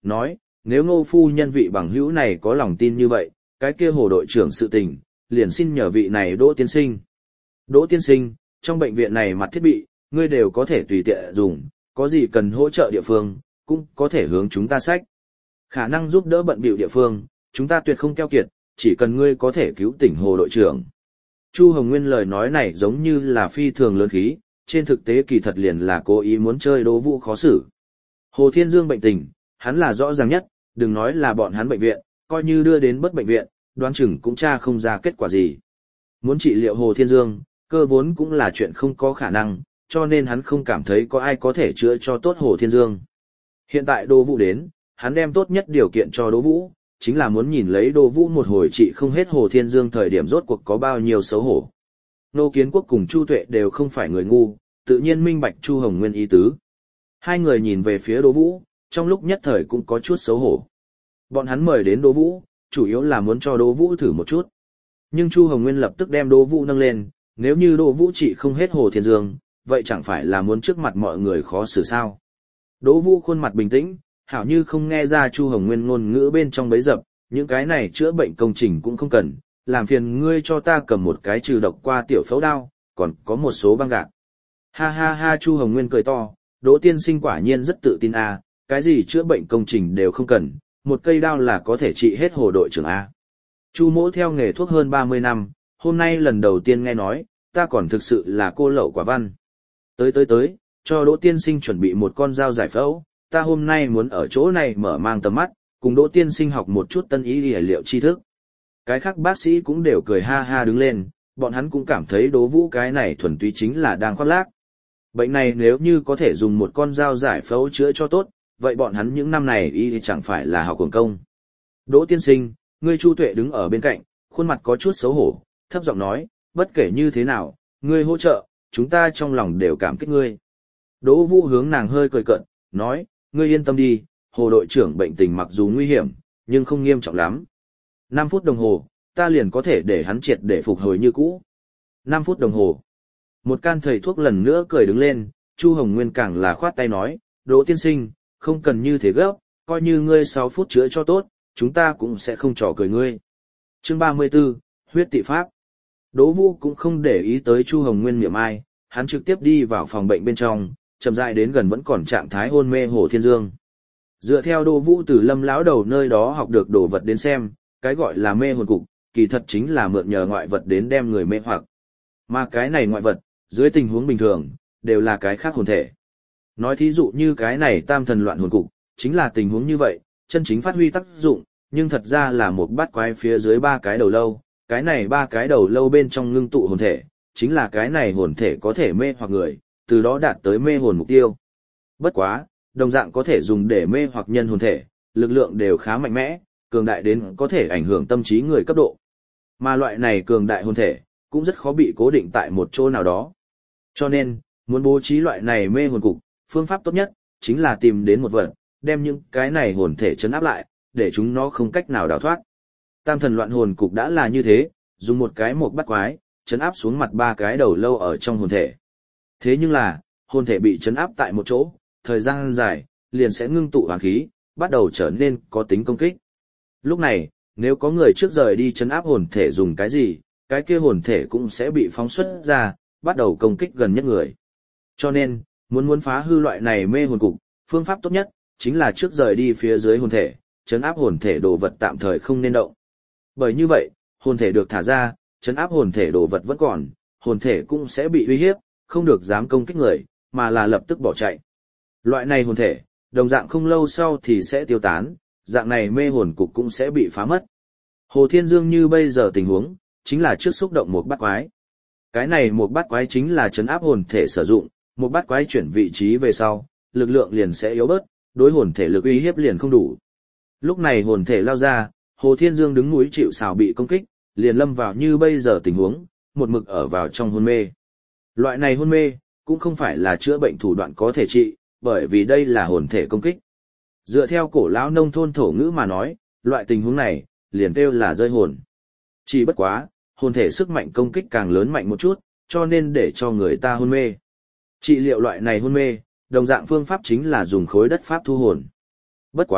[SPEAKER 1] nói, nếu Ngô phu nhân vị bằng hữu này có lòng tin như vậy, cái kia Hồ đội trưởng sự tình, liền xin nhờ vị này Đỗ tiên sinh. Đỗ tiên sinh, trong bệnh viện này mặt thiết bị, ngươi đều có thể tùy tiện dùng, có gì cần hỗ trợ địa phương, cũng có thể hướng chúng ta sách. Khả năng giúp đỡ bận bịu địa phương, chúng ta tuyệt không keo kiệt, chỉ cần ngươi có thể cứu tỉnh Hồ đội trưởng. Chu Hồng Nguyên lời nói này giống như là phi thường lớn khí, trên thực tế kỳ thật liền là cố ý muốn chơi Đỗ Vũ khó xử. Hồ Thiên Dương bệnh tình, hắn là rõ ràng nhất, đừng nói là bọn hắn bệnh viện, coi như đưa đến bất bệnh viện, đoán chừng cũng tra không ra kết quả gì. Muốn trị liệu Hồ Thiên Dương, cơ vốn cũng là chuyện không có khả năng, cho nên hắn không cảm thấy có ai có thể chữa cho tốt Hồ Thiên Dương. Hiện tại Đỗ Vũ đến, hắn đem tốt nhất điều kiện cho Đỗ Vũ, chính là muốn nhìn lấy Đỗ Vũ một hồi trị không hết Hồ Thiên Dương thời điểm rốt cuộc có bao nhiêu xấu hổ. Nô Kiến Quốc cùng Chu Tuệ đều không phải người ngu, tự nhiên minh bạch Chu Hồng Nguyên ý tứ. Hai người nhìn về phía Đỗ Vũ, trong lúc nhất thời cũng có chút xấu hổ. Bọn hắn mời đến Đỗ Vũ, chủ yếu là muốn cho Đỗ Vũ thử một chút. Nhưng Chu Hồng Nguyên lập tức đem Đỗ Vũ nâng lên, nếu như Đỗ Vũ trị không hết Hồ Thiên Dương, vậy chẳng phải là muốn trước mặt mọi người khó xử sao. Đỗ Vũ khuôn mặt bình tĩnh, hảo như không nghe ra Chu Hồng Nguyên ngôn ngữ bên trong bấy dập, những cái này chữa bệnh công trình cũng không cần, làm phiền ngươi cho ta cầm một cái trừ độc qua tiểu phẫu đao, còn có một số băng gạc. Ha ha ha, Chu Hồng Nguyên cười to, Đỗ tiên sinh quả nhiên rất tự tin a, cái gì chữa bệnh công trình đều không cần, một cây đao là có thể trị hết Hồ đội trưởng a. Chu Mỗ theo nghề thuốc hơn ba mươi năm, hôm nay lần đầu tiên nghe nói, ta còn thực sự là cô lậu quả văn. Tới tới tới, cho Đỗ tiên sinh chuẩn bị một con dao giải phẫu, ta hôm nay muốn ở chỗ này mở mang tầm mắt, cùng Đỗ tiên sinh học một chút tân ý y liệu tri thức. Cái khác bác sĩ cũng đều cười ha ha đứng lên, bọn hắn cũng cảm thấy Đỗ Vũ cái này thuần túy chính là đang khoác lác. Bệnh này nếu như có thể dùng một con dao giải phẫu chữa cho tốt, vậy bọn hắn những năm này y chẳng phải là học cuồng công. Đỗ tiên sinh, ngươi Chu Tuệ đứng ở bên cạnh, khuôn mặt có chút xấu hổ, thấp giọng nói, bất kể như thế nào, ngươi hỗ trợ, chúng ta trong lòng đều cảm kích ngươi. Đỗ Vũ hướng nàng hơi cười cợt, nói, ngươi yên tâm đi, Hồ đội trưởng bệnh tình mặc dù nguy hiểm, nhưng không nghiêm trọng lắm. năm phút đồng hồ, ta liền có thể để hắn triệt để phục hồi như cũ. năm phút đồng hồ. Một can thầy thuốc lần nữa cười đứng lên, Chu Hồng Nguyên càng là khoát tay nói, Đỗ tiên sinh, không cần như thế gấp, coi như ngươi sáu phút chữa cho tốt, chúng ta cũng sẽ không trò cười ngươi. Chương ba mươi 34, huyết tị pháp. Đỗ Vũ cũng không để ý tới Chu Hồng Nguyên miệng ai, hắn trực tiếp đi vào phòng bệnh bên trong, chậm rãi đến gần vẫn còn trạng thái hôn mê Hồ Thiên Dương. Dựa theo Đỗ Vũ từ Lâm lão đầu nơi đó học được đồ vật đến xem, cái gọi là mê hồn cục, kỳ thật chính là mượn nhờ ngoại vật đến đem người mê hoặc. Mà cái này ngoại vật, dưới tình huống bình thường, đều là cái khác hồn thể. Nói thí dụ như cái này tam thần loạn hồn cục, chính là tình huống như vậy, chân chính phát huy tác dụng, nhưng thật ra là một bát quái phía dưới ba cái đầu lâu, cái này ba cái đầu lâu bên trong ngưng tụ hồn thể, chính là cái này hồn thể có thể mê hoặc người, từ đó đạt tới mê hồn mục tiêu. Bất quá, đồng dạng có thể dùng để mê hoặc nhân hồn thể, lực lượng đều khá mạnh mẽ, cường đại đến có thể ảnh hưởng tâm trí người cấp độ. Mà loại này cường đại hồn thể, cũng rất khó bị cố định tại một chỗ nào đó. Cho nên, muốn bố trí loại này mê hồn cục, phương pháp tốt nhất, chính là tìm đến một vật, đem những cái này hồn thể chấn áp lại, để chúng nó không cách nào đào thoát. Tam thần loạn hồn cục đã là như thế, dùng một cái một bắt quái, chấn áp xuống mặt ba cái đầu lâu ở trong hồn thể. Thế nhưng là, hồn thể bị chấn áp tại một chỗ, thời gian dài, liền sẽ ngưng tụ hoàng khí, bắt đầu trở nên có tính công kích. Lúc này, nếu có người trước rời đi chấn áp hồn thể dùng cái gì, cái kia hồn thể cũng sẽ bị phóng xuất ra, bắt đầu công kích gần nhất người. Cho nên, muốn muốn phá hư loại này mê hồn cục, phương pháp tốt nhất, chính là trước rời đi phía dưới hồn thể, chấn áp hồn thể đồ vật tạm thời không nên động. Bởi như vậy, hồn thể được thả ra, chấn áp hồn thể đồ vật vẫn còn, hồn thể cũng sẽ bị uy hiếp, không được dám công kích người, mà là lập tức bỏ chạy. Loại này hồn thể, đồng dạng không lâu sau thì sẽ tiêu tán, dạng này mê hồn cục cũng sẽ bị phá mất. Hồ Thiên Dương như bây giờ tình huống, chính là trước xúc động một bát quái. Cái này một bát quái chính là chấn áp hồn thể sử dụng, một bát quái chuyển vị trí về sau, lực lượng liền sẽ yếu bớt, đối hồn thể lực uy hiếp liền không đủ. Lúc này hồn thể lao ra, Hồ Thiên Dương đứng núi chịu sào bị công kích, liền lâm vào như bây giờ tình huống, một mực ở vào trong hôn mê. Loại này hôn mê, cũng không phải là chữa bệnh thủ đoạn có thể trị, bởi vì đây là hồn thể công kích. Dựa theo cổ lão nông thôn thổ ngữ mà nói, loại tình huống này, liền kêu là rơi hồn. Chỉ bất quá, hồn thể sức mạnh công kích càng lớn mạnh một chút, cho nên để cho người ta hôn mê. Trị liệu loại này hôn mê, đồng dạng phương pháp chính là dùng khối đất pháp thu hồn. Bất quá,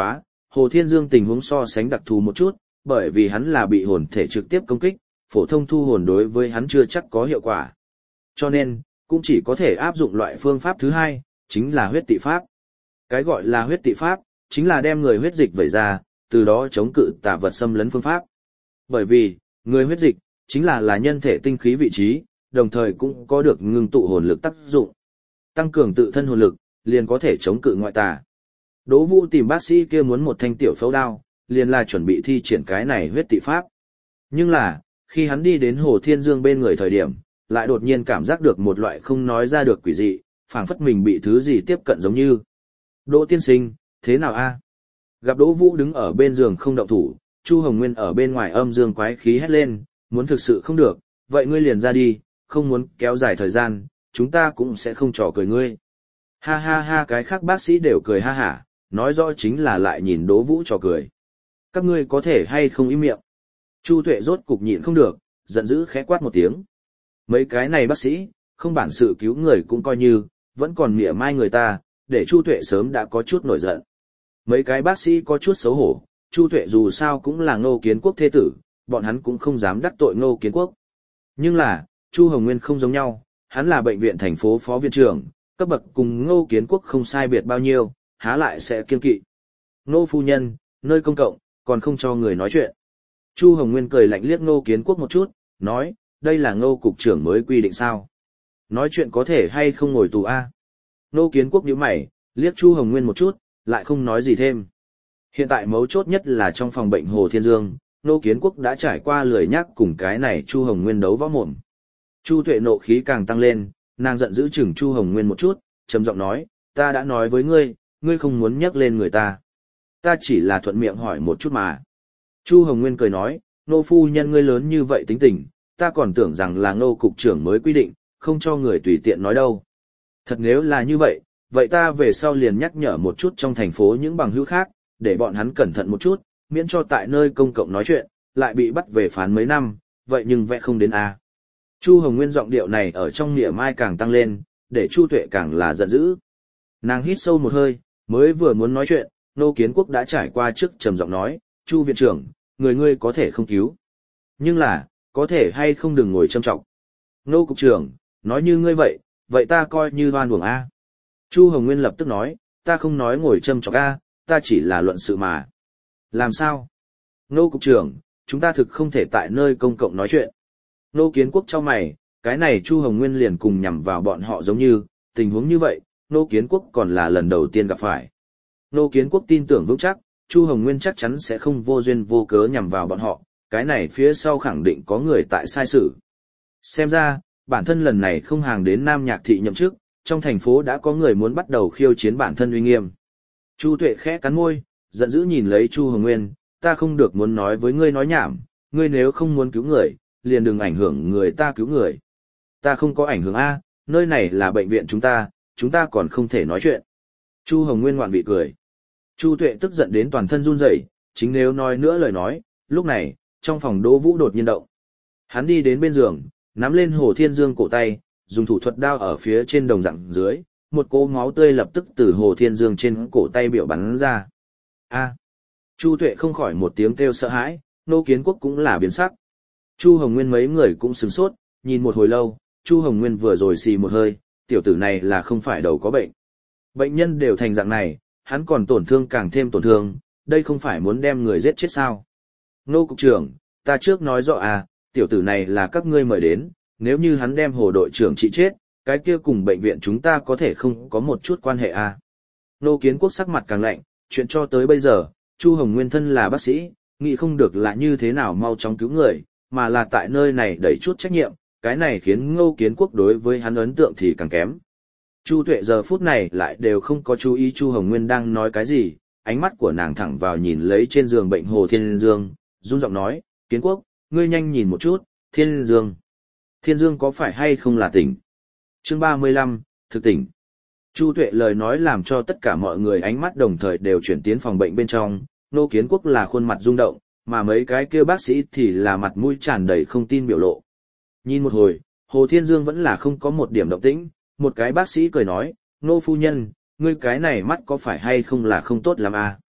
[SPEAKER 1] Hồ Thiên Dương tình huống so sánh đặc thù một chút, bởi vì hắn là bị hồn thể trực tiếp công kích, phổ thông thu hồn đối với hắn chưa chắc có hiệu quả. Cho nên, cũng chỉ có thể áp dụng loại phương pháp thứ hai, chính là huyết tị pháp. Cái gọi là huyết tị pháp, chính là đem người huyết dịch vẩy ra, từ đó chống cự tà vật xâm lấn phương pháp. Bởi vì, người huyết dịch, chính là là nhân thể tinh khí vị trí, đồng thời cũng có được ngưng tụ hồn lực tác dụng. Tăng cường tự thân hồn lực, liền có thể chống cự ngoại tà. Đỗ Vũ tìm bác sĩ kia muốn một thanh tiểu phẫu đao, liền là chuẩn bị thi triển cái này huyết tị pháp. Nhưng là, khi hắn đi đến Hồ Thiên Dương bên người thời điểm, lại đột nhiên cảm giác được một loại không nói ra được quỷ dị, phảng phất mình bị thứ gì tiếp cận giống như. Đỗ tiên sinh, thế nào a? Gặp Đỗ Vũ đứng ở bên giường không động thủ, Chu Hồng Nguyên ở bên ngoài âm dương quái khí hét lên, muốn thực sự không được, vậy ngươi liền ra đi, không muốn kéo dài thời gian, chúng ta cũng sẽ không trò cười ngươi. Ha ha ha, cái khác bác sĩ đều cười ha hả, nói rõ chính là lại nhìn Đỗ Vũ trò cười. Các ngươi có thể hay không im miệng. Chu Tuệ rốt cục nhịn không được, giận dữ khẽ quát một tiếng. Mấy cái này bác sĩ, không bản sự cứu người cũng coi như, vẫn còn mỉa mai người ta, để Chu Tuệ sớm đã có chút nổi giận. Mấy cái bác sĩ có chút xấu hổ, Chu Tuệ dù sao cũng là Ngô Kiến Quốc thế tử, bọn hắn cũng không dám đắc tội Ngô Kiến Quốc. Nhưng là, Chu Hồng Nguyên không giống nhau, hắn là bệnh viện thành phố phó viện trưởng, cấp bậc cùng Ngô Kiến Quốc không sai biệt bao nhiêu, há lại sẽ kiêng kỵ. Ngô phu nhân, nơi công cộng, còn không cho người nói chuyện. Chu Hồng Nguyên cười lạnh liếc Ngô Kiến Quốc một chút, nói, đây là Ngô cục trưởng mới quy định sao? Nói chuyện có thể hay không ngồi tù a? Ngô Kiến Quốc nhíu mày, liếc Chu Hồng Nguyên một chút, lại không nói gì thêm. Hiện tại mấu chốt nhất là trong phòng bệnh Hồ Thiên Dương, Ngô Kiến Quốc đã trải qua lười nhắc cùng cái này Chu Hồng Nguyên đấu võ mồm. Chu Tuệ nộ khí càng tăng lên, nàng giận dữ chừng Chu Hồng Nguyên một chút, trầm giọng nói, ta đã nói với ngươi, ngươi không muốn nhắc lên người ta. Ta chỉ là thuận miệng hỏi một chút mà. Chu Hồng Nguyên cười nói, Ngô phu nhân ngươi lớn như vậy tính tình, ta còn tưởng rằng là Ngô cục trưởng mới quy định, không cho người tùy tiện nói đâu. Thật nếu là như vậy, vậy ta về sau liền nhắc nhở một chút trong thành phố những bằng hữu khác, để bọn hắn cẩn thận một chút, miễn cho tại nơi công cộng nói chuyện, lại bị bắt về phán mấy năm, vậy nhưng vẽ không đến a. Chu Hồng Nguyên giọng điệu này ở trong nghĩa mai càng tăng lên, để Chu Tuệ càng là giận dữ. Nàng hít sâu một hơi, mới vừa muốn nói chuyện, Ngô Kiến Quốc đã trải qua trước trầm giọng nói, Chu viện trưởng, người ngươi có thể không cứu. Nhưng là, có thể hay không đừng ngồi châm trọng. Ngô cục trưởng, nói như ngươi vậy, vậy ta coi như đoan buồng A. Chu Hồng Nguyên lập tức nói, ta không nói ngồi châm trọng A, ta chỉ là luận sự mà. Làm sao? Ngô cục trưởng, chúng ta thực không thể tại nơi công cộng nói chuyện. Ngô Kiến Quốc cho mày, cái này Chu Hồng Nguyên liền cùng nhằm vào bọn họ giống như, tình huống như vậy, Ngô Kiến Quốc còn là lần đầu tiên gặp phải. Ngô Kiến Quốc tin tưởng vững chắc, Chu Hồng Nguyên chắc chắn sẽ không vô duyên vô cớ nhằm vào bọn họ, cái này phía sau khẳng định có người tại sai sự. Xem ra, bản thân lần này không hàng đến Nam Nhạc thị nhậm chức, trong thành phố đã có người muốn bắt đầu khiêu chiến bản thân uy nghiêm. Chu Tuệ khẽ cắn môi, giận dữ nhìn lấy Chu Hồng Nguyên, ta không được muốn nói với ngươi nói nhảm, ngươi nếu không muốn cứu người, liền đừng ảnh hưởng người ta cứu người. Ta không có ảnh hưởng A, nơi này là bệnh viện chúng ta, chúng ta còn không thể nói chuyện. Chu Hồng Nguyên ngoạn vị cười. Chu Tuệ tức giận đến toàn thân run rẩy, chính nếu nói nữa lời nói, lúc này, trong phòng Đỗ Vũ đột nhiên động. Hắn đi đến bên giường, nắm lên Hồ Thiên Dương cổ tay, dùng thủ thuật đao ở phía trên đồng dạng dưới, một cỗ máu tươi lập tức từ Hồ Thiên Dương trên cổ tay biểu bắn ra. A! Chu Tuệ không khỏi một tiếng kêu sợ hãi, Ngô Kiến Quốc cũng là biến sắc. Chu Hồng Nguyên mấy người cũng sửng sốt, nhìn một hồi lâu, Chu Hồng Nguyên vừa rồi xì một hơi, tiểu tử này là không phải đầu có bệnh. Bệnh nhân đều thành dạng này, hắn còn tổn thương càng thêm tổn thương, đây không phải muốn đem người giết chết sao. Ngô cục trưởng, ta trước nói rõ à, tiểu tử này là các ngươi mời đến, nếu như hắn đem Hồ đội trưởng trị chết, cái kia cùng bệnh viện chúng ta có thể không có một chút quan hệ à. Ngô Kiến Quốc sắc mặt càng lạnh, chuyện cho tới bây giờ, Chu Hồng Nguyên thân là bác sĩ, nghĩ không được là như thế nào mau chóng cứu người, mà là tại nơi này đẩy chút trách nhiệm, cái này khiến Ngô Kiến Quốc đối với hắn ấn tượng thì càng kém. Chu Tuệ giờ phút này lại đều không có chú ý Chu Hồng Nguyên đang nói cái gì, ánh mắt của nàng thẳng vào nhìn lấy trên giường bệnh Hồ Thiên Dương, run giọng nói, Kiến Quốc, ngươi nhanh nhìn một chút, Thiên Dương. Thiên Dương có phải hay không là tỉnh? Chương ba mươi lăm, thực tỉnh. Chu Tuệ lời nói làm cho tất cả mọi người ánh mắt đồng thời đều chuyển tiến phòng bệnh bên trong, Ngô Kiến Quốc là khuôn mặt rung động, mà mấy cái kia bác sĩ thì là mặt mũi tràn đầy không tin biểu lộ. Nhìn một hồi, Hồ Thiên Dương vẫn là không có một điểm động tĩnh, một cái bác sĩ cười nói, Ngô phu nhân, ngươi cái này mắt có phải hay không là không tốt lắm à?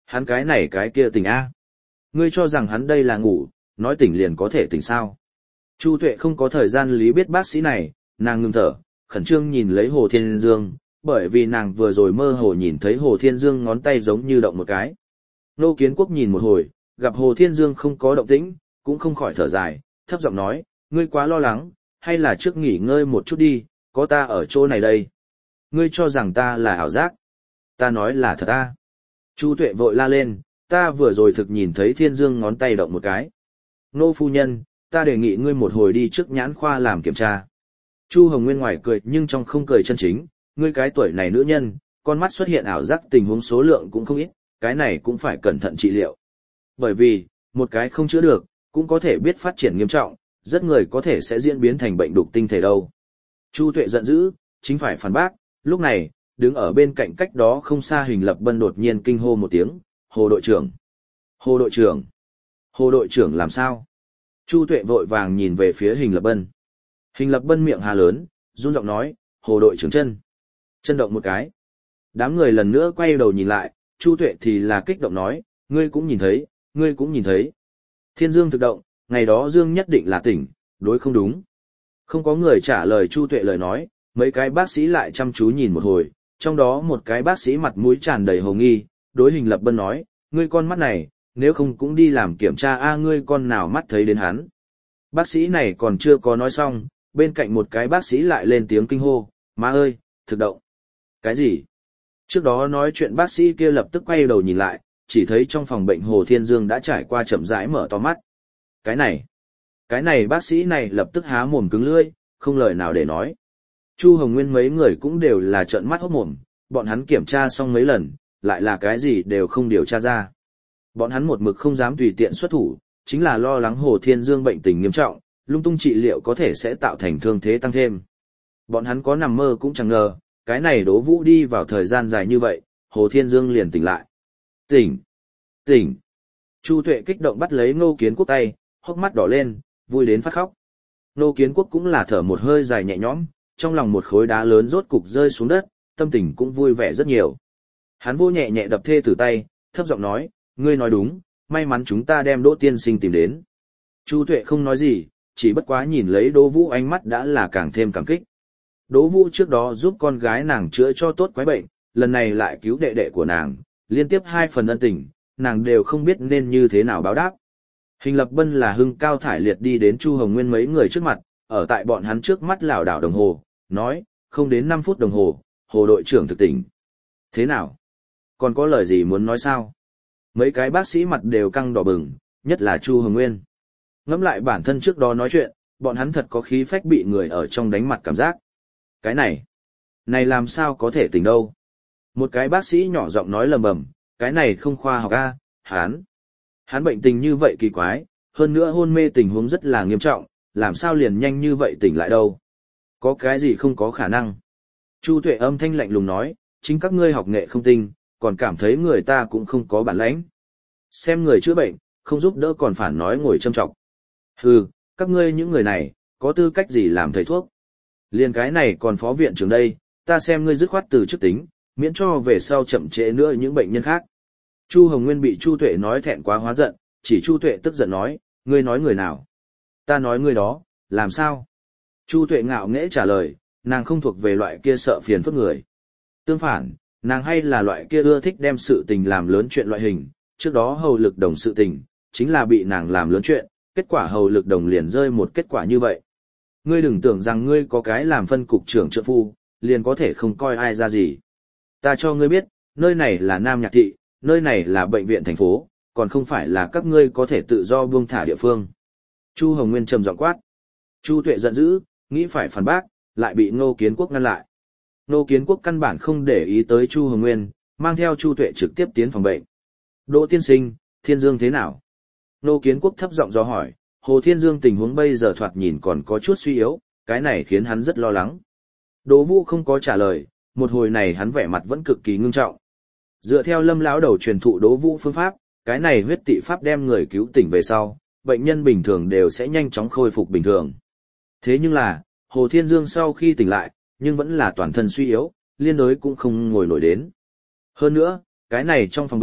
[SPEAKER 1] Hắn cái này cái kia tỉnh A. Ngươi cho rằng hắn đây là ngủ, nói tỉnh liền có thể tỉnh sao. Chu Tuệ không có thời gian lý biết bác sĩ này, nàng ngừng thở, khẩn trương nhìn lấy Hồ Thiên Dương, bởi vì nàng vừa rồi mơ hồ nhìn thấy Hồ Thiên Dương ngón tay giống như động một cái. Nô Kiến Quốc nhìn một hồi, gặp Hồ Thiên Dương không có động tĩnh, cũng không khỏi thở dài, thấp giọng nói, ngươi quá lo lắng, hay là trước nghỉ ngơi một chút đi, có ta ở chỗ này đây. Ngươi cho rằng ta là ảo giác. Ta nói là thật ta. Chu Tuệ vội la lên, ta vừa rồi thực nhìn thấy Thiên Dương ngón tay động một cái. Nô phu nhân, ta đề nghị ngươi một hồi đi trước nhãn khoa làm kiểm tra. Chu Hồng Nguyên ngoài cười nhưng trong không cười chân chính, ngươi cái tuổi này nữ nhân, con mắt xuất hiện ảo giác tình huống số lượng cũng không ít, cái này cũng phải cẩn thận trị liệu. Bởi vì, một cái không chữa được, cũng có thể biết phát triển nghiêm trọng, rất người có thể sẽ diễn biến thành bệnh đục tinh thể đâu. Chu Tuệ giận dữ, chính phải phản bác, lúc này, đứng ở bên cạnh cách đó không xa Hình Lập Bân đột nhiên kinh hô một tiếng, Hồ đội trưởng. Hồ đội trưởng. Hồ đội trưởng làm sao? Chu Tuệ vội vàng nhìn về phía Hình Lập Bân. Hình Lập Bân miệng hà lớn, run giọng nói, Hồ đội trưởng chân. Chân động một cái. Đám người lần nữa quay đầu nhìn lại, Chu Tuệ thì là kích động nói, ngươi cũng nhìn thấy, ngươi cũng nhìn thấy. Thiên Dương thực động, ngày đó Dương nhất định là tỉnh, đối không đúng. Không có người trả lời Chu Tuệ lời nói, mấy cái bác sĩ lại chăm chú nhìn một hồi, trong đó một cái bác sĩ mặt mũi tràn đầy hồ nghi, đối Hình Lập Bân nói, ngươi con mắt này, nếu không cũng đi làm kiểm tra a ngươi con nào mắt thấy đến hắn. Bác sĩ này còn chưa có nói xong, bên cạnh một cái bác sĩ lại lên tiếng kinh hô, má ơi, thực động. Cái gì? Trước đó nói chuyện bác sĩ kia lập tức quay đầu nhìn lại, chỉ thấy trong phòng bệnh Hồ Thiên Dương đã trải qua chậm rãi mở to mắt. Cái này, cái này bác sĩ này lập tức há mồm cứng lưỡi, không lời nào để nói. Chu Hồng Nguyên mấy người cũng đều là trợn mắt hốt mồm, bọn hắn kiểm tra xong mấy lần, lại là cái gì đều không điều tra ra. Bọn hắn một mực không dám tùy tiện xuất thủ, chính là lo lắng Hồ Thiên Dương bệnh tình nghiêm trọng, lung tung trị liệu có thể sẽ tạo thành thương thế tăng thêm. Bọn hắn có nằm mơ cũng chẳng ngờ, cái này Đỗ Vũ đi vào thời gian dài như vậy, Hồ Thiên Dương liền tỉnh lại. Tỉnh! Tỉnh! Chu Tuệ kích động bắt lấy Ngô Kiến Quốc tay, hốc mắt đỏ lên, vui đến phát khóc. Ngô Kiến Quốc cũng là thở một hơi dài nhẹ nhõm, trong lòng một khối đá lớn rốt cục rơi xuống đất, tâm tình cũng vui vẻ rất nhiều. Hắn vô nhẹ nhẹ đập thê tử tay, thấp giọng nói, ngươi nói đúng, may mắn chúng ta đem Đỗ tiên sinh tìm đến. Chu Tuệ không nói gì, chỉ bất quá nhìn lấy Đỗ Vũ ánh mắt đã là càng thêm cảm kích. Đỗ Vũ trước đó giúp con gái nàng chữa cho tốt quái bệnh, lần này lại cứu đệ đệ của nàng, liên tiếp hai phần ân tình, nàng đều không biết nên như thế nào báo đáp. Hình Lập Bân là hưng cao thải liệt đi đến Chu Hồng Nguyên mấy người trước mặt, ở tại bọn hắn trước mắt lảo đảo đồng hồ, nói, không đến năm phút đồng hồ, Hồ đội trưởng thực tỉnh. Thế nào? Còn có lời gì muốn nói sao? Mấy cái bác sĩ mặt đều căng đỏ bừng, nhất là Chu Hồng Nguyên. Ngẫm lại bản thân trước đó nói chuyện, bọn hắn thật có khí phách bị người ở trong đánh mặt cảm giác. Cái này, này làm sao có thể tỉnh đâu? Một cái bác sĩ nhỏ giọng nói lầm bầm, cái này không khoa học a, hắn. Hắn bệnh tình như vậy kỳ quái, hơn nữa hôn mê tình huống rất là nghiêm trọng, làm sao liền nhanh như vậy tỉnh lại đâu? Có cái gì không có khả năng? Chu Tuệ âm thanh lạnh lùng nói, chính các ngươi học nghệ không tinh, còn cảm thấy người ta cũng không có bản lãnh. Xem người chữa bệnh, không giúp đỡ còn phản nói ngồi châm trọng. Hừ, các ngươi những người này, có tư cách gì làm thầy thuốc? Liên cái này còn phó viện trưởng đây, ta xem ngươi dứt khoát từ chức tính, miễn cho về sau chậm trễ nữa những bệnh nhân khác. Chu Hồng Nguyên bị Chu Tuệ nói thẹn quá hóa giận, chỉ Chu Tuệ tức giận nói, ngươi nói người nào? Ta nói ngươi đó, làm sao? Chu Tuệ ngạo nghễ trả lời, nàng không thuộc về loại kia sợ phiền phức người. Tương phản, nàng hay là loại kia ưa thích đem sự tình làm lớn chuyện loại hình, trước đó hầu lực đồng sự tình, chính là bị nàng làm lớn chuyện, kết quả hầu lực đồng liền rơi một kết quả như vậy. Ngươi đừng tưởng rằng ngươi có cái làm phân cục trưởng trợ phu, liền có thể không coi ai ra gì. Ta cho ngươi biết, nơi này là Nam Nhạc Thị, nơi này là bệnh viện thành phố, còn không phải là các ngươi có thể tự do buông thả địa phương. Chu Hồng Nguyên trầm giọng quát. Chu Tuệ giận dữ, nghĩ phải phản bác, lại bị Ngô Kiến Quốc ngăn lại. Ngô Kiến Quốc căn bản không để ý tới Chu Hồng Nguyên, mang theo Chu Tuệ trực tiếp tiến phòng bệnh. Đỗ tiên sinh, Thiên Dương thế nào? Ngô Kiến Quốc thấp giọng do hỏi, Hồ Thiên Dương tình huống bây giờ thoạt nhìn còn có chút suy yếu, cái này khiến hắn rất lo lắng. Đỗ Vũ không có trả lời, một hồi này hắn vẻ mặt vẫn cực kỳ ngưng trọng. Dựa theo Lâm lão đầu truyền thụ Đỗ Vũ phương pháp, cái này huyết tị pháp đem người cứu tỉnh về sau, bệnh nhân bình thường đều sẽ nhanh chóng khôi phục bình thường. Thế nhưng là, Hồ Thiên Dương sau khi tỉnh lại, nhưng vẫn là toàn thân suy yếu, liên đối cũng không ngồi nổi đến. Hơn nữa, cái này trong phòng bệnh,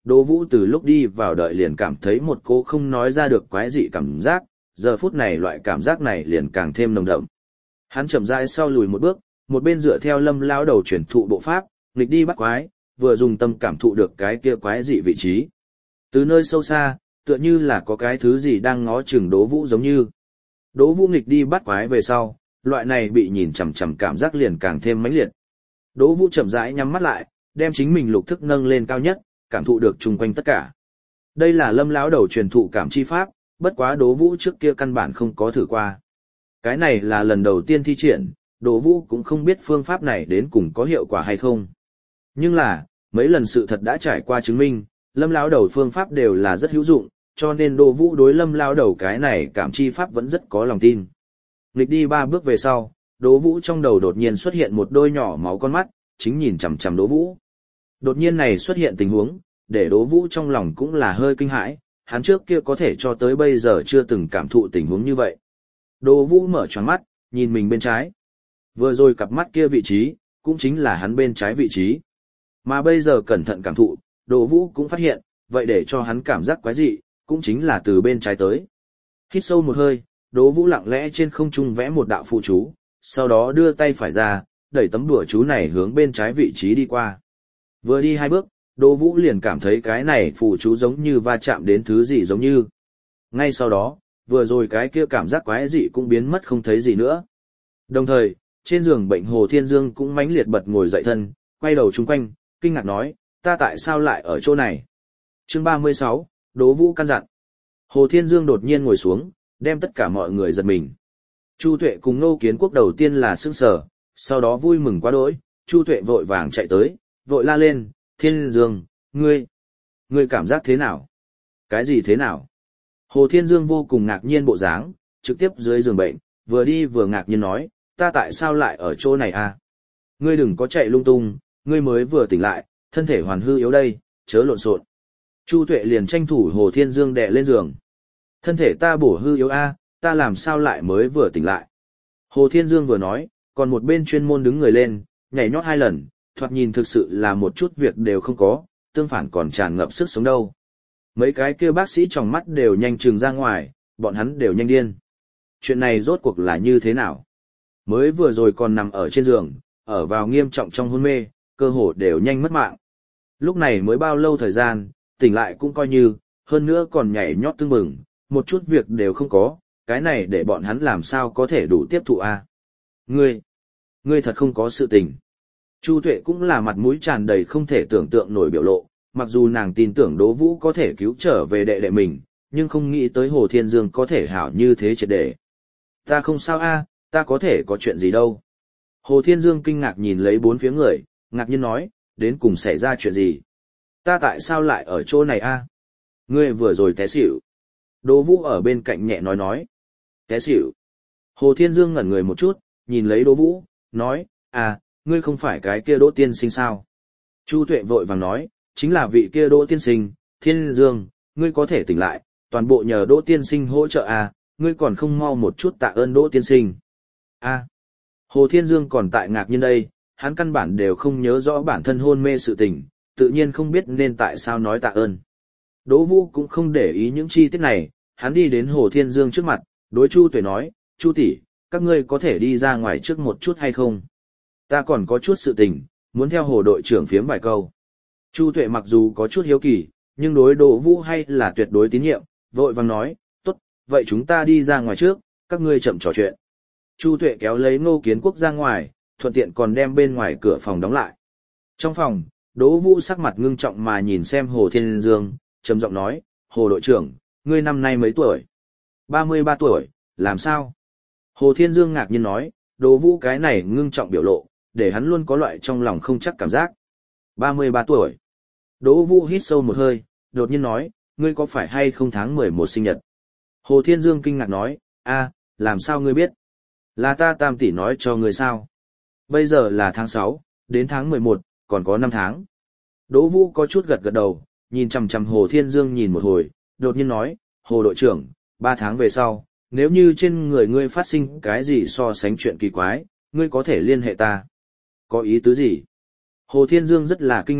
[SPEAKER 1] Đỗ Vũ từ lúc đi vào đợi liền cảm thấy một cô không nói ra được quái dị cảm giác, giờ phút này loại cảm giác này liền càng thêm nồng đậm. Hắn chậm rãi sau lùi một bước, một bên dựa theo Lâm lão đầu truyền thụ bộ pháp, nghịch đi bắt quái, vừa dùng tâm cảm thụ được cái kia quái dị vị trí. Từ nơi sâu xa, tựa như là có cái thứ gì đang ngó chừng Đỗ Vũ giống như. Đỗ Vũ nghịch đi bắt quái về sau, loại này bị nhìn chằm chằm cảm giác liền càng thêm mãnh liệt. Đỗ Vũ chậm rãi nhắm mắt lại, đem chính mình lục thức nâng lên cao nhất, cảm thụ được chung quanh tất cả. Đây là Lâm lão đầu truyền thụ cảm chi pháp, bất quá Đỗ Vũ trước kia căn bản không có thử qua. Cái này là lần đầu tiên thi triển, Đỗ Vũ cũng không biết phương pháp này đến cùng có hiệu quả hay không. Nhưng là, mấy lần sự thật đã trải qua chứng minh, Lâm lão đầu phương pháp đều là rất hữu dụng, cho nên Đỗ Vũ đối Lâm lão đầu cái này cảm chi pháp vẫn rất có lòng tin. Nghịch đi ba bước về sau, Đỗ Vũ trong đầu đột nhiên xuất hiện một đôi nhỏ máu con mắt, chính nhìn chằm chằm Đỗ Vũ. Đột nhiên này xuất hiện tình huống, để Đỗ Vũ trong lòng cũng là hơi kinh hãi, hắn trước kia có thể cho tới bây giờ chưa từng cảm thụ tình huống như vậy. Đỗ Vũ mở choáng mắt, nhìn mình bên trái. Vừa rồi cặp mắt kia vị trí, cũng chính là hắn bên trái vị trí. Mà bây giờ cẩn thận cảm thụ, Đỗ Vũ cũng phát hiện, vậy để cho hắn cảm giác quái dị, cũng chính là từ bên trái tới. Hít sâu một hơi, Đỗ Vũ lặng lẽ trên không trung vẽ một đạo phù chú, sau đó đưa tay phải ra, đẩy tấm đùa chú này hướng bên trái vị trí đi qua. Vừa đi hai bước, Đỗ Vũ liền cảm thấy cái này phù chú giống như va chạm đến thứ gì giống như. Ngay sau đó, vừa rồi cái kia cảm giác quái dị cũng biến mất không thấy gì nữa. Đồng thời, trên giường bệnh Hồ Thiên Dương cũng mãnh liệt bật ngồi dậy thân, quay đầu chung quanh, kinh ngạc nói, ta tại sao lại ở chỗ này? Chương ba mươi sáu, Đỗ Vũ căn dặn. Hồ Thiên Dương đột nhiên ngồi xuống, đem tất cả mọi người giật mình. Chu Tuệ cùng Ngô Kiến Quốc đầu tiên là sững sờ, sau đó vui mừng quá đỗi, Chu Tuệ vội vàng chạy tới, vội la lên, Thiên Dương, ngươi, ngươi cảm giác thế nào? Cái gì thế nào? Hồ Thiên Dương vô cùng ngạc nhiên bộ dáng, trực tiếp dưới giường bệnh, vừa đi vừa ngạc nhiên nói, ta tại sao lại ở chỗ này à? Ngươi đừng có chạy lung tung, ngươi mới vừa tỉnh lại, thân thể hoàn hư yếu đây, chớ lộn xộn. Chu Tuệ liền tranh thủ Hồ Thiên Dương đè lên giường. Thân thể ta bổ hư yếu a, ta làm sao lại mới vừa tỉnh lại? Hồ Thiên Dương vừa nói, còn một bên chuyên môn đứng người lên, nhảy nhót hai lần, thoạt nhìn thực sự là một chút việc đều không có, tương phản còn tràn ngập sức sống đâu. Mấy cái kia bác sĩ trong mắt đều nhanh trừng ra ngoài, bọn hắn đều nhanh điên. Chuyện này rốt cuộc là như thế nào? Mới vừa rồi còn nằm ở trên giường, ở vào nghiêm trọng trong hôn mê, cơ hồ đều nhanh mất mạng. Lúc này mới bao lâu thời gian, tỉnh lại cũng coi như, hơn nữa còn nhảy nhót tưng bừng, một chút việc đều không có, cái này để bọn hắn làm sao có thể đủ tiếp thụ a? Ngươi, ngươi thật không có sự tình. Chu Tuệ cũng là mặt mũi tràn đầy không thể tưởng tượng nổi biểu lộ, mặc dù nàng tin tưởng Đỗ Vũ có thể cứu trở về đệ đệ mình, nhưng không nghĩ tới Hồ Thiên Dương có thể hảo như thế triệt để. Ta không sao a, ta có thể có chuyện gì đâu. Hồ Thiên Dương kinh ngạc nhìn lấy bốn phía người, ngạc nhiên nói, đến cùng xảy ra chuyện gì? Ta tại sao lại ở chỗ này a? Ngươi vừa rồi té xỉu. Đỗ Vũ ở bên cạnh nhẹ nói nói. Té xỉu. Hồ Thiên Dương ngẩn người một chút, nhìn lấy Đỗ Vũ, nói, à, ngươi không phải cái kia Đỗ tiên sinh sao? Chu Tuệ vội vàng nói, chính là vị kia Đỗ tiên sinh, Thiên Dương, ngươi có thể tỉnh lại, toàn bộ nhờ Đỗ tiên sinh hỗ trợ à, ngươi còn không mau một chút tạ ơn Đỗ tiên sinh. À, Hồ Thiên Dương còn tại ngạc nhiên đây, hắn căn bản đều không nhớ rõ bản thân hôn mê sự tình, tự nhiên không biết nên tại sao nói tạ ơn. Đỗ Vũ cũng không để ý những chi tiết này, hắn đi đến Hồ Thiên Dương trước mặt, đối Chu Tuệ nói, Chu tỷ, các ngươi có thể đi ra ngoài trước một chút hay không? Ta còn có chút sự tình, muốn theo Hồ đội trưởng phiếm vài câu. Chu Tuệ mặc dù có chút hiếu kỳ, nhưng đối Đỗ Vũ hay là tuyệt đối tín nhiệm, vội vàng nói, tốt, vậy chúng ta đi ra ngoài trước, các ngươi chậm trò chuyện. Chu Tuệ kéo lấy Ngô Kiến Quốc ra ngoài, thuận tiện còn đem bên ngoài cửa phòng đóng lại. Trong phòng, Đỗ Vũ sắc mặt ngưng trọng mà nhìn xem Hồ Thiên Dương, trầm giọng nói, Hồ đội trưởng, ngươi năm nay mấy tuổi? ba mươi ba tuổi, làm sao? Hồ Thiên Dương ngạc nhiên nói, Đỗ Vũ cái này ngưng trọng biểu lộ, để hắn luôn có loại trong lòng không chắc cảm giác. ba mươi ba tuổi. Đỗ Vũ hít sâu một hơi, đột nhiên nói, ngươi có phải hay không tháng mười một sinh nhật? Hồ Thiên Dương kinh ngạc nói, a, làm sao ngươi biết? Là ta Tam tỷ nói cho ngươi sao? Bây giờ là tháng sáu, đến tháng mười một, còn có năm tháng. Đỗ Vũ có chút gật gật đầu, nhìn chằm chằm Hồ Thiên Dương nhìn một hồi, đột nhiên nói, Hồ đội trưởng, ba tháng về sau, nếu như trên người ngươi phát sinh cái gì so sánh chuyện kỳ quái, ngươi có thể liên hệ ta. Có ý tứ gì? Hồ Thiên Dương rất là kinh ngạc,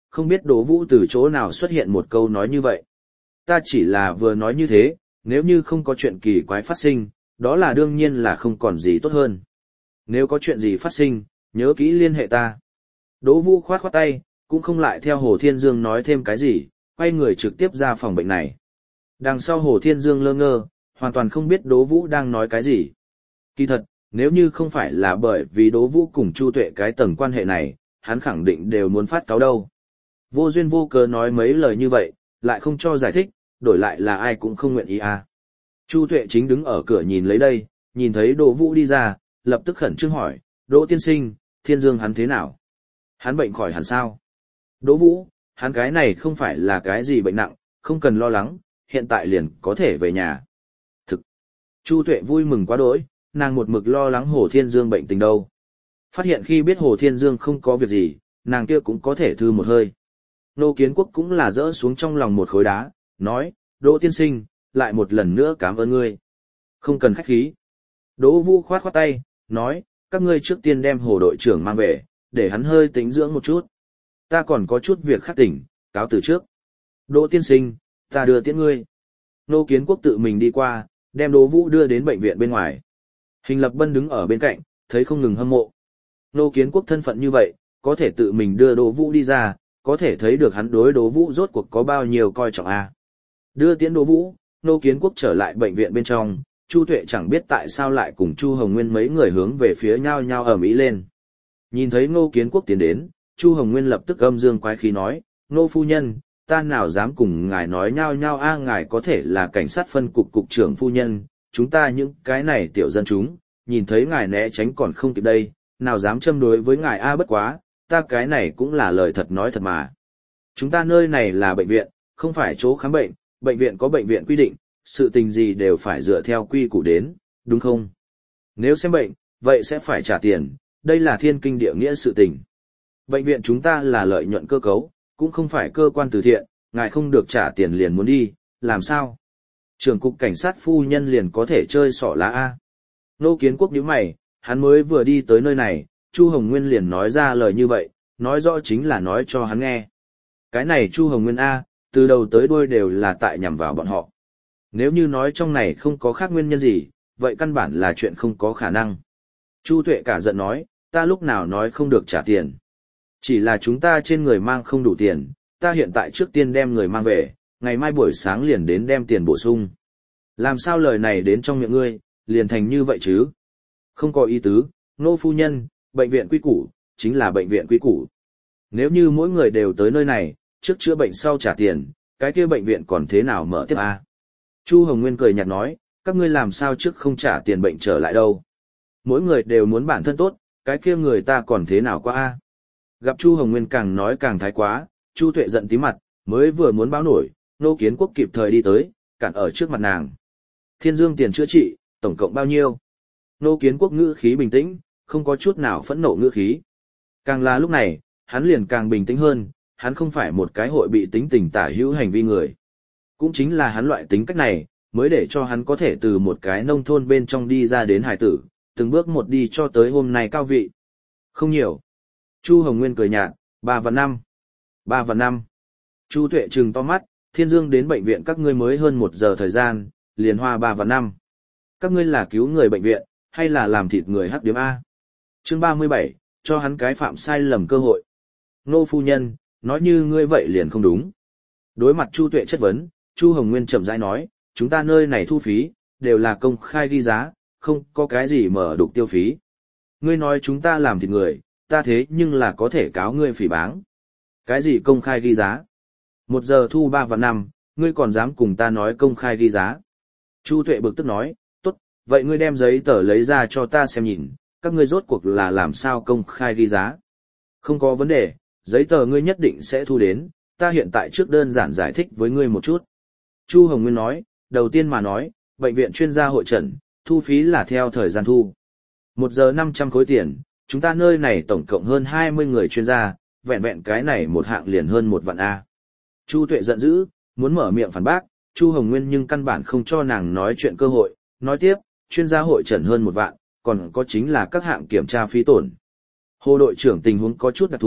[SPEAKER 1] không biết Đỗ Vũ từ chỗ nào xuất hiện một câu nói như vậy. Ta chỉ là vừa nói như thế, nếu như không có chuyện kỳ quái phát sinh, đó là đương nhiên là không còn gì tốt hơn. Nếu có chuyện gì phát sinh, nhớ kỹ liên hệ ta. Đỗ Vũ khoát khoát tay, cũng không lại theo Hồ Thiên Dương nói thêm cái gì, quay người trực tiếp ra phòng bệnh này. Đằng sau Hồ Thiên Dương lơ ngơ, hoàn toàn không biết Đỗ Vũ đang nói cái gì. Kỳ thật, nếu như không phải là bởi vì Đỗ Vũ cùng Chu Tuệ cái tầng quan hệ này, hắn khẳng định đều muốn phát cáo đâu. Vô duyên vô cớ nói mấy lời như vậy, lại không cho giải thích, đổi lại là ai cũng không nguyện ý à. Chu Tuệ chính đứng ở cửa nhìn lấy đây, nhìn thấy Đỗ Vũ đi ra, lập tức khẩn trương hỏi, Đỗ tiên sinh, Thiên Dương hắn thế nào? Hắn bệnh khỏi hẳn sao? Đỗ Vũ, hắn cái này không phải là cái gì bệnh nặng, không cần lo lắng, hiện tại liền có thể về nhà. Thực, Chu Tuệ vui mừng quá đỗi, nàng một mực lo lắng Hồ Thiên Dương bệnh tình đâu. Phát hiện khi biết Hồ Thiên Dương không có việc gì, nàng kia cũng có thể thư một hơi. Nô Kiến Quốc cũng là dỡ xuống trong lòng một khối đá, nói, Đỗ tiên sinh, lại một lần nữa cảm ơn ngươi. Không cần khách khí. Đỗ Vũ khoát khoát tay, nói, các ngươi trước tiên đem Hồ đội trưởng mang về, để hắn hơi tĩnh dưỡng một chút. Ta còn có chút việc khác tỉnh, cáo từ trước. Đỗ tiên sinh, ta đưa tiễn ngươi. Nô Kiến Quốc tự mình đi qua, đem Đỗ Vũ đưa đến bệnh viện bên ngoài. Hình Lập Bân đứng ở bên cạnh, thấy không ngừng hâm mộ. Nô Kiến Quốc thân phận như vậy, có thể tự mình đưa Đỗ Vũ đi ra, có thể thấy được hắn đối Đỗ Vũ rốt cuộc có bao nhiêu coi trọng a. Đưa tiễn Đỗ Vũ, Nô Kiến Quốc trở lại bệnh viện bên trong, Chu Tuệ chẳng biết tại sao lại cùng Chu Hồng Nguyên mấy người hướng về phía nhau nhau ầm ĩ lên. Nhìn thấy Nô Kiến Quốc tiến đến, Chu Hồng Nguyên lập tức âm dương quái khí nói, Nô phu nhân, ta nào dám cùng ngài nói nhau nhau a, ngài có thể là cảnh sát phân cục cục trưởng phu nhân, chúng ta những cái này tiểu dân chúng, nhìn thấy ngài né tránh còn không kịp đây, nào dám châm đối với ngài a, bất quá, ta cái này cũng là lời thật nói thật mà. Chúng ta nơi này là bệnh viện, không phải chỗ khám bệnh, bệnh viện có bệnh viện quy định, sự tình gì đều phải dựa theo quy củ đến, đúng không? Nếu xem bệnh, vậy sẽ phải trả tiền, đây là thiên kinh địa nghĩa sự tình. Bệnh viện chúng ta là lợi nhuận cơ cấu, cũng không phải cơ quan từ thiện, ngài không được trả tiền liền muốn đi, làm sao? Trưởng cục cảnh sát phu nhân liền có thể chơi xỏ lá A. Nô Kiến Quốc nhíu mày, hắn mới vừa đi tới nơi này, Chu Hồng Nguyên liền nói ra lời như vậy, nói rõ chính là nói cho hắn nghe. Cái này Chu Hồng Nguyên A, từ đầu tới đuôi đều là tại nhằm vào bọn họ. Nếu như nói trong này không có khác nguyên nhân gì, vậy căn bản là chuyện không có khả năng. Chu Tuệ cả giận nói, ta lúc nào nói không được trả tiền. Chỉ là chúng ta trên người mang không đủ tiền, ta hiện tại trước tiên đem người mang về, ngày mai buổi sáng liền đến đem tiền bổ sung. Làm sao lời này đến trong miệng ngươi, liền thành như vậy chứ? Không có ý tứ, Nô phu nhân, bệnh viện quy củ, chính là bệnh viện quy củ. Nếu như mỗi người đều tới nơi này, trước chữa bệnh sau trả tiền, cái kia bệnh viện còn thế nào mở tiếp a? Chu Hồng Nguyên cười nhạt nói, các ngươi làm sao trước không trả tiền bệnh trở lại đâu? Mỗi người đều muốn bản thân tốt, cái kia người ta còn thế nào qua a? Gặp Chu Hồng Nguyên càng nói càng thái quá, Chu Tuệ giận tí mặt, mới vừa muốn báo nổi, Nô Kiến Quốc kịp thời đi tới, cản ở trước mặt nàng. Thiên Dương tiền chữa trị, tổng cộng bao nhiêu? Nô Kiến Quốc ngữ khí bình tĩnh, không có chút nào phẫn nộ ngữ khí. Càng là lúc này, hắn liền càng bình tĩnh hơn, hắn không phải một cái hội bị tính tình tả hữu hành vi người. Cũng chính là hắn loại tính cách này, mới để cho hắn có thể từ một cái nông thôn bên trong đi ra đến hải tử, từng bước một đi cho tới hôm nay cao vị. Không nhiều. Chu Hồng Nguyên cười nhạt, ba và năm. Ba và năm. Chu Tuệ trừng to mắt, Thiên Dương đến bệnh viện các ngươi mới hơn một giờ thời gian, liền hoa ba và năm. Các ngươi là cứu người bệnh viện, hay là làm thịt người hắc điếm A? Chương ba mươi bảy, cho hắn cái phạm sai lầm cơ hội. Nô phu nhân, nói như ngươi vậy liền không đúng. Đối mặt Chu Tuệ chất vấn, Chu Hồng Nguyên chậm rãi nói, chúng ta nơi này thu phí, đều là công khai ghi giá, không có cái gì mở đục tiêu phí. Ngươi nói chúng ta làm thịt người, ta thế nhưng là có thể cáo ngươi phỉ báng. Cái gì công khai ghi giá? Một giờ thu ba và năm, ngươi còn dám cùng ta nói công khai ghi giá. Chu Tuệ bực tức nói, tốt, vậy ngươi đem giấy tờ lấy ra cho ta xem nhìn, các ngươi rốt cuộc là làm sao công khai ghi giá. Không có vấn đề, giấy tờ ngươi nhất định sẽ thu đến, ta hiện tại trước đơn giản giải thích với ngươi một chút. Chu Hồng Nguyên nói, đầu tiên mà nói, bệnh viện chuyên gia hội診, thu phí là theo thời gian thu. Một giờ năm trăm khối tiền, chúng ta nơi này tổng cộng hơn hai mươi người chuyên gia, vẹn vẹn cái này một hạng liền hơn một vạn A. Chu Tuệ giận dữ, muốn mở miệng phản bác, Chu Hồng Nguyên nhưng căn bản không cho nàng nói chuyện cơ hội, nói tiếp, chuyên gia hội診hơn một vạn, còn có chính là các hạng kiểm tra phí tổn. Hồ đội trưởng tình huống có chút đặc thù,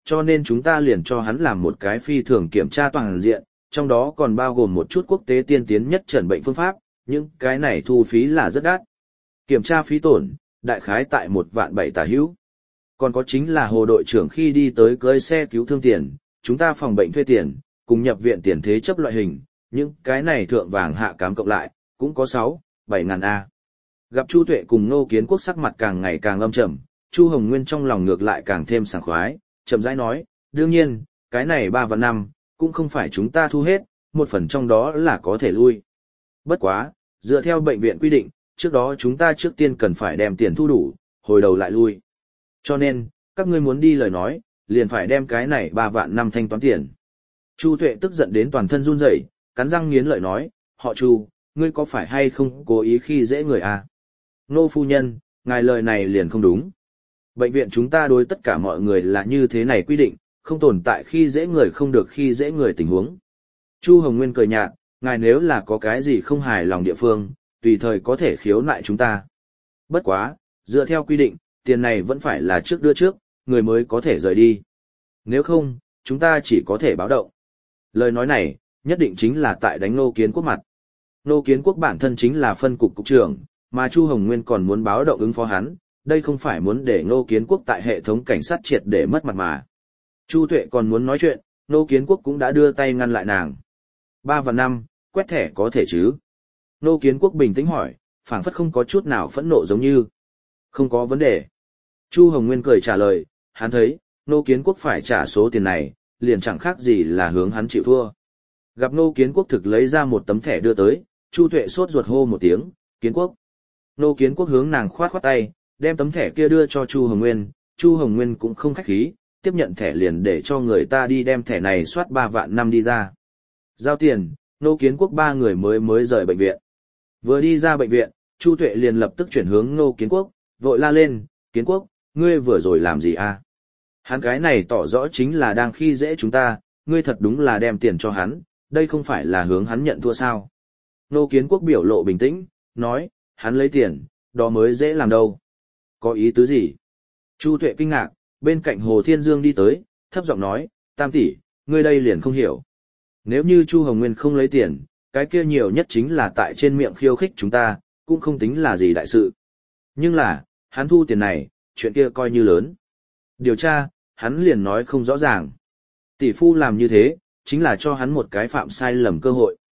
[SPEAKER 1] cho nên chúng ta liền cho hắn làm một cái phi thường kiểm tra toàn diện, trong đó còn bao gồm một chút quốc tế tiên tiến nhất chẩn bệnh phương pháp, những cái này thu phí là rất đắt. Kiểm tra phí tổn, đại khái tại một vạn bảy tả hữu. Còn có chính là hồ đội trưởng khi đi tới cưới xe cứu thương tiền, chúng ta phòng bệnh thuê tiền, cùng nhập viện tiền thế chấp loại hình, những cái này thượng vàng hạ cám cộng lại, cũng có sáu, bảy ngàn A. Gặp Chu Tuệ cùng Ngô Kiến Quốc sắc mặt càng ngày càng âm trầm, Chu Hồng Nguyên trong lòng ngược lại càng thêm sảng khoái, chậm rãi nói, đương nhiên, cái này ba vạn năm, cũng không phải chúng ta thu hết, một phần trong đó là có thể lui. Bất quá, dựa theo bệnh viện quy định, trước đó chúng ta trước tiên cần phải đem tiền thu đủ, hồi đầu lại lui. Cho nên, các ngươi muốn đi lời nói, liền phải đem cái này ba vạn năm thanh toán tiền. Chu Tuệ tức giận đến toàn thân run rẩy, cắn răng nghiến lợi nói, họ Chu, ngươi có phải hay không cố ý khi dễ người à? Nô phu nhân, ngài lời này liền không đúng. Bệnh viện chúng ta đối tất cả mọi người là như thế này quy định, không tồn tại khi dễ người không được khi dễ người tình huống. Chu Hồng Nguyên cười nhạt, ngài nếu là có cái gì không hài lòng địa phương, tùy thời có thể khiếu nại chúng ta. Bất quá, dựa theo quy định, tiền này vẫn phải là trước đưa trước, người mới có thể rời đi. Nếu không, chúng ta chỉ có thể báo động. Lời nói này, nhất định chính là tại đánh Ngô Kiến Quốc mặt. Ngô Kiến Quốc bản thân chính là phân cục cục trưởng, mà Chu Hồng Nguyên còn muốn báo động ứng phó hắn, đây không phải muốn để Ngô Kiến Quốc tại hệ thống cảnh sát triệt để mất mặt mà. Chu Tuệ còn muốn nói chuyện, Ngô Kiến Quốc cũng đã đưa tay ngăn lại nàng. Ba và năm, quét thẻ có thể chứ? Ngô Kiến Quốc bình tĩnh hỏi, phảng phất không có chút nào phẫn nộ giống như. Không có vấn đề. Chu Hồng Nguyên cười trả lời, hắn thấy, Ngô Kiến Quốc phải trả số tiền này, liền chẳng khác gì là hướng hắn chịu thua. Gặp Ngô Kiến Quốc thực lấy ra một tấm thẻ đưa tới, Chu Tuệ sốt ruột hô một tiếng, Kiến Quốc. Ngô Kiến Quốc hướng nàng khoát khoát tay, đem tấm thẻ kia đưa cho Chu Hồng Nguyên, Chu Hồng Nguyên cũng không khách khí, tiếp nhận thẻ liền để cho người ta đi đem thẻ này soát ba vạn năm đi ra. Giao tiền, Ngô Kiến Quốc ba người mới mới rời bệnh viện. Vừa đi ra bệnh viện, Chu Tuệ liền lập tức chuyển hướng Ngô Kiến Quốc, vội la lên, Kiến Quốc, ngươi vừa rồi làm gì à? Hắn cái này tỏ rõ chính là đang khi dễ chúng ta, ngươi thật đúng là đem tiền cho hắn, đây không phải là hướng hắn nhận thua sao? Ngô Kiến Quốc biểu lộ bình tĩnh, nói, hắn lấy tiền, đó mới dễ làm đâu. Có ý tứ gì? Chu Tuệ kinh ngạc, bên cạnh Hồ Thiên Dương đi tới, thấp giọng nói, Tam tỷ, ngươi đây liền không hiểu. Nếu như Chu Hồng Nguyên không lấy tiền, cái kia nhiều nhất chính là tại trên miệng khiêu khích chúng ta, cũng không tính là gì đại sự. Nhưng là, hắn thu tiền này, chuyện kia coi như lớn. Điều tra, hắn liền nói không rõ ràng. Tỷ phu làm như thế, chính là cho hắn một cái phạm sai lầm cơ hội.